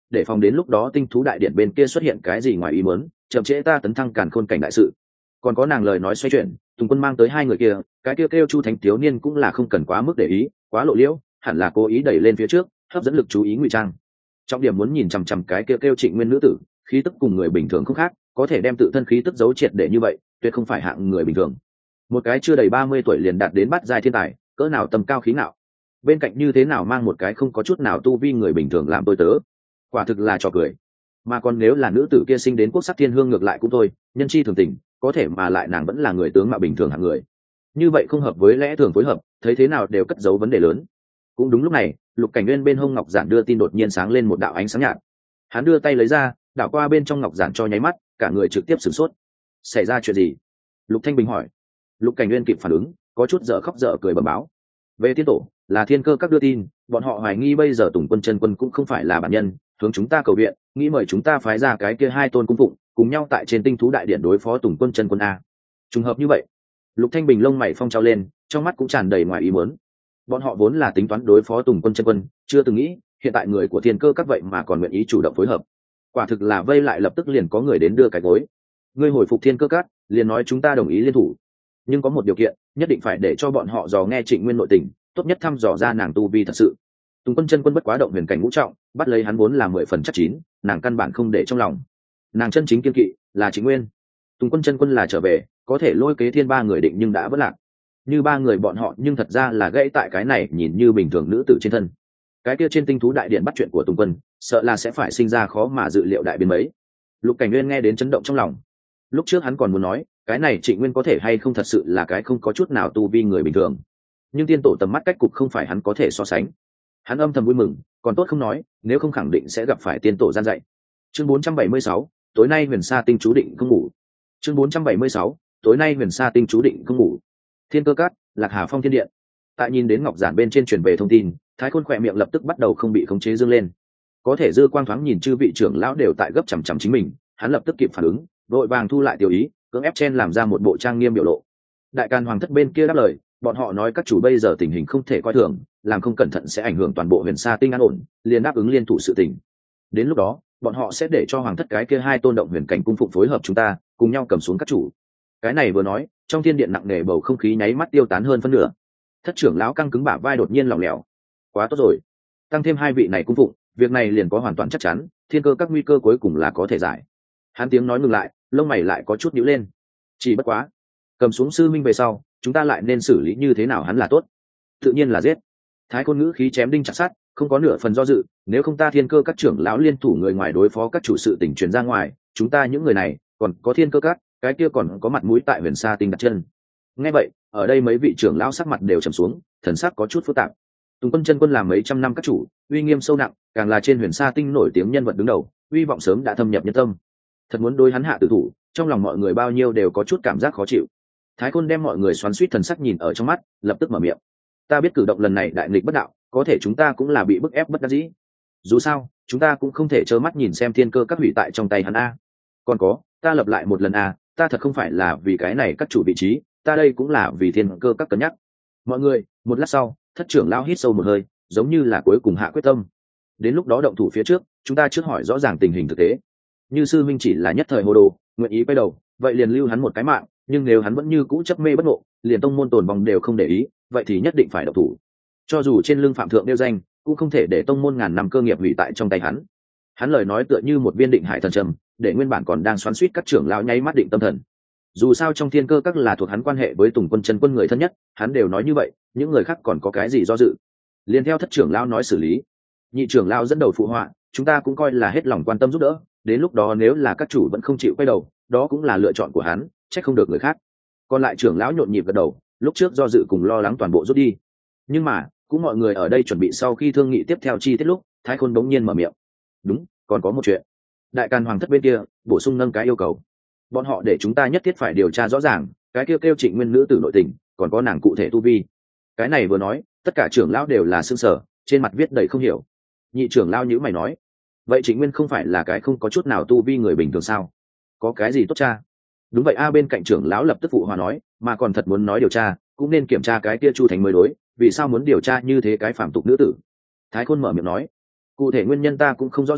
để phòng đến lúc đó tinh thú đại điện bên kia xuất hiện cái gì ngoài ý muốn, chậm trễ ta tấn thăng càn khôn cảnh đại sự. Còn có nàng lời nói xoay chuyển, Tùng Quân mang tới hai người kia, cái kia kêu Chu Thánh thiếu niên cũng là không cần quá mức để ý, quá lộ liễu, hẳn là cố ý đẩy lên phía trước, hấp dẫn lực chú ý ngụy trang. Trọng điểm muốn nhìn chằm chằm cái kia kêu Trịnh Nguyên nữ tử, khí tức cùng người bình thường không khác, có thể đem tự thân khí tức giấu triệt để như vậy, tuyệt không phải hạng người bình thường. Một cái chưa đầy 30 tuổi liền đạt đến bát giai thiên tài, cỡ nào tầm cao khí ngạo. Bên cạnh như thế nào mang một cái không có chút nào tu vi người bình thường làm tôi tớ, quả thực là trò cười. Mà còn nếu là nữ tử kia sinh đến quốc sắc thiên hương ngược lại cũng thôi, nhân chi thường tình, có thể mà lại nàng vẫn là người tướng mạo bình thường hạng người, như vậy không hợp với lẽ thường phối hợp, thấy thế nào đều cất giấu vấn đề lớn. Cũng đúng lúc này, Lục Cảnh Nguyên bên hông ngọc giản đưa tin đột nhiên sáng lên một đạo ánh sáng nhạt. Hắn đưa tay lấy ra, đảo qua bên trong ngọc giản cho nháy mắt, cả người trực tiếp sửng sốt. Xảy ra chuyện gì? Lục Thanh Bình hỏi. Lục Cảnh Nguyên kịp phản ứng, có chút dở khóc dở cười bẩm báo. Về tiên tổ, là Thiên Cơ các đưa tin, bọn họ hoài nghi bây giờ Tùng Quân chân quân cũng không phải là bản nhân, hướng chúng ta cầu viện, nghĩ mời chúng ta phái ra cái kia hai tôn cung phụng, cùng nhau tại trên tinh thú đại điện đối phó Tùng Quân chân quân a. Trùng hợp như vậy. Lục Thanh Bình lông mày phong trao lên, trong mắt cũng tràn đầy ngoài ý muốn. Bọn họ vốn là tính toán đối phó Tùng Quân chân quân, chưa từng nghĩ hiện tại người của Thiên Cơ các vậy mà còn nguyện ý chủ động phối hợp. Quả thực là vây lại lập tức liền có người đến đưa cái gối. Ngươi hồi phục Thiên Cơ các, liền nói chúng ta đồng ý liên thủ, nhưng có một điều kiện, nhất định phải để cho bọn họ dò nghe Trịnh Nguyên nội tình, tốt nhất thăm dò ra nàng tu vi thật sự. Tùng Quân chân quân bất quá động huyền cảnh ngũ trọng, bắt lấy hắn vốn là 10 phần chắc chín, nàng căn bản không để trong lòng. Nàng chân chính kiên kỵ là Trịnh Nguyên. Tùng Quân chân quân là trở về, có thể lôi kế thiên ba người định nhưng đã vất lạc. Như ba người bọn họ nhưng thật ra là gãy tại cái này nhìn như bình thường nữ tử trên thân. Cái kia trên tinh thú đại điện bắt chuyện của Tùng Quân, sợ là sẽ phải sinh ra khó mà dự liệu đại biến mấy. Lục Cảnh Nguyên nghe đến chấn động trong lòng. Lúc trước hắn còn muốn nói, cái này Trịnh Nguyên có thể hay không thật sự là cái không có chút nào tu vi người bình thường. Nhưng tiên tổ tầm mắt cách cục không phải hắn có thể so sánh. Hắn âm thầm vui mừng, còn tốt không nói, nếu không khẳng định sẽ gặp phải tiên tổ gian dạy. Chương 476, tối nay Huyền Sa Tinh chú định không ngủ. Chương 476, tối nay Huyền Sa Tinh chú định không ngủ. Thiên Cơ Các, Lạc Hà Phong Thiên Điện. Tại nhìn đến ngọc giản bên trên truyền về thông tin, Thái Khôn khỏe miệng lập tức bắt đầu không bị khống chế dương lên. Có thể dư quang thoáng nhìn chư vị trưởng lão đều tại gấp chằm chằm chính mình, hắn lập tức kịp phản ứng, vội vàng thu lại tiểu ý, cưỡng ép chen làm ra một bộ trang nghiêm biểu lộ. Đại Càn Hoàng thất bên kia đáp lời, bọn họ nói các chủ bây giờ tình hình không thể coi thường, làm không cẩn thận sẽ ảnh hưởng toàn bộ Huyền Sa Tinh an ổn, liền đáp ứng liên thủ sự tình. Đến lúc đó, bọn họ sẽ để cho hoàng thất cái kia hai tôn động huyền cảnh cung phụng phối hợp chúng ta, cùng nhau cầm xuống các chủ. Cái này vừa nói, trong thiên điện nặng nề bầu không khí nháy mắt tiêu tán hơn phân nửa. Thất trưởng lão căng cứng bả vai đột nhiên lỏng lẻo. Quá tốt rồi, tăng thêm hai vị này cung phụng, việc này liền có hoàn toàn chắc chắn, Thiên Cơ các nguy cơ cuối cùng là có thể giải. Hắn tiếng nói ngừng lại, lông mày lại có chút nhíu lên. Chỉ bất quá, cầm xuống sư minh về sau, chúng ta lại nên xử lý như thế nào hắn là tốt? Tự nhiên là giết. Thái Khôn ngữ khí chém đinh chặt sắt, không có nửa phần do dự, nếu không ta Thiên Cơ các trưởng lão liên thủ người ngoài đối phó các chủ sự tình truyền ra ngoài, chúng ta những người này, còn có Thiên Cơ các, cái kia còn có mặt mũi tại Huyền Sa Tinh đặt chân. Nghe vậy, ở đây mấy vị trưởng lão sắc mặt đều trầm xuống, thần sắc có chút phức tạp. Tùng Quân chân quân làm mấy trăm năm các chủ, uy nghiêm sâu nặng, càng là trên Huyền Sa Tinh nổi tiếng nhân vật đứng đầu, uy vọng sớm đã thâm nhập nhân tâm. Thật muốn đối hắn hạ tử thủ, trong lòng mọi người bao nhiêu đều có chút cảm giác khó chịu. Thái Khôn đem mọi người xoắn xuýt thần sắc nhìn ở trong mắt, lập tức mở miệng. Ta biết cử động lần này đại nghịch bất đạo, có thể chúng ta cũng là bị bức ép bất đắc dĩ. Dù sao, chúng ta cũng không thể trơ mắt nhìn xem Thiên Cơ các hủy tại trong tay hắn a. Còn có, ta lập lại một lần a, ta thật không phải là vì cái này các chủ vị trí, ta đây cũng là vì Thiên Cơ các cân nhắc. Mọi người, một lát sau, thất trưởng lão hít sâu một hơi, giống như là cuối cùng hạ quyết tâm. Đến lúc đó động thủ phía trước, chúng ta trước hỏi rõ ràng tình hình thực tế. Như sư minh chỉ là nhất thời hồ đồ, nguyện ý quay đầu, vậy liền lưu hắn một cái mạng, nhưng nếu hắn vẫn như cũ chấp mê bất ngộ, liền tông môn tồn vong đều không để ý, vậy thì nhất định phải động thủ. Cho dù trên lưng phạm thượng nêu danh, cũng không thể để tông môn ngàn năm cơ nghiệp hủy tại trong tay hắn. Hắn lời nói tựa như một viên định hải thần trầm, để nguyên bản còn đang xoắn xuýt các trưởng lão nháy mắt định tâm thần. Dù sao trong Thiên Cơ các là thuộc hắn quan hệ với Tùng Quân chân quân người thân nhất, hắn đều nói như vậy, những người khác còn có cái gì do dự? Liên theo thất trưởng lão nói xử lý. Nhị trưởng lão dẫn đầu phụ họa, chúng ta cũng coi là hết lòng quan tâm giúp đỡ, đến lúc đó nếu là các chủ vẫn không chịu quay đầu, đó cũng là lựa chọn của hắn, trách không được người khác. Còn lại trưởng lão nhộn nhịp gật đầu, lúc trước do dự cùng lo lắng toàn bộ rút đi. Nhưng mà, cũng mọi người ở đây chuẩn bị sau khi thương nghị tiếp theo chi tiết lúc, Thái Khôn bỗng nhiên mở miệng. Đúng, còn có một chuyện. Đại Càn Hoàng thất bên kia bổ sung nâng cái yêu cầu. Bọn họ để chúng ta nhất thiết phải điều tra rõ ràng, cái kêu Trịnh Nguyên nữ tử nội tình, còn có nàng cụ thể tu vi. Cái này vừa nói, tất cả trưởng lão đều là sững sờ, trên mặt viết đầy không hiểu. Nhị trưởng lão nhíu mày nói, vậy Trịnh Nguyên không phải là cái không có chút nào tu vi người bình thường sao? Có cái gì tốt cha? Đúng vậy a, bên cạnh trưởng lão lập tức phụ hòa nói, mà còn thật muốn nói điều tra, cũng nên kiểm tra cái kia Chu Thành mới đối, vì sao muốn điều tra như thế cái phàm tục nữ tử? Thái Khôn mở miệng nói, cụ thể nguyên nhân ta cũng không rõ ràng,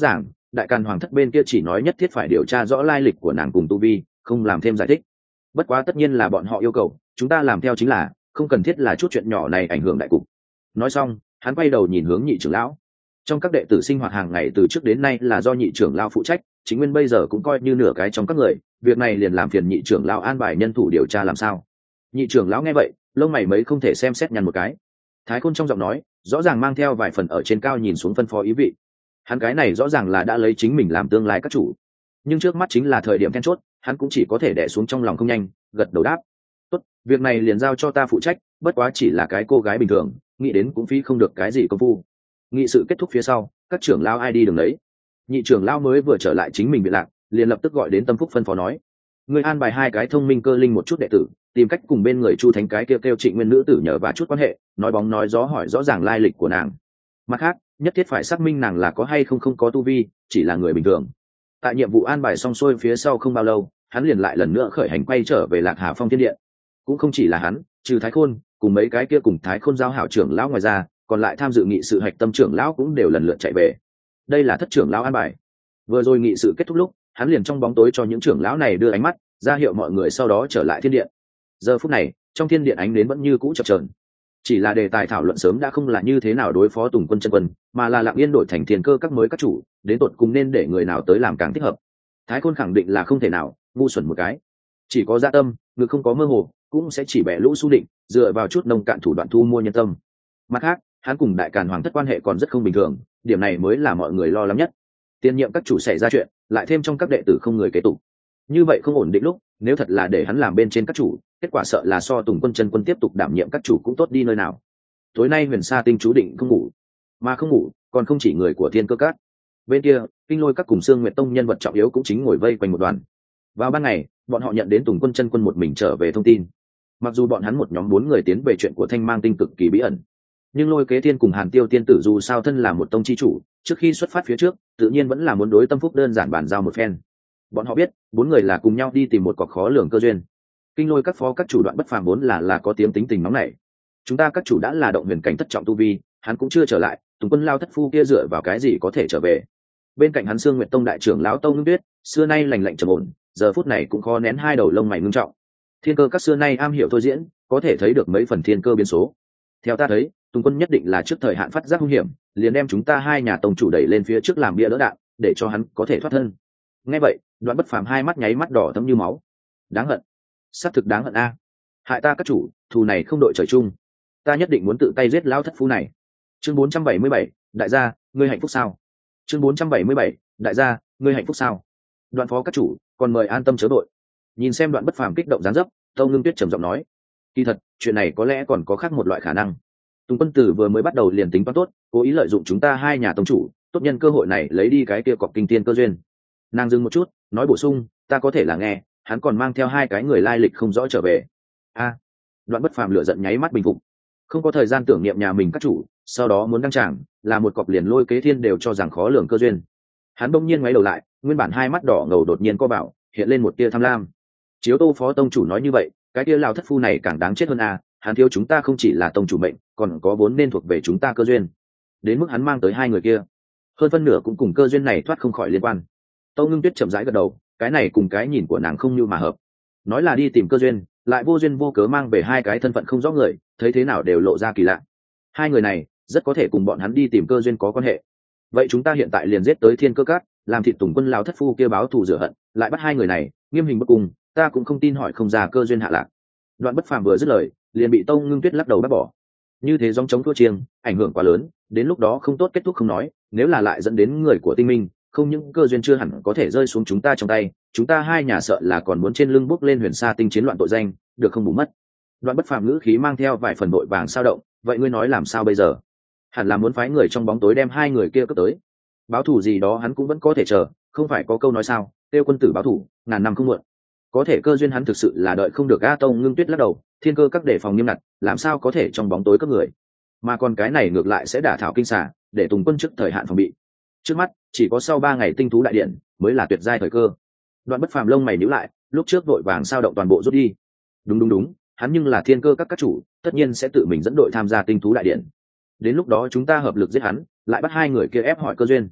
đại càn hoàng thất bên kia chỉ nói nhất thiết phải điều tra rõ lai lịch của nàng cùng tu vi, không làm thêm giải thích. Bất quá tất nhiên là bọn họ yêu cầu, chúng ta làm theo chính là, không cần thiết là chút chuyện nhỏ này ảnh hưởng đại cục. Nói xong, hắn quay đầu nhìn hướng nhị trưởng lão. Trong các đệ tử sinh hoạt hàng ngày từ trước đến nay là do nhị trưởng lão phụ trách, chính nguyên bây giờ cũng coi như nửa cái trong các người, việc này liền làm phiền nhị trưởng lão an bài nhân thủ điều tra làm sao. Nhị trưởng lão nghe vậy, lông mày mấy không thể xem xét nhăn một cái. Thái Khôn trong giọng nói rõ ràng mang theo vài phần ở trên cao nhìn xuống phân phó ý vị. Hắn cái này rõ ràng là đã lấy chính mình làm tương lai các chủ, nhưng trước mắt chính là thời điểm then chốt, hắn cũng chỉ có thể đè xuống trong lòng không nhanh, gật đầu đáp: tốt, việc này liền giao cho ta phụ trách, bất quá chỉ là cái cô gái bình thường, nghĩ đến cũng phí không được cái gì công phu. Nghị sự kết thúc phía sau, các trưởng lão ai đi đường đấy. Nhị trưởng lão mới vừa trở lại chính mình bị lạc, liền lập tức gọi đến Tâm Phúc phân phó nói: người an bài hai cái thông minh cơ linh một chút đệ tử, tìm cách cùng bên người Chu Thánh cái kêu Trịnh Nguyên nữ tử nhờ và chút quan hệ, nói bóng nói gió hỏi rõ ràng lai lịch của nàng. Mặt khác, nhất thiết phải xác minh nàng là có hay không có tu vi, chỉ là người bình thường. Tại nhiệm vụ an bài xong xuôi phía sau không bao lâu, hắn liền lại lần nữa khởi hành quay trở về Lạc Hà Phong Thiên Điện. Cũng không chỉ là hắn, trừ Thái Khôn cùng mấy cái kia cùng Thái Khôn giao hảo trưởng lão ngoài ra, còn lại tham dự nghị sự hạch tâm trưởng lão cũng đều lần lượt chạy về. Đây là thất trưởng lão an bài. Vừa rồi nghị sự kết thúc lúc, hắn liền trong bóng tối cho những trưởng lão này đưa ánh mắt ra hiệu mọi người sau đó trở lại thiên điện. Giờ phút này, trong thiên điện ánh đến vẫn như cũ chập chờn. Chỉ là đề tài thảo luận sớm đã không là như thế nào đối phó Tùng Quân chân quân, mà là lặng yên đổi thành thiên cơ các mới các chủ, đến tột cùng nên để người nào tới làm càng thích hợp. Thái Khôn khẳng định là không thể nào, ngu xuẩn một cái. Chỉ có dạ tâm, ngực không có mơ hồ, cũng sẽ chỉ bẻ lũ su định, dựa vào chút nông cạn thủ đoạn thu mua nhân tâm. Mặt khác, hắn cùng đại càn hoàng thất quan hệ còn rất không bình thường, điểm này mới là mọi người lo lắng nhất. Tiền nhiệm các chủ xảy ra chuyện, lại thêm trong các đệ tử không người kế tục, như vậy không ổn định lúc, nếu thật là để hắn làm bên trên các chủ, kết quả sợ là so Tùng Quân chân quân tiếp tục đảm nhiệm các chủ cũng tốt đi nơi nào. Tối nay Huyền Sa Tinh chú định không ngủ, mà không ngủ còn không chỉ người của Thiên Cơ Các. Bên kia, Kinh Lôi các cùng Sương Nguyệt Tông nhân vật trọng yếu cũng chính ngồi vây quanh một đoàn. Vào ban ngày, bọn họ nhận đến Tùng Quân chân quân một mình trở về thông tin. Mặc dù bọn hắn một nhóm 4 người tiến về chuyện của Thanh Mang Tinh cực kỳ bí ẩn, nhưng Lôi Kế Thiên cùng Hàn Tiêu tiên tử dù sao thân là một tông chi chủ, trước khi xuất phát phía trước, tự nhiên vẫn là muốn đối Tâm Phúc đơn giản bàn giao một phen. Bọn họ biết, 4 người là cùng nhau đi tìm một cọc khó lường cơ duyên. Kinh Lôi các phó các chủ Đoạn Bất Phàm vốn là có tiếng tính tình nóng nảy. Chúng ta các chủ đã là động huyền cảnh thất trọng tu vi, hắn cũng chưa trở lại, Tùng Quân lao thất phu kia dựa vào cái gì có thể trở về? Bên cạnh hắn Sương Nguyệt Tông đại trưởng lão Tông Ngưng Tuyết, xưa nay lành lạnh trầm ổn, giờ phút này cũng khó nén hai đầu lông mày ngưng trọng. Thiên Cơ các xưa nay am hiểu thôi diễn, có thể thấy được mấy phần thiên cơ biến số. Theo ta thấy, Tùng Quân nhất định là trước thời hạn phát giác hung hiểm, liền đem chúng ta hai nhà tông chủ đẩy lên phía trước làm bia đỡ đạn, để cho hắn có thể thoát thân. Nghe vậy, Đoạn Bất Phàm hai mắt nháy mắt đỏ thẫm như máu. Đáng hận, xác thực đáng hận a. Hại ta các chủ, thù này không đội trời chung. Ta nhất định muốn tự tay giết lão thất phu này. Chương 477, đại gia, ngươi hạnh phúc sao? Chương 477, đại gia, ngươi hạnh phúc sao? Đoạn phó các chủ, còn mời an tâm chớ đội. Nhìn xem Đoạn Bất Phàm kích động gián dấp, Tâu Ngưng Tuyết trầm giọng nói: kỳ thật, chuyện này có lẽ còn có khác một loại khả năng. Tùng Quân Tử vừa mới bắt đầu liền tính toán tốt, cố ý lợi dụng chúng ta hai nhà tông chủ, tốt nhân cơ hội này lấy đi cái kia cọc kinh thiên cơ duyên. Nàng dừng một chút, nói bổ sung: ta có thể là nghe, hắn còn mang theo hai cái người lai lịch không rõ trở về. A. Đoạn Bất Phàm lửa giận nháy mắt bình phục, không có thời gian tưởng niệm nhà mình các chủ, sau đó muốn đăng tràng, là một cọc liền Lôi Kế Thiên đều cho rằng khó lường cơ duyên. Hắn bỗng nhiên ngoái đầu lại, nguyên bản hai mắt đỏ ngầu đột nhiên co vào, hiện lên một tia tham lam. Chiếu Tô phó tông chủ nói như vậy, cái tia lao thất phu này càng đáng chết hơn a, hắn thiếu chúng ta không chỉ là tông chủ mệnh, còn có vốn nên thuộc về chúng ta cơ duyên. Đến mức hắn mang tới hai người kia, hơn phân nửa cũng cùng cơ duyên này thoát không khỏi liên quan. Tâu Ngưng Tuyết chậm rãi gật đầu, cái này cùng cái nhìn của nàng không như mà hợp. Nói là đi tìm cơ duyên, lại vô duyên vô cớ mang về hai cái thân phận không rõ người, thấy thế nào đều lộ ra kỳ lạ. Hai người này rất có thể cùng bọn hắn đi tìm cơ duyên có quan hệ. Vậy chúng ta hiện tại liền giết tới Thiên Cơ Các, làm thịt Tùng Quân lao thất phu kia báo thù rửa hận, lại bắt hai người này nghiêm hình bức cung, ta cũng không tin hỏi không ra cơ duyên hạ lạc. Đoạn Bất Phàm vừa dứt lời, liền bị Tâu Ngưng Tuyết lắc đầu bác bỏ. Như thế giống chống thua chiêng, ảnh hưởng quá lớn, đến lúc đó không tốt kết thúc không nói, nếu là lại dẫn đến người của Tinh Minh, không những cơ duyên chưa hẳn có thể rơi xuống chúng ta trong tay, chúng ta hai nhà sợ là còn muốn trên lưng bước lên Huyền Sa Tinh chiến loạn tội danh, được không bù mất. Đoạn Bất Phàm ngữ khí mang theo vài phần vội vàng sao động, vậy ngươi nói làm sao bây giờ? Hẳn là muốn phái người trong bóng tối đem hai người kia cướp tới. Báo thù gì đó hắn cũng vẫn có thể chờ, không phải có câu nói sao, tiêu quân tử báo thù, ngàn năm không muộn. Có thể cơ duyên hắn thực sự là đợi không được. A Tông Ngưng Tuyết lắc đầu, Thiên Cơ các đề phòng nghiêm ngặt, làm sao có thể trong bóng tối cướp người? Mà còn cái này ngược lại sẽ đả thảo kinh xà, để Tùng Quân trước thời hạn phòng bị. Trước mắt chỉ có sau 3 ngày tinh thú đại điện mới là tuyệt giai thời cơ. Đoạn Bất Phàm lông mày nhíu lại, lúc trước vội vàng sao động toàn bộ rút đi. Đúng, hắn nhưng là Thiên Cơ các chủ, tất nhiên sẽ tự mình dẫn đội tham gia tinh thú đại điện. Đến lúc đó chúng ta hợp lực giết hắn, lại bắt hai người kia ép hỏi cơ duyên.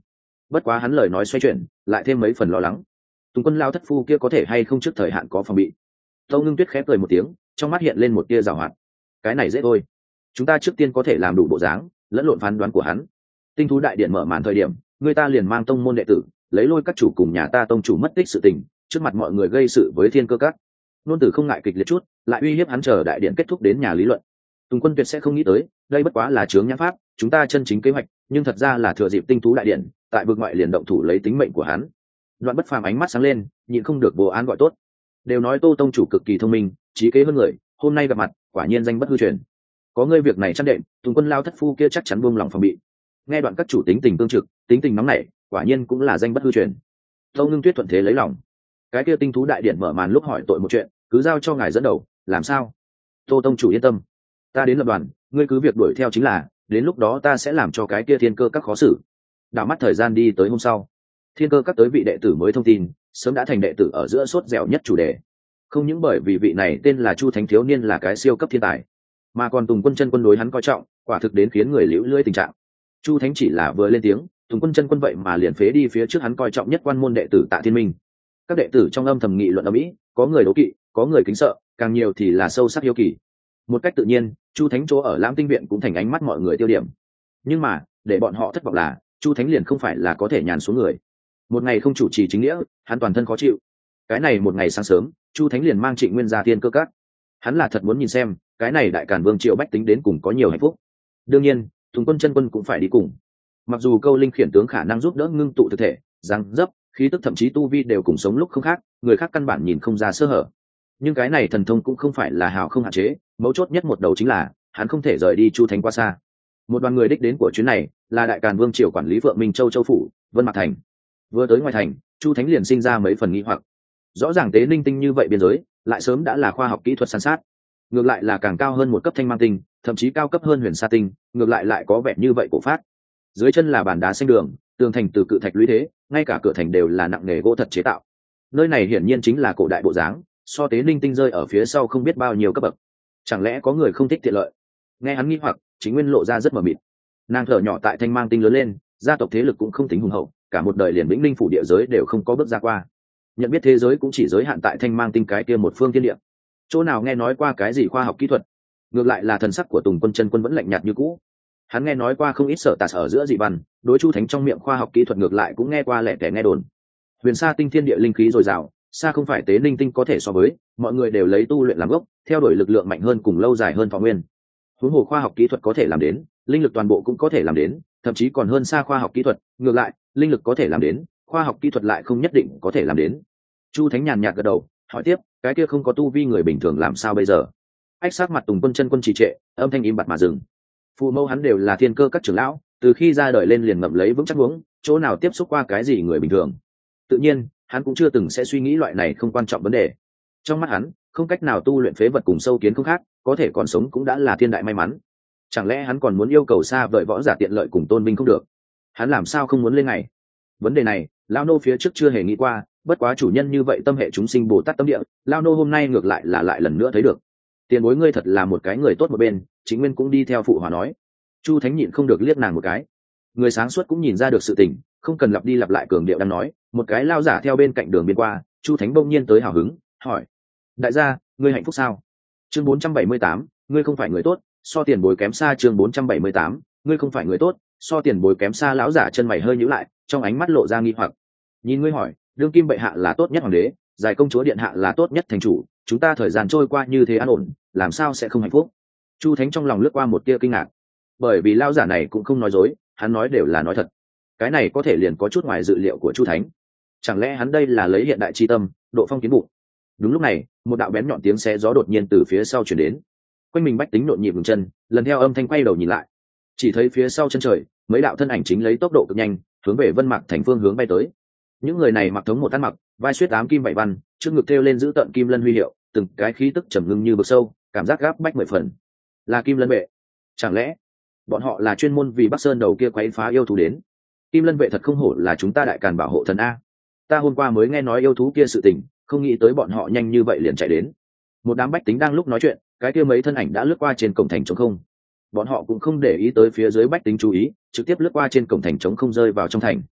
bất quá hắn lời nói xoay chuyển lại thêm mấy phần lo lắng. Tùng Quân lao thất phu kia có thể hay không trước thời hạn có phòng bị. Tâu Ngưng Tuyết khép cười một tiếng, trong mắt hiện lên một tia giảo hoạt. Cái này dễ thôi, chúng ta trước tiên có thể làm đủ bộ dáng lẫn lộn phán đoán của hắn. Tinh thú đại điện mở màn thời điểm, người ta liền mang tông môn đệ tử lấy lôi các chủ cùng nhà ta tông chủ mất tích sự tình trước mặt mọi người gây sự với Thiên Cơ Các. Nôn Tử không ngại kịch liệt chút, lại uy hiếp hắn chờ đại điện kết thúc đến nhà lý luận. Tùng Quân tuyệt sẽ không nghĩ tới, đây bất quá là chướng nhãn pháp, chúng ta chân chính kế hoạch, nhưng thật ra là thừa dịp tinh thú đại điện, tại vực ngoại liền động thủ lấy tính mệnh của hắn. Đoạn Bất Phàm ánh mắt sáng lên, nhịn không được vô án gọi tốt. Đều nói Tô tông chủ cực kỳ thông minh, trí kế hơn người, hôm nay gặp mặt, quả nhiên danh bất hư truyền. Có ngươi việc này chăn đệm, Tùng Quân lao thất phu kia chắc chắn buông lòng phòng bị. Nghe Đoạn các chủ tính tình tương trực, tính tình nóng nảy, quả nhiên cũng là danh bất hư truyền. Tâu Ngưng Tuyết thuận thế lấy lòng. Cái kia tinh thú đại điện mở màn lúc hỏi tội một chuyện, cứ giao cho ngài dẫn đầu, làm sao? Tô tông chủ yên tâm, ta đến lập đoàn, ngươi cứ việc đuổi theo chính là, đến lúc đó ta sẽ làm cho cái kia Thiên Cơ Các khó xử. Đảo mắt thời gian đi tới hôm sau, Thiên Cơ Các tới vị đệ tử mới thông tin, sớm đã thành đệ tử ở giữa sốt dẻo nhất chủ đề. Không những bởi vì vị này tên là Chu Thánh thiếu niên là cái siêu cấp thiên tài, mà còn Tùng Quân chân quân đối hắn coi trọng, quả thực đến khiến người liễu lưỡi tình trạng. Chu Thánh chỉ là vừa lên tiếng, Tùng Quân chân quân vậy mà liền phế đi phía trước hắn coi trọng nhất quan môn đệ tử Tạ Thiên Minh. Các đệ tử trong âm thầm nghị luận ầm ĩ, có người đố kỵ, có người kính sợ, càng nhiều thì là sâu sắc hiếu kỳ. Một cách tự nhiên, Chu Thánh chỗ ở Lãng Tinh viện cũng thành ánh mắt mọi người tiêu điểm. Nhưng mà, để bọn họ thất vọng là, Chu Thánh liền không phải là có thể nhàn xuống người. Một ngày không chủ trì chính nghĩa, hắn toàn thân khó chịu. Cái này một ngày sáng sớm, Chu Thánh liền mang Trịnh Nguyên ra Thiên Cơ Các. Hắn là thật muốn nhìn xem, cái này đại càn vương Triệu bách tính đến cùng có nhiều hạnh phúc. Đương nhiên, Tùng Quân chân quân cũng phải đi cùng. Mặc dù câu linh khiển tướng khả năng giúp đỡ ngưng tụ thực thể, răng dấp, khí tức thậm chí tu vi đều cùng sống lúc không khác, người khác căn bản nhìn không ra sơ hở. Nhưng cái này thần thông cũng không phải là hào không hạn chế, mấu chốt nhất một đầu chính là hắn không thể rời đi Chu Thánh quá xa. Một đoàn người đích đến của chuyến này là đại càn vương triều quản lý Phượng Minh Châu châu phủ, Vân Mạc thành. Vừa tới ngoài thành, Chu Thánh liền sinh ra mấy phần nghi hoặc. Rõ ràng tế linh tinh như vậy biên giới, lại sớm đã là khoa học kỹ thuật san sát. Ngược lại là càng cao hơn một cấp thanh mang tinh, thậm chí cao cấp hơn huyền sa tinh, ngược lại có vẻ như vậy cổ phát. Dưới chân là bàn đá xanh đường, tường thành từ cự thạch lũy thế, ngay cả cửa thành đều là nặng nghề gỗ thật chế tạo. Nơi này hiển nhiên chính là cổ đại bộ dáng, so tế linh tinh rơi ở phía sau không biết bao nhiêu cấp bậc. Chẳng lẽ có người không thích tiện lợi? Nghe hắn nghi hoặc, Chính Nguyên lộ ra rất mờ mịt. Nàng thở nhỏ tại thanh mang tinh lớn lên, gia tộc thế lực cũng không tính hùng hậu, cả một đời liền vĩnh linh phủ địa giới đều không có bước ra qua. Nhận biết thế giới cũng chỉ giới hạn tại thanh mang tinh cái kia một phương thiên địa. Chỗ nào nghe nói qua cái gì khoa học kỹ thuật? Ngược lại là thần sắc của Tùng Quân chân quân vẫn lạnh nhạt như cũ. Hắn nghe nói qua không ít sở tạt ở giữa dị văn, đối Chu Thánh trong miệng khoa học kỹ thuật ngược lại cũng nghe qua lẻ tẻ nghe đồn. Huyền sa tinh thiên địa linh khí dồi dào, xa không phải tế linh tinh có thể so với, mọi người đều lấy tu luyện làm gốc, theo đuổi lực lượng mạnh hơn cùng lâu dài hơn thọ nguyên. Huống hồ khoa học kỹ thuật có thể làm đến, linh lực toàn bộ cũng có thể làm đến, thậm chí còn hơn xa khoa học kỹ thuật, ngược lại, linh lực có thể làm đến, khoa học kỹ thuật lại không nhất định có thể làm đến. Chu Thánh nhàn nhạt gật đầu, hỏi tiếp, cái kia không có tu vi người bình thường làm sao bây giờ? Ách sát mặt Tùng Quân chân quân trì trệ, âm thanh im bặt mà dừng. Phụ mẫu hắn đều là Thiên Cơ Các trưởng lão, từ khi ra đời lên liền ngậm lấy vững chắc uống, chỗ nào tiếp xúc qua cái gì người bình thường. Tự nhiên, hắn cũng chưa từng sẽ suy nghĩ loại này không quan trọng vấn đề. Trong mắt hắn, không cách nào tu luyện phế vật cùng sâu kiến không khác, có thể còn sống cũng đã là thiên đại may mắn. Chẳng lẽ hắn còn muốn yêu cầu xa vời võ giả tiện lợi cùng tôn vinh không được? Hắn làm sao không muốn lên ngày? Vấn đề này, Lao Nô phía trước chưa hề nghĩ qua, bất quá chủ nhân như vậy tâm hệ chúng sinh Bồ Tát tâm địa, Lao Nô hôm nay ngược lại là lại lần nữa thấy được. Tiền bối ngươi thật là một cái người tốt một bên, Chính Nguyên cũng đi theo phụ hòa nói. Chu Thánh nhịn không được liếc nàng một cái. Người sáng suốt cũng nhìn ra được sự tình, không cần lặp đi lặp lại cường điệu đang nói, một cái lao giả theo bên cạnh đường biên qua, Chu Thánh bỗng nhiên tới hào hứng, hỏi: đại gia, ngươi hạnh phúc sao? Chương 478, ngươi không phải người tốt, so tiền bối kém xa. Chương 478, ngươi không phải người tốt, so tiền bối kém xa. Lão giả chân mày hơi nhíu lại, trong ánh mắt lộ ra nghi hoặc. Nhìn ngươi hỏi, đương kim bệ hạ là tốt nhất hoàng đế, giải công chúa điện hạ là tốt nhất thành chủ, chúng ta thời gian trôi qua như thế an ổn, làm sao sẽ không hạnh phúc? Chu Thánh trong lòng lướt qua một tia kinh ngạc, bởi vì lão giả này cũng không nói dối, hắn nói đều là nói thật. Cái này có thể liền có chút ngoài dự liệu của Chu Thánh. Chẳng lẽ hắn đây là lấy hiện đại chi tâm, độ phong kiến bụng? Đúng lúc này, một đạo bén nhọn tiếng xé gió đột nhiên từ phía sau truyền đến. Quanh mình bách tính nhộn nhịp ngừng chân, lần theo âm thanh quay đầu nhìn lại, chỉ thấy phía sau chân trời, mấy đạo thân ảnh chính lấy tốc độ cực nhanh, hướng về Vân Mạc thành phương hướng bay tới. Những người này mặc thống một ăn mặc, vai xuyết ám kim bảy văn, trước ngực thêu lên giữ tận kim lân huy hiệu, từng cái khí tức trầm ngưng như vực sâu, cảm giác gáp bách mười phần. Là Kim Lân vệ? Chẳng lẽ bọn họ là chuyên môn vì Bắc Sơn đầu kia quấy phá yêu thú đến? Kim Lân vệ thật không hổ là chúng ta đại càn bảo hộ thần a. Ta hôm qua mới nghe nói yêu thú kia sự tình, không nghĩ tới bọn họ nhanh như vậy liền chạy đến. Một đám bách tính đang lúc nói chuyện, cái kia mấy thân ảnh đã lướt qua trên cổng thành trống không. Bọn họ cũng không để ý tới phía dưới bách tính chú ý, trực tiếp lướt qua trên cổng thành trống không rơi vào trong thành.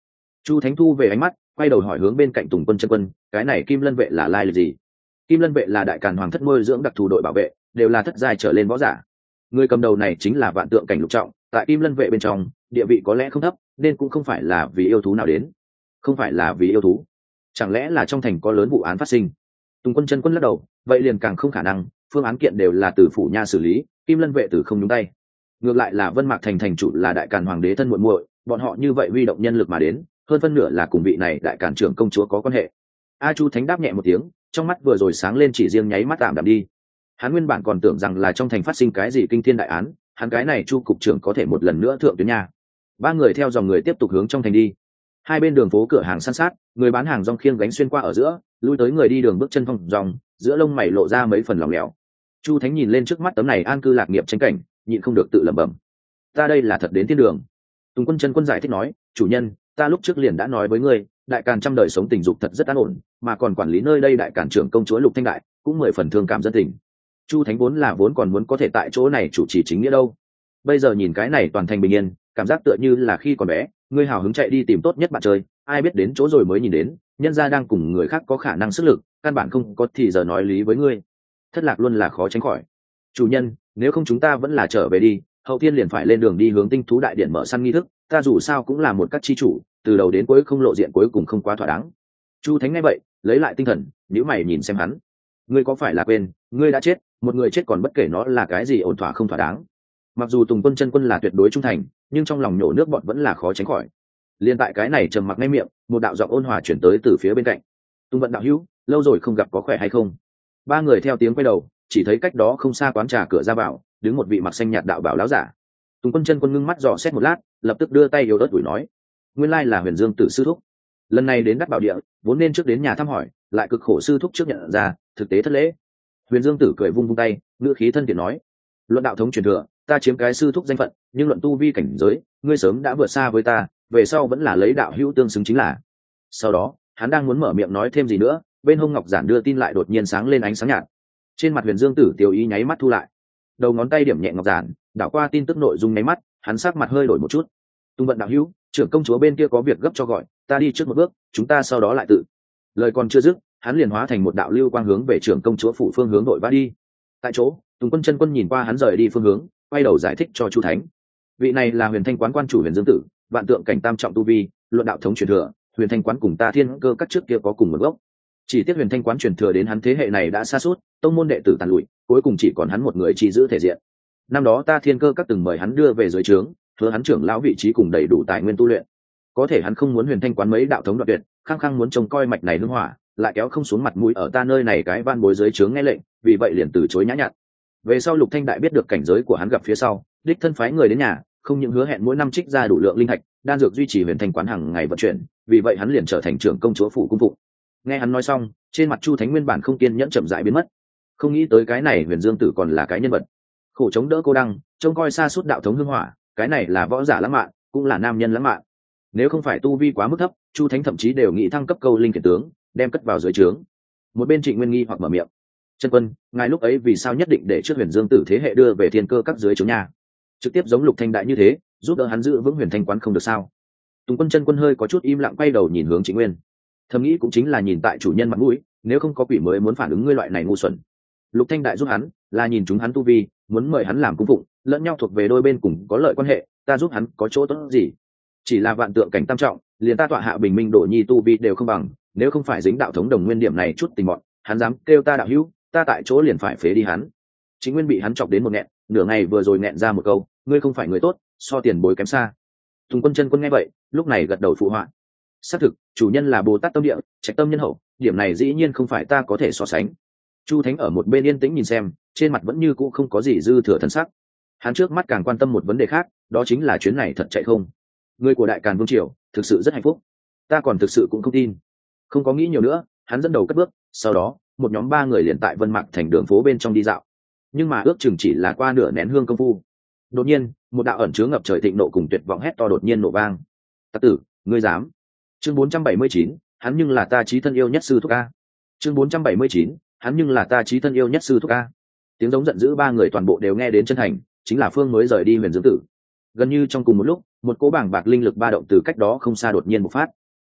Chu Thánh thu về ánh mắt, quay đầu hỏi hướng bên cạnh Tùng Quân chân quân, cái này Kim Lân vệ là lai lịch gì? Kim Lân vệ là đại càn hoàng thất nuôi dưỡng đặc thù đội bảo vệ, đều là thất giai trở lên võ giả. Người cầm đầu này chính là Vạn Tượng cảnh Lục Trọng, tại Kim Lân vệ bên trong, địa vị có lẽ không thấp, nên cũng không phải là vì yêu thú nào đến. Không phải là vì yêu thú, chẳng lẽ là trong thành có lớn vụ án phát sinh? Tùng Quân chân quân lắc đầu, vậy liền càng không khả năng, phương án kiện đều là từ phủ nha xử lý, Kim Lân vệ tử không nhúng tay. Ngược lại là Vân Mạc thành thành chủ là đại càn hoàng đế thân muội muội, bọn họ như vậy huy động nhân lực mà đến, hơn phân nửa là cùng vị này đại càn trưởng công chúa có quan hệ. A Chu Thánh đáp nhẹ một tiếng, trong mắt vừa rồi sáng lên chỉ riêng nháy mắt tạm đạm đi. Hắn nguyên bản còn tưởng rằng là trong thành phát sinh cái gì kinh thiên đại án, hắn cái này Chu cục trưởng có thể một lần nữa thượng tuyến nhà. Ba người theo dòng người tiếp tục hướng trong thành đi. Hai bên đường phố cửa hàng san sát, người bán hàng rong khiêng gánh xuyên qua ở giữa, lui tới người đi đường bước chân phong dòng, giữa lông mày lộ ra mấy phần lỏng lẻo. Chu Thánh nhìn lên trước mắt tấm này an cư lạc nghiệp tranh cảnh, nhịn không được tự lẩm bẩm: ta đây là thật đến thiên đường. Tùng Quân chân quân giải thích nói: chủ nhân, ta lúc trước liền đã nói với ngươi, đại càn trăm đời sống tình dục thật rất an ổn, mà còn quản lý nơi đây đại càn trưởng công chúa Lục Thanh Đại cũng 10 phần thương cảm dân tình. Chu Thánh vốn còn muốn có thể tại chỗ này chủ trì chính nghĩa đâu, bây giờ nhìn cái này toàn thành bình yên, cảm giác tựa như là khi còn bé, ngươi hào hứng chạy đi tìm tốt nhất bạn chơi, ai biết đến chỗ rồi mới nhìn đến, nhân gia đang cùng người khác có khả năng sức lực, căn bản không có thì giờ nói lý với ngươi. Thất lạc luôn là khó tránh khỏi. Chủ nhân, nếu không chúng ta vẫn là trở về đi, hậu thiên liền phải lên đường đi hướng tinh thú đại điện mở săn nghi thức, ta dù sao cũng là một các chi chủ, từ đầu đến cuối không lộ diện cuối cùng không quá thỏa đáng. Chu Thánh nghe vậy, lấy lại tinh thần, nhíu mày nhìn xem hắn. Ngươi có phải là quên, ngươi đã chết, một người chết còn bất kể nó là cái gì ổn thỏa không thỏa đáng. Mặc dù Tùng Quân chân quân là tuyệt đối trung thành, nhưng trong lòng nhổ nước bọt vẫn là khó tránh khỏi. Liên tại cái này trầm mặc ngay miệng, một đạo giọng ôn hòa chuyển tới từ phía bên cạnh. Tùng Vận đạo hữu, lâu rồi không gặp, có khỏe hay không? Ba người theo tiếng quay đầu, chỉ thấy cách đó không xa quán trà cửa ra vào, đứng một vị mặc xanh nhạt đạo bảo lão giả. Tùng Quân chân quân ngưng mắt dò xét một lát, lập tức đưa tay yếu ớt đuổi nói: nguyên lai là Huyền Dương Tử sư thúc. Lần này đến Đắc Bảo Địa, vốn nên trước đến nhà thăm hỏi, lại cực khổ sư thúc trước nhận ra, thực tế thất lễ. Huyền Dương Tử cười vung vung tay, ngữ khí thân thiện nói: luận đạo thống truyền thừa, ta chiếm cái sư thúc danh phận, nhưng luận tu vi cảnh giới, ngươi sớm đã vượt xa với ta, về sau vẫn là lấy đạo hữu tương xứng chính là. Sau đó, hắn đang muốn mở miệng nói thêm gì nữa, bên hông ngọc giản đưa tin lại đột nhiên sáng lên ánh sáng nhạt. Trên mặt Huyền Dương Tử tiêu ý nháy mắt thu lại, đầu ngón tay điểm nhẹ ngọc giản, đảo qua tin tức nội dung nháy mắt, hắn sắc mặt hơi đổi một chút. Tung Vận đạo hữu, trưởng công chúa bên kia có việc gấp cho gọi, ta đi trước một bước, chúng ta sau đó lại tự. Lời còn chưa dứt, hắn liền hóa thành một đạo lưu quang hướng về trưởng công chúa phủ phương hướng đội vã đi. Tại chỗ, Tùng Quân chân quân nhìn qua hắn rời đi phương hướng, quay đầu giải thích cho Chu Thánh. Vị này là Huyền Thanh quán quan chủ Huyền Dương Tử, Vạn Tượng cảnh tam trọng tu vi, luận đạo thống truyền thừa, Huyền Thanh quán cùng ta Thiên Cơ các trước kia có cùng một gốc. Chỉ tiếc Huyền Thanh quán truyền thừa đến hắn thế hệ này đã xa suốt, tông môn đệ tử tàn lụi, cuối cùng chỉ còn hắn một người chỉ giữ thể diện. Năm đó ta Thiên Cơ các từng mời hắn đưa về dưới trướng, hứa hắn trưởng lão vị trí cùng đầy đủ tài nguyên tu luyện. Có thể hắn không muốn Huyền Thanh quán mấy đạo thống đoạt tuyệt, khăng khăng muốn trông coi mạch này hưng hỏa, lại kéo không xuống mặt mũi ở ta nơi này cái van bối dưới trướng nghe lệnh, vì vậy liền từ chối nhã nhặn. Về sau Lục Thanh Đại biết được cảnh giới của hắn gặp phía sau, đích thân phái người đến nhà, không những hứa hẹn mỗi năm trích ra đủ lượng linh thạch, đan dược duy trì Huyền Thanh quán hàng ngày vận chuyển, vì vậy hắn liền trở thành trưởng công chúa phủ cung phụng. Nghe hắn nói xong, trên mặt Chu Thánh nguyên bản không kiên nhẫn chậm rãi biến mất. Không nghĩ tới cái này Huyền Dương Tử còn là cái nhân vật. Khổ chống đỡ cô đăng, trông coi xa suốt đạo thống hương hỏa, cái này là võ giả lãng mạn, cũng là nam nhân lãng mạn. Nếu không phải tu vi quá mức thấp, Chu Thánh thậm chí đều nghĩ thăng cấp câu linh khiển tướng, đem cất vào dưới trướng. Một bên Trịnh Nguyên nghi hoặc mở miệng: chân quân, ngài lúc ấy vì sao nhất định để trước Huyền Dương Tử thế hệ đưa về Thiên Cơ các dưới trướng nhà, trực tiếp giống Lục Thanh Đại như thế, giúp đỡ hắn giữ vững Huyền Thanh quán không được sao? Tùng Quân chân quân hơi có chút im lặng, quay đầu nhìn hướng Trịnh Nguyên, thầm nghĩ cũng chính là nhìn tại chủ nhân mặt mũi, nếu không có quỷ mới muốn phản ứng ngươi loại này ngu xuẩn. Lục Thanh Đại giúp hắn, là nhìn chúng hắn tu vi, muốn mời hắn làm cung phụng, lẫn nhau thuộc về đôi bên cùng có lợi quan hệ, ta giúp hắn có chỗ tốt gì? Chỉ là Vạn Tượng cảnh tam trọng, liền ta tọa hạ Bình Minh Đổ Nhi tu vi đều không bằng, nếu không phải dính đạo thống đồng nguyên điểm này chút tình mọn, hắn dám kêu ta đạo hữu, ta tại chỗ liền phải phế đi hắn. Chính Nguyên bị hắn chọc đến một nghẹn, nửa ngày vừa rồi nghẹn ra một câu: ngươi không phải người tốt, so tiền bối kém xa. Tùng Quân chân quân nghe vậy, lúc này gật đầu phụ họa: xác thực, chủ nhân là Bồ Tát tâm địa, trạch tâm nhân hậu, điểm này dĩ nhiên không phải ta có thể so sánh. Chu Thánh ở một bên yên tĩnh nhìn xem, trên mặt vẫn như cũ không có gì dư thừa thần sắc. Hắn trước mắt càng quan tâm một vấn đề khác, đó chính là chuyến này thật chạy không? Người của Đại Càn Vương triều thực sự rất hạnh phúc, ta còn thực sự cũng không tin. Không có nghĩ nhiều nữa, hắn dẫn đầu cất bước, sau đó một nhóm 3 người liền tại Vân Mạc thành đường phố bên trong đi dạo. Nhưng mà ước chừng chỉ là qua nửa nén hương công phu, đột nhiên một đạo ẩn chứa ngập trời thịnh nộ cùng tuyệt vọng hét to đột nhiên nổ vang: tặc tử, ngươi dám! Chương 479, hắn nhưng là ta chí thân yêu nhất sư thúc a. Chương 479, hắn nhưng là ta chí thân yêu nhất sư thúc a. Tiếng giống giận dữ 3 người toàn bộ đều nghe đến chân thành, chính là phương mới rời đi Huyền Dương Tử. Gần như trong cùng một lúc, một cỗ bảng bạc linh lực ba động từ cách đó không xa đột nhiên bộc phát.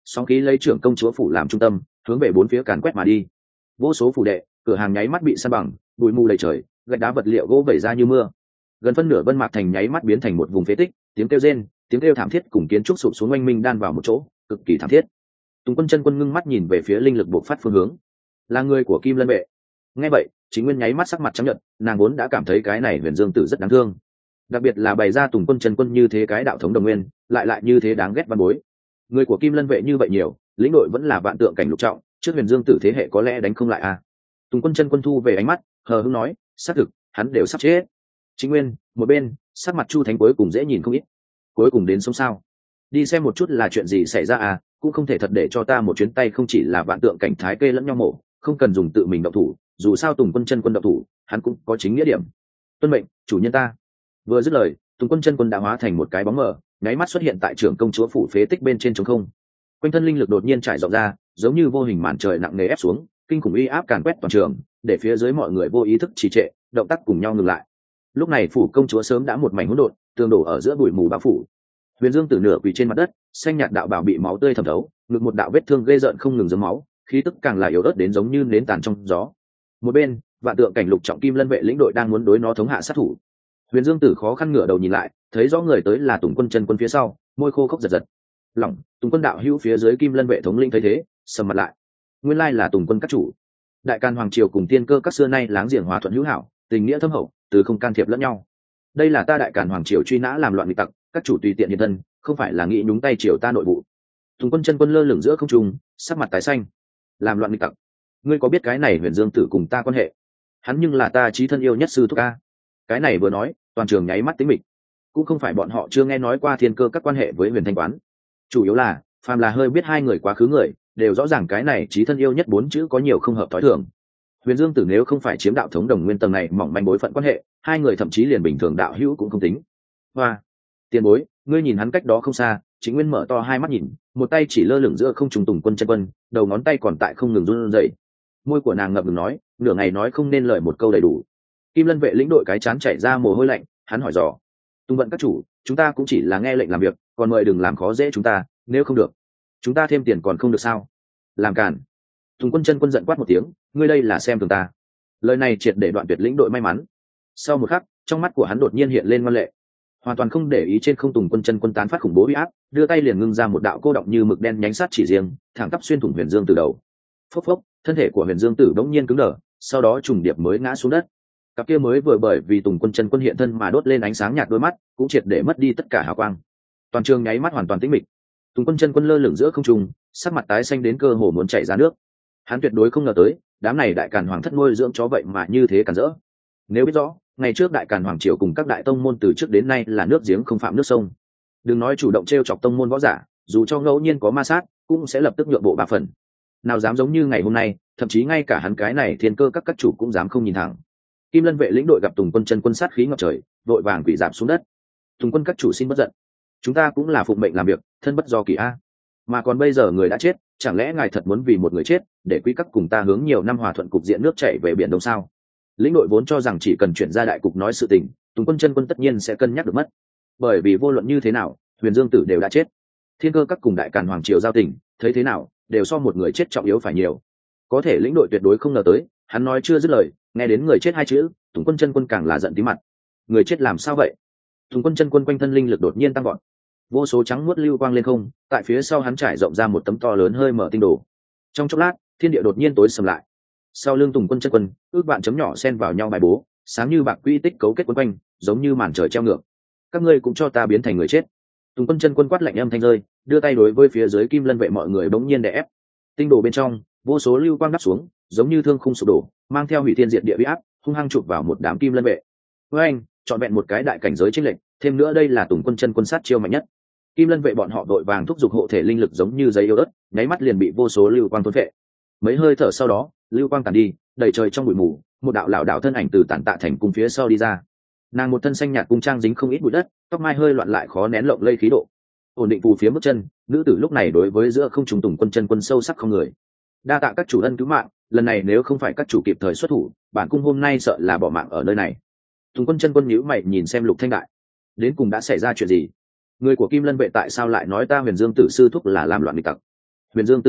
sóng khí lấy trưởng công chúa phủ làm trung tâm hướng về bốn phía càn quét mà đi. Vô số phủ đệ, cửa hàng nháy mắt bị san bằng, bụi mù đầy trời, gạch đá vật liệu gỗ vẩy ra như mưa. Gần phân nửa Vân Mạc thành nháy mắt biến thành một vùng phế tích, tiếng kêu rên, tiếng kêu thảm thiết cùng kiến trúc sụp xuống oanh minh đan vào một chỗ, cực kỳ thảm thiết. Tùng Quân chân quân ngưng mắt nhìn về phía linh lực bộc phát phương hướng, là người của Kim Lân vệ. Nghe vậy, Chính Nguyên nháy mắt sắc mặt trắng nhợt, nàng vốn đã cảm thấy cái này Huyền Dương Tử rất đáng thương, đặc biệt là bày ra Tùng Quân chân quân như thế cái đạo thống đồng nguyên, lại như thế đáng ghét văn bối. Người của Kim Lân vệ như vậy nhiều, lĩnh đội vẫn là vạn tượng cảnh lục trọng, trước Huyền Dương Tử thế hệ có lẽ đánh không lại à? Tùng Quân chân quân thu về ánh mắt, hờ hững nói, xác thực, hắn đều sắp chết. Chính Nguyên, một bên, sắc mặt Chu Thánh cuối cùng dễ nhìn không ít. Cuối cùng đến sống sao? Đi xem một chút là chuyện gì xảy ra à, cũng không thể thật để cho ta một chuyến tay không chỉ là vạn tượng cảnh thái kê lẫn nhau mổ, không cần dùng tự mình động thủ, dù sao Tùng Quân chân quân động thủ, hắn cũng có chính nghĩa điểm. Tuân mệnh, chủ nhân ta. Vừa dứt lời, Tùng Quân chân quân đã hóa thành một cái bóng mờ, nháy mắt xuất hiện tại trưởng công chúa phủ phế tích bên trên trống không. Quanh thân linh lực đột nhiên trải rộng ra, giống như vô hình màn trời nặng nề ép xuống, kinh khủng uy áp càn quét toàn trường, để phía dưới mọi người vô ý thức trì trệ, động tác cùng nhau ngừng lại. Lúc này phủ công chúa sớm đã một mảnh hỗn độn, tường đổ ở giữa bụi mù bao phủ. Huyền Dương Tử nửa quỳ trên mặt đất, xanh nhạt đạo bào bị máu tươi thẩm thấu, ngực một đạo vết thương ghê rợn không ngừng giấm máu, khí tức càng là yếu ớt đến giống như nến tàn trong gió. Một bên, vạn tượng cảnh lục trọng Kim Lân vệ lĩnh đội đang muốn đối nó thống hạ sát thủ. Huyền Dương Tử khó khăn ngửa đầu nhìn lại, thấy rõ người tới là Tùng Quân chân quân phía sau, môi khô khốc giật giật. Lỏng, Tùng Quân đạo hữu phía dưới Kim Lân vệ thống lĩnh thấy thế, sầm mặt lại. Nguyên lai là Tùng Quân các chủ. Đại Càn hoàng triều cùng tiên cơ các xưa nay láng giềng hòa thuận hữu hảo, tình nghĩa thâm hậu, từ không can thiệp lẫn nhau. Đây là ta Đại Càn hoàng triều truy nã làm loạn nghịch tặc, các chủ tùy tiện hiện thân, không phải là nghĩ nhúng tay triều ta nội vụ. Tùng Quân chân quân lơ lửng giữa không trung, sắc mặt tái xanh. Làm loạn nghịch tặc? Ngươi có biết cái này Huyền Dương Tử cùng ta quan hệ? Hắn nhưng là ta chí thân yêu nhất sư thúc a. Cái này vừa nói, toàn trường nháy mắt tính mịch. Cũng không phải bọn họ chưa nghe nói qua thiên cơ các quan hệ với Huyền Thanh Quán, chủ yếu là phàm là hơi biết hai người quá khứ người, đều rõ ràng cái này chí thân yêu nhất bốn chữ có nhiều không hợp thói thường. Huyền Dương Tử nếu không phải chiếm đạo thống đồng nguyên tầng này mỏng manh bối phận quan hệ, hai người thậm chí liền bình thường đạo hữu cũng không tính. Hoa, tiền bối, ngươi nhìn hắn cách đó không xa, Chính Nguyên mở to hai mắt nhìn, một tay chỉ lơ lửng giữa không trung Tùng Quân chân quân, đầu ngón tay còn tại không ngừng run rẩy. Môi của nàng ngập ngừng nói, nửa ngày nói không nên lời một câu đầy đủ. Kim Lân vệ lĩnh đội cái chán chảy ra mồ hôi lạnh, hắn hỏi dò, Tùng Vận các chủ, chúng ta cũng chỉ là nghe lệnh làm việc, còn mời đừng làm khó dễ chúng ta, nếu không được chúng ta thêm tiền còn không được sao? Làm cản. Tùng Quân chân quân giận quát một tiếng, ngươi đây là xem thường ta. Lời này triệt để đoạn tuyệt lĩnh đội may mắn. Sau một khắc, trong mắt của hắn đột nhiên hiện lên ngoan lệ, hoàn toàn không để ý trên không Tùng Quân chân quân tán phát khủng bố uy áp, đưa tay liền ngưng ra một đạo cô động như mực đen nhánh sát chỉ riêng, thẳng tắp xuyên thủng Huyền Dương Tử đầu. Phốc phốc, thân thể của Huyền Dương Tử đống nhiên cứng đờ, sau đó trùng điệp mới ngã xuống đất. Cặp kia mới vừa bởi vì Tùng Quân chân quân hiện thân mà đốt lên ánh sáng nhạt đôi mắt, cũng triệt để mất đi tất cả hào quang. Toàn trường nháy mắt hoàn toàn tĩnh mịch. Tùng Quân chân quân lơ lửng giữa không trung, sắc mặt tái xanh đến cơ hồ muốn chảy ra nước. Hắn tuyệt đối không ngờ tới, đám này Đại Càn hoàng thất nuôi dưỡng chó vậy mà như thế càn rỡ. Nếu biết rõ, ngày trước Đại Càn hoàng triều cùng các đại tông môn từ trước đến nay là nước giếng không phạm nước sông. Đừng nói chủ động trêu chọc tông môn võ giả, dù cho ngẫu nhiên có ma sát, cũng sẽ lập tức nhượng bộ ba phần. Nào dám giống như ngày hôm nay, thậm chí ngay cả hắn cái này thiên cơ các chủ cũng dám không nhìn thẳng. Kim Lân vệ lĩnh đội gặp Tùng Quân chân quân sát khí ngập trời, vội vàng quỳ rạp xuống đất. Tùng Quân các chủ xin bất giận, chúng ta cũng là phụng mệnh làm việc, thân bất do kỳ a. Mà còn bây giờ người đã chết, chẳng lẽ ngài thật muốn vì một người chết để quý các cùng ta hướng nhiều năm hòa thuận cục diện nước chảy về biển đông sao? Lĩnh đội vốn cho rằng chỉ cần chuyển ra đại cục nói sự tình, Tùng Quân chân quân tất nhiên sẽ cân nhắc được mất, bởi vì vô luận như thế nào, Huyền Dương Tử đều đã chết. Thiên cơ các cùng Đại Càn hoàng triều giao tình, thấy thế nào đều so một người chết trọng yếu phải nhiều. Có thể lĩnh đội tuyệt đối không ngờ tới, hắn nói chưa dứt lời, nghe đến người chết hai chữ, Tùng Quân chân quân càng là giận tí mặt. Người chết làm sao vậy? Tùng Quân chân quân quanh thân linh lực đột nhiên tăng vọt, vô số trắng muốt lưu quang lên không, tại phía sau hắn trải rộng ra một tấm to lớn hơi mở tinh đồ. Trong chốc lát, thiên địa đột nhiên tối sầm lại. Sau lưng Tùng Quân chân quân, ước vạn chấm nhỏ xen vào nhau bài bố, sáng như bạc quy tích cấu kết quấn quanh, giống như màn trời treo ngược. Các ngươi cũng cho ta biến thành người chết. Tùng Quân chân quân quát lạnh âm thanh rơi, đưa tay đối với phía dưới Kim Lân vệ mọi người bỗng nhiên đè ép. Tinh đồ bên trong, vô số lưu quang đắp xuống, giống như thương khung sụp đổ, mang theo hủy thiên diệt địa uy áp, hung hăng chụp vào một đám Kim Lân vệ. Với anh, chọn vẹn một cái đại cảnh giới chênh lệch, thêm nữa đây là Tùng Quân chân quân sát chiêu mạnh nhất. Kim Lân vệ bọn họ đội vàng thúc giục hộ thể linh lực giống như giấy yếu ớt, nháy mắt liền bị vô số lưu quang thôn phệ. Mấy hơi thở sau đó, lưu quang tàn đi, đầy trời trong bụi mù, một đạo lảo đảo thân ảnh từ tản tạ thành cung phía sau đi ra. Nàng một thân xanh nhạt cung trang dính không ít bụi đất, tóc mai hơi loạn lại khó nén lộng lây khí độ. Ổn định phù phía bước chân, nữ tử lúc này đối với giữa không trùng Tùng Quân chân quân sâu sắc không người. Đa tạ các chủ ân cứu mạng, lần này nếu không phải các chủ kịp thời xuất thủ, bản cung hôm nay sợ là bỏ mạng ở nơi này. Tùng Quân chân quân nhíu mày nhìn xem Lục Thanh Đại, đến cùng đã xảy ra chuyện gì? Người của Kim Lân vệ tại sao lại nói ta Huyền Dương Tử sư thúc là làm loạn nghịch tặc? Huyền Dương Tử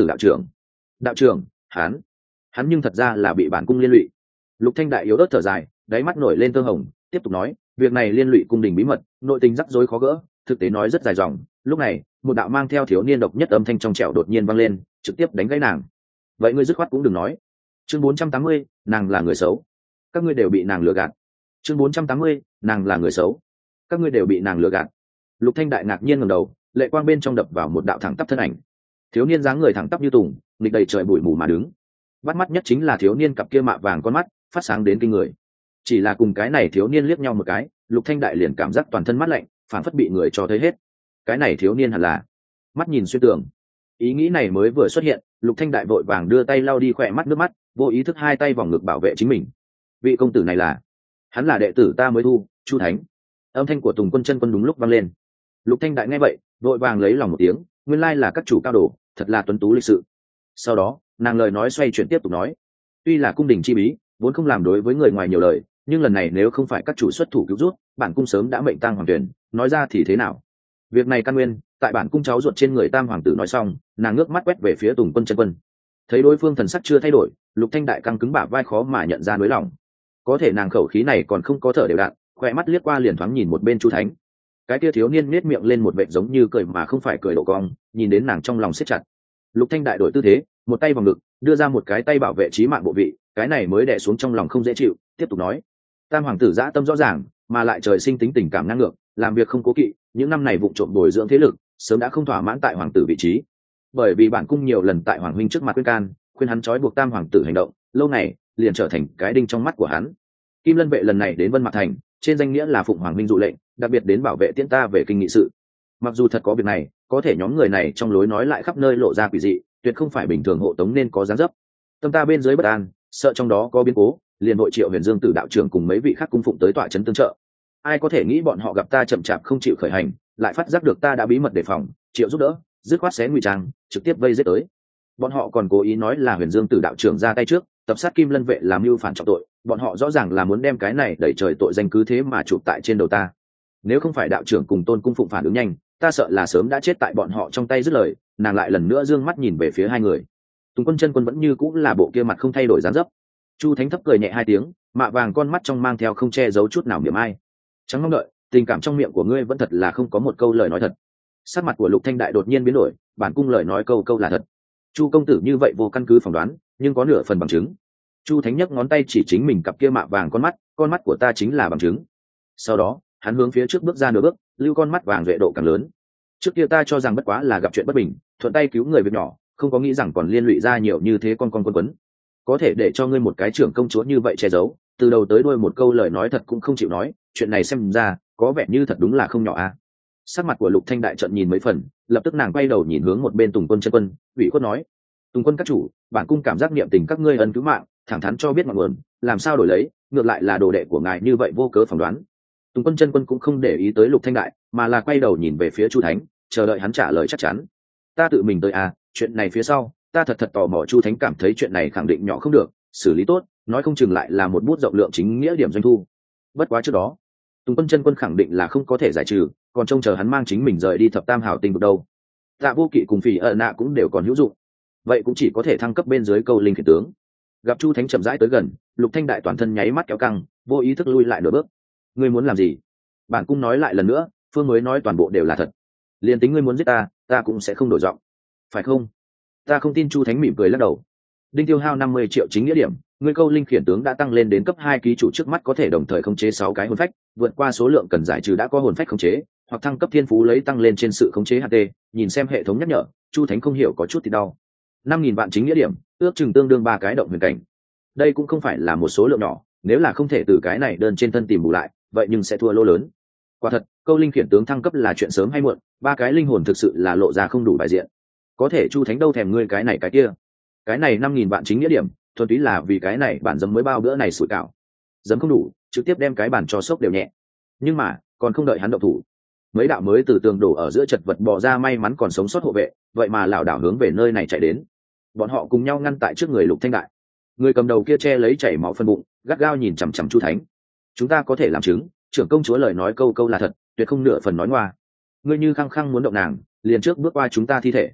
đạo trưởng, hắn nhưng thật ra là bị bản cung liên lụy. Lục Thanh Đại yếu ớt thở dài, đáy mắt nổi lên tơ hồng, tiếp tục nói, việc này liên lụy cung đình bí mật, nội tình rắc rối khó gỡ, thực tế nói rất dài dòng. Lúc này, một đạo mang theo thiếu niên độc nhất âm thanh trong trẻo đột nhiên vang lên, trực tiếp đánh gãy nàng. Vậy ngươi dứt khoát cũng đừng nói. Chương 480, nàng là người xấu. Các ngươi đều bị nàng lừa gạt. Chương 480, nàng là người xấu. Các ngươi đều bị nàng lừa gạt. Lục Thanh Đại ngạc nhiên ngẩng đầu, lệ quang bên trong đập vào một đạo thẳng tắp thân ảnh. Thiếu niên dáng người thẳng tắp như tùng, nghịch đầy trời bụi mù mà đứng. Bắt mắt nhất chính là thiếu niên cặp kia mạ vàng con mắt, phát sáng đến kinh người. Chỉ là cùng cái này thiếu niên liếc nhau một cái, Lục Thanh Đại liền cảm giác toàn thân mát lạnh, phản phất bị người cho thấy hết. Cái này thiếu niên hẳn là... Mắt nhìn xuyên tường. Ý nghĩ này mới vừa xuất hiện, Lục Thanh Đại vội vàng đưa tay lau đi khỏe mắt nước mắt, vô ý thức hai tay vòng ngực bảo vệ chính mình. Vị công tử này là... Hắn là đệ tử ta mới thu, Chu Thánh. Âm thanh của Tùng Quân Chân Quân đúng lúc vang lên. Lục Thanh Đại nghe vậy, vội vàng lấy lòng một tiếng, nguyên lai là các chủ cao đồ, thật là tuấn tú lịch sự. Sau đó, nàng lời nói xoay chuyển tiếp tục nói, tuy là cung đình chi bí, vốn không làm đối với người ngoài nhiều lời, nhưng lần này nếu không phải các chủ xuất thủ cứu rút, bản cung sớm đã mệnh tang hoàng tuyển, nói ra thì thế nào? Việc này căn nguyên, tại bản cung cháu ruột trên người tam hoàng tử nói xong, nàng ngước mắt quét về phía Tùng Quân Chân Quân. Thấy đối phương thần sắc chưa thay đổi, Lục Thanh Đại căng cứng bả vai khó mà nhận ra nỗi lòng. Có thể nàng khẩu khí này còn không có thở đều đặn, khỏe mắt liếc qua liền thoáng nhìn một bên Chu Thánh. Cái kia thiếu niên nết miệng lên một vệt giống như cười mà không phải cười độ cong, nhìn đến nàng trong lòng siết chặt. Lục Thanh Đại đổi tư thế, một tay vào ngực, đưa ra một cái tay bảo vệ chí mạng bộ vị, cái này mới đè xuống trong lòng không dễ chịu, tiếp tục nói, tam hoàng tử dã tâm rõ ràng, mà lại trời sinh tính tình cảm ngang ngược, làm việc không cố kỵ, những năm này vụng trộm bồi dưỡng thế lực, sớm đã không thỏa mãn tại hoàng tử vị trí. Bởi vì bản cung nhiều lần tại hoàng huynh trước mặt khuyên can, khuyên hắn trói buộc tam hoàng tử hành động, lâu này liền trở thành cái đinh trong mắt của hắn. Kim Lân vệ lần này đến Vân Mạc Thành, trên danh nghĩa là phụng hoàng huynh dụ lệnh, đặc biệt đến bảo vệ tiễn ta về kinh nghị sự. Mặc dù thật có việc này, có thể nhóm người này trong lối nói lại khắp nơi lộ ra quỷ dị, tuyệt không phải bình thường hộ tống nên có dáng dấp. Tâm ta bên dưới bất an, sợ trong đó có biến cố, liền hội triệu Huyền Dương Tử đạo trưởng cùng mấy vị khác cung phụng tới tọa trấn tương trợ. Ai có thể nghĩ bọn họ gặp ta chậm chạp không chịu khởi hành, lại phát giác được ta đã bí mật đề phòng, triệu giúp đỡ, dứt khoát xé ngụy trang, trực tiếp vây giết tới. Bọn họ còn cố ý nói là Huyền Dương Tử đạo trưởng ra tay trước, tập sát Kim Lân vệ làm mưu phản trọng tội, bọn họ rõ ràng là muốn đem cái này đẩy trời tội danh cứ thế mà chụp tại trên đầu ta. Nếu không phải đạo trưởng cùng Tôn cung phụng phản ứng nhanh, ta sợ là sớm đã chết tại bọn họ trong tay. Dứt lời, nàng lại lần nữa dương mắt nhìn về phía hai người. Tùng Quân Chân Quân vẫn như cũng là bộ kia mặt không thay đổi dáng dấp. Chu Thánh thấp cười nhẹ hai tiếng, mạ vàng con mắt trong mang theo không che giấu chút nào niềm ai. Trắng mong đợi, tình cảm trong miệng của ngươi vẫn thật là không có một câu lời nói thật. Sắc mặt của Lục Thanh Đại đột nhiên biến đổi, bản cung lời nói câu câu là thật. Chu công tử như vậy vô căn cứ phỏng đoán, nhưng có nửa phần bằng chứng. Chu Thánh nhấc ngón tay chỉ chính mình cặp kia mạ vàng con mắt của ta chính là bằng chứng. Sau đó, hắn hướng phía trước bước ra nửa bước, lưu con mắt vàng duệ độ càng lớn. Trước kia ta cho rằng bất quá là gặp chuyện bất bình, thuận tay cứu người việc nhỏ, không có nghĩ rằng còn liên lụy ra nhiều như thế con quấn. Có thể để cho ngươi một cái trưởng công chúa như vậy che giấu, từ đầu tới đuôi một câu lời nói thật cũng không chịu nói, chuyện này xem ra có vẻ như thật đúng là không nhỏ a. Sắc mặt của Lục Thanh Đại trợn nhìn mấy phần, lập tức nàng quay đầu nhìn hướng một bên Tùng Quân Chân Quân, ủy khuất nói, Tùng Quân các chủ, bản cung cảm giác niệm tình các ngươi ân cứu mạng, thẳng thắn cho biết ngọn nguồn, làm sao đổi lấy, ngược lại là đồ đệ của ngài như vậy vô cớ phỏng đoán. Tùng Quân Chân Quân cũng không để ý tới Lục Thanh Đại, mà là quay đầu nhìn về phía Chu Thánh, chờ đợi hắn trả lời chắc chắn. Ta tự mình tới à, chuyện này phía sau, ta thật tò mò. Chu Thánh cảm thấy chuyện này khẳng định nhỏ không được, xử lý tốt, nói không chừng lại là một bút rộng lượng chính nghĩa điểm doanh thu. Bất quá trước đó, Tùng Quân Chân Quân khẳng định là không có thể giải trừ, còn trông chờ hắn mang chính mình rời đi thập tam hảo tình được đâu. Tạ Vô Kỵ cùng Phỉ ẩn nạ cũng đều còn hữu dụng, vậy cũng chỉ có thể thăng cấp bên dưới câu linh khiển tướng. Gặp Chu Thánh chậm rãi tới gần, Lục Thanh Đại toàn thân nháy mắt kéo căng, vô ý thức lui lại nửa bước. Ngươi muốn làm gì? Bản cung nói lại lần nữa, Phương mới nói toàn bộ đều là thật. Liên tính ngươi muốn giết ta, ta cũng sẽ không đổi giọng, phải không? Ta không tin. Chu Thánh mỉm cười lắc đầu. Đinh tiêu hao 50 triệu chính nghĩa điểm, ngươi câu linh khiển tướng đã tăng lên đến cấp 2 ký chủ, trước mắt có thể đồng thời khống chế 6 cái hồn phách, vượt qua số lượng cần giải trừ đã có hồn phách khống chế, hoặc thăng cấp thiên phú lấy tăng lên trên sự khống chế HT. Nhìn xem hệ thống nhắc nhở, Chu Thánh không hiểu có chút thì đau. 5.000 vạn chính nghĩa điểm, ước chừng tương đương 3 cái động huyền cảnh. Đây cũng không phải là một số lượng nhỏ, nếu là không thể từ cái này đơn trên thân tìm bù lại, vậy nhưng sẽ thua lỗ lớn. Quả thật, câu linh khiển tướng thăng cấp là chuyện sớm hay muộn, 3 cái linh hồn thực sự là lộ ra không đủ bài diện. Có thể Chu Thánh đâu thèm ngươi cái này cái kia. Cái này 5.000 vạn chính nghĩa điểm, thuần túy là vì cái này bản dấm mới bao bữa này sủi cảo. Dấm không đủ, trực tiếp đem cái bản cho sốc đều nhẹ. Nhưng mà, còn không đợi hắn động thủ, mấy đạo mới từ tường đổ ở giữa chật vật bò ra, may mắn còn sống sót hộ vệ, vậy mà lảo đảo hướng về nơi này chạy đến. Bọn họ cùng nhau ngăn tại trước người Lục Thanh Đại. Người cầm đầu kia che lấy chảy máu phân bụng, gắt gao nhìn chằm chằm Chu Thánh. Chúng ta có thể làm chứng, trưởng công chúa lời nói câu câu là thật, tuyệt không nửa phần nói ngoa. Ngươi như khăng khăng muốn động nàng, liền trước bước qua chúng ta thi thể.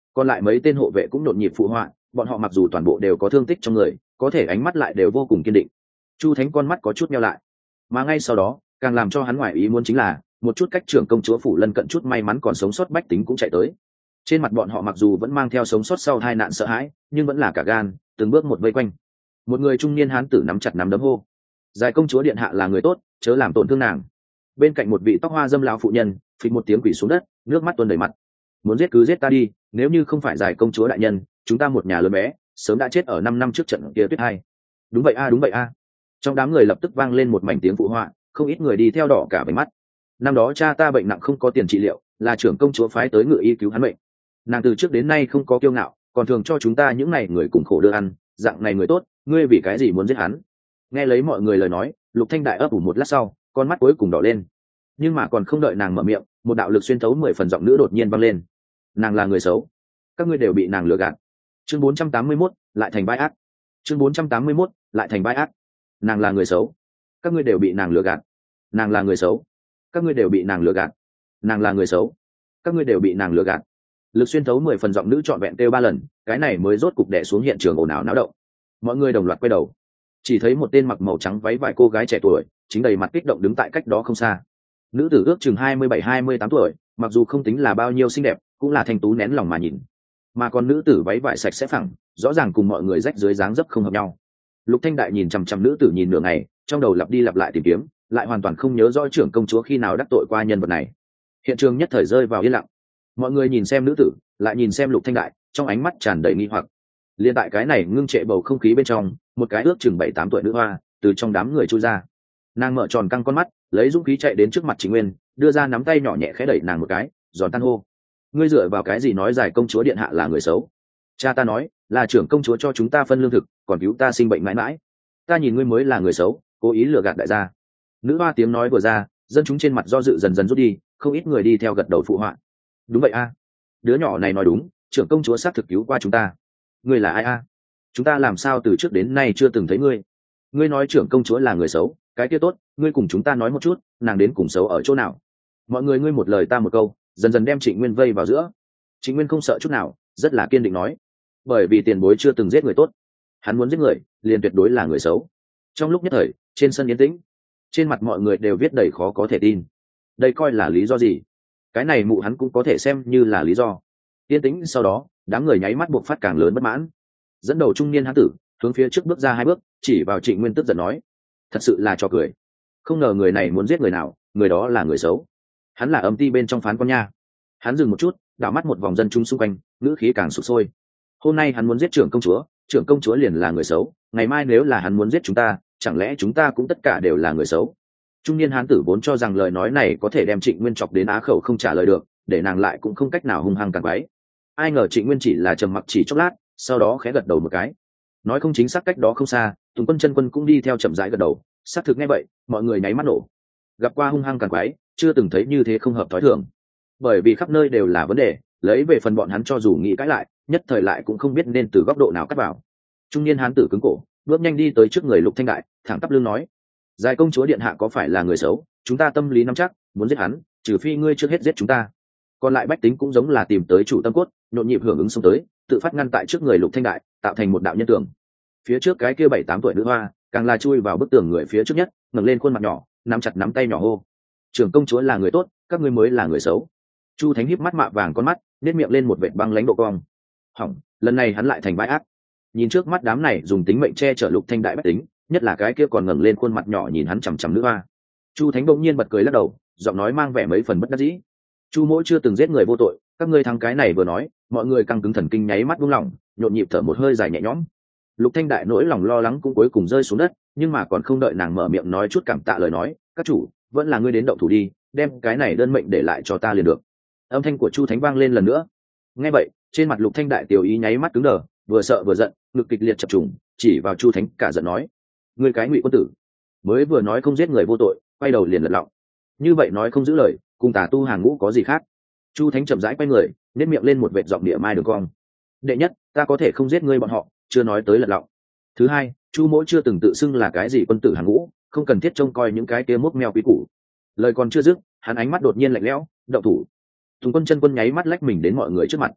Còn lại mấy tên hộ vệ cũng nhộn nhịp phụ họa, bọn họ mặc dù toàn bộ đều có thương tích trong người, có thể ánh mắt lại đều vô cùng kiên định. Chu Thánh con mắt có chút meo lại, mà ngay sau đó càng làm cho hắn ngoài ý muốn chính là một chút cách trưởng công chúa phủ lân cận chút may mắn còn sống sót bách tính cũng chạy tới. Trên mặt bọn họ mặc dù vẫn mang theo sống sót sau tai nạn sợ hãi, nhưng vẫn là cả gan từng bước một vây quanh. Một người trung niên hán tử nắm chặt nắm đấm hô: "Giải công chúa điện hạ là người tốt, chớ làm tổn thương nàng." Bên cạnh một vị tóc hoa dâm lão phụ nhân phịch một tiếng quỳ xuống đất, nước mắt tuôn đầy mặt: "Muốn giết cứ giết ta đi, nếu như không phải giải công chúa đại nhân, chúng ta một nhà lớn bé sớm đã chết ở 5 năm trước trận kia tuyết hai." Đúng vậy a, đúng vậy a. Trong đám người lập tức vang lên một mảnh tiếng phụ họa, không ít người đi theo đỏ cả váy mắt. Năm đó cha ta bệnh nặng không có tiền trị liệu, là trưởng công chúa phái tới ngự y cứu hắn bệnh. Nàng từ trước đến nay không có kiêu ngạo, còn thường cho chúng ta những này người cùng khổ đưa ăn, dạng này người tốt, ngươi vì cái gì muốn giết hắn? Nghe lấy mọi người lời nói, Lục Thanh Đại ấp ủ một lát sau, con mắt cuối cùng đỏ lên. Nhưng mà còn không đợi nàng mở miệng, một đạo lực xuyên thấu 10 phần giọng nữ đột nhiên vang lên: "Nàng là người xấu, các ngươi đều bị nàng lừa gạt." Chương 481, lại thành bãi ác. Chương 481, lại thành bãi ác. Nàng là người xấu, các ngươi đều bị nàng lừa gạt. Nàng là người xấu, các ngươi đều bị nàng lừa gạt. Nàng là người xấu, các ngươi đều bị nàng lừa gạt. Lực xuyên thấu 10 phần giọng nữ trọn vẹn kêu 3 lần, cái này mới rốt cục đè xuống hiện trường ồn ào náo động. Mọi người đồng loạt quay đầu, chỉ thấy một tên mặc màu trắng váy vải cô gái trẻ tuổi, chính đầy mặt kích động đứng tại cách đó không xa. Nữ tử ước chừng 27-28 tuổi, mặc dù không tính là bao nhiêu xinh đẹp, cũng là thanh tú nén lòng mà nhìn. Mà còn nữ tử váy vải sạch sẽ phẳng, rõ ràng cùng mọi người rách dưới dáng dấp không hợp nhau. Lục Thanh Đại nhìn chằm chằm nữ tử nhìn nửa ngày, trong đầu lặp đi lặp lại tìm kiếm, lại hoàn toàn không nhớ rõ trưởng công chúa khi nào đắc tội qua nhân vật này. Hiện trường nhất thời rơi vào yên lặng. Mọi người nhìn xem nữ tử, lại nhìn xem Lục Thanh Đại, trong ánh mắt tràn đầy nghi hoặc. Liên tại cái này ngưng trệ bầu không khí bên trong, một cái ước chừng 7-8 tuổi nữ hoa từ trong đám người chui ra. Nàng mở tròn căng con mắt, lấy dũng khí chạy đến trước mặt Trịnh Nguyên, đưa ra nắm tay nhỏ nhẹ khẽ đẩy nàng một cái, giòn tan hô: "Ngươi dựa vào cái gì nói giải công chúa điện hạ là người xấu? Cha ta nói là trưởng công chúa cho chúng ta phân lương thực, còn cứu ta sinh bệnh mãi mãi. Ta nhìn ngươi mới là người xấu, cố ý lừa gạt đại gia." Nữ hoa tiếng nói vừa ra, dân chúng trên mặt do dự dần dần rút đi, không ít người đi theo gật đầu phụ họa. "Đúng vậy a, đứa nhỏ này nói đúng, trưởng công chúa xác thực cứu qua chúng ta. Ngươi là ai a? Chúng ta làm sao từ trước đến nay chưa từng thấy ngươi? Ngươi nói trưởng công chúa là người xấu, cái kia tốt, ngươi cùng chúng ta nói một chút, nàng đến cùng xấu ở chỗ nào?" Mọi người ngươi một lời ta một câu, dần dần đem Trịnh Nguyên vây vào giữa. Trịnh Nguyên không sợ chút nào, rất là kiên định nói: "Bởi vì tiền bối chưa từng giết người tốt, hắn muốn giết người liền tuyệt đối là người xấu." Trong lúc nhất thời, trên sân yên tĩnh, trên mặt mọi người đều viết đầy khó có thể tin. Đây coi là lý do gì? Cái này mụ hắn cũng có thể xem như là lý do. Yên tĩnh sau đó, đám người nháy mắt buộc phát càng lớn bất mãn. Dẫn đầu trung niên hán tử hướng phía trước bước ra 2 bước, chỉ vào Trịnh Nguyên tức giận nói: "Thật sự là trò cười, không ngờ người này muốn giết người nào, người đó là người xấu. Hắn là âm ty bên trong phán con nha." Hắn dừng một chút, đảo mắt một vòng dân chúng xung quanh, ngữ khí càng sụp sôi. "Hôm nay hắn muốn giết trưởng công chúa liền là người xấu, ngày mai nếu là hắn muốn giết chúng ta, chẳng lẽ chúng ta cũng tất cả đều là người xấu?" Trung niên hán tử vốn cho rằng lời nói này có thể đem Trịnh Nguyên chọc đến á khẩu không trả lời được, để nàng lại cũng không cách nào hung hăng càng quái. Ai ngờ Trịnh Nguyên chỉ là trầm mặc chỉ chốc lát, sau đó khẽ gật đầu một cái. Nói không chính xác cách đó không xa, Tùng Quân Chân Quân cũng đi theo chậm rãi gật đầu, xác thực nghe vậy, mọi người nháy mắt nổ. Gặp qua hung hăng càng quái, chưa từng thấy như thế không hợp thói thường. Bởi vì khắp nơi đều là vấn đề, lấy về phần bọn hắn cho dù nghĩ cãi lại, nhất thời lại cũng không biết nên từ góc độ nào cắt vào. Trung niên hán tử cứng cổ, bước nhanh đi tới trước người Lục Thanh Đại, thẳng tắp lưng nói: "Giải công chúa điện hạ có phải là người xấu, chúng ta tâm lý nắm chắc, muốn giết hắn, trừ phi ngươi trước hết giết chúng ta." Còn lại bách tính cũng giống là tìm tới chủ tâm cốt, nhộn nhịp hưởng ứng xông tới, tự phát ngăn tại trước người Lục Thanh Đại, tạo thành một đạo nhân tường. Phía trước cái kia 7-8 tuổi nữ hoa, càng là chui vào bức tường người phía trước nhất, ngẩng lên khuôn mặt nhỏ, nắm chặt nắm tay nhỏ hô: "Trưởng công chúa là người tốt, các ngươi mới là người xấu." Chu Thánh híp mắt mạ vàng con mắt, nét miệng lên một vệt băng lãnh độ cong. Hỏng, lần này hắn lại thành bãi ác. Nhìn trước mắt đám này dùng tính mệnh che chở Lục Thanh Đại bách tính, nhất là cái kia còn ngẩng lên khuôn mặt nhỏ nhìn hắn chằm chằm nữ hoa. Chu Thánh bỗng nhiên bật cười lắc đầu, giọng nói mang vẻ mấy phần bất đắc dĩ: "Chu mỗ chưa từng giết người vô tội, các ngươi thắng." Cái này vừa nói, mọi người căng cứng thần kinh nháy mắt buông lỏng, nhộn nhịp thở một hơi dài nhẹ nhõm. Lục Thanh Đại nỗi lòng lo lắng cũng cuối cùng rơi xuống đất, nhưng mà còn không đợi nàng mở miệng nói chút cảm tạ lời nói: "Các chủ, vẫn là ngươi đến động thủ đi, đem cái này đơn mệnh để lại cho ta liền được." Âm thanh của Chu Thánh vang lên lần nữa. Nghe vậy, trên mặt Lục Thanh Đại tiểu ý nháy mắt cứng đờ, vừa sợ vừa giận, ngực kịch liệt chập trùng, chỉ vào Chu Thánh cả giận nói: "Ngươi cái ngụy quân tử, mới vừa nói không giết người vô tội, quay đầu liền lật lọng, như vậy nói không giữ lời, cùng tà tu hàng ngũ có gì khác?" Chu Thánh chậm rãi quay người, nét miệng lên một vệt giọng địa mai đường cong: "Đệ nhất, ta có thể không giết ngươi bọn họ, chưa nói tới lật lọng. Thứ hai, Chu mỗ chưa từng tự xưng là cái gì quân tử hàng ngũ, không cần thiết trông coi những cái kia mốc meo quý củ." Lời còn chưa dứt, hắn ánh mắt đột nhiên lạnh lẽo: "Động thủ." Tùng Quân Chân Quân nháy mắt lách mình đến mọi người trước mặt.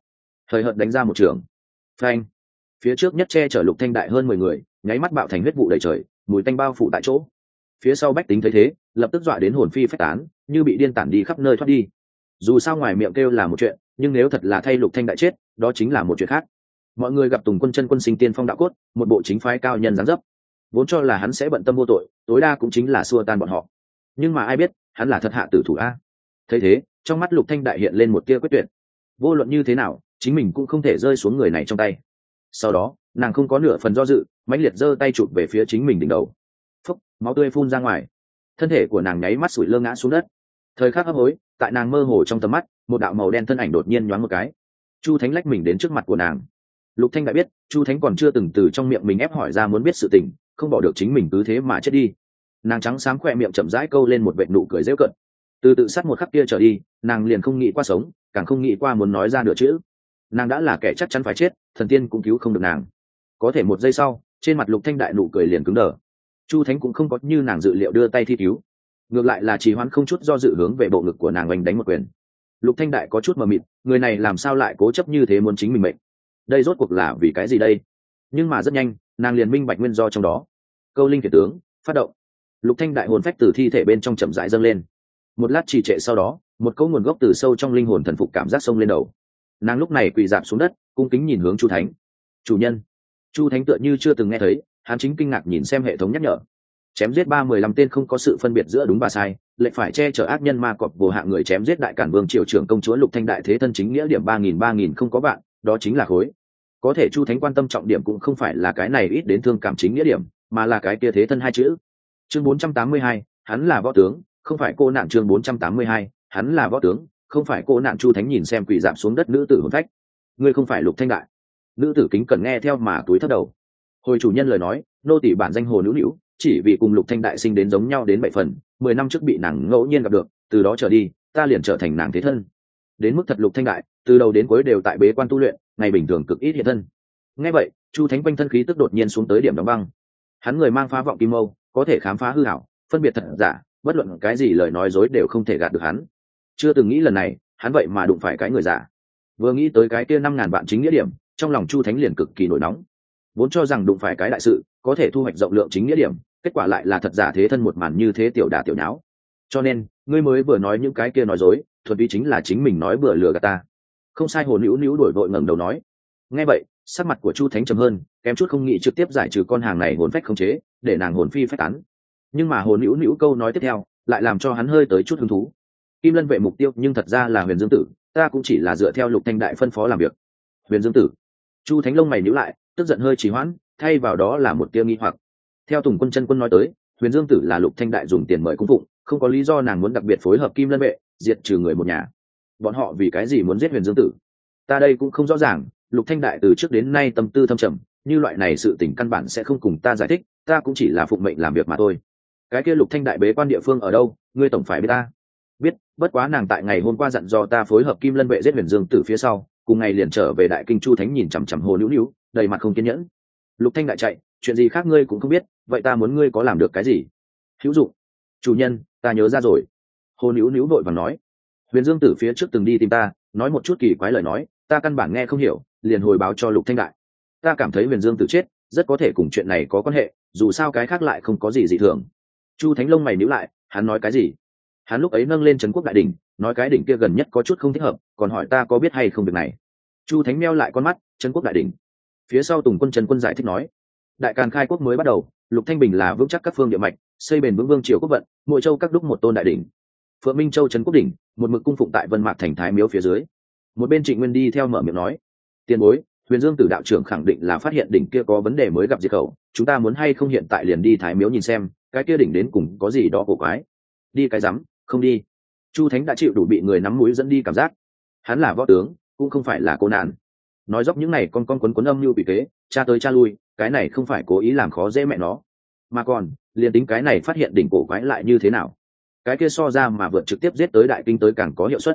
Thời hợt đánh ra một trường. Phanh. Phía trước nhất che chở Lục Thanh Đại hơn 10 người, nháy mắt bạo thành huyết vụ đầy trời, mùi tanh bao phủ tại chỗ. Phía sau bách tính thấy thế, lập tức dọa đến hồn phi phách tán, như bị điên tản đi khắp nơi thoát đi. Dù sao ngoài miệng kêu là một chuyện, nhưng nếu thật là thay Lục Thanh Đại chết, đó chính là một chuyện khác. Mọi người gặp Tùng Quân chân quân sinh tiên phong đạo cốt, một bộ chính phái cao nhân dáng dấp, vốn cho là hắn sẽ bận tâm vô tội, tối đa cũng chính là xua tan bọn họ. Nhưng mà ai biết, hắn là thật hạ tử thủ a. Thấy thế, trong mắt Lục Thanh Đại hiện lên một tia quyết tuyệt. Vô luận như thế nào, chính mình cũng không thể rơi xuống người này trong tay. Sau đó, nàng không có nửa phần do dự, mãnh liệt giơ tay chụp về phía chính mình đỉnh đầu. Phốc, máu tươi phun ra ngoài. Thân thể của nàng nháy mắt sủi lơ ngã xuống đất. Thời khắc hấp hối, tại nàng mơ hồ trong tầm mắt, một đạo màu đen thân ảnh đột nhiên nhoáng một cái. Chu Thánh lách mình đến trước mặt của nàng. Lục Thanh Đại biết, Chu Thánh còn chưa từng từ trong miệng mình ép hỏi ra muốn biết sự tình, không bỏ được chính mình cứ thế mà chết đi. Nàng trắng xám khỏe miệng chậm rãi câu lên một vệt nụ cười giễu cợt. Từ tự sát một khắc kia trở đi, nàng liền không nghĩ qua sống, càng không nghĩ qua muốn nói ra nửa chữ. Nàng đã là kẻ chắc chắn phải chết, thần tiên cũng cứu không được nàng. Có thể một giây sau, trên mặt Lục Thanh Đại nụ cười liền cứng đờ. Chu Thánh cũng không có như nàng dự liệu đưa tay thi cứu, ngược lại là trì hoãn không chút do dự hướng về bộ ngực của nàng oanh đánh một quyền. Lục Thanh Đại có chút mờ mịt, người này làm sao lại cố chấp như thế muốn chính mình mệnh? Đây rốt cuộc là vì cái gì đây? Nhưng mà rất nhanh, nàng liền minh bạch nguyên do trong đó. Câu linh kiệt tướng phát động. Lục Thanh Đại hồn phách từ thi thể bên trong chậm rãi dâng lên. Một lát trì trệ sau đó, một câu nguồn gốc từ sâu trong linh hồn thần phục cảm giác xông lên đầu. Nàng lúc này quỳ rạp xuống đất, cung kính nhìn hướng Chu Thánh. Chủ nhân. Chu Thánh tựa như chưa từng nghe thấy, hắn chính kinh ngạc nhìn xem hệ thống nhắc nhở. Chém giết 315 tên không có sự phân biệt giữa đúng và sai, lệnh phải che chở ác nhân ma cọp vô hạng người chém giết đại cản vương triều trưởng công chúa Lục Thanh Đại thế thân chính nghĩa điểm 3000 không có bạn, đó chính là khối. Có thể Chu Thánh quan tâm trọng điểm cũng không phải là cái này ít đến thương cảm chính nghĩa điểm, mà là cái kia thế thân hai chữ. Chương 482, hắn là võ tướng, không phải cô nạn. Chương 482, hắn là võ tướng, không phải cô nạn. Chu Thánh nhìn xem quỳ rạp xuống đất nữ tử hồn phách. Ngươi không phải Lục Thanh Đại. Nữ tử kính cẩn nghe theo mà túi thấp đầu. Hồi chủ nhân lời nói, nô tỳ bản danh Hồ Nữu Nữu, chỉ vì cùng Lục Thanh Đại sinh đến giống nhau đến 7 phần, 10 năm trước bị nàng ngẫu nhiên gặp được, từ đó trở đi, ta liền trở thành nàng thế thân. Đến mức thật Lục Thanh Đại, từ đầu đến cuối đều tại bế quan tu luyện, ngày bình thường cực ít hiện thân. Nghe vậy, Chu Thánh quanh thân khí tức đột nhiên xuống tới điểm đóng băng. Hắn người mang phá vọng kim mâu, có thể khám phá hư ảo, phân biệt thật giả, bất luận cái gì lời nói dối đều không thể gạt được hắn. Chưa từng nghĩ lần này, hắn vậy mà đụng phải cái người giả. Vừa nghĩ tới cái kia 5000 vạn chính nghĩa điểm, trong lòng Chu Thánh liền cực kỳ nổi nóng. Vốn cho rằng đụng phải cái đại sự, có thể thu hoạch rộng lượng chính nghĩa điểm, kết quả lại là thật giả thế thân một màn như thế tiểu đả tiểu nháo. Cho nên, ngươi mới vừa nói những cái kia nói dối, thuần túy chính là chính mình nói bừa lừa gạt ta. Không sai. Hồ Nữu Nữu đổi vội ngẩng đầu nói. Nghe vậy, sắc mặt của Chu Thánh trầm hơn, kém chút không nghĩ trực tiếp giải trừ con hàng này hồn phách khống chế, để nàng hồn phi phách tán. Nhưng mà Hồ Nữu Nữu câu nói tiếp theo, lại làm cho hắn hơi tới chút hứng thú. Kim Lân vệ mục tiêu nhưng thật ra là Huyền Dương Tử, ta cũng chỉ là dựa theo Lục Thanh Đại phân phó làm việc. Huyền Dương Tử. Chu Thánh lông mày nhíu lại, tức giận hơi trì hoãn, thay vào đó là một tia nghi hoặc. Theo Tùng Quân chân quân nói tới, Huyền Dương Tử là Lục Thanh Đại dùng tiền mời cung phụng, không có lý do nàng muốn đặc biệt phối hợp Kim Lân vệ, diệt trừ người một nhà. Bọn họ vì cái gì muốn giết Huyền Dương Tử? Ta đây cũng không rõ ràng, Lục Thanh Đại từ trước đến nay tâm tư thâm trầm, như loại này sự tình căn bản sẽ không cùng ta giải thích, ta cũng chỉ là phụng mệnh làm việc mà thôi. Cái kia Lục Thanh Đại bế quan địa phương ở đâu, ngươi tổng phải biết ta. Biết, bất quá nàng tại ngày hôm qua dặn dò ta phối hợp Kim Lân vệ giết Huyền Dương Tử phía sau, cùng ngày liền trở về Đại Kinh. Chu Thánh nhìn chằm chằm Hồ Nữu Nữu, đầy mặt không kiên nhẫn. Lục Thanh Đại chạy, chuyện gì khác ngươi cũng không biết, vậy ta muốn ngươi có làm được cái gì? Hữu dụng. Chủ nhân, ta nhớ ra rồi. Hồ Nữu Nữu vội vàng nói. Huyền Dương Tử phía trước từng đi tìm ta, nói một chút kỳ quái lời nói, ta căn bản nghe không hiểu, liền hồi báo cho Lục Thanh Đại. Ta cảm thấy Huyền Dương Tử chết, rất có thể cùng chuyện này có quan hệ, dù sao cái khác lại không có gì dị thường. Chu Thánh lông mày nhíu lại, hắn nói cái gì? Hắn lúc ấy nâng lên Trấn Quốc Đại đỉnh, nói cái đỉnh kia gần nhất có chút không thích hợp, còn hỏi ta có biết hay không việc này. Chu Thánh meo lại con mắt, Trấn Quốc Đại đỉnh. Phía sau Tùng Quân Trần Quân giải thích nói, Đại Càn khai quốc mới bắt đầu, Lục Thanh Bình là vững chắc các phương địa mạch, xây bền vững vương triều quốc vận, mỗi châu các đúc một tôn đại đỉnh. Phượng Minh Châu Trấn Quốc đỉnh, một mực cung phụng tại Vân Mạc thành Thái Miếu phía dưới. Một bên Trịnh Nguyên đi theo mở miệng nói, tiền bối, Huyền Dương Tử đạo trưởng khẳng định là phát hiện đỉnh kia có vấn đề mới gặp diệt khẩu, chúng ta muốn hay không hiện tại liền đi Thái Miếu nhìn xem, cái kia đỉnh đến cùng có gì đó cổ quái. Đi cái rắm, không đi. Chu Thánh đã chịu đủ bị người nắm mũi dẫn đi cảm giác. Hắn là võ tướng, cũng không phải là cô nạn. Nói dốc những này con quấn âm mưu bị kế, cha tới cha lui, cái này không phải cố ý làm khó dễ mẹ nó. Mà còn, liền tính cái này phát hiện đỉnh cổ quái lại như thế nào? Cái kia so ra mà vượt trực tiếp giết tới Đại Kinh tới càng có hiệu suất.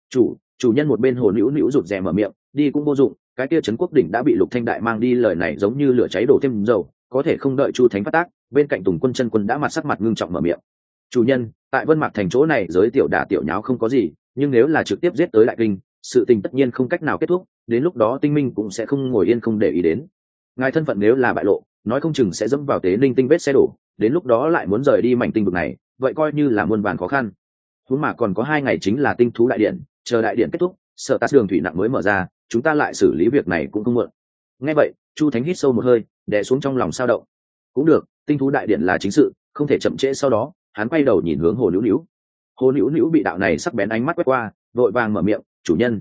Chủ nhân một bên Hồ Nữu Nữu rụt rè mở miệng, đi cũng vô dụng, cái kia Trấn Quốc đỉnh đã bị Lục Thanh Đại mang đi, lời này giống như lửa cháy đổ thêm dầu, có thể không đợi Chu Thánh phát tác, bên cạnh Tùng Quân chân quân đã sắc mặt ngưng trọng mở miệng. Chủ nhân, tại Vân Mạc thành chỗ này giới tiểu đả tiểu nháo không có gì, nhưng nếu là trực tiếp giết tới Đại Kinh, sự tình tất nhiên không cách nào kết thúc, đến lúc đó tinh minh cũng sẽ không ngồi yên không để ý đến. Ngài thân phận nếu là bại lộ, nói không chừng sẽ dẫm vào tế linh tinh vết xe đổ, đến lúc đó lại muốn rời đi mảnh tinh vực này, vậy coi như là muôn vàn khó khăn. Huống mà còn có 2 ngày chính là tinh thú đại điện, chờ đại điện kết thúc, sở tát đường thủy nặng mới mở ra, chúng ta lại xử lý việc này cũng không muộn. Nghe vậy, Chu Thánh hít sâu một hơi, đè xuống trong lòng sao động. Cũng được, tinh thú đại điện là chính sự, không thể chậm trễ. Sau đó hắn quay đầu nhìn hướng Hồ Nữu Nữu. Hồ Nữu Nữu bị đạo này sắc bén ánh mắt quét qua, vội vàng mở miệng, chủ nhân,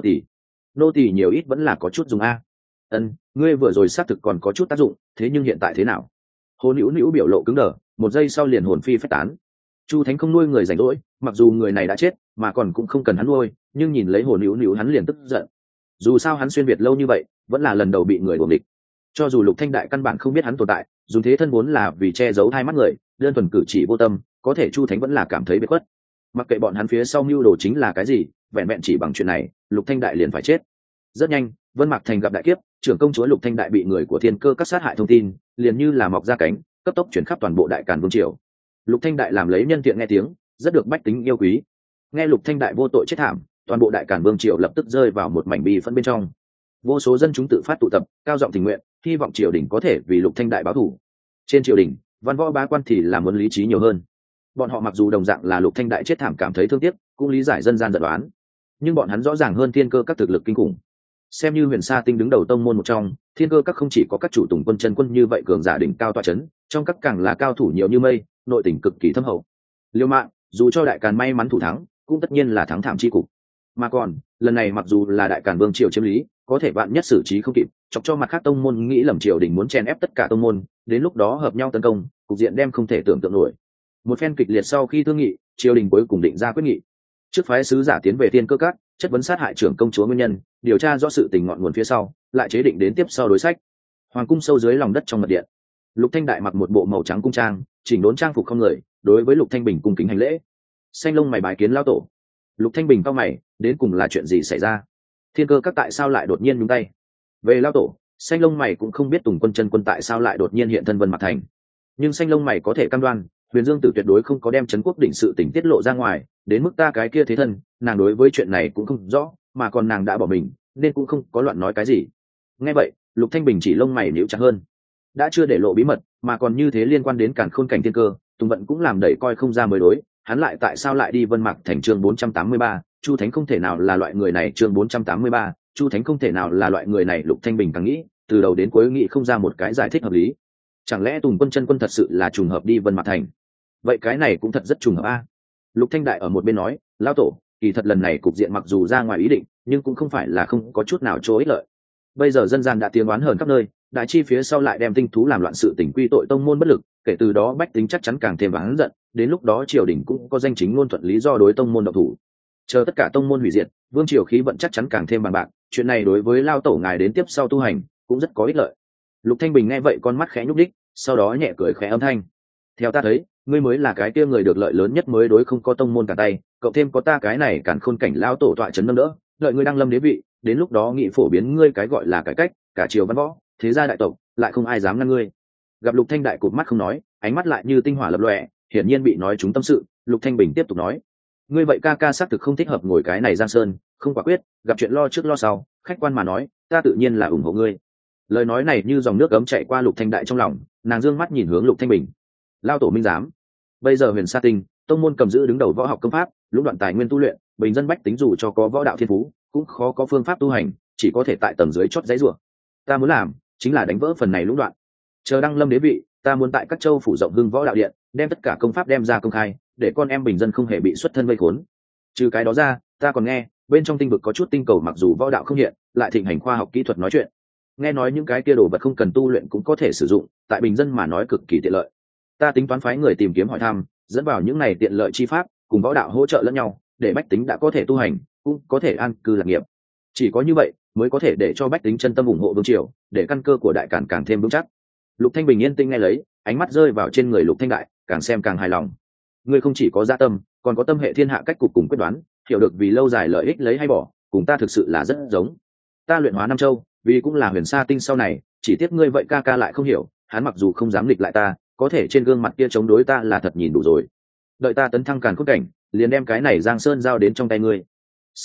nô tỳ nhiều ít vẫn là có chút dùng a. Ngươi vừa rồi xác thực còn có chút tác dụng, thế nhưng hiện tại thế nào? Hồ Nữu Nữu biểu lộ cứng đờ, một giây sau liền hồn phi phách tán. Chu Thánh không nuôi người rảnh rỗi, mặc dù người này đã chết mà còn cũng không cần hắn nuôi, nhưng nhìn lấy Hồ Nữu Nữu hắn liền tức giận. Dù sao hắn xuyên việt lâu như vậy, vẫn là lần đầu bị người đuổi địch. Cho dù Lục Thanh Đại căn bản không biết hắn tồn tại, dùng thế thân vốn là vì che giấu hai mắt người, đơn thuần cử chỉ vô tâm, có thể Chu Thánh vẫn là cảm thấy biệt khuất. Mặc kệ bọn hắn phía sau mưu đồ chính là cái gì, vẹn vẹn chỉ bằng chuyện này, Lục Thanh Đại liền phải chết. Rất nhanh, Vân Mạc Thành gặp đại kiếp, trưởng công chúa Lục Thanh Đại bị người của Thiên Cơ các sát hại thông tin, liền như là mọc ra cánh, cấp tốc chuyển khắp toàn bộ Đại Càn Vương triều. Lục Thanh Đại làm lấy nhân thiện nghe tiếng, rất được bách tính yêu quý. Nghe Lục Thanh Đại vô tội chết thảm, toàn bộ Đại Càn Vương triều lập tức rơi vào một mảnh bi phẫn bên trong. Vô số dân chúng tự phát tụ tập, cao giọng tình nguyện, hy vọng triều đình có thể vì Lục Thanh Đại báo thù. Trên triều đình, văn võ bá quan thì là muốn lý trí nhiều hơn. Bọn họ mặc dù đồng dạng là Lục Thanh Đại chết thảm cảm thấy thương tiếc, cũng lý giải dân gian giận đoán, nhưng bọn hắn rõ ràng hơn Thiên Cơ các thực lực kinh khủng. Xem như Huyền Sa Tinh đứng đầu tông môn một trong, Thiên Cơ các không chỉ có các chủ tùng quân chân quân như vậy cường giả đỉnh cao tọa chấn, trong các càng là cao thủ nhiều như mây, nội tình cực kỳ thâm hậu. Liêu mạng, dù cho Đại Càn may mắn thủ thắng, cũng tất nhiên là thắng thảm chi cục. Mà còn, lần này mặc dù là Đại Càn Vương triều chiếm lý, có thể vạn nhất xử trí không kịp, chọc cho mặt khác tông môn nghĩ lầm triều đình muốn chen ép tất cả tông môn, đến lúc đó hợp nhau tấn công, cục diện đem không thể tưởng tượng nổi. Một phen kịch liệt sau khi thương nghị, triều đình cuối cùng định ra quyết nghị. Trước phái sứ giả tiến về Thiên Cơ các, chất vấn sát hại trưởng công chúa nguyên nhân, điều tra rõ sự tình ngọn nguồn phía sau, lại chế định đến tiếp sau đối sách. Hoàng cung sâu dưới lòng đất trong mật điện, Lục Thanh Đại mặc một bộ màu trắng cung trang, chỉnh đốn trang phục không người, đối với Lục Thanh Bình cung kính hành lễ. Xanh lông mày bái kiến lão tổ. Lục Thanh Bình cao mày, đến cùng là chuyện gì xảy ra? Thiên Cơ các tại sao lại đột nhiên nhúng tay? Về lão tổ, xanh lông mày cũng không biết Tùng Quân chân quân tại sao lại đột nhiên hiện thân Vân Mạc Thành, nhưng xanh lông mày có thể cam đoan, Huyền Dương Tử tuyệt đối không có đem Trấn Quốc đỉnh sự tình tiết lộ ra ngoài, đến mức ta cái kia thế thân, nàng đối với chuyện này cũng không rõ, mà còn nàng đã bỏ mình, nên cũng không có loạn nói cái gì. Nghe vậy, Lục Thanh Bình chỉ lông mày nhíu chặt hơn. Đã chưa để lộ bí mật, mà còn như thế liên quan đến Càn Khôn cảnh thiên cơ, Tùng Vận cũng làm đẩy coi không ra mới đối, hắn lại tại sao lại đi Vân Mạc Thành? Chương 483, Chu Thánh không thể nào là loại người này. Chương 483, Chu Thánh không thể nào là loại người này. Lục Thanh Bình càng nghĩ, từ đầu đến cuối nghĩ không ra một cái giải thích hợp lý. Chẳng lẽ Tùng Quân chân quân thật sự là trùng hợp đi Vân Mạc Thành? Vậy cái này cũng thật rất trùng hợp a. Lục Thanh Đại ở một bên nói, lão tổ, kỳ thật lần này cục diện mặc dù ra ngoài ý định, nhưng cũng không phải là không có chút nào chỗ ích lợi. Bây giờ dân gian đã tiếng oán hờn khắp nơi, đại chi phía sau lại đem tinh thú làm loạn sự tình quy tội tông môn bất lực, kể từ đó bách tính chắc chắn càng thêm oán giận, đến lúc đó triều đình cũng có danh chính ngôn thuận lý do đối tông môn động thủ. Chờ tất cả tông môn hủy diệt, vương triều khí vận chắc chắn càng thêm bằng bạc, chuyện này đối với lao tổ ngài đến tiếp sau tu hành cũng rất có ích lợi. Lục Thanh Bình nghe vậy con mắt khẽ nhúc đích, sau đó nhẹ cười khẽ âm thanh. Theo ta thấy, ngươi mới là cái kia người được lợi lớn nhất, mới đối không có tông môn cả tay, cậu thêm có ta cái này Càn Khôn cảnh lao tổ tọa chấn nâng đỡ, lợi ngươi đang lâm đế vị, đến lúc đó nghị phổ biến ngươi cái gọi là cải cách, cả triều văn võ, thế gia đại tộc, lại không ai dám ngăn ngươi. Gặp Lục Thanh Đại cụp mắt không nói, ánh mắt lại như tinh hỏa lập lòe, hiển nhiên bị nói trúng tâm sự. Lục Thanh Bình tiếp tục nói, ngươi vậy ca ca xác thực không thích hợp ngồi cái này giang sơn, không quả quyết, gặp chuyện lo trước lo sau, khách quan mà nói, ta tự nhiên là ủng hộ ngươi. Lời nói này như dòng nước ấm chạy qua Lục Thanh Đại trong lòng, nàng dương mắt nhìn hướng Lục Thanh Bình. Lao tổ minh giám, bây giờ Huyền Sa Tinh tông môn cầm giữ đứng đầu võ học công pháp, lũng đoạn tài nguyên tu luyện, bình dân bách tính dù cho có võ đạo thiên phú, cũng khó có phương pháp tu hành, chỉ có thể tại tầng dưới chót dãy rủa. Ta muốn làm chính là đánh vỡ phần này lũng đoạn. Chờ đăng lâm đế vị, ta muốn tại các châu phủ rộng hưng võ đạo điện, đem tất cả công pháp đem ra công khai, để con em bình dân không hề bị xuất thân vây khốn. Trừ cái đó ra, ta còn nghe bên trong tinh vực có chút tinh cầu mặc dù võ đạo không hiện, lại thịnh hành khoa học kỹ thuật nói chuyện. Nghe nói những cái kia đồ vật không cần tu luyện cũng có thể sử dụng, tại bình dân mà nói cực kỳ tiện lợi. Ta tính toán phái người tìm kiếm hỏi thăm, dẫn vào những này tiện lợi chi pháp, cùng võ đạo hỗ trợ lẫn nhau, để bách tính đã có thể tu hành, cũng có thể an cư lạc nghiệp. Chỉ có như vậy mới có thể để cho bách tính chân tâm ủng hộ vương triều, để căn cơ của Đại Càn càng thêm vững chắc. Lục Thanh Bình yên tĩnh nghe lấy, ánh mắt rơi vào trên người Lục Thanh Đại, càng xem càng hài lòng. Ngươi không chỉ có dạ tâm, còn có tâm hệ thiên hạ cách cục cùng quyết đoán, hiểu được vì lâu dài lợi ích lấy hay bỏ, cùng ta thực sự là rất giống. Ta luyện hóa Nam Châu, vì cũng là Huyền Sa Tinh sau này, chỉ tiếc ngươi vậy ca ca lại không hiểu, hắn mặc dù không dám nghịch lại ta, có thể trên gương mặt kia chống đối ta là thật nhìn đủ rồi. Đợi ta tấn thăng Càn Khôn cảnh, liền đem cái này Giang Sơn giao đến trong tay ngươi. Sau đó,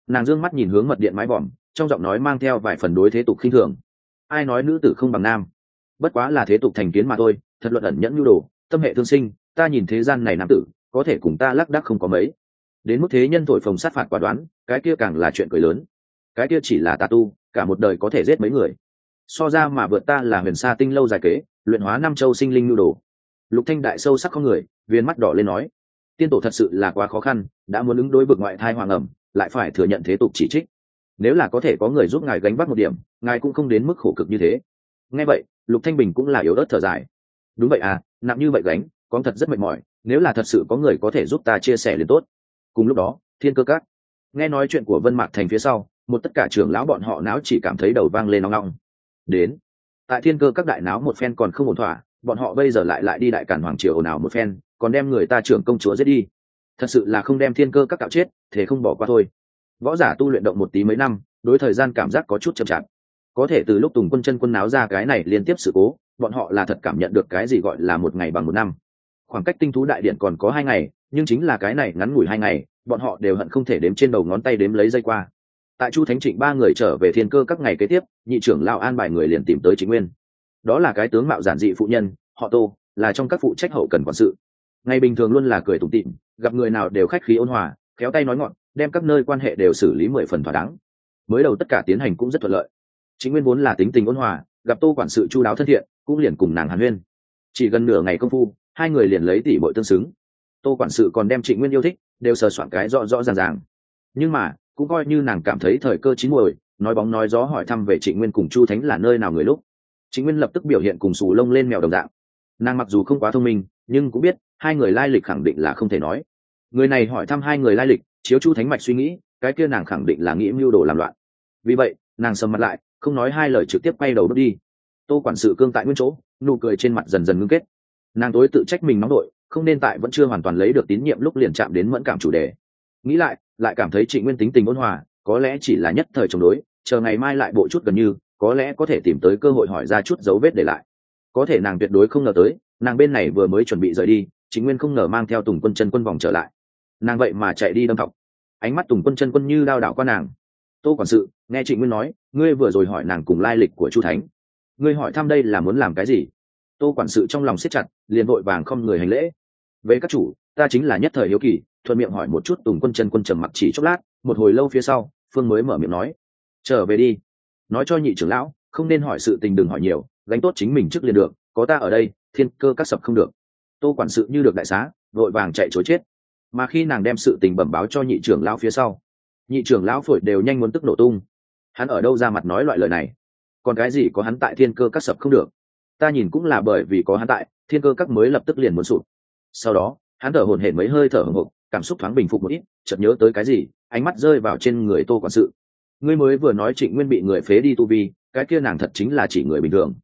nàng dương mắt nhìn hướng mật điện mái vòm, trong giọng nói mang theo vài phần đối thế tục khinh thường. Ai nói nữ tử không bằng nam, bất quá là thế tục thành kiến mà thôi. Thật luận ẩn nhẫn nhu đồ, tâm hệ thương sinh, ta nhìn thế gian này nam tử có thể cùng ta lác đác không có mấy. Đến mức thế nhân thổi phồng sát phạt quả đoán, cái kia càng là chuyện cười lớn. Cái kia chỉ là tà tu, cả một đời có thể giết mấy người. So ra mà vượt ta là huyền sa tinh lâu dài kế, luyện hóa năm châu sinh linh nhu đồ. Lục Thanh đại sâu sắc không người, viên mắt đỏ lên nói: tiên tổ thật sự là quá khó khăn, đã muốn ứng đối vực ngoại thai hoàng ẩm, lại phải thừa nhận thế tục chỉ trích. Nếu là có thể có người giúp ngài gánh vác một điểm, ngài cũng không đến mức khổ cực như thế. Nghe vậy, Lục Thanh Bình cũng là yếu ớt thở dài. Đúng vậy à, nặng như vậy gánh, con thật rất mệt mỏi, nếu là thật sự có người có thể giúp ta chia sẻ liền tốt. Cùng lúc đó, Thiên Cơ Các nghe nói chuyện của Vân Mạc Thành phía sau, một tất cả trưởng lão bọn họ náo chỉ cảm thấy đầu vang lên nong nong. Đến, tại Thiên Cơ Các đại náo một phen còn không ổn thỏa, bọn họ bây giờ lại đi đại càn hoàng triều ồn ào một phen, còn đem người ta trưởng công chúa giết đi. Thật sự là không đem Thiên Cơ Các cạo chết, thế không bỏ qua thôi. Võ giả tu luyện động một tí mấy năm, đối thời gian cảm giác có chút chậm chạp. Có thể từ lúc Tùng Quân chân quân náo ra cái này liên tiếp sự cố, bọn họ là thật cảm nhận được cái gì gọi là một ngày bằng một năm. Khoảng cách tinh thú đại điện còn có 2 ngày, nhưng chính là cái này ngắn ngủi 2 ngày, bọn họ đều hận không thể đếm trên đầu ngón tay đếm lấy giây qua. Tại Chu Thánh Trịnh 3 người trở về Thiên Cơ Các ngày kế tiếp, nhị trưởng lão an bài người liền tìm tới Trịnh Nguyên. Đó là cái tướng mạo giản dị phụ nhân, họ Tô, là trong các phụ trách hậu cần quản sự. Ngày bình thường luôn là cười tủm tỉm, gặp người nào đều khách khí ôn hòa, khéo tay nói ngọn, đem các nơi quan hệ đều xử lý 10 phần thỏa đáng. Mới đầu tất cả tiến hành cũng rất thuận lợi. Trịnh Nguyên vốn là tính tình ôn hòa, gặp Tô quản sự chu đáo thân thiện, cũng liền cùng nàng hàn huyên. Chỉ gần nửa ngày công phu, 2 người liền lấy tỷ muội tương xứng. Tô quản sự còn đem Trịnh Nguyên yêu thích đều sờ soạn cái rõ rõ ràng ràng. Nhưng mà cũng coi như nàng cảm thấy thời cơ chín muồi, nói bóng nói gió hỏi thăm về Trịnh Nguyên cùng Chu Thánh là nơi nào người lúc. Trịnh Nguyên lập tức biểu hiện cùng xù lông lên mèo đồng dạng. Nàng mặc dù không quá thông minh, nhưng cũng biết 2 người lai lịch khẳng định là không thể nói. Người này hỏi thăm 2 người lai lịch, chiếu Chu Thánh mạch suy nghĩ, cái kia nàng khẳng định là nghĩ mưu đồ làm loạn. Vì vậy, nàng sầm mặt lại, không nói 2 lời trực tiếp quay đầu bước đi. Tô quản sự cương tại nguyên chỗ, nụ cười trên mặt dần dần ngưng kết. Nàng tối tự trách mình nóng đội, không nên tại vẫn chưa hoàn toàn lấy được tín nhiệm lúc liền chạm đến mẫn cảm chủ đề. Nghĩ lại cảm thấy Trịnh Nguyên tính tình ôn hòa, có lẽ chỉ là nhất thời chống đối, chờ ngày mai lại bộ chút gần như, có lẽ có thể tìm tới cơ hội hỏi ra chút dấu vết để lại. Có thể nàng tuyệt đối không ngờ tới, nàng bên này vừa mới chuẩn bị rời đi, Trịnh Nguyên không ngờ mang theo Tùng Quân chân quân vòng trở lại. Nàng vậy mà chạy đi đâm thọc. Ánh mắt Tùng Quân chân quân như đao đảo qua nàng. Tô quản sự, nghe Trịnh Nguyên nói, ngươi vừa rồi hỏi nàng cùng lai lịch của Chu Thánh. Ngươi hỏi thăm đây là muốn làm cái gì? Tô quản sự trong lòng siết chặt, liền vội vàng không người hành lễ. Về các chủ, ta chính là nhất thời hiếu kỳ, thuận miệng hỏi một chút. Tùng Quân chân quân trầm mặc chỉ chốc lát, một hồi lâu phía sau, Phương mới mở miệng nói: trở về đi, nói cho nhị trưởng lão, không nên hỏi sự tình đừng hỏi nhiều, gánh tốt chính mình trước liền được, có ta ở đây, Thiên Cơ Các sập không được. Tô quản sự như được đại xá, vội vàng chạy chối chết. Mà khi nàng đem sự tình bẩm báo cho nhị trưởng lão phía sau, nhị trưởng lão phổi đều nhanh muốn tức nổ tung. Hắn ở đâu ra mặt nói loại lời này? Còn cái gì có hắn tại Thiên Cơ Các sập không được? Ta nhìn cũng là bởi vì có hắn tại, Thiên Cơ Các mới lập tức liền muốn sụp. Sau đó, hắn thở hổn hển mấy hơi thở hổn hộc, cảm xúc thoáng bình phục một ít, chợt nhớ tới cái gì, ánh mắt rơi vào trên người Tô quản sự. Ngươi mới vừa nói Trịnh Nguyên bị người phế đi tu vi, cái kia nàng thật chính là chỉ người bình thường?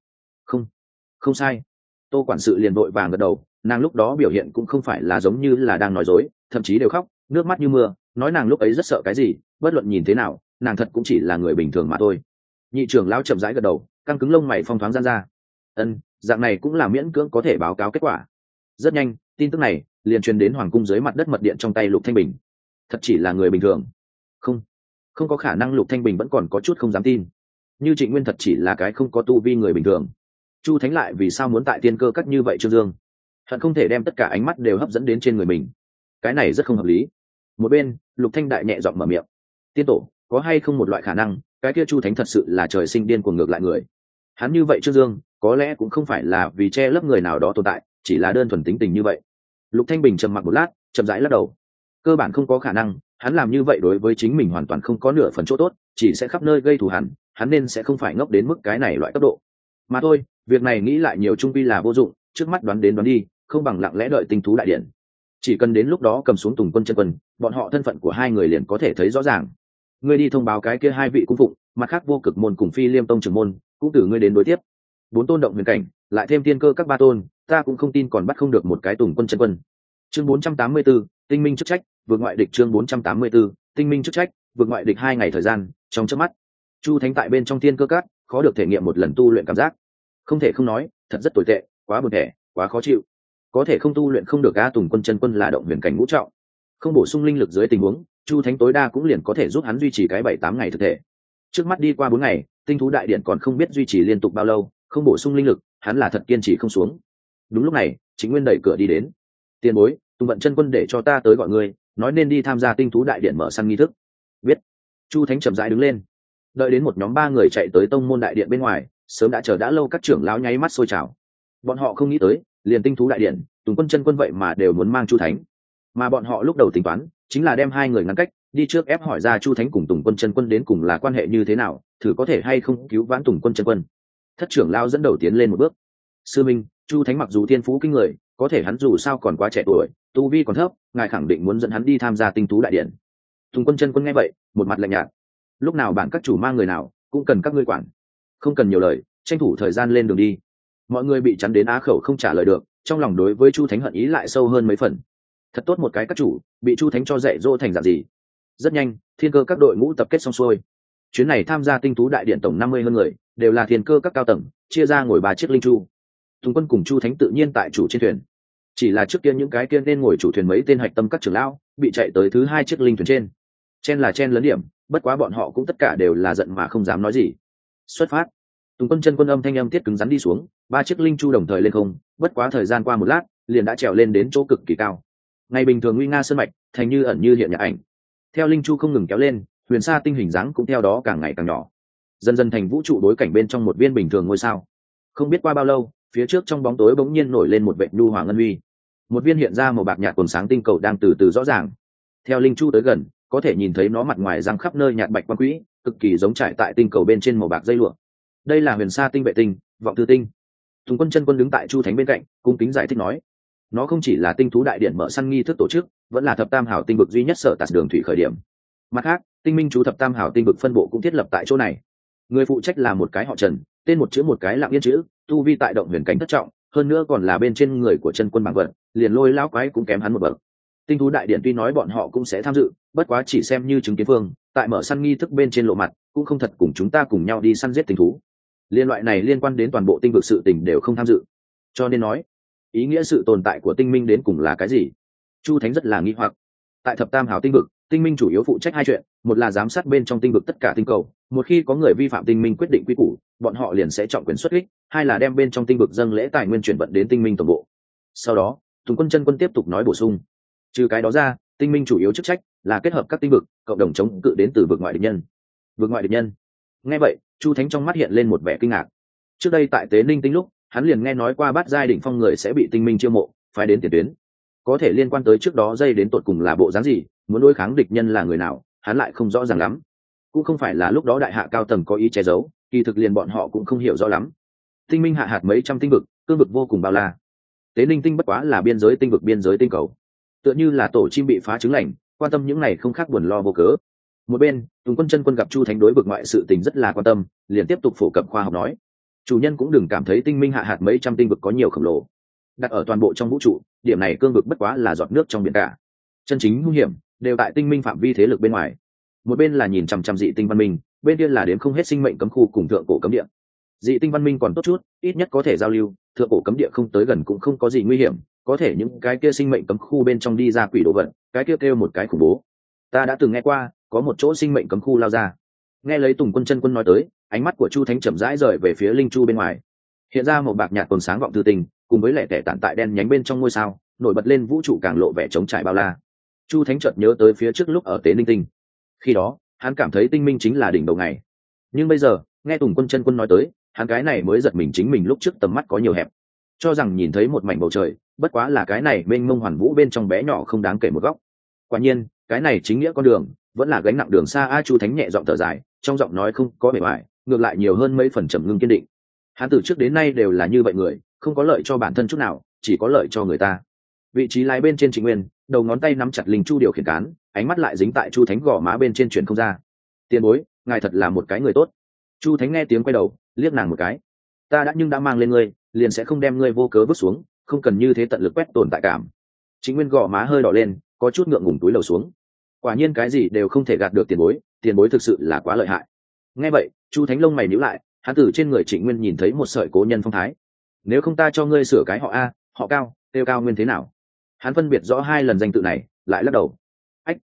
Không sai. Tô quản sự liền vội vàng gật đầu, nàng lúc đó biểu hiện cũng không phải là giống như là đang nói dối, thậm chí đều khóc, nước mắt như mưa, nói nàng lúc ấy rất sợ cái gì, bất luận nhìn thế nào, nàng thật cũng chỉ là người bình thường mà thôi. Nhị trưởng lão chậm rãi gật đầu, căng cứng lông mày phong thoáng gian ra. Dạng này cũng là miễn cưỡng có thể báo cáo kết quả. Rất nhanh, tin tức này liền truyền đến hoàng cung dưới mặt đất mật điện trong tay Lục Thanh Bình. Thật chỉ là người bình thường? Không có khả năng. Lục Thanh Bình vẫn còn có chút không dám tin. Như Trịnh Nguyên thật chỉ là cái không có tu vi người bình thường, Chu Thánh lại vì sao muốn tại Thiên Cơ Các như vậy? Trương Dương hận không thể đem tất cả ánh mắt đều hấp dẫn đến trên người mình. Cái này rất không hợp lý. Một bên, Lục Thanh Đại nhẹ giọng mở miệng: tiên tổ, có hay không một loại khả năng, cái kia Chu Thánh thật sự là trời sinh điên cuồng ngược lại người? Hắn như vậy Trương Dương, có lẽ cũng không phải là vì che lấp người nào đó tồn tại, chỉ là đơn thuần tính tình như vậy. Lục Thanh Bình trầm mặc một lát, chậm rãi lắc đầu. Cơ bản không có khả năng, hắn làm như vậy đối với chính mình hoàn toàn không có nửa phần chỗ tốt, chỉ sẽ khắp nơi gây thù hắn nên sẽ không phải ngốc đến mức cái này loại cấp độ. Mà thôi, việc này nghĩ lại nhiều trung quy là vô dụng, trước mắt đoán đến đoán đi, không bằng lặng lẽ đợi tinh thú đại điện. Chỉ cần đến lúc đó cầm xuống Tùng Quân chân quân, bọn họ thân phận của 2 người liền có thể thấy rõ ràng. Ngươi đi thông báo cái kia 2 vị cung phụng, mặt khác Vô Cực môn cùng Phi Liêm tông trưởng môn, cũng từ ngươi đến đối tiếp. 4 tôn động huyền cảnh, lại thêm Thiên Cơ Các 3 tôn, ta cũng không tin còn bắt không được một cái Tùng Quân chân quân. Chương 484, tinh minh chức trách, vượt ngoại địch. Chương 484, tinh minh chức trách, vượt ngoại địch. 2 ngày thời gian, trong chớp mắt, Chu Thánh tại bên trong Thiên Cơ Các, khó được thể nghiệm một lần tu luyện cảm giác. Không thể không nói, thật rất tồi tệ, quá buồn tẻ, quá khó chịu. Có thể không tu luyện không được. A Tùng Quân chân quân là động huyền cảnh ngũ trọng, không bổ sung linh lực dưới tình huống, Chu Thánh tối đa cũng liền có thể giúp hắn duy trì cái 7-8 ngày thực thể. Trước mắt đi qua 4 ngày, tinh thú đại điện còn không biết duy trì liên tục bao lâu, không bổ sung linh lực, hắn là thật kiên trì không xuống. Đúng lúc này, Chính Nguyên đẩy cửa đi đến. Tiền bối, Tùng Vận chân quân để cho ta tới gọi ngươi, nói nên đi tham gia tinh thú đại điện mở săn nghi thức. Biết. Chu Thánh chậm rãi đứng lên. Đợi đến một nhóm 3 người chạy tới tông môn đại điện bên ngoài, sớm đã chờ đã lâu các trưởng lão nháy mắt sôi trào. Bọn họ không nghĩ tới, liền tinh thú đại điện, Tùng Quân chân quân vậy mà đều muốn mang Chu Thánh. Mà bọn họ lúc đầu tính toán, chính là đem 2 người ngăn cách, đi trước ép hỏi ra Chu Thánh cùng Tùng Quân chân quân đến cùng là quan hệ như thế nào, thử có thể hay không cứu vãn Tùng Quân chân quân. Thất trưởng lão dẫn đầu tiến lên một bước. Sư minh, Chu Thánh mặc dù thiên phú kinh người, có thể hắn dù sao còn quá trẻ tuổi, tu vi còn thấp, ngài khẳng định muốn dẫn hắn đi tham gia tinh tú đại điện. Tùng Quân chân quân nghe vậy, một mặt lạnh nhạt. Lúc nào bạn các chủ mang người nào, cũng cần các ngươi quản. Không cần nhiều lời, tranh thủ thời gian lên đường đi. Mọi người bị chắn đến á khẩu không trả lời được, trong lòng đối với Chu Thánh hận ý lại sâu hơn mấy phần. Thật tốt một cái các chủ, bị Chu Thánh cho dạy dỗ thành dạng gì. Rất nhanh, thiên cơ các đội ngũ tập kết xong xuôi. Chuyến này tham gia tinh tú đại điện tổng 50 hơn người, đều là thiên cơ các cao tầng, chia ra ngồi 3 chiếc linh chu. Tùng Quân cùng Chu Thánh tự nhiên tại chủ trên thuyền. Chỉ là trước kia những cái kia nên ngồi chủ thuyền mấy tên hạch tâm các trưởng lão, bị chạy tới thứ 2 chiếc linh thuyền trên. Chen là chen lớn điểm, bất quá bọn họ cũng tất cả đều là giận mà không dám nói gì. Xuất phát. Tùng Quân chân quân âm thanh âm tiết cứng rắn đi xuống, 3 chiếc linh chu đồng thời lên không, bất quá thời gian qua một lát, liền đã trèo lên đến chỗ cực kỳ cao. Ngày bình thường nguy nga sơn mạch, thành như ẩn như hiện nhạc ảnh. Theo linh chu không ngừng kéo lên, huyền sa tinh hình dáng cũng theo đó càng ngày càng nhỏ, dần dần thành vũ trụ đối cảnh bên trong một viên bình thường ngôi sao. Không biết qua bao lâu, phía trước trong bóng tối bỗng nhiên nổi lên một vệt nhu hòa ngân huy, một viên hiện ra màu bạc nhạt quần sáng tinh cầu đang từ từ rõ ràng. Theo linh chu tới gần, có thể nhìn thấy nó mặt ngoài răng khắp nơi nhạt bạch quang quỹ, cực kỳ giống trải tại tinh cầu bên trên màu bạc dây lụa. Đây là huyền sa tinh vệ tinh, vọng thư tinh. Tùng Quân chân quân đứng tại Chu Thánh bên cạnh, cung kính giải thích nói, nó không chỉ là tinh thú đại điện mở săn nghi thức tổ chức, vẫn là thập tam hảo tinh vực duy nhất sở tạt đường thủy khởi điểm. Mặt khác, tinh minh chú thập tam hảo tinh vực phân bộ cũng thiết lập tại chỗ này. Người phụ trách là một cái họ Trần, tên một chữ một cái lặng yên chữ, tu vi tại động huyền cảnh thất trọng, hơn nữa còn là bên trên người của chân quân bảng vật, liền Lôi lão quái cũng kém hắn một bậc. Tinh thú đại điện tuy nói bọn họ cũng sẽ tham dự, bất quá chỉ xem như chứng kiến phương, tại mở săn nghi thức bên trên lộ mặt, cũng không thật cùng chúng ta cùng nhau đi săn giết tinh thú. Liên loại này liên quan đến toàn bộ tinh vực sự tình đều không tham dự. Cho nên nói, ý nghĩa sự tồn tại của tinh minh đến cùng là cái gì? Chu Thánh rất là nghi hoặc. Tại thập tam hào tinh vực, tinh minh chủ yếu phụ trách 2 chuyện, một là giám sát bên trong tinh vực tất cả tinh cầu, một khi có người vi phạm tinh minh quyết định quy củ, bọn họ liền sẽ trọng quyền xuất kích, 2 là đem bên trong tinh vực dâng lễ tài nguyên chuyển vận đến tinh minh tổng bộ. Sau đó, Tùng Quân chân quân tiếp tục nói bổ sung, trừ cái đó ra, tinh minh chủ yếu chức trách là kết hợp các tinh vực, cộng đồng chống cự đến từ vực ngoại địch nhân. Vực ngoại địch nhân? Nghe vậy, Chu Thánh trong mắt hiện lên một vẻ kinh ngạc. Trước đây tại Tế Ninh tinh lúc, hắn liền nghe nói qua bát giai đỉnh phong người sẽ bị tinh minh chiêu mộ, phái đến tiền tuyến. Có thể liên quan tới trước đó dây đến tột cùng là bộ dáng gì, muốn đối kháng địch nhân là người nào, hắn lại không rõ ràng lắm. Cũng không phải là lúc đó đại hạ cao tầng có ý che giấu, kỳ thực liền bọn họ cũng không hiểu rõ lắm. Tinh minh hạ hạt mấy trăm tinh vực, cương vực vô cùng bao la. Tế Ninh tinh bất quá là biên giới tinh vực, biên giới tinh cầu, tựa như là tổ chim bị phá trứng lành, quan tâm những này không khác buồn lo vô cớ. Một bên, Tùng Quân chân quân gặp Chu Thánh đối vực ngoại sự tình rất là quan tâm, liền tiếp tục phổ cập khoa học nói, chủ nhân cũng đừng cảm thấy tinh minh hạ hạt mấy trăm tinh vực có nhiều khổng lồ, đặt ở toàn bộ trong vũ trụ, điểm này cương vực bất quá là giọt nước trong biển cả. Chân chính nguy hiểm đều tại tinh minh phạm vi thế lực bên ngoài. Một bên là nhìn chằm chằm dị tinh văn minh, bên kia là đếm không hết sinh mệnh cấm khu cùng thượng cổ cấm địa. Dị tinh văn minh còn tốt chút, ít nhất có thể giao lưu, thượng cổ cấm địa không tới gần cũng không có gì nguy hiểm, có thể những cái kia sinh mệnh cấm khu bên trong đi ra quỷ đồ vật, cái kia kêu một cái khủng bố. Ta đã từng nghe qua, có một chỗ sinh mệnh cấm khu lao ra. Nghe lấy Tùng Quân chân quân nói tới, ánh mắt của Chu Thánh chậm rãi rời về phía linh chu bên ngoài. Hiện ra một bạc nhạt còn sáng vọng thư tình, cùng với lẻ tẻ tản tại đen nhánh bên trong ngôi sao, nổi bật lên vũ trụ càng lộ vẻ trống trải bao la. Chu Thánh chợt nhớ tới phía trước lúc ở Tế Ninh tinh. Khi đó, hắn cảm thấy tinh minh chính là đỉnh đầu ngày. Nhưng bây giờ, nghe Tùng Quân chân quân nói tới, hắn cái này mới giật mình, chính mình lúc trước tầm mắt có nhiều hẹp, cho rằng nhìn thấy một mảnh bầu trời, bất quá là cái này mênh mông hoàn vũ bên trong bé nhỏ không đáng kể một góc. Quả nhiên, cái này chính nghĩa con đường, vẫn là gánh nặng đường xa a. Chu Thánh nhẹ giọng thở dài, trong giọng nói không có bề ngoài, ngược lại nhiều hơn mấy phần trầm ngưng kiên định. Hắn từ trước đến nay đều là như vậy người, không có lợi cho bản thân chút nào, chỉ có lợi cho người ta. Vị trí lái bên trên Trịnh Nguyên, đầu ngón tay nắm chặt linh chu điều khiển cán, ánh mắt lại dính tại Chu Thánh gò má bên trên, chuyển không ra. Tiền bối, ngài thật là một cái người tốt. Chu Thánh nghe tiếng quay đầu, liếc nàng một cái. Ta đã mang lên ngươi, liền sẽ không đem ngươi vô cớ vứt xuống, không cần như thế tận lực quét tồn tại cảm. Trịnh Nguyên gò má hơi đỏ lên, có chút ngượng ngùng túi lầu xuống. Quả nhiên cái gì đều không thể gạt được tiền bối thực sự là quá lợi hại. Nghe vậy, Chu Thánh lông mày nhíu lại, hắn từ trên người Trịnh Nguyên nhìn thấy một sợi cố nhân phong thái. Nếu không ta cho ngươi sửa cái họ A, họ Cao, tiêu Cao Nguyên thế nào? Hắn phân biệt rõ 2 lần danh tự này, lại lắc đầu. Ách,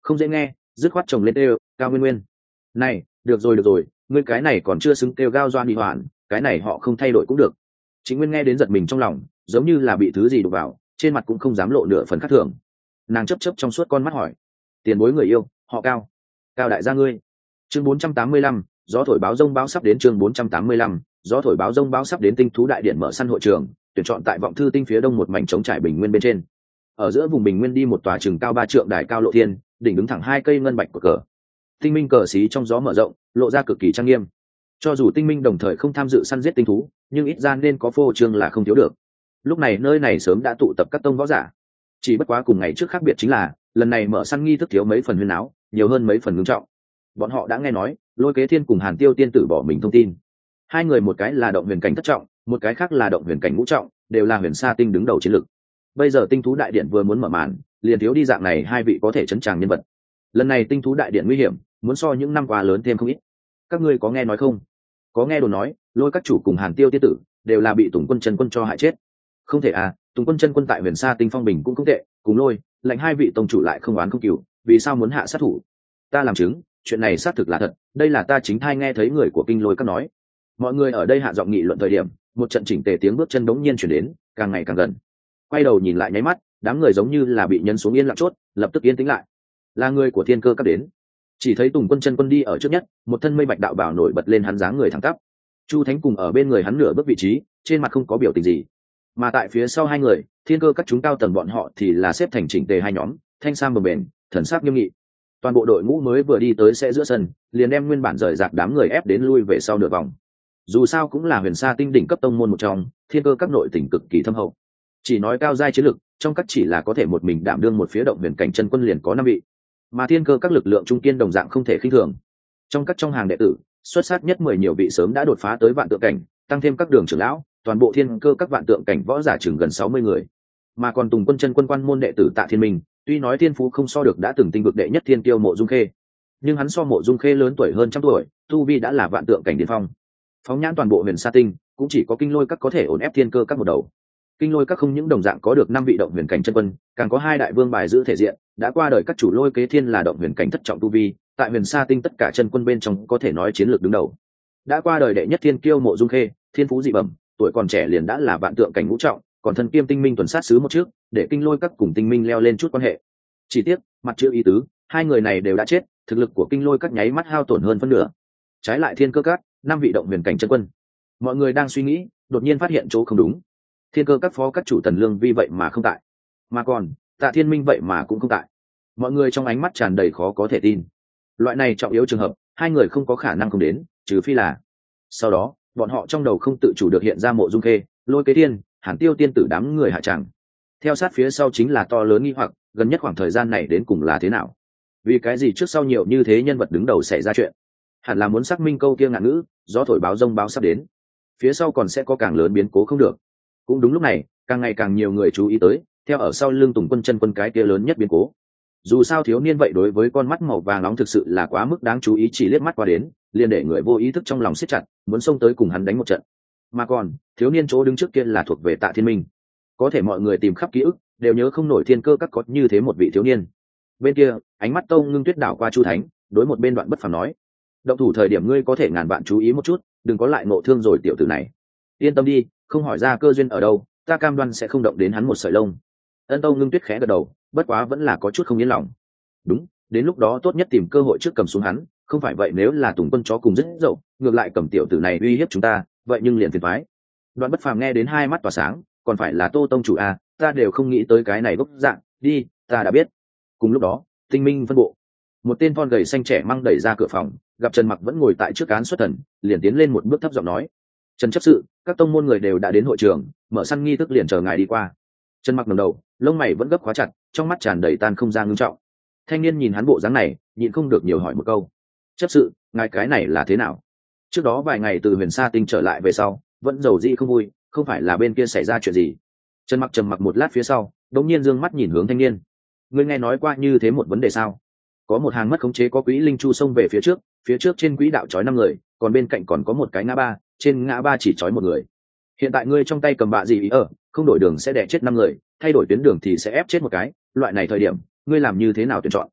không dễ nghe, dứt khoát chồng lên kêu Cao Nguyên Nguyên. Này, được rồi, ngươi cái này còn chưa xứng kêu Gao Doan Đi Hoàn, cái này họ không thay đổi cũng được. Trịnh Nguyên nghe đến giật mình trong lòng, giống như là bị thứ gì đụng vào, trên mặt cũng không dám lộ nửa phần khác thường. Nàng chớp chớp trong suốt con mắt hỏi: tiền bối người yêu, họ Cao? Cao đại gia ngươi? Chương 485, gió thổi báo rông báo sắp đến. Chương 485, gió thổi báo rông báo sắp đến. Tinh thú đại điện mở săn hội trường, tuyển chọn tại vọng thư tinh phía đông một mảnh trống trải bình nguyên bên trên. Ở giữa vùng bình nguyên đi một tòa chừng cao 3 trượng đài cao lộ thiên, đỉnh đứng thẳng 2 cây ngân bạch của cờ. Tinh minh cờ xí trong gió mở rộng, lộ ra cực kỳ trang nghiêm. Cho dù tinh minh đồng thời không tham dự săn giết tinh thú, nhưng ít ra nên có phô trương là không thiếu được. Lúc này nơi này sớm đã tụ tập các tông võ giả, chỉ bất quá cùng ngày trước khác biệt chính là lần này mở săn nghi thức thiếu mấy phần huyên áo, nhiều hơn mấy phần ngưng trọng. Bọn họ đã nghe nói Lôi Kế Thiên cùng Hàn Tiêu tiên tử bỏ mình thông tin. Hai người một cái là động huyền cảnh thất trọng, một cái khác là động huyền cảnh ngũ trọng, đều là huyền sa tinh đứng đầu chiến lực. Bây giờ tinh thú đại điện vừa muốn mở màn, liền thiếu đi dạng này hai vị có thể chấn tràng nhân vật. Lần này tinh thú đại điện nguy hiểm, muốn so những năm qua lớn thêm không ít. Các ngươi có nghe nói không? Có nghe đồn nói Lôi các chủ cùng Hàn Tiêu tiên tử đều là bị Tùng Quân chân quân cho hại chết. Không thể à, Tùng Quân chân quân tại huyền sa tinh phong bình cũng không tệ, cùng Lôi lệnh hai vị tông chủ lại không oán không cừu, vì sao muốn hạ sát thủ? Ta làm chứng, chuyện này xác thực là thật, đây là ta chính thai nghe thấy người của Kinh Lôi các nói. Mọi người ở đây hạ giọng nghị luận thời điểm, một trận chỉnh tề tiếng bước chân đống nhiên chuyển đến, càng ngày càng gần. Quay đầu nhìn lại nháy mắt, đám người giống như là bị nhấn xuống yên lặng chốt, lập tức yên tĩnh lại. Là người của Thiên Cơ các đến. Chỉ thấy Tùng Quân chân quân đi ở trước nhất, một thân mây bạch đạo bào nổi bật lên hắn dáng người thẳng tắp. Chu Thánh cùng ở bên người hắn nửa bước vị trí, trên mặt không có biểu tình gì. Mà tại phía sau hai người, Thiên Cơ các chúng cao tầng bọn họ thì là xếp thành chỉnh tề hai nhóm, thanh sam bồng bềnh, thần sắc nghiêm nghị. Toàn bộ đội ngũ mới vừa đi tới sẽ giữa sân, liền đem nguyên bản rời rạc đám người ép đến lui về sau nửa vòng. Dù sao cũng là huyền sa tinh đỉnh cấp tông môn một trong, Thiên Cơ các nội tình cực kỳ thâm hậu. Chỉ nói cao giai chiến lực, trong các chỉ là có thể một mình đảm đương một phía động huyền cảnh chân quân liền có 5 vị. Mà Thiên Cơ các lực lượng trung kiên đồng dạng không thể khinh thường. Trong hàng đệ tử, xuất sắc nhất 10 nhiều vị sớm đã đột phá tới vạn tượng cảnh, tăng thêm các đường trưởng lão, toàn bộ Thiên Cơ các vạn tượng cảnh võ giả chừng gần 60 người. Mà còn Tùng Quân chân quân quan môn đệ tử Tạ Thiên Minh, tuy nói thiên phú không so được đã từng tinh vực đệ nhất thiên tiêu Mộ Dung Khê, nhưng hắn so Mộ Dung Khê lớn tuổi hơn trăm tuổi, tu vi đã là vạn tượng cảnh đỉnh phong. Phóng nhãn toàn bộ huyền sa tinh, cũng chỉ có Kinh Lôi các có thể ổn ép Thiên Cơ các một đầu. Kinh Lôi các không những đồng dạng có được 5 vị động huyền cảnh chân quân, càng có 2 đại vương bài giữ thể diện, đã qua đời các chủ Lôi Kế Thiên là động huyền cảnh thất trọng tu vi, tại huyền sa tinh tất cả chân quân bên trong có thể nói chiến lược đứng đầu. Đã qua đời đệ nhất thiên kiêu Mộ Dung Khê, thiên phú dị bẩm, tuổi còn trẻ liền đã là vạn tượng cảnh ngũ trọng, còn thân kiêm tinh minh tuần sát sứ một trước, để Kinh Lôi các cùng tinh minh leo lên chút quan hệ. Chỉ tiếc, mặt chữ ý tứ, hai người này đều đã chết, thực lực của Kinh Lôi các nháy mắt hao tổn hơn phân nửa. Trái lại Thiên Cơ các, 5 vị động huyền cảnh chân quân. Mọi người đang suy nghĩ, đột nhiên phát hiện chỗ không đúng. Thiên Cơ các phó các chủ Tần Lương Vi vậy mà không tại, mà còn Tạ Thiên Minh vậy mà cũng không tại. Mọi người trong ánh mắt tràn đầy khó có thể tin. Loại này trọng yếu trường hợp, hai người không có khả năng không đến, trừ phi là. Sau đó, bọn họ trong đầu không tự chủ được hiện ra Mộ Dung Khê, Lôi Kế Thiên, Hàn Tiêu tiên tử đám người hạ tràng. Theo sát phía sau chính là to lớn nghi hoặc, gần nhất khoảng thời gian này đến cùng là thế nào? Vì cái gì trước sau nhiều như thế nhân vật đứng đầu xảy ra chuyện? Hẳn là muốn xác minh câu kia ngạn ngữ, gió thổi báo rông báo sắp đến. Phía sau còn sẽ có càng lớn biến cố không được. Cũng đúng lúc này, càng ngày càng nhiều người chú ý tới, theo ở sau lưng Tùng Quân chân quân cái kia lớn nhất biến cố. Dù sao thiếu niên vậy đối với con mắt màu vàng nóng thực sự là quá mức đáng chú ý, chỉ liếc mắt qua đến, liền để người vô ý thức trong lòng siết chặt, muốn xông tới cùng hắn đánh một trận. Mà còn, thiếu niên chỗ đứng trước kia là thuộc về Tạ Thiên Minh. Có thể mọi người tìm khắp ký ức, đều nhớ không nổi Thiên Cơ các có như thế một vị thiếu niên. Bên kia, ánh mắt Tông Ngưng Tuyết đảo qua Chu Thánh, đối một bên Đoạn Bất Phàm nói: động thủ thời điểm ngươi có thể ngàn vạn chú ý một chút, đừng có lại ngộ thương rồi tiểu tử này. Yên tâm đi, không hỏi ra cơ duyên ở đâu, ta cam đoan sẽ không động đến hắn một sợi lông. Ân Tông Ngưng Tuyết khẽ gật đầu, bất quá vẫn là có chút không yên lòng. Đúng, đến lúc đó tốt nhất tìm cơ hội trước cầm xuống hắn, không phải vậy nếu là Tùng quân chó cùng rất dậu, ngược lại cầm tiểu tử này uy hiếp chúng ta, vậy nhưng liền phiền toái. Đoạn Bất Phàm nghe đến hai mắt tỏa sáng, còn phải là Tô tông chủ à, ta đều không nghĩ tới cái này gốc dạng, đi, ta đã biết. Cùng lúc đó, Tinh Minh phân bộ, một tên thon gầy xanh trẻ mang đẩy ra cửa phòng, gặp Trần Mặc vẫn ngồi tại trước án xuất thần, liền tiến lên một bước thấp giọng nói: Trần chấp sự, các tông môn người đều đã đến hội trường, mở săn nghi thức liền chờ ngài đi qua. Trần Mặc ngẩng đầu, lông mày vẫn gấp khóa chặt, trong mắt tràn đầy tan không ra ngưng trọng. Thanh niên nhìn hắn bộ dáng này, nhịn không được nhiều hỏi một câu: chấp sự, ngài cái này là thế nào? Trước đó vài ngày từ huyền sa tinh trở lại về sau, vẫn giàu dĩ không vui, không phải là bên kia xảy ra chuyện gì? Trần Mặc trầm mặc một lát phía sau, đột nhiên dương mắt nhìn hướng thanh niên: ngươi nghe nói qua như thế một vấn đề sao? Có một hàng mất khống chế có quỹ linh chu xông về phía trước trên quỹ đạo trói 5 người, còn bên cạnh còn có một cái ngã ba, trên ngã ba chỉ trói 1 người. Hiện tại ngươi trong tay cầm bạ gì ý ở, không đổi đường sẽ đè chết 5 người, thay đổi tuyến đường thì sẽ ép chết 1 cái, loại này thời điểm, ngươi làm như thế nào tuyển chọn?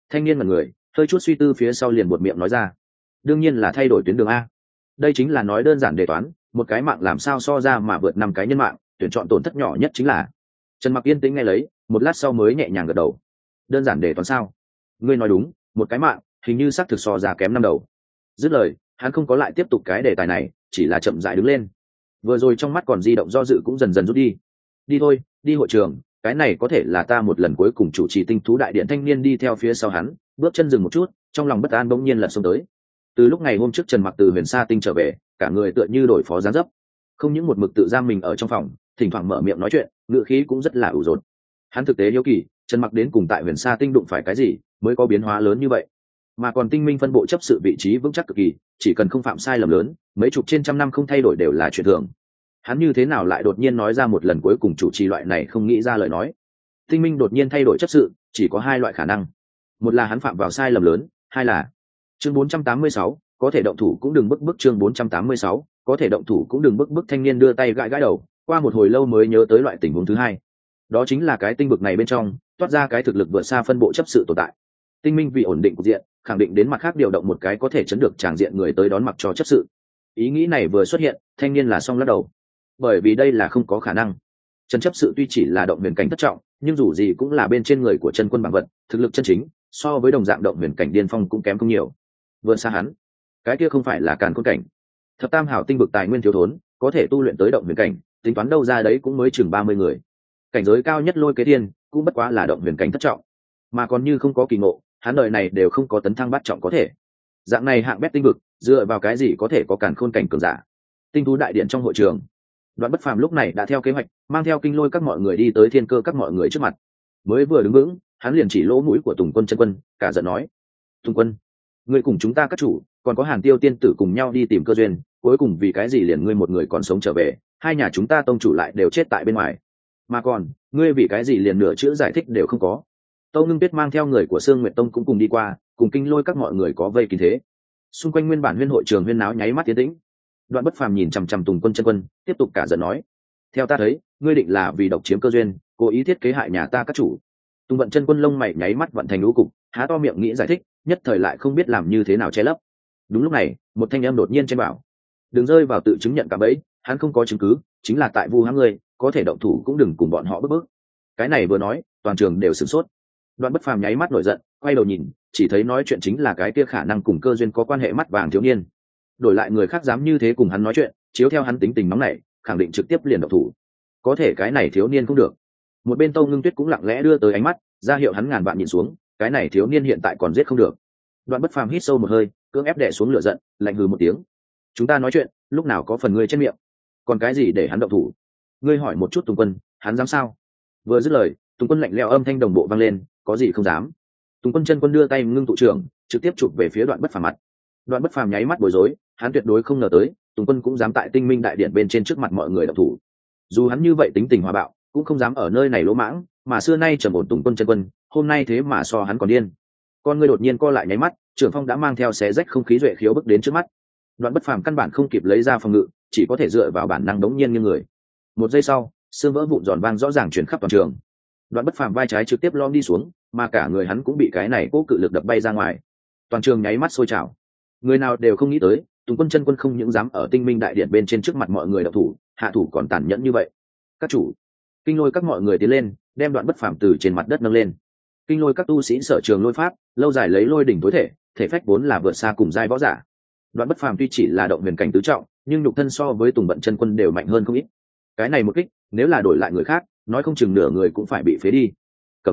Thanh niên mật người hơi chút suy tư phía sau liền buột miệng nói ra, đương nhiên là thay đổi tuyến đường a. Đây chính là nói đơn giản đề toán, một cái mạng làm sao so ra mà vượt 5 cái nhân mạng, tuyển chọn tổn thất nhỏ nhất chính là. Trần Mặc yên tĩnh nghe lấy, một lát sau mới nhẹ nhàng gật đầu. Đơn giản đề toán sao? Ngươi nói đúng, một cái mạng hình như xác thực so ra kém năm đầu. Dứt lời, hắn không có lại tiếp tục cái đề tài này, chỉ là chậm rãi đứng lên. Vừa rồi trong mắt còn di động do dự cũng dần dần rút đi. Đi thôi, đi hội trường, cái này có thể là ta một lần cuối cùng chủ trì tinh thú đại điện. Thanh niên đi theo phía sau hắn, bước chân dừng một chút, trong lòng bất an bỗng nhiên lật xông tới. Từ lúc ngày hôm trước Trần Mặc từ Huyền Sa Tinh trở về, cả người tựa như đổi phó giáng dấp, không những một mực tự giam mình ở trong phòng, thỉnh thoảng mở miệng nói chuyện, ngữ khí cũng rất là ủ rột. Hắn thực tế hiếu kỳ, Trần Mặc đến cùng tại Huyền Sa Tinh đụng phải cái gì mới có biến hóa lớn như vậy, mà còn tinh minh phân bộ chấp sự vị trí vững chắc cực kỳ, chỉ cần không phạm sai lầm lớn, mấy chục trên trăm năm không thay đổi đều là chuyện thường. Hắn như thế nào lại đột nhiên nói ra một lần cuối cùng chủ trì loại này không nghĩ ra lời nói? Tinh minh đột nhiên thay đổi chấp sự, chỉ có hai loại khả năng: một là hắn phạm vào sai lầm lớn, hai là chương 486, có thể động thủ cũng đừng bức chương 486, có thể động thủ cũng đừng bức. Thanh niên đưa tay gãi gãi đầu, qua một hồi lâu mới nhớ tới loại tình huống thứ hai, đó chính là cái tinh vực này bên trong toát ra cái thực lực vượt xa phân bộ chấp sự tồn tại. Tinh minh vì ổn định cục diện, khẳng định đến mặt khác điều động một cái có thể chấn được tràng diện người tới đón mặc cho chấp sự. Ý nghĩ này vừa xuất hiện, thanh niên là xong lắc đầu, bởi vì đây là không có khả năng. Trần chấp sự tuy chỉ là động huyền cảnh thất trọng, nhưng dù gì cũng là bên trên người của chân quân bằng vật, thực lực chân chính so với đồng dạng động huyền cảnh điên phong cũng kém không nhiều. Vượt xa hắn, cái kia không phải là càn khôn cảnh. Thập tam hảo tinh vực tài nguyên thiếu thốn, có thể tu luyện tới động huyền cảnh, tính toán đâu ra đấy cũng mới chừng 30 người. Cảnh giới cao nhất Lôi Kế Thiên cũng bất quá là động huyền cảnh thất trọng, mà còn như không có kỳ ngộ, hắn đời này đều không có tấn thăng bát trọng có thể. Dạng này hạng bét tinh vực, dựa vào cái gì có thể có càn khôn cảnh cường giả? Tinh thú đại điện trong hội trường, Đoạn Bất Phàm lúc này đã theo kế hoạch, mang theo Kinh Lôi các mọi người đi tới Thiên Cơ các mọi người trước mặt. Mới vừa đứng vững, hắn liền chỉ lỗ mũi của Tùng Quân chân quân, cả giận nói: "Tùng Quân, ngươi cùng chúng ta các chủ, còn có Hàn Tiêu tiên tử cùng nhau đi tìm cơ duyên, cuối cùng vì cái gì liền ngươi một người còn sống trở về, hai nhà chúng ta tông chủ lại đều chết tại bên ngoài, mà còn ngươi vì cái gì liền nửa chữ giải thích đều không có?" Tâu Ngưng Tuyết mang theo người của Sương Nguyệt Tông cũng cùng đi qua, cùng Kinh Lôi các mọi người có vây kín thế. Xung quanh nguyên bản huyên hội trường huyên náo nháy mắt tiến tĩnh. Đoạn Bất Phàm nhìn chằm chằm Tùng Quân chân quân, tiếp tục cả giận nói: "Theo ta thấy, ngươi định là vì độc chiếm cơ duyên, cố ý thiết kế hại nhà ta các chủ." Tùng Vận chân quân lông mày nháy mắt vận thành lũ cục, há to miệng nghĩ giải thích, nhất thời lại không biết làm như thế nào che lấp. Đúng lúc này, một thanh âm đột nhiên trên bảo: "Đừng rơi vào tự chứng nhận cả bẫy, hắn không có chứng cứ, chính là tại vu hãm ngươi, có thể động thủ cũng đừng cùng bọn họ bức bức." Cái này vừa nói, toàn trường đều sửng sốt. Đoạn Bất Phàm nháy mắt nổi giận, quay đầu nhìn, chỉ thấy nói chuyện chính là cái kia khả năng cùng cơ duyên có quan hệ mắt vàng thiếu niên. Đổi lại người khác dám như thế cùng hắn nói chuyện, chiếu theo hắn tính tình nóng nảy, khẳng định trực tiếp liền động thủ. Có thể cái này thiếu niên không được. Một bên Tâu Ngưng Tuyết cũng lặng lẽ đưa tới ánh mắt, ra hiệu hắn ngàn vạn nhìn xuống, cái này thiếu niên hiện tại còn giết không được. Đoạn Bất Phàm hít sâu một hơi, cưỡng ép đè xuống lửa giận, lạnh hừ một tiếng: "Chúng ta nói chuyện, lúc nào có phần ngươi trên miệng, còn cái gì để hắn động thủ? Ngươi hỏi một chút Tùng Quân, hắn dám sao?" Vừa dứt lời, Tùng Quân lạnh lẽo âm thanh đồng bộ vang lên: "Có gì không dám?" Tùng Quân chân quân đưa tay ngưng tụ trưởng, trực tiếp chụp về phía Đoạn Bất Phàm mặt. Đoạn Bất Phàm nháy mắt bối rối, hắn tuyệt đối không ngờ tới Tùng Quân cũng dám tại Tinh Minh đại điện bên trên trước mặt mọi người động thủ. Dù hắn như vậy tính tình hòa bạo, cũng không dám ở nơi này lỗ mãng, mà xưa nay trầm ổn Tùng Quân chân quân, hôm nay thế mà so hắn còn điên. Con ngươi đột nhiên co lại nháy mắt, trưởng phong đã mang theo xé rách không khí duệ khiếu bước đến trước mắt. Đoạn Bất Phàm căn bản không kịp lấy ra phòng ngự, chỉ có thể dựa vào bản năng đống nhiên như người. Một giây sau, xương vỡ vụn giòn vang rõ ràng truyền khắp toàn trường. Đoạn Bất Phàm vai trái trực tiếp lom đi xuống, mà cả người hắn cũng bị cái này cố cự lực đập bay ra ngoài. Toàn trường nháy mắt sôi trào. Người nào đều không nghĩ tới, Tùng Quân chân quân không những dám ở Tinh Minh đại điện bên trên trước mặt mọi người động thủ, hạ thủ còn tàn nhẫn như vậy. Các chủ, Kinh Lôi các mọi người tiến lên, đem Đoạn Bất Phàm từ trên mặt đất nâng lên. Kinh Lôi các tu sĩ sở trường lôi pháp, lâu dài lấy lôi đỉnh tối thể, thể phách vốn là vượt xa cùng giai võ giả. Đoạn Bất Phàm tuy chỉ là động huyền cảnh tứ trọng, nhưng nhục thân so với Tùng Vận chân quân đều mạnh hơn không ít. Cái này một kích, nếu là đổi lại người khác, nói không chừng nửa người cũng phải bị phế đi.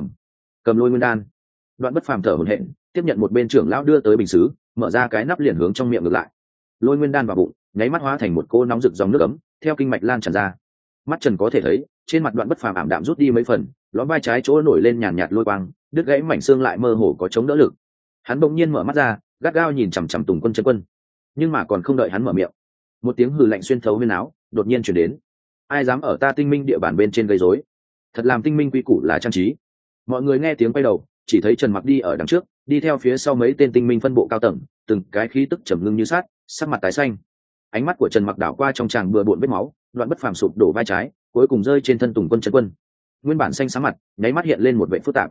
Cầm Lôi Nguyên đan. Đoạn Bất Phàm thở hổn hển, tiếp nhận một bên trưởng lão đưa tới bình sứ, mở ra cái nắp liền hướng trong miệng ngược lại. Lôi Nguyên đan vào bụng, nháy mắt hóa thành một cô nóng rực dòng nước ấm, theo kinh mạch lan tràn ra. Mắt Trần có thể thấy, trên mặt Đoạn Bất Phàm ảm đạm rút đi mấy phần, lõm vai trái chỗ nổi lên nhàn nhạt lôi quang, đứt gãy mảnh xương lại mơ hồ có chống đỡ lực. Hắn bỗng nhiên mở mắt ra, gắt gao nhìn chằm chằm Tùng Quân chân quân. Nhưng mà còn không đợi hắn mở miệng, một tiếng hừ lạnh xuyên thấu huyên áo đột nhiên truyền đến: "Ai dám ở ta Tinh Minh địa bàn bên trên gây rối? Thật làm Tinh Minh quy củ là trang trí." Mọi người nghe tiếng quay đầu, chỉ thấy Trần Mặc đi ở đằng trước, đi theo phía sau mấy tên Tinh Minh phân bộ cao tầng, từng cái khí tức trầm ngưng như sắt, sắc mặt tái xanh. Ánh mắt của Trần Mặc đảo qua trong tràng bừa bộn vết máu, Đoạn Bất Phàm sụp đổ vai trái, cuối cùng rơi trên thân Tùng Quân chân quân. Nguyên bản xanh xám mặt, nháy mắt hiện lên một vẻ phức tạp.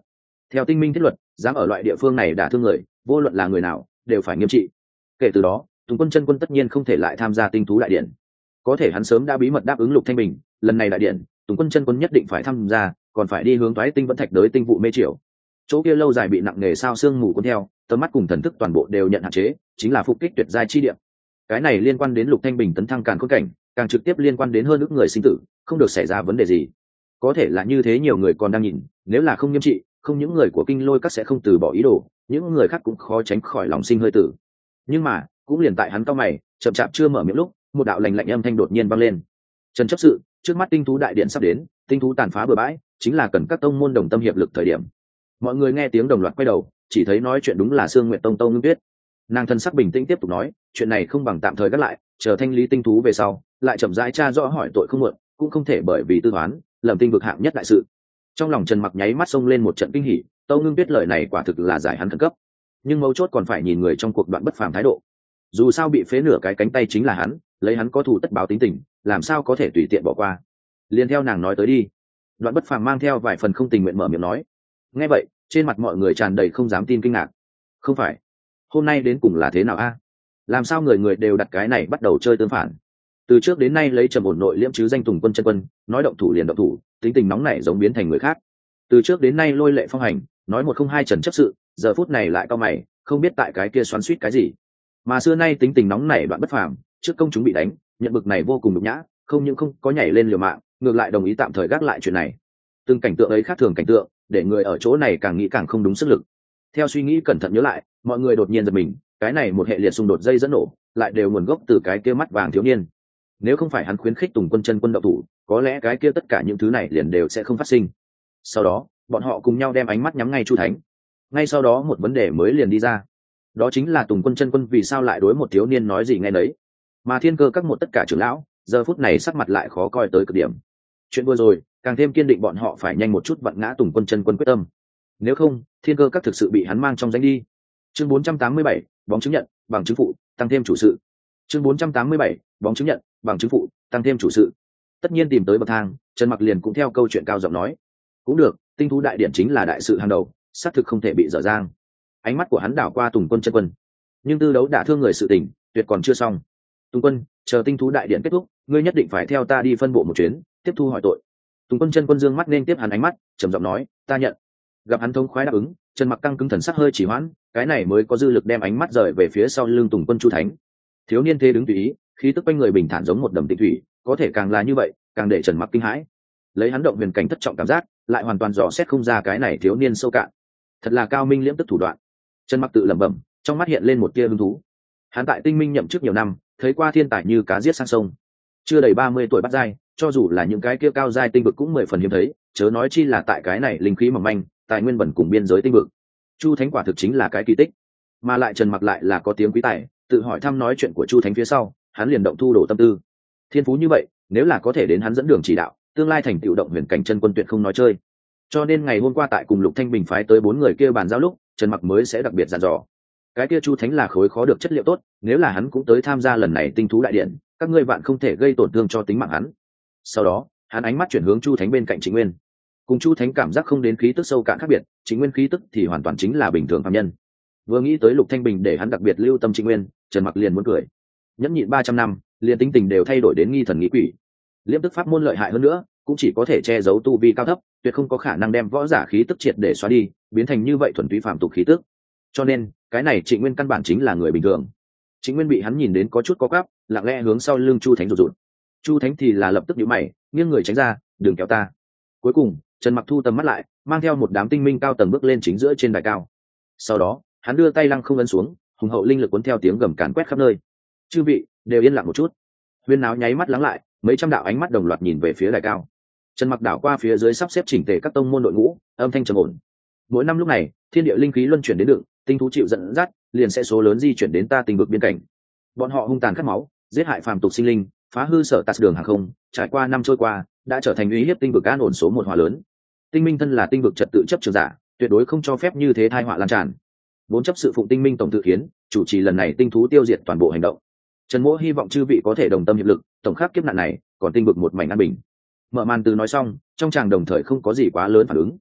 Theo tinh minh thiết luật, dám ở loại địa phương này đả thương người, vô luận là người nào đều phải nghiêm trị. Kể từ đó, Tùng Quân chân quân tất nhiên không thể lại tham gia tinh thú đại điện. Có thể hắn sớm đã bí mật đáp ứng Lục Thanh Bình, lần này đại điện Tùng Quân chân quân nhất định phải tham gia, còn phải đi hướng Toái Tinh Vẫn Thạch đới tinh vụ mê triều. Chỗ kia lâu dài bị nặng nề sao sương mù cuốn theo, tầm mắt cùng thần thức toàn bộ đều nhận hạn chế, chính là phục kích tuyệt giai chi địa. Cái này liên quan đến Lục Thanh Bình tấn thăng càn khôn cảnh, càng trực tiếp liên quan đến hơn ước người sinh tử, không được xảy ra vấn đề gì. Có thể là như thế nhiều người còn đang nhìn, nếu là không nghiêm trị, không những người của Kinh Lôi các sẽ không từ bỏ ý đồ, những người khác cũng khó tránh khỏi lòng sinh hơi tử. Nhưng mà cũng liền tại hắn cao mày chậm chạp chưa mở miệng lúc, một đạo lạnh lạnh âm thanh đột nhiên vang lên. Trần chấp sự, trước mắt tinh thú đại điện sắp đến, tinh thú tàn phá bừa bãi, chính là cần các tông môn đồng tâm hiệp lực thời điểm. Mọi người nghe tiếng đồng loạt quay đầu, chỉ thấy nói chuyện đúng là Sương Nguyệt Tông Ngưng Tuyết. Nàng thân sắc bình tĩnh tiếp tục nói, chuyện này không bằng tạm thời gác lại, chờ thanh lý tinh thú về sau, lại chậm rãi tra rõ hỏi tội không muộn, cũng không thể bởi vì tư toán lầm tinh vực hạng nhất đại sự. Trong lòng Trần Mặc nháy mắt xông lên một trận kinh hỉ, Tông Ngưng Tuyết lời này quả thực là giải hắn khẩn cấp. Nhưng mấu chốt còn phải nhìn người trong cuộc Đoạn Bất Phàm thái độ. Dù sao bị phế nửa cái cánh tay chính là hắn, lấy hắn có thù tất báo tính tình, làm sao có thể tùy tiện bỏ qua. Liên theo nàng nói tới đi. Đoạn Bất Phàm mang theo vài phần không tình nguyện mở miệng nói. Nghe vậy, trên mặt mọi người tràn đầy không dám tin kinh ngạc. Không phải, hôm nay đến cùng là thế nào a? Làm sao người người đều đặt cái này bắt đầu chơi tương phản? Từ trước đến nay lấy trầm ổn nội liễm chứ danh Tùng Quân chân quân, nói động thủ liền động thủ, tính tình nóng nảy giống biến thành người khác. Từ trước đến nay lôi lệ phong hành, nói một không hai Trần chấp sự, giờ phút này lại cao mày, không biết tại cái kia xoắn xuýt cái gì. Mà xưa nay tính tình nóng nảy Đoạn Bất Phàm, trước công chúng bị đánh, nhận bực này vô cùng nhục nhã, không những không có nhảy lên liều mạng, ngược lại đồng ý tạm thời gác lại chuyện này. Từng cảnh tượng ấy khác thường cảnh tượng, để người ở chỗ này càng nghĩ càng không đúng sức lực. Theo suy nghĩ cẩn thận nhớ lại, mọi người đột nhiên giật mình, cái này một hệ liệt xung đột dây dẫn nổ, lại đều nguồn gốc từ cái kia mắt vàng thiếu niên. Nếu không phải hắn khuyến khích Tùng Quân chân quân động thủ, có lẽ cái kia tất cả những thứ này liền đều sẽ không phát sinh. Sau đó, bọn họ cùng nhau đem ánh mắt nhắm ngay Chu Thánh. Ngay sau đó một vấn đề mới liền đi ra. Đó chính là Tùng Quân chân quân vì sao lại đối một thiếu niên nói gì nghe nấy. Mà Thiên Cơ các một tất cả trưởng lão, giờ phút này sắc mặt lại khó coi tới cực điểm. Chuyện vừa rồi, càng thêm kiên định bọn họ phải nhanh một chút vặn ngã Tùng Quân chân quân quyết tâm. Nếu không, Thiên Cơ các thực sự bị hắn mang trong danh đi. Chương 487, bóng chứng nhận, bằng chứng phụ, tăng thêm chủ sự. Chương 487, bóng chứng nhận, bằng chứng phụ, tăng thêm chủ sự. Tất nhiên tìm tới bậc thang, Trần Mặc liền cũng theo câu chuyện cao giọng nói, cũng được, tinh thú đại điện chính là đại sự hàng đầu, xác thực không thể bị dở dang. Ánh mắt của hắn đảo qua Tùng Quân chân quân, nhưng tư đấu đả thương người sự tình, tuyệt còn chưa xong. Tùng Quân, chờ tinh thú đại điện kết thúc, ngươi nhất định phải theo ta đi phân bộ một chuyến, tiếp thu hỏi tội. Tùng Quân chân quân dương mắt nên tiếp hắn ánh mắt, trầm giọng nói, ta nhận. Gặp hắn thống khoái đáp ứng, Trần Mặc căng cứng thần sắc hơi chỉ hoãn, cái này mới có dư lực đem ánh mắt rời về phía sau lưng Tùng Quân Chu Thánh. Thiếu niên thế đứng tùy ý, khí tức quanh người bình thản giống một đầm tịnh thủy, có thể càng là như vậy, càng để Trần Mặc kinh hãi. Lấy hắn động huyền cảnh thất trọng cảm giác, lại hoàn toàn dò xét không ra cái này thiếu niên sâu cạn. Thật là cao minh liễm tức thủ đoạn. Trần Mặc tự lẩm bẩm, trong mắt hiện lên một tia hứng thú. Hắn tại Tinh Minh nhậm chức nhiều năm, thấy qua thiên tài như cá giết sang sông. Chưa đầy 30 tuổi bắt giai, cho dù là những cái kia cao giai tinh vực cũng 10 phần hiếm thấy, chớ nói chi là tại cái này linh khí mỏng manh, tài nguyên bẩn cùng biên giới tinh vực. Chu Thánh quả thực chính là cái kỳ tích. Mà lại Trần Mặc lại là có tiếng quý tài, tự hỏi thăm nói chuyện của Chu Thánh phía sau, hắn liền động thu đổ tâm tư. Thiên phú như vậy, nếu là có thể đến hắn dẫn đường chỉ đạo, tương lai thành tựu động huyền cảnh chân quân tuyệt không nói chơi. Cho nên ngày hôm qua tại cùng Lục Thanh Bình phái tới 4 người kia bàn giao lúc, Trần Mặc mới sẽ đặc biệt dặn dò. Cái kia Chu Thánh là khối khó được chất liệu tốt, nếu là hắn cũng tới tham gia lần này tinh thú đại điện, các ngươi bạn không thể gây tổn thương cho tính mạng hắn. Sau đó, hắn ánh mắt chuyển hướng Chu Thánh bên cạnh Trịnh Nguyên. Cùng Chu Thánh cảm giác không đến khí tức sâu cạn khác biệt, Trịnh Nguyên khí tức thì hoàn toàn chính là bình thường phàm nhân. Vừa nghĩ tới Lục Thanh Bình để hắn đặc biệt lưu tâm Trịnh Nguyên, Trần Mặc liền muốn cười. Nhẫn nhịn 300 năm, liền tính tình đều thay đổi đến nghi thần nghĩ quỷ. Liễm tức pháp môn lợi hại hơn nữa, cũng chỉ có thể che giấu tu vi cao thấp, tuyệt không có khả năng đem võ giả khí tức triệt để xóa đi, biến thành như vậy thuần túy phàm tục khí tức. Cho nên, cái này Trịnh Nguyên căn bản chính là người bình thường. Trịnh Nguyên bị hắn nhìn đến có chút có quắp, lặng lẽ hướng sau lưng Chu Thánh rụt rụt. Chu Thánh thì là lập tức nhíu mày, nghiêng người tránh ra, đừng kéo ta. Cuối cùng, Trần Mặc thu tầm mắt lại, mang theo một đám tinh minh cao tầng bước lên chính giữa trên đài cao. Sau đó, hắn đưa tay lăng không ấn xuống, hùng hậu linh lực cuốn theo tiếng gầm càn quét khắp nơi. Chư vị đều yên lặng một chút. Huyên náo nháy mắt lắng lại, mấy trăm đạo ánh mắt đồng loạt nhìn về phía đài cao. Trần Mặc đảo qua phía dưới sắp xếp chỉnh tề các tông môn đội ngũ, âm thanh trầm ổn. Mỗi năm lúc này, thiên địa linh khí luân chuyển đến đựng, tinh thú chịu dẫn dắt, liền sẽ số lớn di chuyển đến ta tinh vực biên cảnh. Bọn họ hung tàn khát máu, giết hại phàm tục sinh linh, phá hư sở tạt đường hàng không, trải qua năm trôi qua, đã trở thành uy hiếp tinh vực an ổn số một hỏa lớn. Tinh Minh thân là tinh vực trật tự chấp trường giả, tuyệt đối không cho phép như thế tai họa lan tràn. Vốn chấp sự phụng Tinh Minh tổng tự kiến, chủ trì lần này tinh thú tiêu diệt toàn bộ hành động. Trần Mỗ hy vọng chư vị có thể đồng tâm hiệp lực, tổng khắc kiếp nạn này, còn tinh vực một mảnh an bình. Mở màn từ nói xong, trong tràng đồng thời không có gì quá lớn phản ứng.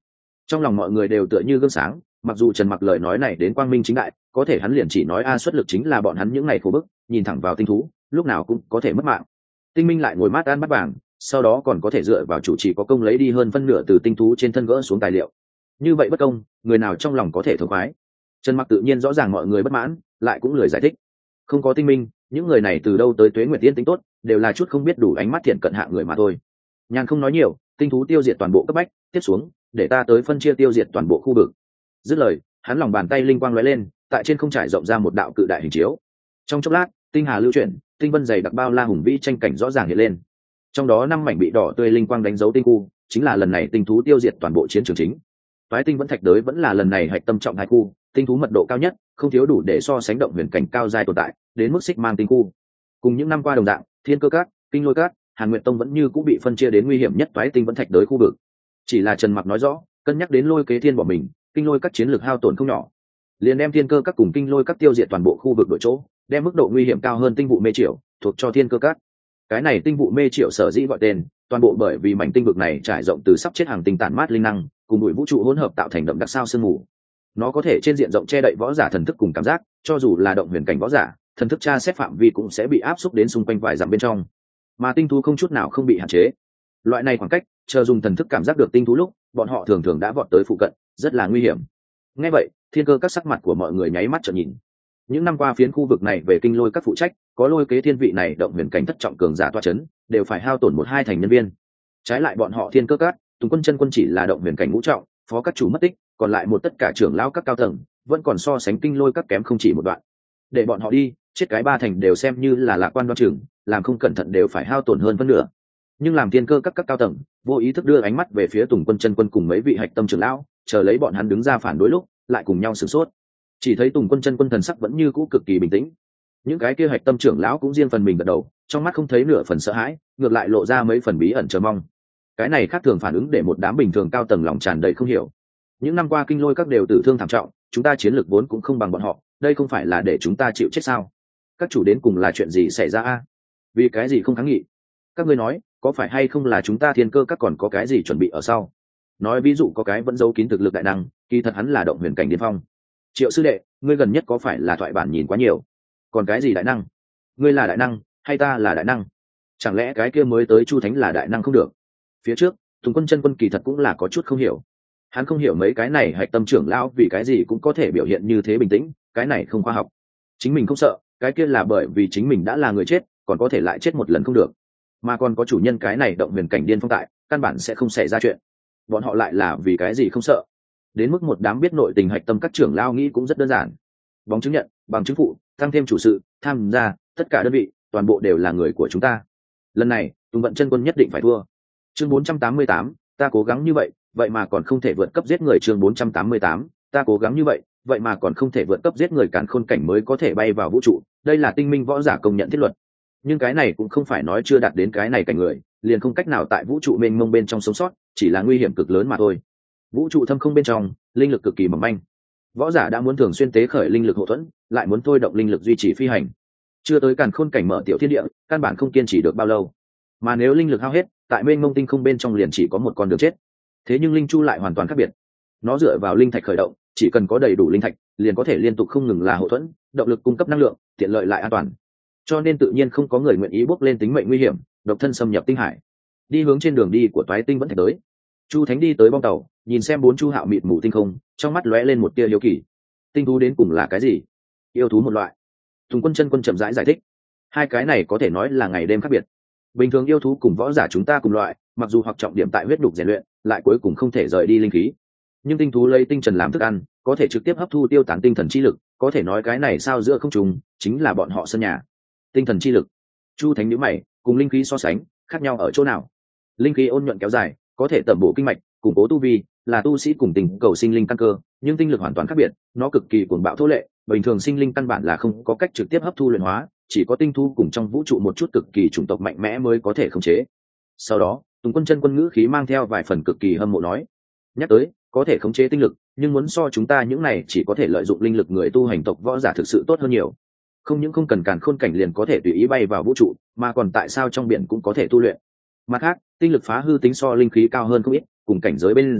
Trong lòng mọi người đều tựa như gương sáng, mặc dù Trần Mặc lời nói này đến quang minh chính đại, có thể hắn liền chỉ nói xuất lực chính là bọn hắn những ngày khổ bức, nhìn thẳng vào tinh thú, lúc nào cũng có thể mất mạng. Tinh Minh lại ngồi mát ăn bắt vàng, sau đó còn có thể dựa vào chủ trì có công lấy đi hơn phân nửa từ tinh thú trên thân gỡ xuống tài liệu. Như vậy bất công, người nào trong lòng có thể thống khoái? Trần Mặc tự nhiên rõ ràng mọi người bất mãn, lại cũng lười giải thích. Không có Tinh Minh, những người này từ đâu tới Tuế Nguyệt Tiên tính tốt, đều là chút không biết đủ ánh mắt thiện cận hạ người mà thôi. Nhàn không nói nhiều, tinh thú tiêu diệt toàn bộ cấp bách, tiếp xuống, để ta tới phân chia tiêu diệt toàn bộ khu vực. Dứt lời, hắn lòng bàn tay linh quang lóe lên, tại trên không trải rộng ra một đạo cự đại hình chiếu. Trong chốc lát, tinh hà lưu chuyển, tinh vân dày đặc bao la hùng vĩ tranh cảnh rõ ràng hiện lên. Trong đó 5 mảnh bị đỏ tươi linh quang đánh dấu tinh khu, chính là lần này tinh thú tiêu diệt toàn bộ chiến trường chính. Toái tinh vẫn thạch đới vẫn là lần này hạch tâm trọng hai khu, tinh thú mật độ cao nhất, không thiếu đủ để so sánh động huyền cảnh cao giai tồn tại, đến mức xích mang tinh khu. Cùng những năm qua đồng dạng, Thiên Cơ Các, Kinh Lôi Các, Hàn Nguyệt Tông vẫn như cũng bị phân chia đến nguy hiểm nhất toái tinh vẫn thạch đới khu vực. Chỉ là Trần Mặc nói rõ, cân nhắc đến Lôi Kế Thiên bỏ mình, Kinh Lôi Các chiến lược hao tổn không nhỏ, liền đem Thiên Cơ Các cùng Kinh Lôi Các tiêu diệt toàn bộ khu vực đội chỗ, đem mức độ nguy hiểm cao hơn tinh vụ mê triệu thuộc cho Thiên Cơ Các. Cái này tinh vụ mê triệu sở dĩ gọi tên, toàn bộ bởi vì mảnh tinh vực này trải rộng từ sắp chết hàng tinh tản mát linh năng, cùng bụi vũ trụ hỗn hợp tạo thành đậm đặc sao sương mù. Nó có thể trên diện rộng che đậy võ giả thần thức cùng cảm giác, cho dù là động huyền cảnh võ giả, thần thức tra xét phạm vi cũng sẽ bị áp xúc đến xung quanh vài dặm bên trong. Mà tinh thú không chút nào không bị hạn chế. Loại này khoảng cách, chờ dùng thần thức cảm giác được tinh thú lúc, bọn họ thường thường đã vọt tới phụ cận, rất là nguy hiểm. Nghe vậy, Thiên Cơ Các sắc mặt của mọi người nháy mắt trợn nhìn. Những năm qua phiến khu vực này về Kinh Lôi Các phụ trách, có Lôi Kế Thiên vị này động huyền cảnh thất trọng cường giả toa chấn, đều phải hao tổn 1-2 thành nhân viên. Trái lại bọn họ Thiên Cơ Các, Tùng Quân Chân Quân chỉ là động huyền cảnh ngũ trọng, phó các chủ mất tích, còn lại một tất cả trưởng lão các cao tầng, vẫn còn so sánh Kinh Lôi Các kém không chỉ một đoạn. Để bọn họ đi, chết cái 3 thành đều xem như là lạc quan đoan chừng, làm không cẩn thận đều phải hao tổn hơn phân nửa. Nhưng làm Thiên Cơ các cao tầng vô ý thức đưa ánh mắt về phía Tùng Quân Chân Quân cùng mấy vị hạch tâm trưởng lão, chờ lấy bọn hắn đứng ra phản đối lúc, lại cùng nhau sửng sốt. Chỉ thấy Tùng Quân Chân Quân thần sắc vẫn như cũ cực kỳ bình tĩnh, những cái kia hạch tâm trưởng lão cũng riêng phần mình gật đầu, trong mắt không thấy nửa phần sợ hãi, ngược lại lộ ra mấy phần bí ẩn chờ mong. Cái này khác thường phản ứng để một đám bình thường cao tầng lòng tràn đầy không hiểu. Những năm qua Kinh Lôi Các đều tử thương thảm trọng, chúng ta chiến lược vốn cũng không bằng bọn họ, đây không phải là để chúng ta chịu chết sao? Các chủ đến cùng là chuyện gì xảy ra a? Vì cái gì không kháng nghị? Các ngươi nói, có phải hay không là chúng ta Thiên Cơ Các còn có cái gì chuẩn bị ở sau? Nói ví dụ có cái vẫn giấu kín thực lực đại năng, kỳ thật hắn là động huyền cảnh điên phong. Triệu sư đệ, ngươi gần nhất có phải là thoại bản nhìn quá nhiều? Còn cái gì đại năng? Ngươi là đại năng hay ta là đại năng? Chẳng lẽ cái kia mới tới Chu Thánh là đại năng không được? Phía trước Tùng Quân Chân Quân kỳ thật cũng là có chút không hiểu. Hắn không hiểu mấy cái này hạch tâm trưởng lão vì cái gì cũng có thể biểu hiện như thế bình tĩnh, cái này không khoa học. Chính mình không sợ, cái kia là bởi vì chính mình đã là người chết, còn có thể lại chết một lần không được. Mà còn có chủ nhân cái này động huyền cảnh điên phong tại, căn bản sẽ không xảy ra chuyện. Bọn họ lại là vì cái gì không sợ? Đến mức một đám biết nội tình hạch tâm các trưởng lão nghĩ cũng rất đơn giản. Bóng chứng nhận, bằng chứng phụ, tăng thêm chủ sự, tham gia, tất cả đơn vị, toàn bộ đều là người của chúng ta. Lần này, Tùng Vận Chân Quân nhất định phải thua. Chương 488, ta cố gắng như vậy, vậy mà còn không thể vượt cấp giết người. Chương 488, ta cố gắng như vậy, vậy mà còn không thể vượt cấp giết người, càn khôn cảnh mới có thể bay vào vũ trụ, đây là tinh minh võ giả công nhận thiết luật. Nhưng cái này cũng không phải nói chưa đạt đến cái này cảnh người, liền không cách nào tại vũ trụ mênh mông bên trong sống sót, chỉ là nguy hiểm cực lớn mà thôi. Vũ trụ thâm không bên trong, linh lực cực kỳ mỏng manh. Võ giả đã muốn thường xuyên tế khởi linh lực hộ thuẫn, lại muốn thôi động linh lực duy trì phi hành. Chưa tới càn khôn cảnh mở tiểu thiên địa, căn bản không kiên trì được bao lâu. Mà nếu linh lực hao hết, tại mênh mông tinh không bên trong liền chỉ có một con đường chết. Thế nhưng linh chu lại hoàn toàn khác biệt. Nó dựa vào linh thạch khởi động, chỉ cần có đầy đủ linh thạch, liền có thể liên tục không ngừng là hộ thuẫn, động lực cung cấp năng lượng, tiện lợi lại an toàn. Cho nên tự nhiên không có người nguyện ý bước lên tính mệnh nguy hiểm, độc thân xâm nhập tinh hải, đi hướng trên đường đi của toái tinh vẫn thạch tới. Chu Thánh đi tới bong tàu, nhìn xem 4 chu hạo mịt mù tinh không, trong mắt lóe lên một tia hiếu kỳ. Tinh thú đến cùng là cái gì? Yêu thú một loại. Tùng Quân Chân Quân chậm rãi giải thích. Hai cái này có thể nói là ngày đêm khác biệt. Bình thường yêu thú cùng võ giả chúng ta cùng loại, mặc dù hoặc trọng điểm tại huyết đục rèn luyện, lại cuối cùng không thể rời đi linh khí. Nhưng tinh thú lấy tinh trần làm thức ăn, có thể trực tiếp hấp thu tiêu tán tinh thần chi lực, có thể nói cái này sao giữa không trùng, chính là bọn họ sân nhà. Tinh thần chi lực. Chu Thánh nhíu mày, cùng linh khí so sánh, khác nhau ở chỗ nào? Linh khí ôn nhuận kéo dài, có thể tẩm bổ kinh mạch, củng cố tu vi, là tu sĩ cùng tình cầu sinh linh căn cơ, nhưng tinh lực hoàn toàn khác biệt, nó cực kỳ cuồng bạo thô lệ, bình thường sinh linh căn bản là không có cách trực tiếp hấp thu luyện hóa, chỉ có tinh thu cùng trong vũ trụ một chút cực kỳ chủng tộc mạnh mẽ mới có thể khống chế. Sau đó, Tùng Quân Chân Quân ngữ khí mang theo vài phần cực kỳ hâm mộ nói, nhắc tới, có thể khống chế tinh lực, nhưng muốn so chúng ta những này chỉ có thể lợi dụng linh lực người tu hành tộc võ giả thực sự tốt hơn nhiều. Không những không cần càn khôn cảnh liền có thể tùy ý bay vào vũ trụ, mà còn tại sao trong biển cũng có thể tu luyện. Mặt khác, tinh lực phá hư tính so linh khí cao hơn không ít, cùng cảnh giới bên dưới,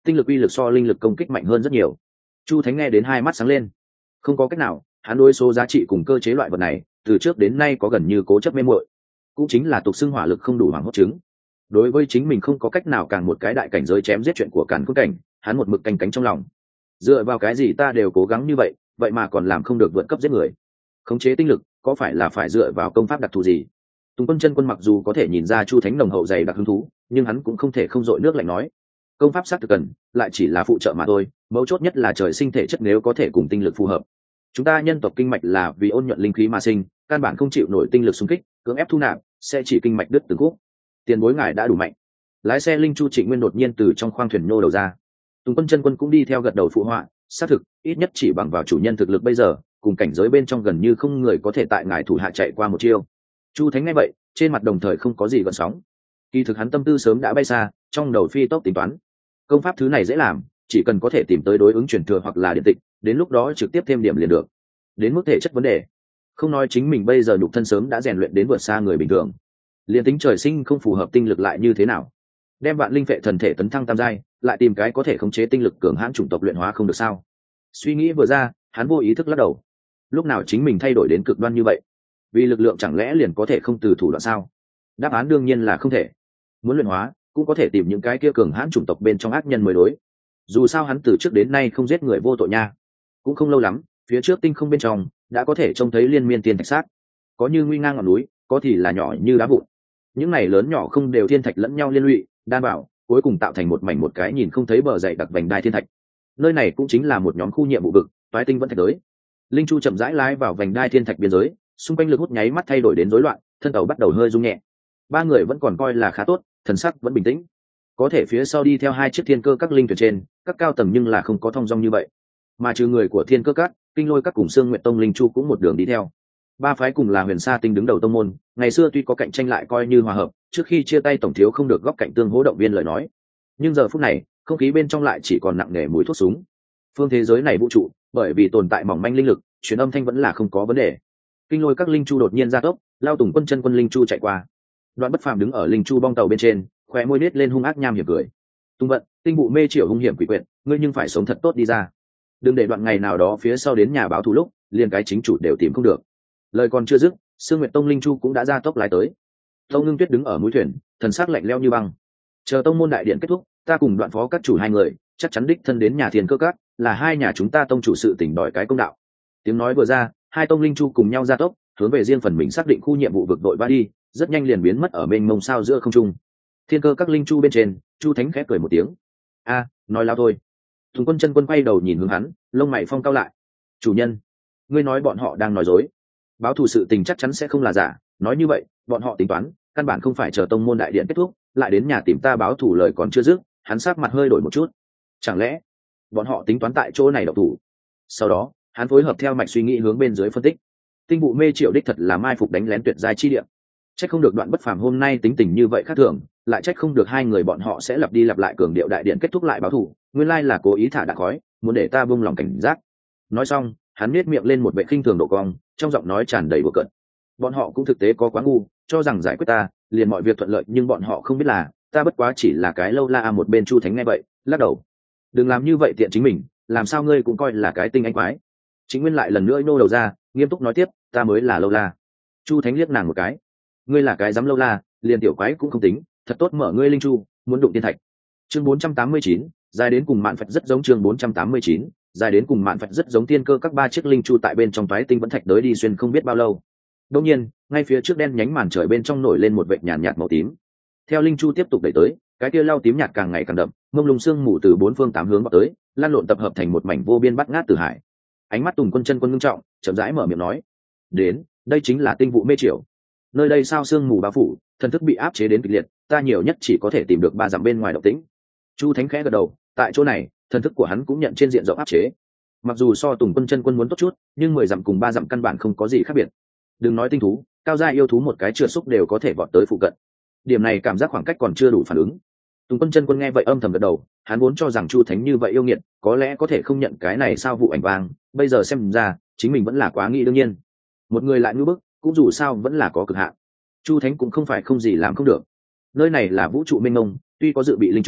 tinh lực uy lực so linh lực công kích mạnh hơn rất nhiều. Chu Thánh nghe đến hai mắt sáng lên. Không có cách nào, hắn đối số giá trị cùng cơ chế loại vật này từ trước đến nay có gần như cố chấp mê muội, cũng chính là tục xưng hỏa lực không đủ hoảng hốt chứng. Đối với chính mình không có cách nào càng một cái đại cảnh giới chém giết chuyện của càn khôn cảnh, hắn một mực canh cánh trong lòng. Dựa vào cái gì ta đều cố gắng như vậy, vậy mà còn làm không được vượt cấp giết người? Khống chế tinh lực có phải là phải dựa vào công pháp đặc thù gì? Tùng Quân chân quân mặc dù có thể nhìn ra Chu Thánh nồng hậu dày đặc hứng thú, nhưng hắn cũng không thể không dội nước lạnh nói, công pháp xác thực cần, lại chỉ là phụ trợ mà thôi, mấu chốt nhất là trời sinh thể chất nếu có thể cùng tinh lực phù hợp. Chúng ta nhân tộc kinh mạch là vì ôn nhuận linh khí mà sinh, căn bản không chịu nổi tinh lực xung kích, cưỡng ép thu nạp sẽ chỉ kinh mạch đứt từng khúc. Tiền bối ngài đã đủ mạnh. Lái xe linh chu Trịnh Nguyên đột nhiên từ trong khoang thuyền nhô đầu ra. Tùng Quân chân quân cũng đi theo gật đầu phụ họa, xác thực, ít nhất chỉ bằng vào chủ nhân thực lực bây giờ, cùng cảnh giới bên trong gần như không người có thể tại ngài thủ hạ chạy qua một chiêu. Chu Thánh nghe vậy, trên mặt đồng thời không có gì gợn sóng. Kỳ thực hắn tâm tư sớm đã bay xa, trong đầu phi tốc tính toán. Công pháp thứ này dễ làm, chỉ cần có thể tìm tới đối ứng truyền thừa hoặc là điện tịch, đến lúc đó trực tiếp thêm điểm liền được. Đến mức thể chất vấn đề, không nói chính mình bây giờ nhục thân sớm đã rèn luyện đến vượt xa người bình thường, liền tính trời sinh không phù hợp tinh lực lại như thế nào, đem vạn linh phệ thần thể tấn thăng tam giai, lại tìm cái có thể khống chế tinh lực cường hãn chủng tộc luyện hóa không được sao? Suy nghĩ vừa ra, hắn vô ý thức lắc đầu. Lúc nào chính mình thay đổi đến cực đoan như vậy? Vì lực lượng chẳng lẽ liền có thể không từ thủ đoạn sao? Đáp án đương nhiên là không thể. Muốn luyện hóa, cũng có thể tìm những cái kia cường hãn chủng tộc bên trong ác nhân mới đối. Dù sao hắn từ trước đến nay không giết người vô tội nha. Cũng không lâu lắm, phía trước tinh không bên trong đã có thể trông thấy liên miên tiên thạch sát, có như nguy ngang ngọn núi, có thì là nhỏ như đá vụn. Những này lớn nhỏ không đều thiên thạch lẫn nhau liên lụy, đan bảo, cuối cùng tạo thành một mảnh một cái nhìn không thấy bờ dày đặc vành đai thiên thạch. Nơi này cũng chính là một nhóm khu nhiệm vụ vực, toái tinh vẫn thạch giới. Linh chu chậm rãi lái vào vành đai thiên thạch biên giới, xung quanh lực hút nháy mắt thay đổi đến rối loạn, thân tàu bắt đầu hơi rung nhẹ. Ba người vẫn còn coi là khá tốt, thần sắc vẫn bình tĩnh. Có thể phía sau đi theo hai chiếc thiên cơ các linh thuyền trên, các cao tầng nhưng là không có thong dong như vậy. Mà trừ người của thiên cơ các, kinh lôi các cùng Sương Nguyệt Tông linh chu cũng một đường đi theo. Ba phái cùng là Huyền Sa Tinh đứng đầu tông môn, ngày xưa tuy có cạnh tranh lại coi như hòa hợp, trước khi chia tay tổng thiếu không được góc cạnh tương hỗ động viên lời nói. Nhưng giờ phút này, không khí bên trong lại chỉ còn nặng nề mùi thuốc súng. Phương thế giới này vũ trụ, bởi vì tồn tại mỏng manh linh lực, truyền âm thanh vẫn là không có vấn đề. Kinh lôi các linh chu đột nhiên ra tốc, lao Tùng Quân chân quân linh chu chạy qua. Đoạn Bất Phàm đứng ở linh chu bong tàu bên trên, khóe môi nết lên hung ác nham hiểm cười. Tung Vận, tinh vụ mê triểu hung hiểm quỷ quyệt, ngươi nhưng phải sống thật tốt đi ra. Đừng để đoạn ngày nào đó phía sau đến nhà báo thù lúc, liền cái chính chủ đều tìm không được. Lời còn chưa dứt, Sương Nguyệt Tông linh chu cũng đã ra tốc lái tới. Tông Ngưng Tuyết đứng ở mũi thuyền, thần sắc lạnh lẽo như băng. Chờ tông môn đại điện kết thúc, ta cùng Đoạn phó các chủ hai người, chắc chắn đích thân đến nhà Thiên Cơ Các, là hai nhà chúng ta tông chủ sự tỉnh đòi cái công đạo. Tiếng nói vừa ra, hai tông linh chu cùng nhau ra tốc, hướng về riêng phần mình xác định khu nhiệm vụ vực đội ba đi, rất nhanh liền biến mất ở bên mông sao giữa không trung. Thiên Cơ Các linh chu bên trên, Chu Thánh khẽ cười một tiếng. A, nói lao thôi. Tùng Quân chân quân quay đầu nhìn hướng hắn, lông mày phong cao lại. Chủ nhân, ngươi nói bọn họ đang nói dối. Báo thù sự tình chắc chắn sẽ không là giả, nói như vậy, bọn họ tính toán, căn bản không phải chờ tông môn đại điện kết thúc, lại đến nhà tìm ta báo thù lời còn chưa dứt, hắn sắc mặt hơi đổi một chút. Chẳng lẽ bọn họ tính toán tại chỗ này độc thủ? Sau đó, hắn phối hợp theo mạch suy nghĩ hướng bên dưới phân tích. Tinh vụ mê triệu đích thật là mai phục đánh lén tuyệt giai chi địa. Trách không được Đoạn Bất Phàm hôm nay tính tình như vậy khác thường, lại trách không được hai người bọn họ sẽ lặp đi lặp lại cường điệu đại điện kết thúc lại báo thù, nguyên lai là cố ý thả đạn khói, muốn để ta buông lòng cảnh giác. Nói xong, hắn nhếch miệng lên một vẻ khinh thường độ cong, trong giọng nói tràn đầy bừa cợt. Bọn họ cũng thực tế có quá ngu, cho rằng giải quyết ta, liền mọi việc thuận lợi, nhưng bọn họ không biết là, ta bất quá chỉ là cái lâu la. Một bên Chu Thánh nghe vậy, lắc đầu. Đừng làm như vậy tiện chính mình, làm sao ngươi cũng coi là cái tinh anh quái. Chính Nguyên lại lần nữa nô đầu ra, nghiêm túc nói tiếp, ta mới là lâu la. Chu Thánh liếc nàng một cái. Ngươi là cái dám lâu la, liền tiểu quái cũng không tính, thật tốt mở ngươi linh chu, muốn đụng tiên thạch. Chương 489, dài đến cùng Mạn Phật rất giống chương 489, dài đến cùng Mạn Phật rất giống Thiên Cơ Các ba chiếc linh chu tại bên trong toái tinh vẫn thạch đới đi xuyên không biết bao lâu. Đột nhiên, ngay phía trước đen nhánh màn trời bên trong nổi lên một vệt nhàn nhạt màu tím. Theo linh chu tiếp tục đẩy tới, cái kia lau tím nhạt càng ngày càng đậm, mông lung sương mù từ bốn phương tám hướng vào tới, lan lộn tập hợp thành một mảnh vô biên bắt ngát tử hải. Ánh mắt Tùng Quân chân quân ngưng trọng, chậm rãi mở miệng nói: "Đến, đây chính là tinh vụ mê triểu. Nơi đây sao sương mù bao phủ, thần thức bị áp chế đến kịch liệt, ta nhiều nhất chỉ có thể tìm được 3 dặm bên ngoài động tĩnh." Chu Thánh khẽ gật đầu, tại chỗ này, thần thức của hắn cũng nhận trên diện rộng áp chế. Mặc dù so Tùng Quân chân quân muốn tốt chút, nhưng 10 dặm cùng 3 dặm căn bản không có gì khác biệt. Đừng nói tinh thú, cao gia yêu thú một cái trượt xúc đều có thể vọt tới phụ cận. Điểm này cảm giác khoảng cách còn chưa đủ phản ứng. Tùng Quân chân quân nghe vậy âm thầm gật đầu, hắn vốn cho rằng Chu Thánh như vậy yêu nghiệt, có lẽ có thể không nhận cái này sao vụ ảnh vang, bây giờ xem ra, chính mình vẫn là quá nghĩ đương nhiên. Một người lại ngư bức, cũng dù sao vẫn là có cực hạn. Chu Thánh cũng không phải không gì làm không được. Nơi này là vũ trụ mênh mông, tuy có dự bị linh chu,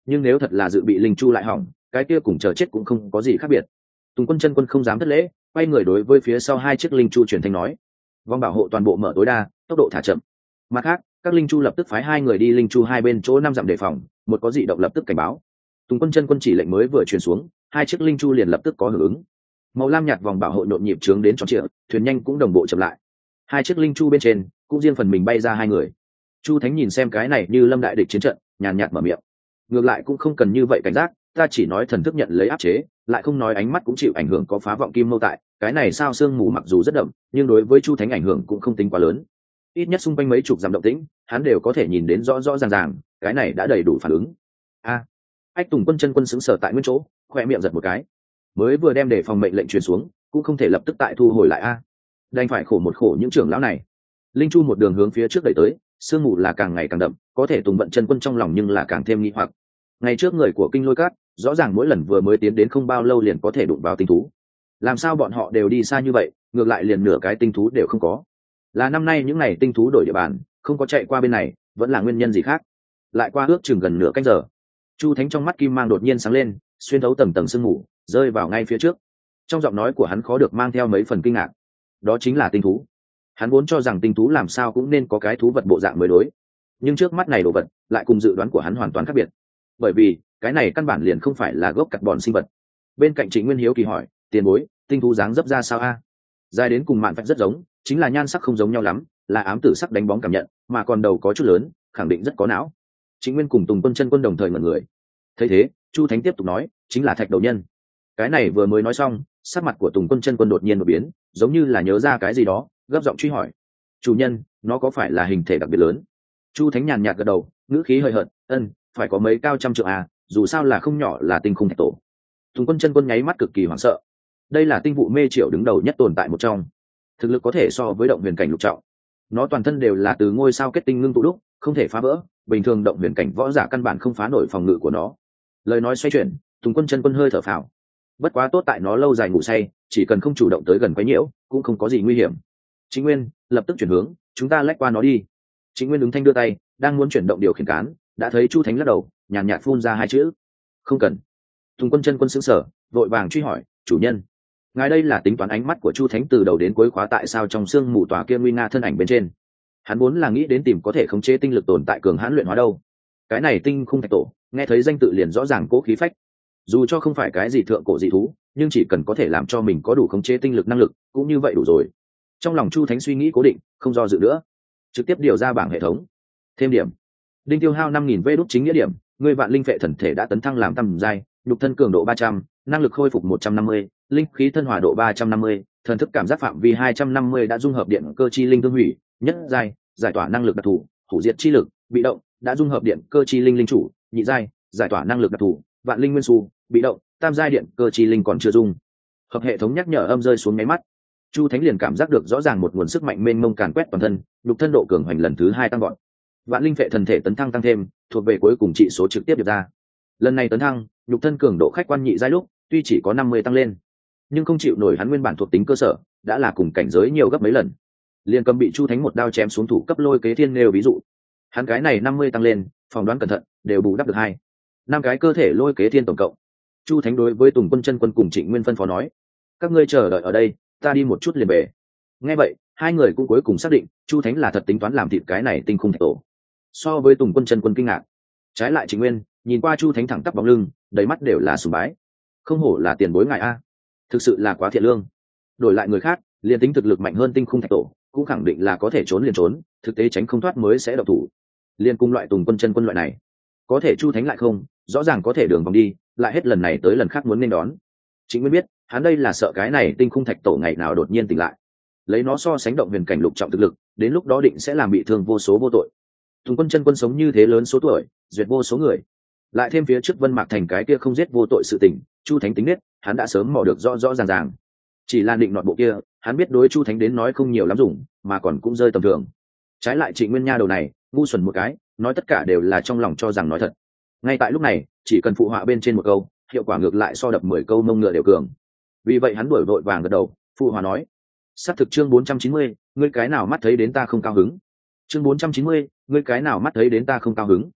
nhưng nếu thật là dự bị linh chu lại hỏng, cái kia cùng chờ chết cũng không có gì khác biệt. Tùng Quân chân quân không dám thất lễ, quay người đối với phía sau hai chiếc linh chu truyền thanh nói: vòng bảo hộ toàn bộ mở tối đa, tốc độ thả chậm. Mặt khác, các linh chu lập tức phái hai người đi linh chu hai bên chỗ 5 dặm đề phòng, một có dị động lập tức cảnh báo. Tùng Quân chân quân chỉ lệnh mới vừa truyền xuống, hai chiếc linh chu liền lập tức có hưởng ứng. Màu lam nhạt vòng bảo hộ nhộn nhịp trướng đến tròn trịa, thuyền nhanh cũng đồng bộ chậm lại. Hai chiếc linh chu bên trên cũng riêng phần mình bay ra hai người. Chu Thánh nhìn xem cái này như lâm đại địch chiến trận, nhàn nhạt mở miệng: ngược lại cũng không cần như vậy cảnh giác, ta chỉ nói thần thức nhận lấy áp chế, lại không nói ánh mắt cũng chịu ảnh hưởng có phá vọng kim mâu tại. Cái này sao sương mù mặc dù rất đậm, nhưng đối với Chu Thánh ảnh hưởng cũng không tính quá lớn. Ít nhất xung quanh mấy chục dặm động tĩnh, hắn đều có thể nhìn đến rõ rõ ràng ràng, cái này đã đầy đủ phản ứng. Ách Tùng Quân chân quân sững sờ tại nguyên chỗ, khoe miệng giật một cái. Mới vừa đem để phòng mệnh lệnh truyền xuống, cũng không thể lập tức tại thu hồi lại đành phải khổ một khổ những trưởng lão này. Linh chu một đường hướng phía trước đẩy tới, sương mù là càng ngày càng đậm, có thể Tùng Vận chân quân trong lòng nhưng là càng thêm nghi hoặc. Ngày trước người của Kinh Lôi Cát, rõ ràng mỗi lần vừa mới tiến đến không bao lâu liền có thể đụng vào tinh thú. Làm sao bọn họ đều đi xa như vậy, ngược lại liền nửa cái tinh thú đều không có? Là năm nay những ngày tinh thú đổi địa bàn, không có chạy qua bên này, vẫn là nguyên nhân gì khác? Lại qua ước chừng gần nửa canh giờ, Chu Thánh trong mắt kim mang đột nhiên sáng lên, xuyên thấu tầng tầng sương mù, rơi vào ngay phía trước. Trong giọng nói của hắn khó được mang theo mấy phần kinh ngạc. Đó chính là tinh thú. Hắn vốn cho rằng tinh thú làm sao cũng nên có cái thú vật bộ dạng mới đối, nhưng trước mắt này đồ vật lại cùng dự đoán của hắn hoàn toàn khác biệt. Bởi vì cái này căn bản liền không phải là gốc carbon sinh vật. Bên cạnh Trịnh Nguyên hiếu kỳ hỏi: tiền bối, tinh thú dáng dấp ra sao dài đến cùng mạn phách rất giống, chính là nhan sắc không giống nhau lắm, là ám tử sắc đánh bóng cảm nhận, mà còn đầu có chút lớn, khẳng định rất có não. Trịnh Nguyên cùng Tùng Quân chân quân đồng thời ngẩn người. Thấy thế, Chu Thánh tiếp tục nói: chính là thạch đầu nhân. Cái này vừa mới nói xong, sắc mặt của Tùng Quân chân quân đột nhiên một biến, giống như là nhớ ra cái gì đó, gấp giọng truy hỏi: chủ nhân, nó có phải là hình thể đặc biệt lớn? Chu Thánh nhàn nhạt gật đầu, ngữ khí hơi hận: phải có mấy cao trăm trượng dù sao là không nhỏ, là tinh khung thạch tổ. Tùng Quân chân quân nháy mắt cực kỳ hoảng sợ. Đây là tinh vụ mê triệu đứng đầu nhất tồn tại một trong, thực lực có thể so với động huyền cảnh lục trọng. Nó toàn thân đều là từ ngôi sao kết tinh ngưng tụ đúc, không thể phá vỡ, bình thường động huyền cảnh võ giả căn bản không phá nổi phòng ngự của nó. Lời nói xoay chuyển, Tùng Quân chân quân hơi thở phào. Bất quá tốt tại nó lâu dài ngủ say, chỉ cần không chủ động tới gần quấy nhiễu, cũng không có gì nguy hiểm. Chính Nguyên lập tức chuyển hướng, chúng ta lách qua nó đi. Chính Nguyên ứng thanh đưa tay, đang muốn chuyển động điều khiển cán, đã thấy Chu Thánh lắc đầu, nhàn nhạt phun ra hai chữ: không cần. Tùng Quân chân quân sững sờ, vội vàng truy hỏi: chủ nhân, ngài đây là tính toán? Ánh mắt của Chu Thánh từ đầu đến cuối khóa tại sao trong xương mù tòa kia nguy nga thân ảnh bên trên. Hắn vốn là nghĩ đến tìm có thể khống chế tinh lực tồn tại cường hãn luyện hóa đâu. Cái này tinh khung thạch tổ, nghe thấy danh tự liền rõ ràng cố khí phách. Dù cho không phải cái gì thượng cổ dị thú, nhưng chỉ cần có thể làm cho mình có đủ khống chế tinh lực năng lực, cũng như vậy đủ rồi. Trong lòng Chu Thánh suy nghĩ cố định, không do dự nữa, trực tiếp điều ra bảng hệ thống. Thêm điểm. Đinh tiêu hao 5000 vê đốt chính nghĩa điểm, người vạn linh phệ thần thể đã tấn thăng làm tam giai, nhục thân cường độ 300, năng lực khôi phục 150, linh khí thân hòa độ 350, thần thức cảm giác phạm vi 250 đã dung hợp điện cơ chi linh thương hủy, nhất giai, giải tỏa năng lực đặc thù, hủ diệt chi lực, bị động, đã dung hợp điện cơ chi linh linh chủ, nhị giai, giải tỏa năng lực đặc thù, vạn linh nguyên xu, bị động, tam giai điện cơ chi linh còn chưa dung hợp. Hệ thống nhắc nhở âm rơi xuống nháy mắt, Chu Thánh liền cảm giác được rõ ràng một nguồn sức mạnh mênh mông càn quét toàn thân, nhục thân độ cường hoành lần thứ 2 tăng gọn. Vạn linh phệ thần thể tấn thăng tăng thêm, thuộc về cuối cùng trị số trực tiếp được ra. Lần này tấn thăng, nhục thân cường độ khách quan nhị giai lúc tuy chỉ có 50 tăng lên, nhưng không chịu nổi hắn nguyên bản thuộc tính cơ sở, đã là cùng cảnh giới nhiều gấp mấy lần. Liền cầm bị Chu Thánh một đao chém xuống thủ cấp lôi kế thiên nêu ví dụ, hắn cái này 50 tăng lên, phỏng đoán cẩn thận đều bù đắp được 5 cái cơ thể lôi kế thiên tổng cộng. Chu Thánh đối với Tùng Quân chân quân cùng Trịnh Nguyên phân phó nói: các ngươi chờ đợi ở đây, ta đi một chút liền về. Nghe vậy, hai người cũng cuối cùng xác định Chu Thánh là thật tính toán làm thịt cái này tinh khung thạch tổ. So với Tùng Quân chân quân kinh ngạc, trái lại Trịnh Nguyên nhìn qua Chu Thánh thẳng tắp bóng lưng, đầy mắt đều là sùng bái. Không hổ là tiền bối ngài thực sự là quá thiện lương. Đổi lại người khác, liền tính thực lực mạnh hơn tinh khung thạch tổ, cũng khẳng định là có thể trốn liền trốn, thực tế tránh không thoát mới sẽ độc thủ. Liên cung loại Tùng Quân chân quân loại này, có thể Chu Thánh lại không, rõ ràng có thể đường vòng đi, lại hết lần này tới lần khác muốn nên đón. Chính mới biết, hắn đây là sợ cái này tinh khung thạch tổ ngày nào đột nhiên tỉnh lại, lấy nó so sánh động huyền cảnh lục trọng thực lực, đến lúc đó định sẽ làm bị thương vô số vô tội. Tùng Quân chân quân sống như thế lớn số tuổi, duyệt vô số người, lại thêm phía trước Vân Mạc Thành cái kia không giết vô tội sự tình, Chu Thánh tính nết, hắn đã sớm mò được rõ rõ ràng ràng. Chỉ là định nọt bộ kia, hắn biết đối Chu Thánh đến nói không nhiều lắm dùng, mà còn cũng rơi tầm thường. Trái lại Trịnh Nguyên Nha đầu này, ngu xuẩn một cái, nói tất cả đều là trong lòng cho rằng nói thật. Ngay tại lúc này, chỉ cần phụ họa bên trên một câu, hiệu quả ngược lại so đập 10 câu mông ngựa đều cường. Vì vậy hắn đuổi vội vàng gật đầu, phụ họa nói: sát thực chương 490, ngươi cái nào mắt thấy đến ta không cao hứng. Chương 490, ngươi cái nào mắt thấy đến ta không cao hứng.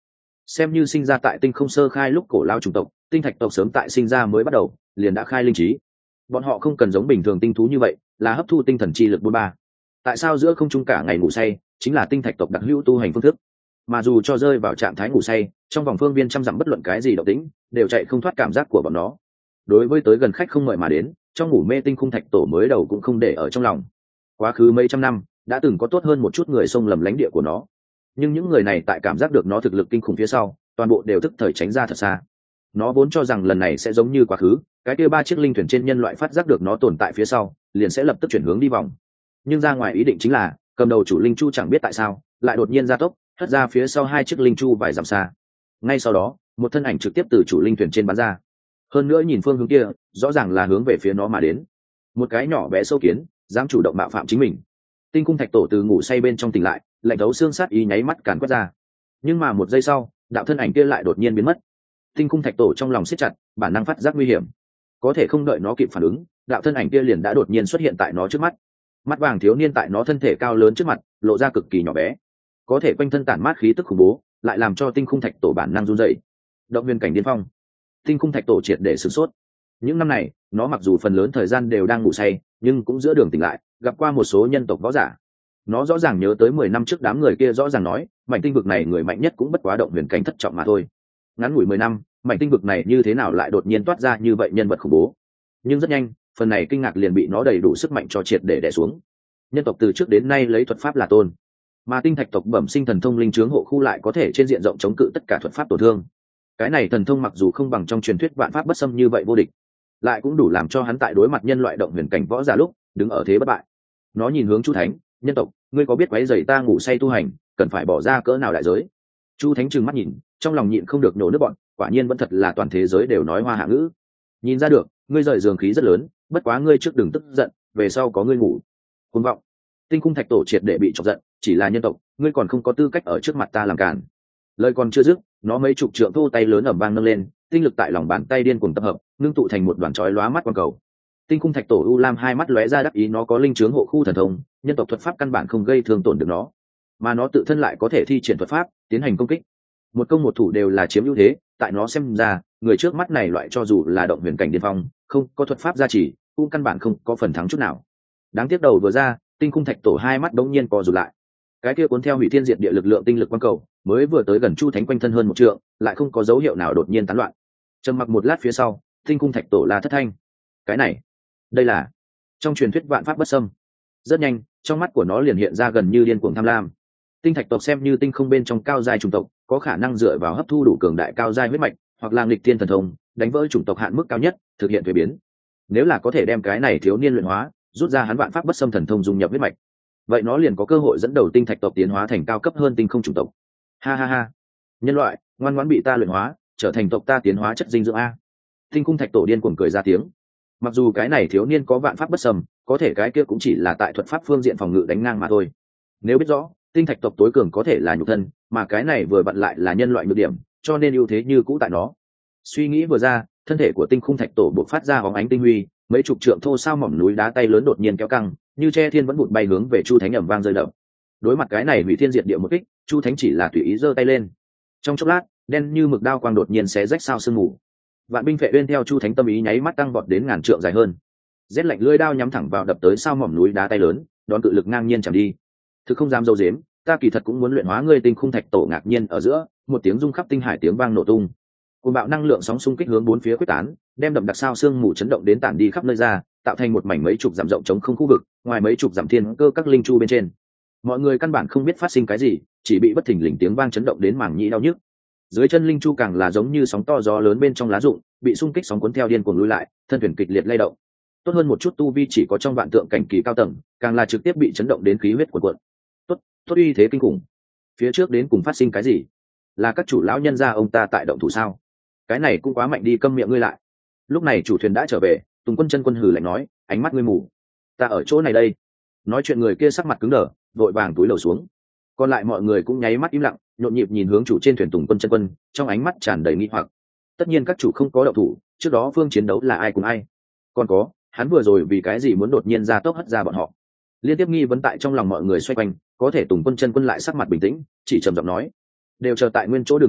xem như sinh ra tại tinh không sơ khai lúc cổ lao chủng tộc, tinh thạch tộc sớm tại sinh ra mới bắt đầu liền đã khai linh trí. Bọn họ không cần giống bình thường tinh thú như vậy là hấp thu tinh thần chi lực 43. Tại sao giữa không trung cả ngày ngủ say chính là tinh thạch tộc đặc hữu tu hành phương thức, mà dù cho rơi vào trạng thái ngủ say, trong vòng phương viên trăm dặm bất luận cái gì động tĩnh đều chạy không thoát cảm giác của bọn nó. Đối với tới gần khách không mời mà đến, trong ngủ mê tinh khung thạch tổ mới đầu cũng không để ở trong lòng. Quá khứ mấy trăm năm đã từng có tốt hơn một chút người xông lầm lãnh địa của nó, nhưng những người này tại cảm giác được nó thực lực kinh khủng phía sau, toàn bộ đều tức thời tránh ra thật xa. Nó vốn cho rằng lần này sẽ giống như quá khứ, cái kia 3 chiếc linh thuyền trên nhân loại phát giác được nó tồn tại phía sau liền sẽ lập tức chuyển hướng đi vòng. Nhưng ra ngoài ý định chính là cầm đầu chủ linh chu chẳng biết tại sao lại đột nhiên gia tốc, hất ra phía sau 2 chiếc linh chu vài dặm xa. Ngay sau đó một thân ảnh trực tiếp từ chủ linh thuyền trên bắn ra, hơn nữa nhìn phương hướng kia rõ ràng là hướng về phía nó mà đến. Một cái nhỏ bé sâu kiến dám chủ động mạo phạm chính mình. Tinh cung thạch tổ từ ngủ say bên trong tỉnh lại, lạnh thấu xương sát ý nháy mắt càn quét ra. Nhưng mà một giây sau đạo thân ảnh kia lại đột nhiên biến mất. Tinh cung thạch tổ trong lòng siết chặt, bản năng phát giác nguy hiểm. Có thể không đợi nó kịp phản ứng, đạo thân ảnh kia liền đã đột nhiên xuất hiện tại nó trước mắt. Mắt vàng thiếu niên tại nó thân thể cao lớn trước mặt lộ ra cực kỳ nhỏ bé, có thể quanh thân tản mát khí tức khủng bố, lại làm cho tinh khung thạch tổ bản năng run dậy. Động viên cảnh điên phong. Tinh khung thạch tổ triệt để sửng sốt. Những năm này nó mặc dù phần lớn thời gian đều đang ngủ say, nhưng cũng giữa đường tỉnh lại gặp qua một số nhân tộc võ giả. Nó rõ ràng nhớ tới 10 năm trước đám người kia rõ ràng nói mảnh tinh vực này người mạnh nhất cũng bất quá động huyền cảnh thất trọng mà thôi. Ngắn ngủi 10 năm, mảnh tinh vực này như thế nào lại đột nhiên toát ra như vậy nhân vật khủng bố. Nhưng rất nhanh phần này kinh ngạc liền bị nó đầy đủ sức mạnh cho triệt để đè xuống. Nhân tộc từ trước đến nay lấy thuật pháp là tôn, mà tinh thạch tộc bẩm sinh thần thông linh chướng hộ khu lại có thể trên diện rộng chống cự tất cả thuật pháp tổn thương. Cái này thần thông mặc dù không bằng trong truyền thuyết vạn pháp bất xâm như vậy vô địch, lại cũng đủ làm cho hắn tại đối mặt nhân loại động huyền cảnh võ giả lúc đứng ở thế bất bại. Nó nhìn hướng Chu Thánh, nhân tộc, ngươi có biết quấy rầy ta ngủ say tu hành cần phải bỏ ra cỡ nào đại giới? Chu Thánh trừng mắt nhìn, trong lòng nhịn không được nổ nước bọn, quả nhiên vẫn thật là toàn thế giới đều nói hoa hạ ngữ. Nhìn ra được ngươi rời giường khí rất lớn, bất quá ngươi trước đừng tức giận, về sau có ngươi ngủ. Cuồng vọng. Tinh cung thạch tổ triệt để bị chọc giận, chỉ là nhân tộc, ngươi còn không có tư cách ở trước mặt ta làm cản. Lời còn chưa dứt, nó mấy chục trượng thô tay lớn ầm vang nâng lên, tinh lực tại lòng bàn tay điên cuồng tập hợp, ngưng tụ thành một đoàn chói lóa mắt quang cầu. Tinh cung thạch tổ u lam hai mắt lóe ra đắc ý, nó có linh chướng hộ khu thần thông, nhân tộc thuật pháp căn bản không gây thương tổn được nó, mà nó tự thân lại có thể thi triển thuật pháp tiến hành công kích. Một công một thủ đều là chiếm ưu thế, tại nó xem ra, người trước mắt này loại cho dù là động huyền cảnh điên phong, không có thuật pháp gia trì, cũng căn bản không có phần thắng chút nào. Đáng tiếc đầu vừa ra, tinh cung thạch tổ hai mắt đống nhiên co rụt lại. Cái kia cuốn theo hủy thiên diệt địa lực lượng tinh lực quang cầu, mới vừa tới gần Chu Thánh quanh thân hơn một trượng, lại không có dấu hiệu nào đột nhiên tán loạn. Trầm mặc một lát phía sau, tinh cung thạch tổ là thất thanh. Cái này, đây là trong truyền thuyết vạn pháp bất xâm. Rất nhanh, trong mắt của nó liền hiện ra gần như điên cuồng tham lam. Tinh thạch tộc xem như tinh không bên trong cao giai chủng tộc, có khả năng dựa vào hấp thu đủ cường đại cao giai huyết mạch, hoặc là nghịch thiên thần thông, đánh vỡ chủng tộc hạn mức cao nhất, thực hiện thuế biến. Nếu là có thể đem cái này thiếu niên luyện hóa, rút ra hắn vạn pháp bất xâm thần thông dung nhập huyết mạch, vậy nó liền có cơ hội dẫn đầu tinh thạch tộc tiến hóa thành cao cấp hơn tinh không chủng tộc. Ha ha ha, nhân loại ngoan ngoãn bị ta luyện hóa, trở thành tộc ta tiến hóa chất dinh dưỡng a. Tinh cung thạch tổ điên cuồng cười ra tiếng. Mặc dù cái này thiếu niên có vạn pháp bất xâm, có thể cái kia cũng chỉ là tại thuật pháp phương diện phòng ngự đánh ngang mà thôi. Nếu biết rõ tinh thạch tộc tối cường có thể là nhục thân, mà cái này vừa vặn lại là nhân loại nhược điểm, cho nên ưu thế như cũ tại nó. Suy nghĩ vừa ra, thân thể của tinh khung thạch tổ bộc phát ra bóng ánh tinh huy, mấy chục trượng thô sao mỏm núi đá tay lớn đột nhiên kéo căng, như che thiên vẫn vụt bay hướng về Chu Thánh ầm vang rơi đập. Đối mặt cái này hủy thiên diệt địa một kích, Chu Thánh chỉ là tùy ý giơ tay lên. Trong chốc lát, đen như mực đao quang đột nhiên xé rách sao sương mù. Vạn binh vệ uyên theo Chu Thánh tâm ý nháy mắt tăng vọt đến ngàn trượng dài hơn. Rét lạnh lưỡi đao nhắm thẳng vào đập tới sao mỏm núi đá tay lớn, đón cự lực ngang nhiên chạm đi. Thực không dám dâu dếm, ta kỳ thật cũng muốn luyện hóa ngươi. Tinh khung thạch tổ ngạc nhiên ở giữa, một tiếng rung khắp tinh hải tiếng vang nổ tung. Cuồng bạo năng lượng sóng xung kích hướng bốn phía quyết tán, đem đậm đặc sao sương mù chấn động đến tản đi khắp nơi ra, tạo thành một mảnh mấy chục dặm rộng trống không khu vực, ngoài mấy chục dặm thiên cơ các linh chu bên trên. Mọi người căn bản không biết phát sinh cái gì, chỉ bị bất thình lình tiếng vang chấn động đến màng nhĩ đau nhức. Dưới chân linh chu càng là giống như sóng to gió lớn bên trong lá rụng, bị xung kích sóng cuốn theo điên cuồng lùi lại, thân thuyền kịch liệt lay động. Tốt hơn một chút tu vi chỉ có trong vạn tượng cảnh kỳ cao tầng, càng là trực tiếp bị chấn động đến khí huyết cuộn cuộn. Tốt uy thế kinh khủng. Phía trước đến cùng phát sinh cái gì? Là các chủ lão nhân gia ông ta tại động thủ sao? Cái này cũng quá mạnh đi, câm miệng ngươi lại. Lúc này chủ thuyền đã trở về, Tùng Quân chân quân hừ lạnh nói, ánh mắt ngươi mù. Ta ở chỗ này đây. Nói chuyện người kia sắc mặt cứng đờ, vội vàng túi lầu xuống. Còn lại mọi người cũng nháy mắt im lặng, nhộn nhịp nhìn hướng chủ trên thuyền Tùng Quân chân quân, trong ánh mắt tràn đầy nghi hoặc. Tất nhiên các chủ không có động thủ, trước đó phương chiến đấu là ai cùng ai? Còn có, hắn vừa rồi vì cái gì muốn đột nhiên ra tốc hất ra bọn họ? Liên tiếp nghi vấn tại trong lòng mọi người xoay quanh, có thể Tùng Quân chân quân lại sắc mặt bình tĩnh, chỉ trầm giọng nói, đều chờ tại nguyên chỗ đừng lúc đích,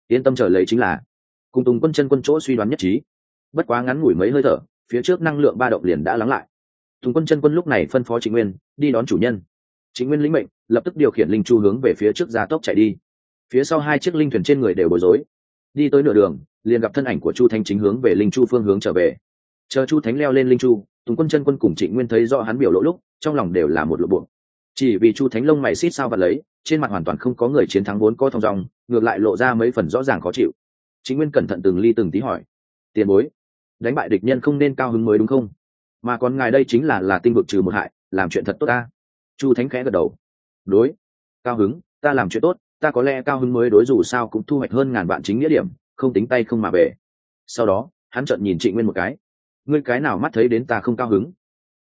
yên tâm chờ lấy chính là cùng Tùng Quân chân quân chỗ suy đoán nhất trí. Bất quá ngắn ngủi mấy hơi thở, phía trước năng lượng ba động liền đã lắng lại. Tùng Quân chân quân lúc này phân phó Trịnh Nguyên đi đón chủ nhân. Trịnh Nguyên lĩnh mệnh, lập tức điều khiển linh chu hướng về phía trước gia tốc chạy đi. Phía sau hai chiếc linh thuyền trên người đều bối rối. Đi tới nửa đường, liền gặp thân ảnh của Chu Thánh chính hướng về linh chu phương hướng trở về. Chờ Chu Thánh leo lên linh chu, Tùng Quân chân quân cùng Trịnh Nguyên thấy rõ hắn biểu lộ lúc, trong lòng đều là một lộ bộ. Chỉ vì Chu Thánh lông mày xít sao vặt lấy, trên mặt hoàn toàn không có người chiến thắng vốn có thong dong, ngược lại lộ ra mấy phần rõ ràng khó chịu. Trịnh Nguyên cẩn thận từng ly từng tí hỏi: "Tiền bối, đánh bại địch nhân không nên cao hứng mới đúng không? Mà còn ngài đây chính là tinh vực trừ một hại, làm chuyện thật tốt ta." Chu Thánh khẽ gật đầu: "Đối, cao hứng, ta làm chuyện tốt, ta có lẽ cao hứng mới đối, dù sao cũng thu hoạch hơn ngàn vạn chính nghĩa điểm, không tính tay không mà về." Sau đó hắn trợn nhìn Trịnh Nguyên một cái: "Ngươi cái nào mắt thấy đến ta không cao hứng?"